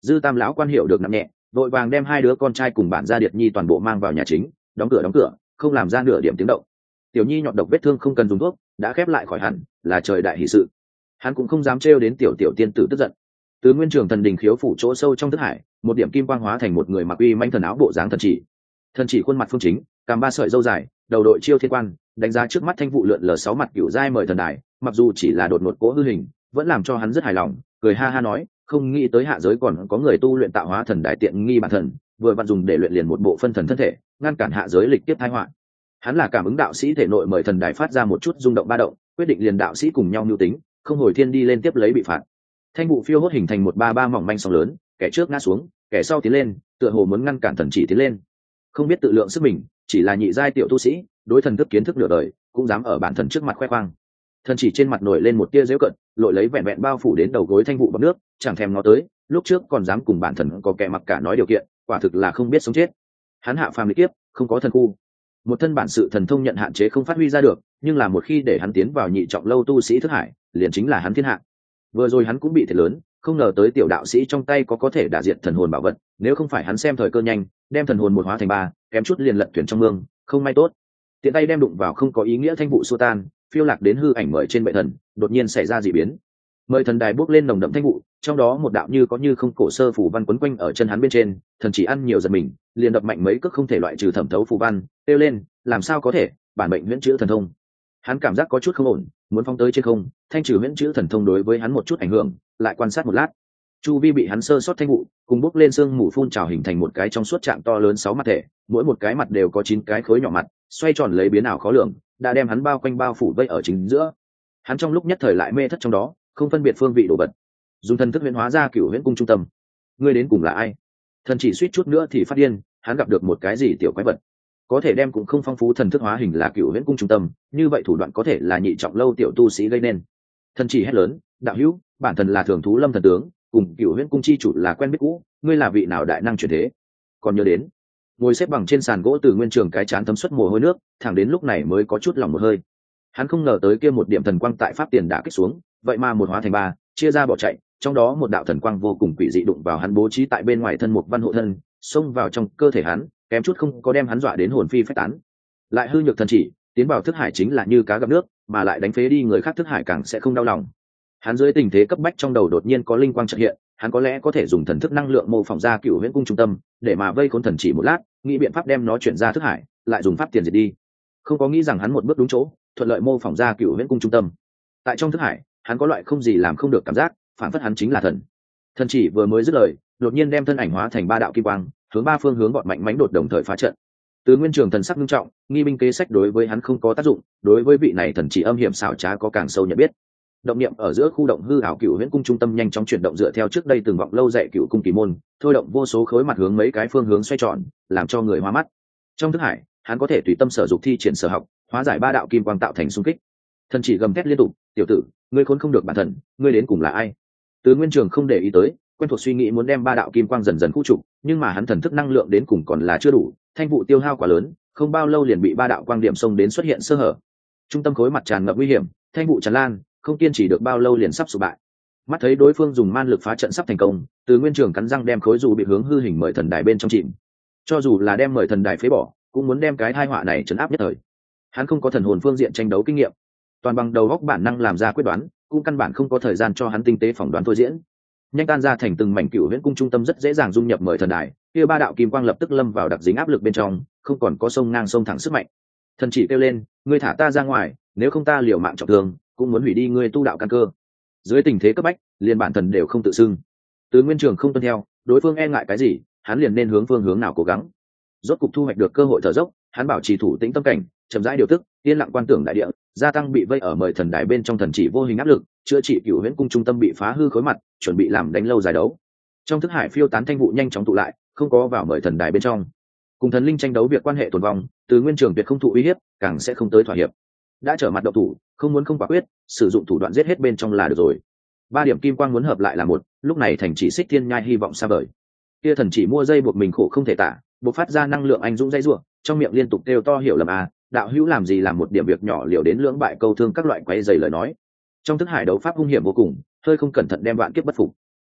Dư Tam lão quan hiểu được nặng nhẹ, vội vàng đem hai đứa con trai cùng bản gia điệt nhi toàn bộ mang vào nhà chính, đóng cửa đóng cửa, không làm ra nửa điểm tiếng động. Tiểu nhi nhọt độc vết thương không cần dùng thuốc, đã khép lại khỏi hẳn, là trời đại hỷ sự. Hắn cũng không dám trêu đến tiểu tiểu tiên tử tức giận. Từ nguyên trường thần đình khiếu phủ chỗ sâu trong thức hải, một điểm kim quang hóa thành một người mặc uy manh thần áo bộ dáng thần chỉ. Thần chỉ khuôn mặt phương chính, cằm ba sợi râu dài, đầu đội chiêu thiên quan, đánh giá trước mắt thanh vụ lượn lờ sáu mặt cửu giai mời thần đài, mặc dù chỉ là đột ngột cố hư hình, vẫn làm cho hắn rất hài lòng, cười ha ha nói, không nghĩ tới hạ giới còn có người tu luyện tạo hóa thần đài tiện nghi bản thần, vừa vặn dùng để luyện liền một bộ phân thần thân thể, ngăn cản hạ giới lịch tiếp tai họa. Hắn là cảm ứng đạo sĩ thể nội mời thần đài phát ra một chút rung động ba động, quyết định liền đạo sĩ cùng nhau mưu tính, không hồi thiên đi lên tiếp lấy bị phạt. Thanh vụ phiêu hốt hình thành một ba ba mỏng manh sóng lớn, kẻ trước ngã xuống, kẻ sau tiến lên, tựa hồ muốn ngăn cản thần chỉ tiến lên. Không biết tự lượng sức mình, chỉ là nhị giai tiểu tu sĩ, đối thần thức kiến thức nửa đời, cũng dám ở bản thần trước mặt khoe khoang. Thần chỉ trên mặt nổi lên một tia giễu cận, lội lấy vẹn vẹn bao phủ đến đầu gối thanh vụ bọt nước, chẳng thèm ngó tới, lúc trước còn dám cùng bản thần có kẻ mặc cả nói điều kiện, quả thực là không biết sống chết. Hắn hạ phàm lịch kiếp, không có thần khu, một thân bản sự thần thông nhận hạn chế không phát huy ra được, nhưng là một khi để hắn tiến vào nhị trọng lâu tu sĩ thức hải, liền chính là hắn thiên hạ. Vừa rồi hắn cũng bị thiệt lớn, không ngờ tới tiểu đạo sĩ trong tay có có thể đả diệt thần hồn bảo vật, nếu không phải hắn xem thời cơ nhanh, đem thần hồn một hóa thành ba, kém chút liền lật thuyền trong mương, không may tốt. Tiện tay đem đụng vào không có ý nghĩa thanh vụ xua tan, phiêu lạc đến hư ảnh mời trên bệ thần, đột nhiên xảy ra dị biến. Mời thần đài bốc lên nồng đậm thanh vụ, trong đó một đạo như có như không cổ sơ phù văn quấn quanh ở chân hắn bên trên, thần chỉ ăn nhiều giật mình, liền đập mạnh mấy cước không thể loại trừ thẩm thấu phù văn, kêu lên, làm sao có thể, bản mệnh huyễn chữ thần thông. Hắn cảm giác có chút không ổn, muốn phóng tới trên không, thanh trừ huyễn chữ thần thông đối với hắn một chút ảnh hưởng, lại quan sát một lát. Chu vi bị hắn sơ sót thanh vụ, cùng bốc lên sương mù phun trào hình thành một cái trong suốt trạng to lớn sáu mặt thể, mỗi một cái mặt đều có chín cái khối nhỏ mặt, xoay tròn lấy biến ảo khó lường, đã đem hắn bao quanh bao phủ vây ở chính giữa. Hắn trong lúc nhất thời lại mê thất trong đó, không phân biệt phương vị đồ vật, dùng thần thức huyễn hóa ra cửu huyễn cung trung tâm. Ngươi đến cùng là ai? Thần chỉ suýt chút nữa thì phát điên, hắn gặp được một cái gì tiểu quái vật, có thể đem cũng không phong phú thần thức hóa hình là cửu huyễn cung trung tâm, như vậy thủ đoạn có thể là nhị trọng lâu tiểu tu sĩ gây nên. Thần chỉ hét lớn, đạo hữu, bản thần là thường thú lâm thần tướng, cùng cửu huyễn cung chi chủ là quen biết cũ, ngươi là vị nào đại năng chuyển thế? Còn nhớ đến? Ngồi xếp bằng trên sàn gỗ từ nguyên trường cái chán thấm xuất mồ hôi nước, thẳng đến lúc này mới có chút lòng một hơi. Hắn không ngờ tới kia một điểm thần quang tại pháp tiền đã kích xuống, vậy mà một hóa thành ba, chia ra bỏ chạy, trong đó một đạo thần quang vô cùng quỷ dị đụng vào hắn bố trí tại bên ngoài thân một văn hộ thân, xông vào trong cơ thể hắn, kém chút không có đem hắn dọa đến hồn phi phách tán. Lại hư nhược thần chỉ, tiến vào thức hải chính là như cá gặp nước, mà lại đánh phế đi người khác thức hải càng sẽ không đau lòng. Hắn dưới tình thế cấp bách trong đầu đột nhiên có linh quang chợt hiện, hắn có lẽ có thể dùng thần thức năng lượng mô phỏng ra cựu huyễn cung trung tâm, để mà vây khốn thần chỉ một lát, nghĩ biện pháp đem nó chuyển ra thức hải, lại dùng pháp tiền diệt đi. Không có nghĩ rằng hắn một bước đúng chỗ, thuận lợi mô phỏng ra cựu huyễn cung trung tâm. Tại trong thức hải, hắn có loại không gì làm không được cảm giác, phản phất hắn chính là thần. Thần chỉ vừa mới dứt lời, đột nhiên đem thân ảnh hóa thành ba đạo kim quang, hướng ba phương hướng gọn mạnh mãnh đột đồng thời phá trận. Từ nguyên trường thần sắc nghiêm trọng, nghi binh kế sách đối với hắn không có tác dụng, đối với vị này thần chỉ âm hiểm xảo trá có càng sâu nhận biết. Động niệm ở giữa khu động hư ảo cựu huyễn cung trung tâm nhanh chóng chuyển động dựa theo trước đây từng vọng lâu dạy cựu cung kỳ môn, thôi động vô số khối mặt hướng mấy cái phương hướng xoay tròn, làm cho người hoa mắt. Trong thức hải, hắn có thể tùy tâm sở dục thi triển sở học, hóa giải ba đạo kim quang tạo thành xung kích. Thần chỉ gầm thét liên tục, tiểu tử, ngươi khốn không được bản thần, ngươi đến cùng là ai? Từ nguyên trường không để ý tới, quen thuộc suy nghĩ muốn đem ba đạo kim quang dần dần khu trục, nhưng mà hắn thần thức năng lượng đến cùng còn là chưa đủ, thanh vụ tiêu hao quá lớn, không bao lâu liền bị ba đạo quang điểm xông đến xuất hiện sơ hở. Trung tâm khối mặt tràn ngập nguy hiểm, thanh vụ tràn lan, không kiên trì được bao lâu liền sắp sụp bại. Mắt thấy đối phương dùng man lực phá trận sắp thành công, Từ nguyên trường cắn răng đem khối dù bị hướng hư hình mời thần đài bên trong chìm. Cho dù là đem mời thần đài phế bỏ, cũng muốn đem cái tai họa này trấn áp nhất thời. Hắn không có thần hồn phương diện tranh đấu kinh nghiệm, toàn bằng đầu óc bản năng làm ra quyết đoán, cũng căn bản không có thời gian cho hắn tinh tế phỏng đoán thôi diễn. Nhanh tan ra thành từng mảnh cựu huyễn cung trung tâm rất dễ dàng dung nhập mời thần đài, kia ba đạo kim quang lập tức lâm vào đặc dính áp lực bên trong, không còn có sông ngang sông thẳng sức mạnh. Thần chỉ kêu lên, ngươi thả ta ra ngoài, nếu không ta liều mạng trọng thương, cũng muốn hủy đi ngươi tu đạo căn cơ. Dưới tình thế cấp bách, liền bản thần đều không tự xưng. Từ nguyên trường không tuân theo, đối phương e ngại cái gì, hắn liền nên hướng phương hướng nào cố gắng. Rốt cục thu hoạch được cơ hội thở dốc, hắn bảo trì thủ tĩnh tâm cảnh, chậm rãi điều tức, yên lặng quan tưởng đại địa, gia tăng bị vây ở mời thần đài bên trong thần chỉ vô hình áp lực, chữa trị cửu huyễn cung trung tâm bị phá hư khối mặt, chuẩn bị làm đánh lâu dài đấu. Trong thức hải phiêu tán thanh vụ nhanh chóng tụ lại, không có vào mời thần đài bên trong. Cùng thần linh tranh đấu việc quan hệ tồn vong, Từ nguyên trường tuyệt không thụ uy hiếp, càng sẽ không tới thỏa hiệp. Đã trở mặt độc thủ, không muốn không quả quyết, sử dụng thủ đoạn giết hết bên trong là được rồi. Ba điểm kim quang muốn hợp lại là một, lúc này thành chỉ xích thiên nhai hy vọng xa vời. Kia thần chỉ mua dây buộc mình khổ không thể tả, bộc phát ra năng lượng anh dũng dây rủa, trong miệng liên tục kêu to hiểu lầm à, đạo hữu làm gì làm một điểm việc nhỏ liều đến lưỡng bại câu thương các loại quấy dày lời nói. Trong thức hải đấu pháp hung hiểm vô cùng, hơi không cẩn thận đem vạn kiếp bất phục.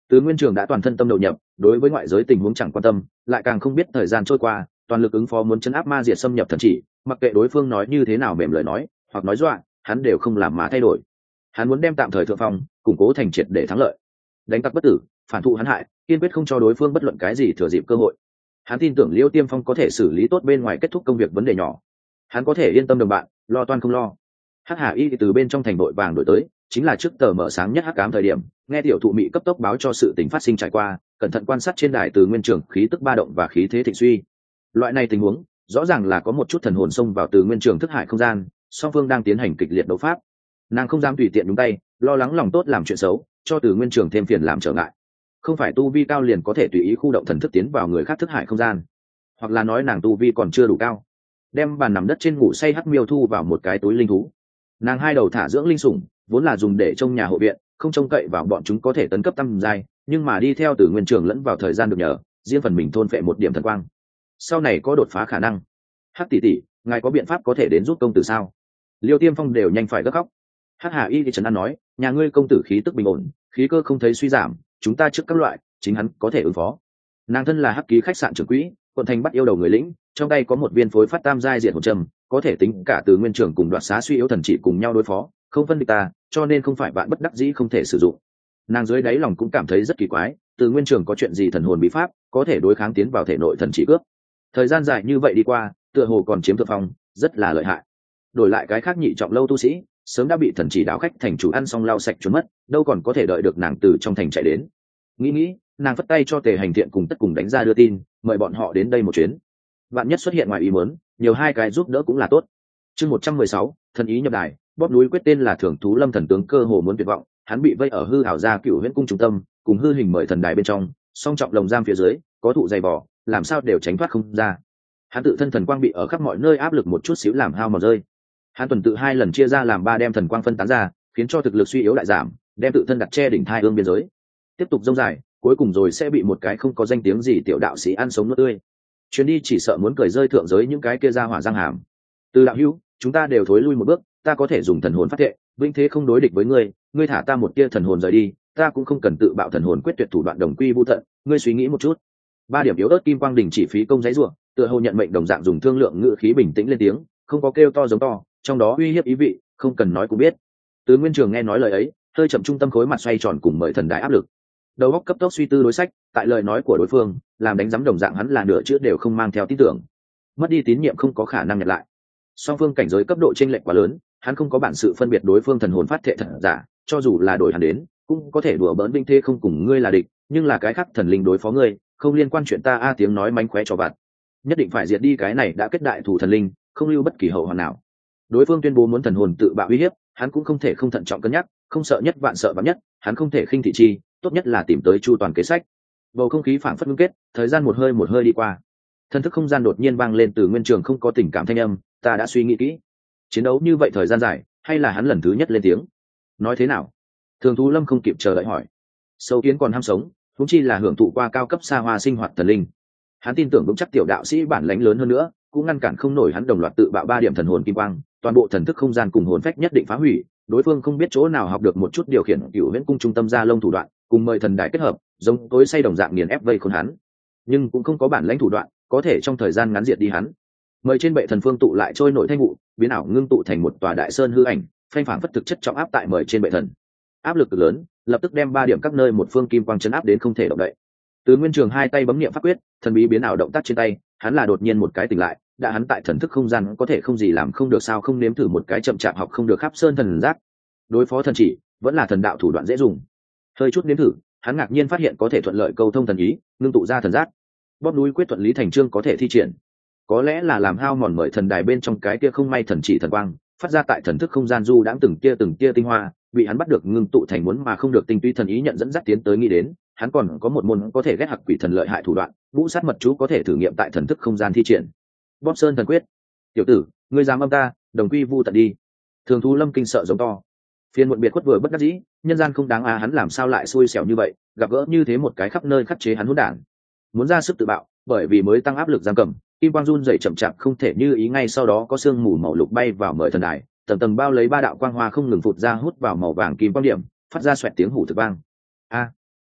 Từ Nguyên Trường đã toàn thân tâm đầu nhập, đối với ngoại giới tình huống chẳng quan tâm, lại càng không biết thời gian trôi qua, toàn lực ứng phó muốn chấn áp ma diệt xâm nhập thần chỉ, mặc kệ đối phương nói như thế nào mềm lời nói, hoặc nói dọa, hắn đều không làm mà thay đổi. Hắn muốn đem tạm thời thượng phong, củng cố thành triệt để thắng lợi. Đánh tặc bất tử, phản thụ hắn hại, kiên quyết không cho đối phương bất luận cái gì thừa dịp cơ hội. Hắn tin tưởng Liêu Tiêm Phong có thể xử lý tốt bên ngoài kết thúc công việc vấn đề nhỏ. Hắn có thể yên tâm đồng bạn, lo toan không lo. Hắc Hà Y từ bên trong thành đội vàng đổi tới, chính là trước tờ mở sáng nhất hắc ám thời điểm, nghe tiểu thụ mị cấp tốc báo cho sự tình phát sinh trải qua, cẩn thận quan sát trên đài Từ Nguyên Trường khí tức ba động và khí thế thịnh suy. Loại này tình huống, rõ ràng là có một chút thần hồn xông vào Từ Nguyên Trường thức hải không gian, song phương đang tiến hành kịch liệt đấu pháp. Nàng không dám tùy tiện nhúng tay, lo lắng lòng tốt làm chuyện xấu, cho Từ Nguyên Trường thêm phiền làm trở ngại. Không phải tu vi cao liền có thể tùy ý khu động thần thức tiến vào người khác thức hải không gian, hoặc là nói nàng tu vi còn chưa đủ cao. Đem bàn nằm đất trên ngủ say hắc miêu thu vào một cái túi linh thú. Nàng hai đầu thả dưỡng linh sủng, vốn là dùng để trông nhà hộ viện, không trông cậy vào bọn chúng có thể tấn cấp tăng giai, nhưng mà đi theo Từ Nguyên Trường lẫn vào thời gian được nhờ, riêng phần mình thôn phệ một điểm thần quang. Sau này có đột phá khả năng. Hắc tỷ tỷ, ngài có biện pháp có thể đến giúp công tử sao? Liêu Tiêm Phong đều nhanh phải gấp khóc. Hắc Hà Y thì trấn an nói, nhà ngươi công tử khí tức bình ổn, khí cơ không thấy suy giảm, chúng ta trước các loại, chính hắn có thể ứng phó. Nàng thân là hắc ký khách sạn trưởng quỹ, quận thành bắt yêu đầu người lĩnh, trong tay có một viên phối phát tam giai diện hồn trầm, có thể tính cả Từ Nguyên Trường cùng đoạt xá suy yếu thần chỉ cùng nhau đối phó, không phân địch ta, cho nên không phải bạn bất đắc dĩ không thể sử dụng. Nàng dưới đáy lòng cũng cảm thấy rất kỳ quái, Từ Nguyên Trường có chuyện gì thần hồn bí pháp có thể đối kháng tiến vào thể nội thần chỉ cướp. Thời gian dài như vậy đi qua, tựa hồ còn chiếm thượng phong, rất là lợi hại. Đổi lại cái khác nhị trọng lâu tu sĩ, sớm đã bị thần chỉ đáo khách thành chủ ăn xong lau sạch trốn mất, đâu còn có thể đợi được nàng từ trong thành chạy đến. Nghĩ nghĩ, nàng phất tay cho Tề Hành Thiện cùng tất cùng đánh ra đưa tin, mời bọn họ đến đây một chuyến. Vạn nhất xuất hiện ngoài ý muốn, nhiều hai cái giúp đỡ cũng là tốt. Chương một trăm mười sáu, thần ý nhập đài, bóp núi quyết tên là Thưởng Thú Lâm thần tướng cơ hồ muốn tuyệt vọng, hắn bị vây ở hư ảo gia cửu huyễn cung trung tâm, cùng hư hình mời thần đài bên trong, song trọng lồng giam phía dưới, có thụ dày vỏ, làm sao đều tránh thoát không ra. Hắn tự thân thần quang bị ở khắp mọi nơi áp lực một chút xíu làm hao mòn rơi. Hắn tuần tự hai lần chia ra làm ba đem thần quang phân tán ra, khiến cho thực lực suy yếu lại giảm, đem tự thân đặt che đỉnh thai ương biên giới. Tiếp tục dông dài, cuối cùng rồi sẽ bị một cái không có danh tiếng gì tiểu đạo sĩ ăn sống nuốt tươi. Chuyến đi chỉ sợ muốn cười rơi thượng giới những cái kia ra hỏa răng hàm. Từ đạo hữu, chúng ta đều thối lui một bước, ta có thể dùng thần hồn phát thệ, vĩnh thế không đối địch với ngươi, ngươi thả ta một tia thần hồn rời đi, ta cũng không cần tự bạo thần hồn quyết tuyệt thủ đoạn đồng quy vu tận, ngươi suy nghĩ một chút. Ba điểm yếu ớt kim quang đỉnh chỉ phí công giấy rủa, tựa hồ nhận mệnh đồng dạng dùng thương lượng ngữ khí bình tĩnh lên tiếng, không có kêu to giống to, trong đó uy hiếp ý vị, không cần nói cũng biết. Từ Nguyên Trường nghe nói lời ấy, hơi chậm trung tâm khối mặt xoay tròn cùng mời thần đại áp lực. Đầu óc cấp tốc suy tư đối sách, tại lời nói của đối phương, làm đánh giấm đồng dạng hắn là nửa chữ đều không mang theo tin tưởng. Mất đi tín nhiệm không có khả năng nhận lại. Song phương cảnh giới cấp độ chênh lệch quá lớn, hắn không có bản sự phân biệt đối phương thần hồn phát thệ thật giả, cho dù là đổi hắn đến, cũng có thể đùa bỡn vinh thế không cùng ngươi là địch, nhưng là cái khác thần linh đối phó ngươi, không liên quan chuyện ta a tiếng nói mánh khóe cho vặt. Nhất định phải diệt đi cái này đã kết đại thủ thần linh, không lưu bất kỳ hậu hoạn nào. Đối phương tuyên bố muốn thần hồn tự bạo uy hiếp, hắn cũng không thể không thận trọng cân nhắc, không sợ nhất vạn sợ vạn nhất, hắn không thể khinh thị chi, tốt nhất là tìm tới chu toàn kế sách. Bầu không khí phảng phất ngưng kết, thời gian một hơi một hơi đi qua. Thân thức không gian đột nhiên vang lên Từ Nguyên Trường không có tình cảm thanh âm, ta đã suy nghĩ kỹ. Chiến đấu như vậy thời gian dài, hay là hắn lần thứ nhất lên tiếng? Nói thế nào? Thường Thú Lâm không kịp chờ đợi hỏi. Sâu kiến còn ham sống, huống chi là hưởng thụ qua cao cấp xa hoa sinh hoạt thần linh. Hắn tin tưởng vững chắc tiểu đạo sĩ bản lãnh lớn hơn nữa, cũng ngăn cản không nổi hắn đồng loạt tự bạo ba điểm thần hồn kim quang, toàn bộ thần thức không gian cùng hồn phách nhất định phá hủy. Đối phương không biết chỗ nào học được một chút điều khiển cửu huyễn cung trung tâm gia lông thủ đoạn, cùng mời thần đại kết hợp, giống tối say đồng dạng nghiền ép vây khốn hắn, nhưng cũng không có bản lãnh thủ đoạn có thể trong thời gian ngắn diệt đi hắn. Mời trên bệ thần phương tụ lại trôi nổi thanh vụ, biến ảo ngưng tụ thành một tòa đại sơn hư ảnh, phanh phảng phất thực chất trọng áp tại mời trên bệ thần. Áp lực cực lớn, lập tức đem ba điểm các nơi một phương kim quang chấn áp đến không thể động đậy. Từ Nguyên Trường hai tay bấm niệm pháp quyết, thần bí biến ảo động tác trên tay, hắn là đột nhiên một cái tỉnh lại, đã hắn tại thần thức không gian có thể không gì làm không được sao không nếm thử một cái chậm chạp học không được khắp sơn thần giác. Đối phó thần chỉ, vẫn là thần đạo thủ đoạn dễ dùng. Hơi chút nếm thử, hắn ngạc nhiên phát hiện có thể thuận lợi câu thông thần ý, ngưng tụ ra thần giác. Bóp núi quyết thuận lý thành chương có thể thi triển. Có lẽ là làm hao mòn mời thần đài bên trong cái kia không may thần chỉ thần quang, phát ra tại thần thức không gian du đãng từng tia từng tia tinh hoa, bị hắn bắt được ngưng tụ thành muốn mà không được tinh túy thần ý nhận dẫn dắt tiến tới nghĩ đến, hắn còn có một môn có thể ghét hặc quỷ thần lợi hại thủ đoạn, ngũ sát mật chú có thể thử nghiệm tại thần thức không gian thi triển. Bóp sơn thần quyết. Tiểu tử, ngươi dám âm ta, đồng quy vu tận đi. Thường Thú Lâm kinh sợ giống to. Phiên muộn biệt khuất vừa bất đắc dĩ, nhân gian không đáng à, hắn làm sao lại xui xẻo như vậy, gặp gỡ như thế một cái khắp nơi khắc chế hắn hỗn đản. Muốn ra sức tự bạo, bởi vì mới tăng áp lực giam cầm, kim quang run dậy chậm chạp không thể như ý, ngay sau đó có sương mù màu lục bay vào mời thần đài, tầng tầng bao lấy ba đạo quang hoa không ngừng phụt ra hút vào màu vàng kim quang điểm, phát ra xoẹt tiếng hủ thực vang. A,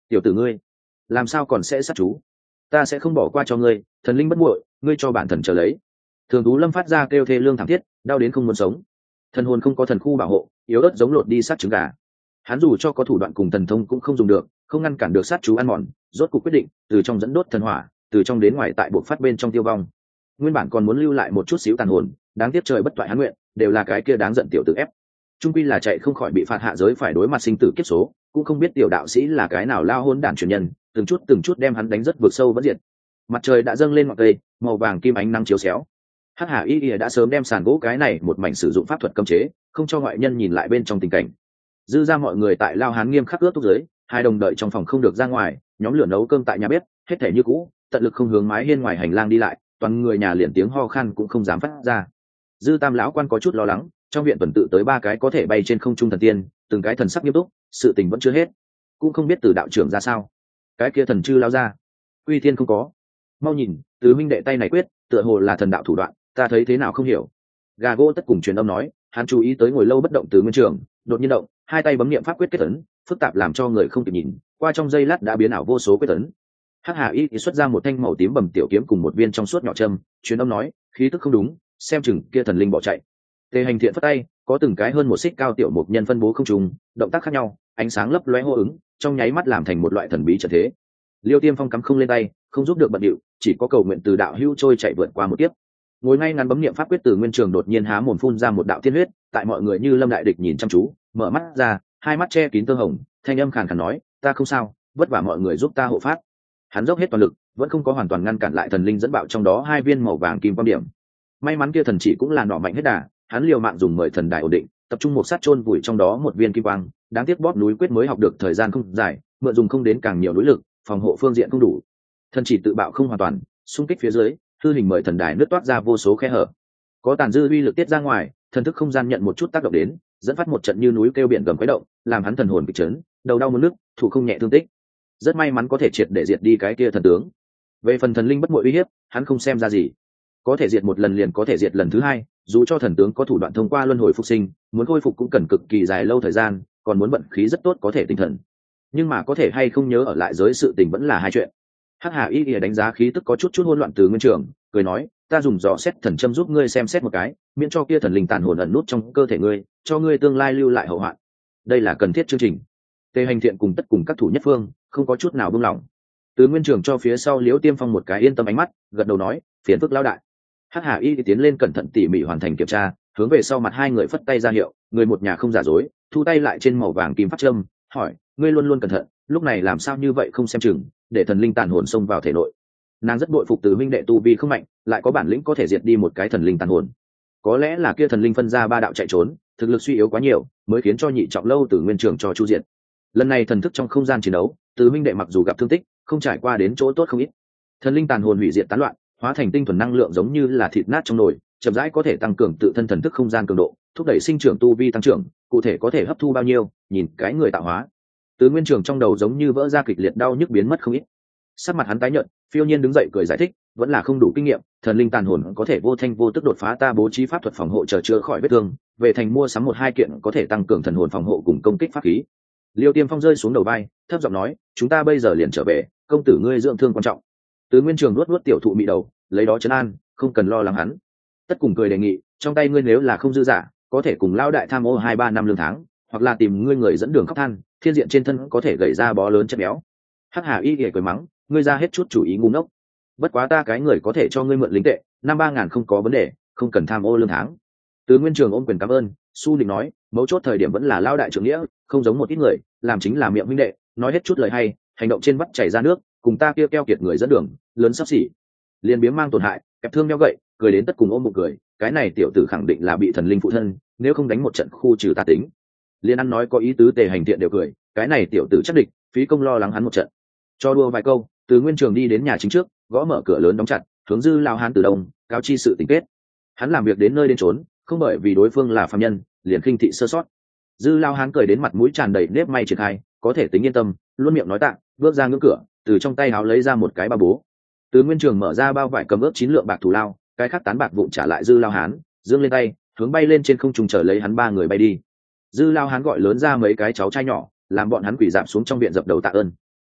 tiểu tử ngươi làm sao còn sẽ sát chú? Ta sẽ không bỏ qua cho ngươi, thần linh bất muội, ngươi cho bản thần chờ lấy. Thường Tú Lâm phát ra kêu thê lương thảm thiết, đau đến không muốn sống. Thần hồn không có thần khu bảo hộ, yếu ớt giống lột đi sát trứng gà. Hắn dù cho có thủ đoạn cùng thần thông cũng không dùng được, không ngăn cản được sát chú ăn mòn, rốt cuộc quyết định từ trong dẫn đốt thần hỏa, từ trong đến ngoài tại buộc phát bên trong tiêu vong. Nguyên bản còn muốn lưu lại một chút xíu tàn hồn, đáng tiếc trời bất toại hắn nguyện, đều là cái kia đáng giận tiểu tử ép. Trung quy là chạy không khỏi bị phạt hạ giới phải đối mặt sinh tử kiếp số, cũng không biết tiểu đạo sĩ là cái nào lao hôn đản truyền nhân, từng chút từng chút đem hắn đánh rất vượt sâu vẫn diệt. Mặt trời đã dâng lên ngọn cây, màu vàng kim ánh nắng chiếu xéo. Hắc Hà Y Y đã sớm đem sàn gỗ cái này một mảnh sử dụng pháp thuật cấm chế, không cho ngoại nhân nhìn lại bên trong tình cảnh. Dư ra mọi người tại lao hán nghiêm khắc ướt túc dưới, hai đồng đợi trong phòng không được ra ngoài, nhóm lửa nấu cơm tại nhà bếp, hết thể như cũ, tận lực không hướng mái hiên ngoài hành lang đi lại, toàn người nhà liền tiếng ho khan cũng không dám phát ra. Dư Tam lão quan có chút lo lắng, trong viện tuần tự tới ba cái có thể bay trên không trung thần tiên, từng cái thần sắc nghiêm túc, sự tình vẫn chưa hết, cũng không biết từ đạo trưởng ra sao. Cái kia thần chư lao ra, uy thiên không có, mau nhìn, tứ minh đệ tay này quyết, tựa hồ là thần đạo thủ đoạn, ta thấy thế nào không hiểu. Gà gỗ tất cùng truyền âm nói, hắn chú ý tới ngồi lâu bất động từ nguyên trường, đột nhiên động, hai tay bấm niệm pháp quyết kết ấn, phức tạp làm cho người không kịp nhìn, qua trong giây lát đã biến ảo vô số quyết ấn. Hắc Hà Y thì xuất ra một thanh màu tím bầm tiểu kiếm cùng một viên trong suốt nhỏ châm, truyền âm nói, khí tức không đúng, xem chừng kia thần linh bỏ chạy. Tề Hành Thiện phất tay, có từng cái hơn một xích cao tiểu một nhân phân bố không trùng, động tác khác nhau, ánh sáng lấp lóe hô ứng, trong nháy mắt làm thành một loại thần bí trận thế. Liêu Tiêm Phong cắm không lên tay, không giúp được bận điệu, chỉ có cầu nguyện từ đạo hữu trôi chạy vượt qua một kiếp. Ngồi ngay ngắn bấm niệm pháp quyết từ nguyên trường đột nhiên há mồm phun ra một đạo tiên huyết, tại mọi người như lâm đại địch nhìn chăm chú, mở mắt ra, hai mắt che kín tơ hồng, thanh âm khàn khàn nói, ta không sao, vất vả mọi người giúp ta hộ pháp. Hắn dốc hết toàn lực, vẫn không có hoàn toàn ngăn cản lại thần linh dẫn bạo trong đó hai viên màu vàng kim quang điểm. May mắn kia thần chỉ cũng là nọ mạnh hết đà, hắn liều mạng dùng mười thần đài ổn định, tập trung một sát chôn vùi trong đó một viên kim quang, đáng tiếc bóp núi quyết mới học được thời gian không dài, mượn dùng không đến càng nhiều núi lực, phòng hộ phương diện không đủ. Thần chỉ tự bạo không hoàn toàn, xung kích phía dưới, hư hình mười thần đài nứt toát ra vô số khe hở. Có tàn dư uy lực tiết ra ngoài, thần thức không gian nhận một chút tác động đến, dẫn phát một trận như núi kêu biển gầm quấy động, làm hắn thần hồn kịch chấn, đầu đau muốn nức, thủ không nhẹ thương tích. Rất may mắn có thể triệt để diệt đi cái kia thần tướng. Về phần thần linh bất muội uy hiếp, hắn không xem ra gì. Có thể diệt một lần liền có thể diệt lần thứ hai, dù cho thần tướng có thủ đoạn thông qua luân hồi phục sinh, muốn khôi phục cũng cần cực kỳ dài lâu thời gian, còn muốn vận khí rất tốt có thể tinh thần. Nhưng mà có thể hay không nhớ ở lại giới sự tình vẫn là hai chuyện. Hắc Hà Y Y đánh giá khí tức có chút chút hỗn loạn từ nguyên trường, cười nói, ta dùng dò xét thần châm giúp ngươi xem xét một cái, miễn cho kia thần linh tàn hồn ẩn nút trong cơ thể ngươi, cho ngươi tương lai lưu lại hậu hoạn. Đây là cần thiết chương trình. Tề Hành Thiện cùng tất cùng các thủ nhất phương, không có chút nào buông lỏng. Từ nguyên trường cho phía sau Liễu Tiêm Phong một cái yên tâm ánh mắt, gật đầu nói, phiền phức lão đại. Hắc Hà Y tiến lên cẩn thận tỉ mỉ hoàn thành kiểm tra, hướng về sau mặt hai người phất tay ra hiệu, người một nhà không giả dối, thu tay lại trên màu vàng kim pháp châm, hỏi, ngươi luôn luôn cẩn thận, lúc này làm sao như vậy không xem chừng, để thần linh tàn hồn xông vào thể nội. Nàng rất bội phục từ huynh đệ tu vi không mạnh, lại có bản lĩnh có thể diệt đi một cái thần linh tàn hồn. Có lẽ là kia thần linh phân ra ba đạo chạy trốn, thực lực suy yếu quá nhiều, mới khiến cho nhị trọng lâu từ nguyên trường cho chu diệt. Lần này thần thức trong không gian chiến đấu, từ huynh đệ mặc dù gặp thương tích, không trải qua đến chỗ tốt không ít. Thần linh tàn hồn hủy diệt tán loạn, hóa thành tinh thuần năng lượng giống như là thịt nát trong nồi, chậm rãi có thể tăng cường tự thân thần thức không gian cường độ, thúc đẩy sinh trưởng tu vi tăng trưởng, cụ thể có thể hấp thu bao nhiêu, nhìn cái người tạo hóa. Từ nguyên trường trong đầu giống như vỡ ra kịch liệt đau nhức biến mất không ít. Sắc mặt hắn tái nhợt, phiêu nhiên đứng dậy cười giải thích, vẫn là không đủ kinh nghiệm, thần linh tàn hồn có thể vô thanh vô tức đột phá ta bố trí pháp thuật phòng hộ chờ chữa khỏi vết thương, về thành mua sắm một hai kiện có thể tăng cường thần hồn phòng hộ cùng công kích pháp khí. Liêu Tiêm Phong rơi xuống đầu vai, thấp giọng nói, chúng ta bây giờ liền trở về, công tử ngươi dưỡng thương quan trọng. Từ nguyên trường luốt luốt tiểu thụ mị đầu, lấy đó trấn an, không cần lo lắng hắn. Tất cùng cười đề nghị, trong tay ngươi nếu là không dư giả, có thể cùng lao đại tham ô hai ba năm lương tháng, hoặc là tìm ngươi người dẫn đường khóc than, thiên diện trên thân có thể gầy ra bó lớn chất béo. Hắc Hà Y ghẻ cười mắng, ngươi ra hết chút chủ ý ngu ngốc. Bất quá ta cái người có thể cho ngươi mượn lính tệ, năm ba ngàn không có vấn đề, không cần tham ô lương tháng. Từ nguyên trường ôm quyền cảm ơn, su định nói, mấu chốt thời điểm vẫn là lao đại trưởng nghĩa, không giống một ít người, làm chính là miệng huynh đệ, nói hết chút lời hay, hành động trên vắt chảy ra nước, cùng ta kia keo kiệt người dẫn đường, lớn sắp xỉ. Liên biếng mang tổn hại, kẹp thương nhau gậy, cười đến tất cùng ôm bụng cười, cái này tiểu tử khẳng định là bị thần linh phụ thân, nếu không đánh một trận khu trừ ta tính. Liên ăn nói có ý tứ Tề Hành Thiện đều cười, cái này tiểu tử chắc địch, phí công lo lắng hắn một trận. Cho đua vài câu, từ nguyên trường đi đến nhà chính trước, gõ mở cửa lớn đóng chặt, hướng dư lao hán từ đông, cáo chi sự tình kết. Hắn làm việc đến nơi đến trốn, không bởi vì đối phương là phàm nhân, liền khinh thị sơ sót. Dư lao hán cười đến mặt mũi tràn đầy nếp may triển khai, có thể tính yên tâm, luôn miệng nói tạ, bước ra ngưỡng cửa, từ trong tay áo lấy ra một cái bao bố. Từ nguyên trường mở ra bao vải cầm ướp chín lượng bạc thù lao, cái khác tán bạc vụn trả lại dư lao hán, dương lên tay, hướng bay lên trên không trung chờ lấy hắn ba người bay đi. Dư lao hán gọi lớn ra mấy cái cháu trai nhỏ, làm bọn hắn quỳ dạp xuống trong viện dập đầu tạ ơn.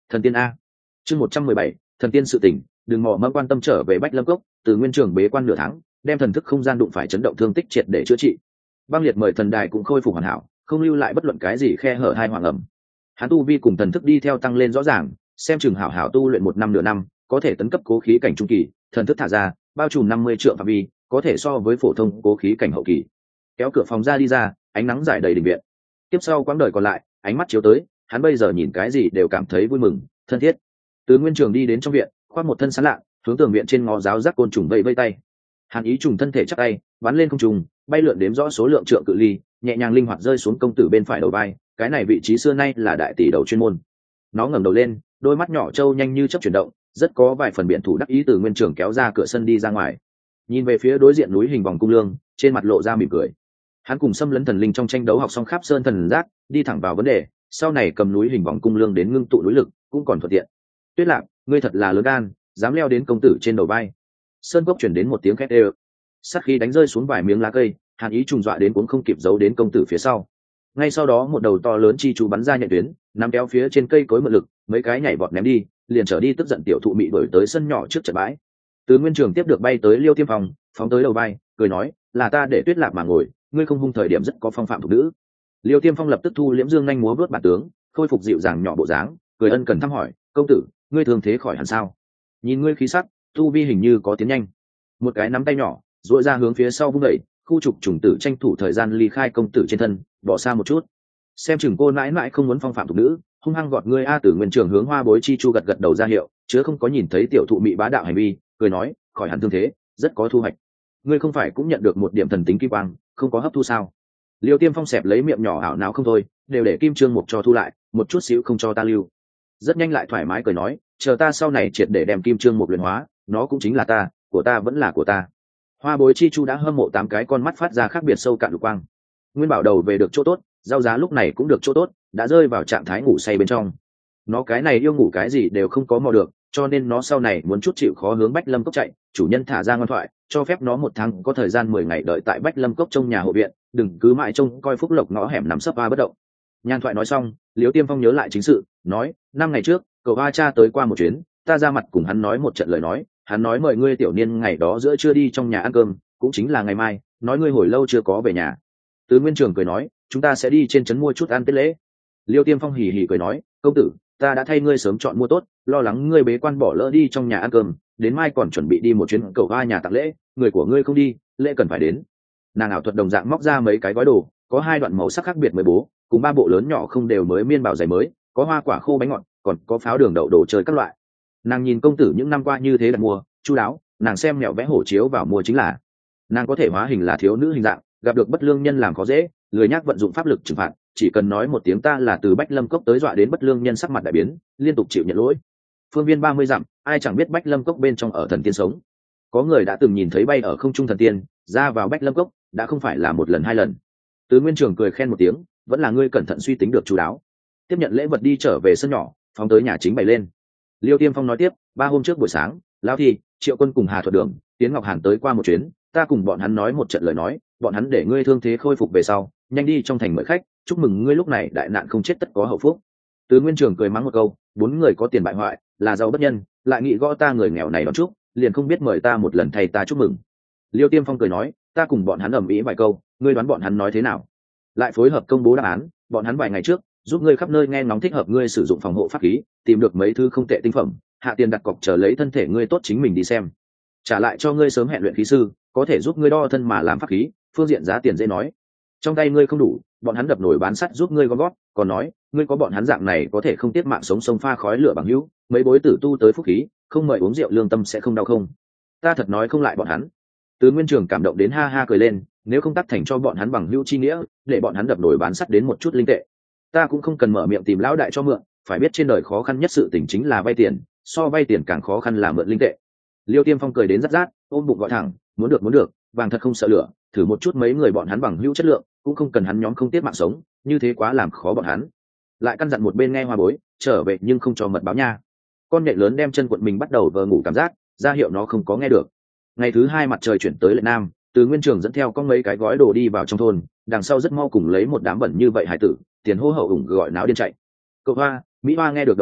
Thần tiên a. Chương một trăm mười bảy, thần tiên sự tình, đừng mò mẫm quan tâm trở về Bách Lâm Cốc, từ nguyên trường bế quan nửa tháng, đem thần thức không gian đụng phải chấn động thương tích triệt để chữa trị. Băng liệt mời thần đài cũng khôi phục hoàn hảo, không lưu lại bất luận cái gì khe hở hai hoàng ẩm. Hắn tu vi cùng thần thức đi theo tăng lên rõ ràng, xem chừng hảo hảo tu luyện một năm nửa năm, có thể tấn cấp cố khí cảnh trung kỳ, thần thức thả ra, bao trùm năm mươi trượng phạm vi, có thể so với phổ thông cố khí cảnh hậu kỳ. Kéo cửa phòng ra đi ra, ánh nắng rải đầy đình viện. Tiếp sau quãng đời còn lại, ánh mắt chiếu tới, hắn bây giờ nhìn cái gì đều cảm thấy vui mừng, thân thiết. Từ nguyên trường đi đến trong viện, khoác một thân sán lạ, hướng tường viện trên ngó giáo giác côn trùng vây vây tay. Hàn Ý trùng thân thể chắc tay, bắn lên không trùng, bay lượn đếm rõ số lượng trượng cự ly, nhẹ nhàng linh hoạt rơi xuống công tử bên phải đầu vai, cái này vị trí xưa nay là đại tỷ đầu chuyên môn. Nó ngẩng đầu lên, đôi mắt nhỏ trâu nhanh như chớp chuyển động, rất có vài phần biện thủ đắc ý. Từ nguyên trường kéo ra cửa sân đi ra ngoài, nhìn về phía đối diện núi hình vòng cung lương, trên mặt lộ ra mỉm cười. Hắn cùng xâm lấn thần linh trong tranh đấu học xong khắp sơn thần giác, đi thẳng vào vấn đề, sau này cầm núi hình vòng cung lương đến ngưng tụ núi lực cũng còn thuận tiện. Tuyết Lạc, ngươi thật là lớn gan, dám leo đến công tử trên đầu vai. Sơn cốc chuyển đến một tiếng khét ê, sát khí đánh rơi xuống vài miếng lá cây, Hàn Ý trùng dọa đến cũng không kịp giấu đến công tử phía sau. Ngay sau đó một đầu to lớn chi chú bắn ra nhện tuyến, nắm kéo phía trên cây cối mượn lực, mấy cái nhảy vọt ném đi, liền trở đi tức giận tiểu thụ mị đuổi tới sân nhỏ trước trận bãi. Từ nguyên trường tiếp được bay tới Liêu Tiêm Phong, phóng tới đầu vai, cười nói, là ta để Tuyết Lạc mà ngồi, ngươi không hung thời điểm rất có phong phạm thuộc nữ. Liêu Tiêm Phong lập tức thu liễm dương nhanh múa vớt bản tướng, khôi phục dịu dàng nhỏ bộ dáng, cười ân cần thăm hỏi, công tử, ngươi thường thế khỏi hẳn sao? Nhìn ngươi khí sắc, tu vi hình như có tiến nhanh. Một cái nắm tay nhỏ, duỗi ra hướng phía sau vung đẩy, khu trục trùng tử tranh thủ thời gian ly khai công tử trên thân, bỏ xa một chút. Xem chừng cô mãi mãi không muốn phong phạm thuộc nữ, hung hăng gọt ngươi a. Tử nguyên trường hướng Hoa Bối Chi Chu gật gật đầu ra hiệu, chứa không có nhìn thấy tiểu thụ mị bá đạo hành vi, cười nói, khỏi hẳn thương thế, rất có thu hoạch. Ngươi không phải cũng nhận được một điểm thần tính kim quang, không có hấp thu sao? Liêu Tiêm Phong xẹp lấy miệng nhỏ ảo não không thôi, đều để Kim Trương Mục cho thu lại, một chút xíu không cho ta lưu. Rất nhanh lại thoải mái cười nói, chờ ta sau này triệt để đem Kim Trương Mục luyện hóa, nó cũng chính là ta, của ta vẫn là của ta. Hoa Bối Chi Chu đã hâm mộ tám cái con mắt phát ra khác biệt sâu cạn lục quang. Nguyên Bảo đầu về được chỗ tốt, giao giá lúc này cũng được chỗ tốt, đã rơi vào trạng thái ngủ say bên trong. Nó cái này yêu ngủ cái gì đều không có mò được, cho nên nó sau này muốn chút chịu khó hướng Bách Lâm Cốc chạy, chủ nhân thả ra ngoan thoại, cho phép nó một tháng có thời gian mười ngày đợi tại Bách Lâm Cốc trong nhà hộ viện, đừng cứ mãi trông coi phúc lộc ngõ hẻm nằm sấp va bất động. Nhan thoại nói xong, Liễu Tiêm Phong nhớ lại chính sự, nói, năm ngày trước, cậu ba cha tới qua một chuyến, ta ra mặt cùng hắn nói một trận lời nói, hắn nói mời ngươi tiểu niên ngày đó giữa trưa đi trong nhà ăn cơm, cũng chính là ngày mai, nói ngươi hồi lâu chưa có về nhà. Từ Nguyên Trường cười nói, chúng ta sẽ đi trên trấn mua chút ăn tết lễ. Liêu Tiêm Phong hì hì cười nói, công tử, ta đã thay ngươi sớm chọn mua tốt, lo lắng ngươi bế quan bỏ lỡ đi trong nhà ăn cơm, đến mai còn chuẩn bị đi một chuyến cầu ba nhà tặng lễ, người của ngươi không đi, lễ cần phải đến. Nàng ảo thuật đồng dạng móc ra mấy cái gói đồ, có hai đoạn màu sắc khác biệt mới bố, cùng ba bộ lớn nhỏ không đều mới miên bảo giày mới, có hoa quả khô bánh ngọt, còn có pháo đường đậu đồ chơi các loại. Nàng nhìn công tử những năm qua như thế đặt mua, chu đáo, nàng xem mẹo vẽ hổ chiếu vào mua chính là. Nàng có thể hóa hình là thiếu nữ hình dạng, gặp được bất lương nhân làm khó dễ, lười nhác vận dụng pháp lực trừng phạt, chỉ cần nói một tiếng ta là từ Bách Lâm Cốc tới, dọa đến bất lương nhân sắc mặt đại biến, liên tục chịu nhận lỗi. Phương viên ba mươi dặm, ai chẳng biết Bách Lâm Cốc bên trong ở thần tiên sống. Có người đã từng nhìn thấy bay ở không trung thần tiên, ra vào Bách Lâm Cốc, đã không phải là một lần hai lần. Từ Nguyên Trường cười khen một tiếng, vẫn là ngươi cẩn thận suy tính được chú đáo. Tiếp nhận lễ vật đi trở về sân nhỏ, phóng tới nhà chính bày lên. Liêu Tiêm Phong nói tiếp, ba hôm trước buổi sáng, Lão Thi, Triệu Quân cùng Hà Thuật Đường, Tiến Ngọc Hàn tới qua một chuyến, ta cùng bọn hắn nói một trận lời nói, bọn hắn để ngươi thương thế khôi phục về sau, nhanh đi trong thành mời khách, chúc mừng ngươi lúc này đại nạn không chết tất có hậu phúc. Từ Nguyên Trường cười mắng một câu, bốn người có tiền bại hoại, là giàu bất nhân, lại nghĩ gõ ta người nghèo này đón chúc, liền không biết mời ta một lần thay ta chúc mừng. Liêu Tiêm Phong cười nói, ta cùng bọn hắn ầm ĩ vài câu, ngươi đoán bọn hắn nói thế nào? Lại phối hợp công bố đáp án, bọn hắn vài ngày trước giúp ngươi khắp nơi nghe ngóng thích hợp ngươi sử dụng phòng hộ pháp khí, tìm được mấy thứ không tệ tinh phẩm, hạ tiền đặt cọc chờ lấy thân thể ngươi tốt chính mình đi xem, trả lại cho ngươi sớm hẹn luyện khí sư, có thể giúp ngươi đo thân mà làm pháp khí, phương diện giá tiền dễ nói. Trong tay ngươi không đủ, bọn hắn đập nổi bán sắt giúp ngươi gom gót, còn nói ngươi có bọn hắn dạng này có thể không tiếc mạng sống sông pha khói lửa bằng hữu, mấy bối tử tu tới phúc khí, không mời uống rượu lương tâm sẽ không đau không? Ta thật nói không lại bọn hắn. Từ Nguyên Trường cảm động đến ha ha cười lên, nếu không tắc thành cho bọn hắn bằng hữu chi nghĩa, để bọn hắn đập nổi bán sắt đến một chút linh tệ, ta cũng không cần mở miệng tìm lão đại cho mượn, phải biết trên đời khó khăn nhất sự tình chính là vay tiền, so vay tiền càng khó khăn là mượn linh tệ. Liêu Tiêm Phong cười đến rát rát, ôm bụng gọi thẳng, muốn được muốn được, vàng thật không sợ lửa, thử một chút mấy người bọn hắn bằng hữu chất lượng, cũng không cần hắn nhóm không tiết mạng sống, như thế quá làm khó bọn hắn. Lại căn dặn một bên nghe Hoa Bối, trở về nhưng không cho mật báo nha. Con nhện lớn đem chân quận mình bắt đầu vờ ngủ cảm giác, ra hiệu nó không có nghe được. Ngày thứ hai mặt trời chuyển tới lệ nam, Từ Nguyên Trường dẫn theo con mấy cái gói đồ đi vào trong thôn, đằng sau rất mau cùng lấy một đám bẩn như vậy hải tử, tiền hô hậu ủng gọi náo điên chạy. Cậu Hoa, Mỹ Hoa nghe được động tĩnh,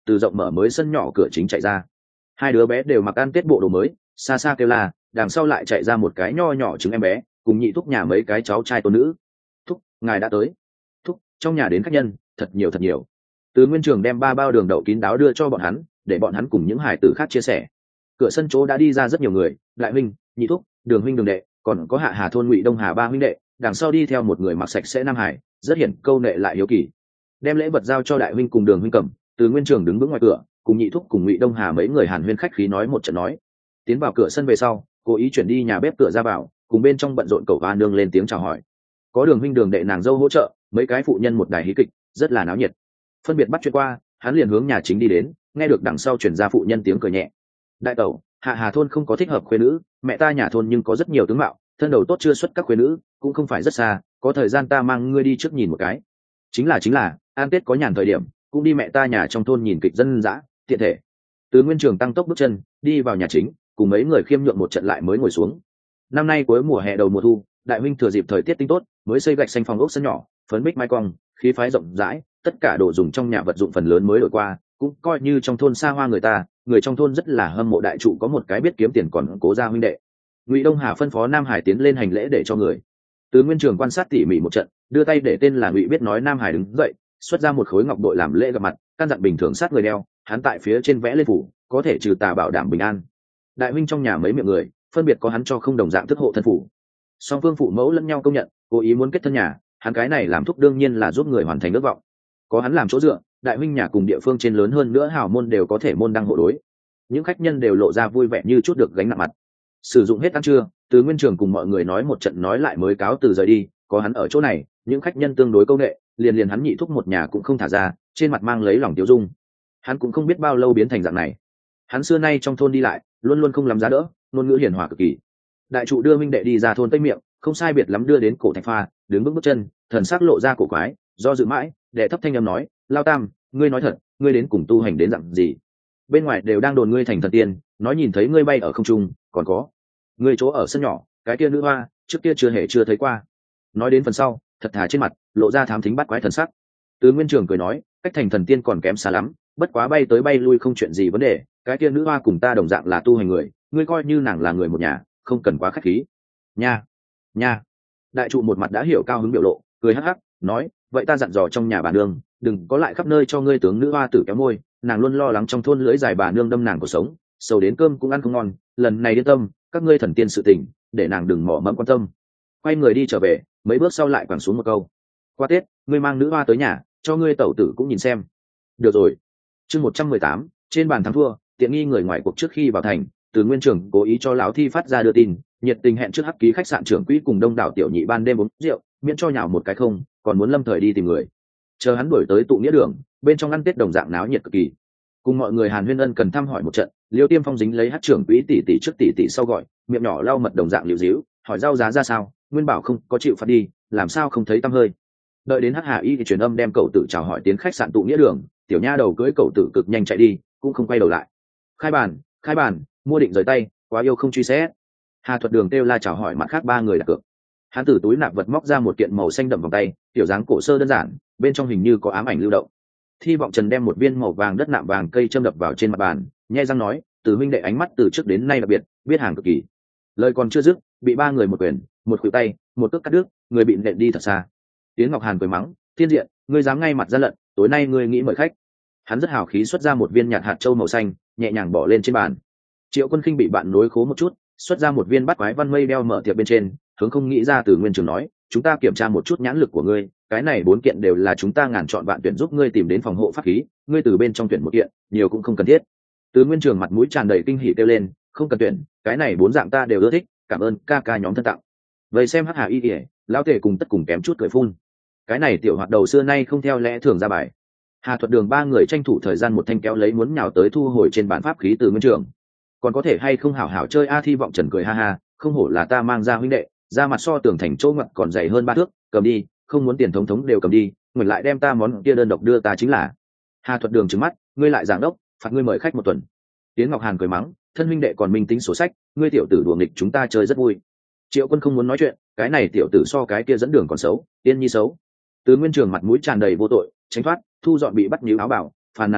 từ rộng mở mới sân nhỏ cửa chính chạy ra. Hai đứa bé đều mặc ăn tết bộ đồ mới, xa xa kêu la, đằng sau lại chạy ra một cái nho nhỏ trứng em bé cùng nhị thúc nhà mấy cái cháu trai tôn nữ. Thúc, ngài đã tới. Thúc, trong nhà đến khách nhân thật nhiều thật nhiều. Từ Nguyên Trường đem ba bao đường đậu kín đáo đưa cho bọn hắn, để bọn hắn cùng những hải tử khác chia sẻ. Cửa sân chỗ đã đi ra rất nhiều người, đại huynh, nhị thúc, đường huynh đường đệ, còn có hạ hà thôn Ngụy Đông Hà ba huynh đệ, đằng sau đi theo một người mặc sạch sẽ nam hải, rất hiển câu nệ lại hiếu kỳ. Đem lễ vật giao cho đại huynh cùng đường huynh cầm, Từ Nguyên Trường đứng vững ngoài cửa, cùng nhị thúc cùng Ngụy Đông Hà mấy người hàn huyên khách khí nói một trận nói. Tiến vào cửa sân về sau, cố ý chuyển đi nhà bếp cửa ra vào, cùng bên trong bận rộn cậu và nương lên tiếng chào hỏi. Có đường huynh đường đệ nàng dâu hỗ trợ, mấy cái phụ nhân một đài hí kịch, rất là náo nhiệt. Phân biệt bắt chuyện qua, hắn liền hướng nhà chính đi đến, nghe được đằng sau chuyển ra phụ nhân tiếng cười nhẹ. Đại tẩu, hạ hà thôn không có thích hợp khuê nữ, mẹ ta nhà thôn nhưng có rất nhiều tướng mạo, thân đầu tốt chưa xuất các khuê nữ, cũng không phải rất xa, có thời gian ta mang ngươi đi trước nhìn một cái. Chính là chính là, an tết có nhàn thời điểm, cũng đi mẹ ta nhà trong thôn nhìn kịch dân dã, tiện thể. Từ Nguyên Trường tăng tốc bước chân, đi vào nhà chính, cùng mấy người khiêm nhượng một trận lại mới ngồi xuống. Năm nay cuối mùa hè đầu mùa thu, đại huynh thừa dịp thời tiết tinh tốt, mới xây gạch xanh phòng ốc sân nhỏ, phấn bích mái cong, khí phái rộng rãi, tất cả đồ dùng trong nhà vật dụng phần lớn mới đổi qua, cũng coi như trong thôn xa hoa người ta, người trong thôn rất là hâm mộ đại trụ có một cái biết kiếm tiền còn cố gia huynh đệ. Ngụy Đông Hà phân phó Nam Hải tiến lên hành lễ để cho người. Từ Nguyên Trường quan sát tỉ mỉ một trận, đưa tay để tên là Ngụy biết nói Nam Hải đứng dậy, xuất ra một khối ngọc bội làm lễ gặp mặt, căn dặn bình thường sát người đeo, hắn tại phía trên vẽ lên phủ, có thể trừ tà bảo đảm bình an. Đại huynh trong nhà mấy miệng người, phân biệt có hắn cho không đồng dạng thức hộ thân phủ. Song phương phụ mẫu lẫn nhau công nhận, cố ý muốn kết thân nhà, hắn cái này làm thúc đương nhiên là giúp người hoàn thành ước vọng. Có hắn làm chỗ dựa, đại huynh nhà cùng địa phương trên lớn hơn nữa hào môn đều có thể môn đăng hộ đối. Những khách nhân đều lộ ra vui vẻ như chút được gánh nặng mặt. Sử dụng hết ăn trưa, Từ Nguyên Trường cùng mọi người nói một trận nói lại mới cáo từ rời đi. Có hắn ở chỗ này, những khách nhân tương đối câu nệ, liền liền hắn nhị thúc một nhà cũng không thả ra, trên mặt mang lấy lòng tiêu dung. Hắn cũng không biết bao lâu biến thành dạng này. Hắn xưa nay trong thôn đi lại, luôn luôn không làm giá đỡ, ngôn ngữ hiền hòa cực kỳ. Đại trụ đưa minh đệ đi ra thôn Tây Miệng, không sai biệt lắm đưa đến cổ Thạch Pha, đứng bước bước chân, thần sắc lộ ra cổ quái, do dự mãi, đệ thấp thanh âm nói, lao tam, ngươi nói thật, ngươi đến cùng tu hành đến dạng gì? Bên ngoài đều đang đồn ngươi thành thần tiên, nói nhìn thấy ngươi bay ở không trung, còn có ngươi chỗ ở sân nhỏ, cái kia nữ hoa, trước kia chưa hề chưa thấy qua. Nói đến phần sau, thật thà trên mặt, lộ ra thám thính bắt quái thần sắc. Từ Nguyên Trường cười nói, cách thành thần tiên còn kém xa lắm, bất quá bay tới bay lui không chuyện gì vấn đề, cái kia nữ hoa cùng ta đồng dạng là tu hành người, ngươi coi như nàng là người một nhà, không cần quá khách khí. Nha, nha. Đại trụ một mặt đã hiểu cao hứng biểu lộ, cười hắc hắc, nói, vậy ta dặn dò trong nhà bà nương, đừng có lại khắp nơi cho ngươi tướng nữ hoa tử kéo môi, nàng luôn lo lắng trong thôn lưỡi dài bà nương đâm nàng cuộc sống, sầu đến cơm cũng ăn không ngon, lần này yên tâm, các ngươi thần tiên sự tình, để nàng đừng mỏ mẫm quan tâm. Quay người đi trở về, mấy bước sau lại quẳng xuống một câu, qua Tết, ngươi mang nữ hoa tới nhà, cho ngươi tẩu tử cũng nhìn xem. Được rồi. Chương một trăm mười tám, trên bàn thắng thua, tiện nghi người ngoài cuộc trước khi vào thành, Từ Nguyên Trường cố ý cho lão thi phát ra đưa tin, nhiệt tình hẹn trước hắc ký khách sạn trưởng quỹ cùng đông đảo tiểu nhị ban đêm uống rượu, miễn cho nhào một cái không, còn muốn lâm thời đi tìm người. Chờ hắn đuổi tới tụ nghĩa đường, bên trong ăn tết đồng dạng náo nhiệt cực kỳ. Cùng mọi người hàn huyên ân cần thăm hỏi một trận, Liêu Tiêm Phong dính lấy hát trưởng quỹ tỷ tỷ trước tỷ tỷ sau gọi, miệng nhỏ lau mật đồng dạng liều díu, hỏi rau giá ra sao, Nguyên bảo không có chịu phạt đi, làm sao không thấy tăm hơi. Đợi đến hắc hà y thì truyền âm đem cậu tử chào hỏi tiến khách sạn tụ nghĩa đường, tiểu nha đầu cưới cậu tử cực nhanh chạy đi, cũng không quay đầu lại. Khai bàn, khai bàn, mua định rời tay, quá yêu không truy xét. Hà Thuật Đường kêu la chào hỏi mặt khác ba người đặt cược. Hắn từ túi nạp vật móc ra một kiện màu xanh đậm vòng tay, tiểu dáng cổ sơ đơn giản, bên trong hình như có ám ảnh lưu động. Thi Vọng Trần đem một viên màu vàng đất nạm vàng cây châm đập vào trên mặt bàn, nhẹ răng nói, Từ huynh đệ ánh mắt từ trước đến nay đặc biệt, biết hàng cực kỳ. Lời còn chưa dứt, bị ba người một quyền, một khuỷu tay, một cước cắt đứt, người bị nện đi thật xa. Tiến Ngọc Hàn cười mắng, Thiên Diện, ngươi dám ngay mặt ra lận, tối nay ngươi nghĩ mời khách. Hắn rất hào khí xuất ra một viên nhạt hạt châu màu xanh, nhẹ nhàng bỏ lên trên bàn. Triệu Quân Khinh bị bạn nối khố một chút, xuất ra một viên bắt quái văn mây đeo mở tiệp bên trên, hướng không nghĩ ra Từ Nguyên Trường nói, chúng ta kiểm tra một chút nhãn lực của ngươi, cái này bốn kiện đều là chúng ta ngàn chọn vạn tuyển giúp ngươi tìm đến phòng hộ pháp khí, ngươi từ bên trong tuyển một kiện, nhiều cũng không cần thiết. Từ Nguyên Trường mặt mũi tràn đầy kinh hỉ kêu lên, không cần tuyển, cái này bốn dạng ta đều ưa thích, cảm ơn ca ca nhóm thân tặng. Vậy xem hắc hà y ỉa, lão tể cùng tất cùng kém chút cười phun. Cái này tiểu hoạt đầu xưa nay không theo lẽ thường ra bài. Hà Thuật Đường ba người tranh thủ thời gian một thanh kéo lấy muốn nhào tới thu hồi trên bản pháp khí Từ Nguyên Trường. Còn có thể hay không hảo hảo chơi a? Thi Vọng Trần cười ha ha, không hổ là ta mang ra huynh đệ, ra mặt so tường thành chỗ ngặt còn dày hơn ba thước, cầm đi, không muốn tiền thống thống đều cầm đi, ngoảnh lại đem ta món kia đơn độc đưa ta chính là. Hà Thuật Đường trừng mắt, ngươi lại giảng đốc, phạt ngươi mời khách một tuần. Tiến Ngọc Hàn cười mắng, thân huynh đệ còn minh tính sổ sách, ngươi tiểu tử đùa nghịch chúng ta chơi rất vui. Triệu Quân không muốn nói chuyện, cái này tiểu tử so cái kia dẫn đường còn xấu, tiên nhi xấu. Từ Nguyên Trường mặt mũi tràn đầy vô tội, tránh thoát, thu dọn bị bắt níu áo bảo, phàn nàn nói,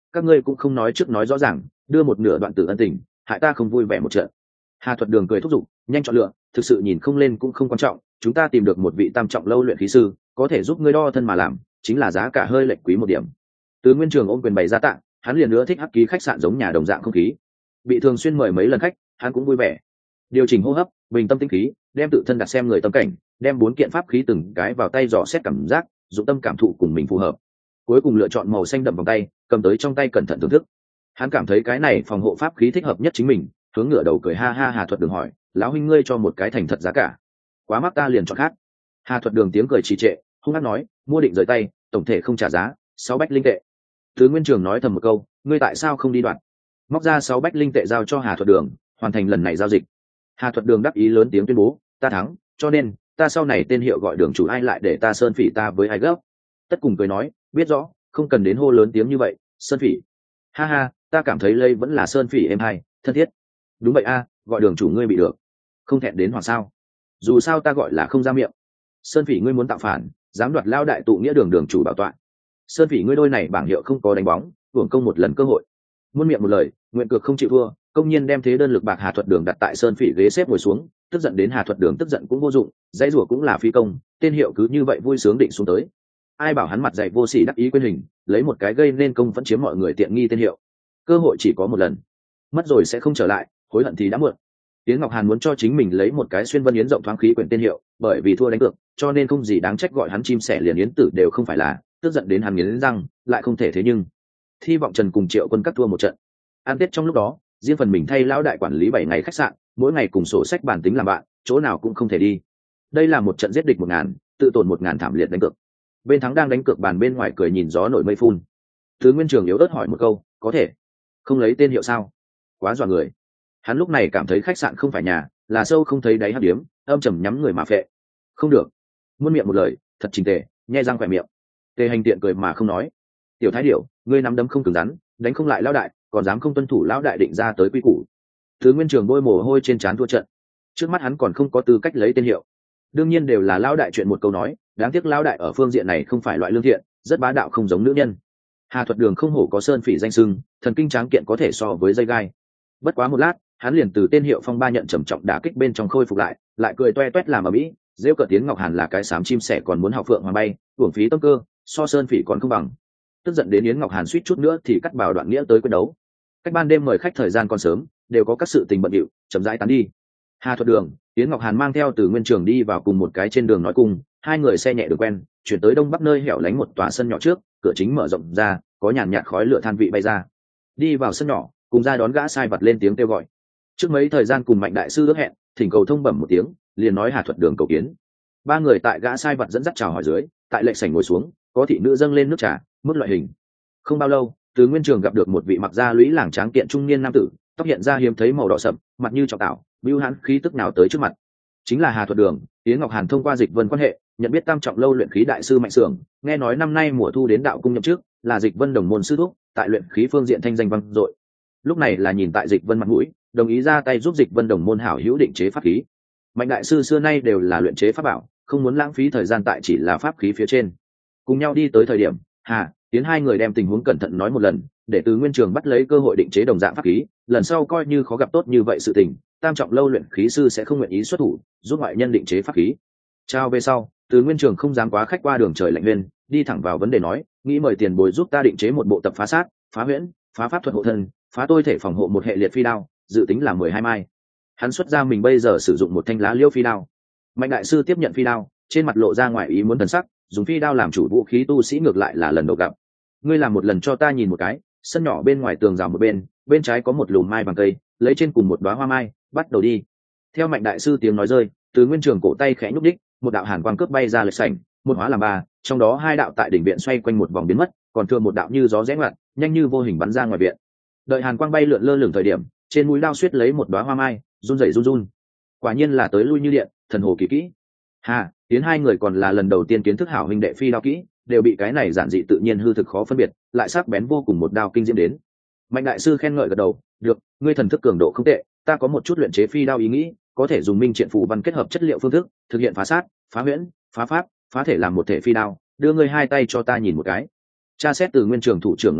các ngươi cũng không nói trước nói rõ ràng, đưa một nửa đoạn tử ân tình, hại ta không vui vẻ một trận. Hà Thuật Đường cười thúc giục, nhanh chọn lựa, thực sự nhìn không lên cũng không quan trọng, chúng ta tìm được một vị tam trọng lâu luyện khí sư, có thể giúp ngươi đo thân mà làm, chính là giá cả hơi lệch quý một điểm. Từ Nguyên Trường ôm quyền bày ra tặng, hắn liền nữa thích hắc ký khách sạn giống nhà đồng dạng không khí. Bị thường xuyên mời mấy lần khách, hắn cũng vui vẻ. Điều chỉnh hô hấp, bình tâm tĩnh khí, đem tự thân đặt xem người tâm cảnh, đem bốn kiện pháp khí từng cái vào tay dò xét cảm giác, dụng tâm cảm thụ cùng mình phù hợp. Cuối cùng lựa chọn màu xanh đậm vòng tay, cầm tới trong tay cẩn thận thưởng thức. Hắn cảm thấy cái này phòng hộ pháp khí thích hợp nhất chính mình, hướng ngửa đầu cười ha ha. Hà Thuật Đường hỏi, lão huynh ngươi cho một cái thành thật giá cả, quá mắc ta liền chọn khác. Hà Thuật Đường tiếng cười trì trệ, hung hăng nói, mua định rời tay, tổng thể không trả giá, sáu bách linh tệ. Từ Nguyên Trường nói thầm một câu, ngươi tại sao không đi đoạn? Móc ra sáu bách linh tệ giao cho Hà Thuật Đường, hoàn thành lần này giao dịch. Hà Thuật Đường đáp ý lớn tiếng tuyên bố, ta thắng, cho nên ta sau này tên hiệu gọi Đường chủ, ai lại để ta sơn phỉ ta với ai gấp. Tất cùng cười nói, biết rõ, không cần đến hô lớn tiếng như vậy, sơn phỉ. Ha ha, ta cảm thấy lây vẫn là sơn phỉ em hay, thân thiết. Đúng vậy a, gọi Đường chủ ngươi bị được, không thẹn đến hoàng sao? Dù sao ta gọi là không ra miệng. Sơn phỉ ngươi muốn tạo phản, dám đoạt lao đại tụ nghĩa đường đường chủ bảo tọa. Sơn phỉ ngươi đôi này bảng hiệu không có đánh bóng, hưởng công một lần cơ hội. Muôn miệng một lời, nguyện cược không chịu thua, công nhiên đem thế đơn lực bạc Hà Thuật Đường đặt tại Sơn phỉ ghế xếp ngồi xuống, tức giận đến Hà Thuật Đường tức giận cũng vô dụng, dãy rủa cũng là phi công, tên hiệu cứ như vậy vui sướng định xuống tới. Ai bảo hắn mặt dày vô sỉ đắc ý quên hình, lấy một cái gây nên công vẫn chiếm mọi người tiện nghi tên hiệu. Cơ hội chỉ có một lần, mất rồi sẽ không trở lại, hối hận thì đã muộn. Yến Ngọc Hàn muốn cho chính mình lấy một cái xuyên vân yến rộng thoáng khí quyển tên hiệu, bởi vì thua đánh cược, cho nên không gì đáng trách gọi hắn chim sẻ liền yến tử đều không phải là, tức giận đến hắn nghiến răng, lại không thể thế nhưng. Hy vọng Trần cùng Triệu Quân cắt thua một trận. Ăn Tết trong lúc đó, riêng phần mình thay lão đại quản lý bảy ngày khách sạn, mỗi ngày cùng sổ sách bản tính làm bạn, chỗ nào cũng không thể đi. Đây là một trận giết địch một ngàn, tự tổn một ngàn thảm liệt đánh cược. Bên thắng đang đánh cược bàn bên ngoài cười nhìn gió nổi mây phun. Thứ Nguyên Trường yếu ớt hỏi một câu, có thể không lấy tên hiệu sao? Quá dọa người. Hắn lúc này cảm thấy khách sạn không phải nhà, là sâu không thấy đáy hắc điếm, âm trầm nhắm người mà phệ. Không được. Muôn miệng một lời, thật trình tề, nhai răng khỏe miệng. Tề Hành tiện cười mà không nói. Tiểu Thái Điểu, ngươi nắm đấm không cứng rắn, đánh không lại lão đại, còn dám không tuân thủ lão đại định ra tới quy củ. Thứ Nguyên Trường bôi mồ hôi trên trán thua trận. Trước mắt hắn còn không có tư cách lấy tên hiệu. Đương nhiên đều là lão đại chuyện một câu nói, đáng tiếc lão đại ở phương diện này không phải loại lương thiện, rất bá đạo không giống nữ nhân. Hà Thuật Đường không hổ có sơn phỉ danh sưng, thần kinh tráng kiện có thể so với dây gai. Bất quá một lát, hắn liền từ tên hiệu phong ba nhận trầm trọng đả kích bên trong khôi phục lại, lại cười toe toét làm ở mỹ, rêu cợt tiếng Ngọc Hàn là cái xám chim sẻ còn muốn học phượng hoàng bay, uổng phí tâm cơ, so sơn phỉ còn không bằng. Tức giận đến Yến Ngọc Hàn suýt chút nữa thì cắt bảo đoạn nghĩa tới quyết đấu. Cách ban đêm mời khách thời gian còn sớm, đều có các sự tình bận rộn, chậm rãi tán đi. Hà Thuật Đường, Yến Ngọc Hàn mang theo Từ Nguyên Trường đi vào cùng một cái trên đường nói cùng, hai người xe nhẹ được quen, chuyển tới đông bắc nơi hẻo lánh một tòa sân nhỏ trước, cửa chính mở rộng ra, có nhàn nhạt khói lửa than vị bay ra. Đi vào sân nhỏ, cùng ra đón gã sai vặt lên tiếng kêu gọi. Trước mấy thời gian cùng Mạnh đại sư ước hẹn, thỉnh cầu thông bẩm một tiếng, liền nói Hà Thuật Đường cầu kiến. Ba người tại gã sai vặt dẫn dắt chào hỏi dưới, tại lệ sảnh ngồi xuống, có thị nữ dâng lên nước trà, mức loại hình. Không bao lâu, Từ Nguyên Trường gặp được một vị mặc da lũy làng tráng kiện trung niên nam tử, tóc hiện ra hiếm thấy màu đỏ sậm, mặt như trọng tảo, bưu hãn khí tức nào tới trước mặt. Chính là Hà Thuật Đường. Yến Ngọc Hàn thông qua Dịch Vân quan hệ, nhận biết tam trọng lâu luyện khí đại sư Mạnh Sưởng, nghe nói năm nay mùa thu đến đạo cung nhậm chức, là Dịch Vân đồng môn sư thúc, tại luyện khí phương diện thanh danh vang dội. Lúc này là nhìn tại Dịch Vân mặt mũi, đồng ý ra tay giúp Dịch Vân đồng môn hảo hữu định chế pháp khí. Mạnh đại sư xưa nay đều là luyện chế pháp bảo, không muốn lãng phí thời gian tại chỉ là pháp khí phía trên. Cùng nhau đi tới thời điểm, Hà, Tiến hai người đem tình huống cẩn thận nói một lần, để Từ Nguyên Trường bắt lấy cơ hội định chế đồng dạng pháp khí, lần sau coi như khó gặp tốt như vậy sự tình, tam trọng lâu luyện khí sư sẽ không nguyện ý xuất thủ, giúp ngoại nhân định chế pháp khí. Trao về sau, Từ Nguyên Trường không dám quá khách qua đường trời lạnh nguyên, đi thẳng vào vấn đề nói, nghĩ mời tiền bối giúp ta định chế một bộ tập phá sát, phá huyễn, phá pháp thuật hộ thân, phá tôi thể phòng hộ một hệ liệt phi đao, dự tính là mười hai mai. Hắn xuất ra mình bây giờ sử dụng một thanh lá liêu phi đao. Mạnh đại sư tiếp nhận phi đao, trên mặt lộ ra ngoài ý muốn thần sắc, dùng phi đao làm chủ vũ khí tu sĩ ngược lại là lần đầu gặp. Ngươi làm một lần cho ta nhìn một cái. Sân nhỏ bên ngoài tường rào một bên, bên trái có một lùm mai bằng cây, lấy trên cùng một đóa hoa mai, bắt đầu đi. Theo Mạnh đại sư tiếng nói rơi, Từ Nguyên Trường cổ tay khẽ nhúc đích, một đạo hàn quang cướp bay ra lệch sảnh, một hóa làm ba, trong đó hai đạo tại đỉnh viện xoay quanh một vòng biến mất, còn thừa một đạo như gió rẽ ngoặt, nhanh như vô hình bắn ra ngoài viện. Đợi hàn quang bay lượn lơ lửng thời điểm, trên mũi đao suýt lấy một đóa hoa mai, run rẩy run run. Quả nhiên là tới lui như điện, thần hồ kỳ kỹ. Hà, Tiến hai người còn là lần đầu tiên kiến thức hảo huynh đệ phi đao kỹ, đều bị cái này giản dị tự nhiên hư thực khó phân biệt, lại sắc bén vô cùng một đao kinh diễm đến. Mạnh đại sư khen ngợi gật đầu, được, ngươi thần thức cường độ không tệ, ta có một chút luyện chế phi đao ý nghĩ, có thể dùng minh triện phù văn kết hợp chất liệu phương thức, thực hiện phá sát, phá huyễn, phá pháp, phá thể làm một thể phi đao, đưa ngươi hai tay cho ta nhìn một cái. Tra xét Từ Nguyên Trường thủ trưởng ngón tay,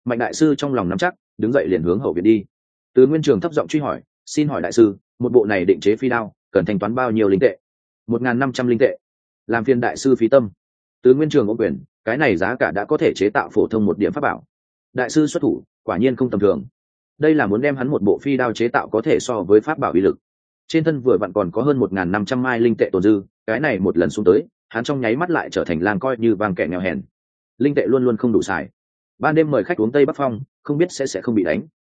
Mạnh đại sư trong lòng nắm chắc, đứng dậy liền hướng hậu viện đi. Từ Nguyên Trường thấp giọng truy hỏi, xin hỏi đại sư, một bộ này định chế phi đao cần thanh toán bao nhiêu linh tệ? Một ngàn năm trăm linh tệ. Làm phiền đại sư phí tâm. Từ Nguyên Trường ôm quyền, cái này giá cả đã có thể chế tạo phổ thông một điểm pháp bảo. Đại sư xuất thủ quả nhiên không tầm thường, đây là muốn đem hắn một bộ phi đao chế tạo có thể so với pháp bảo uy lực. Trên thân vừa vặn còn có hơn một ngàn năm trăm mai linh tệ tồn dư, cái này một lần xuống tới hắn trong nháy mắt lại trở thành lang coi như vàng kẻ nghèo hèn. Linh tệ luôn luôn không đủ xài, ban đêm mời khách uống tây bắc phong, không biết sẽ sẽ không bị đánh.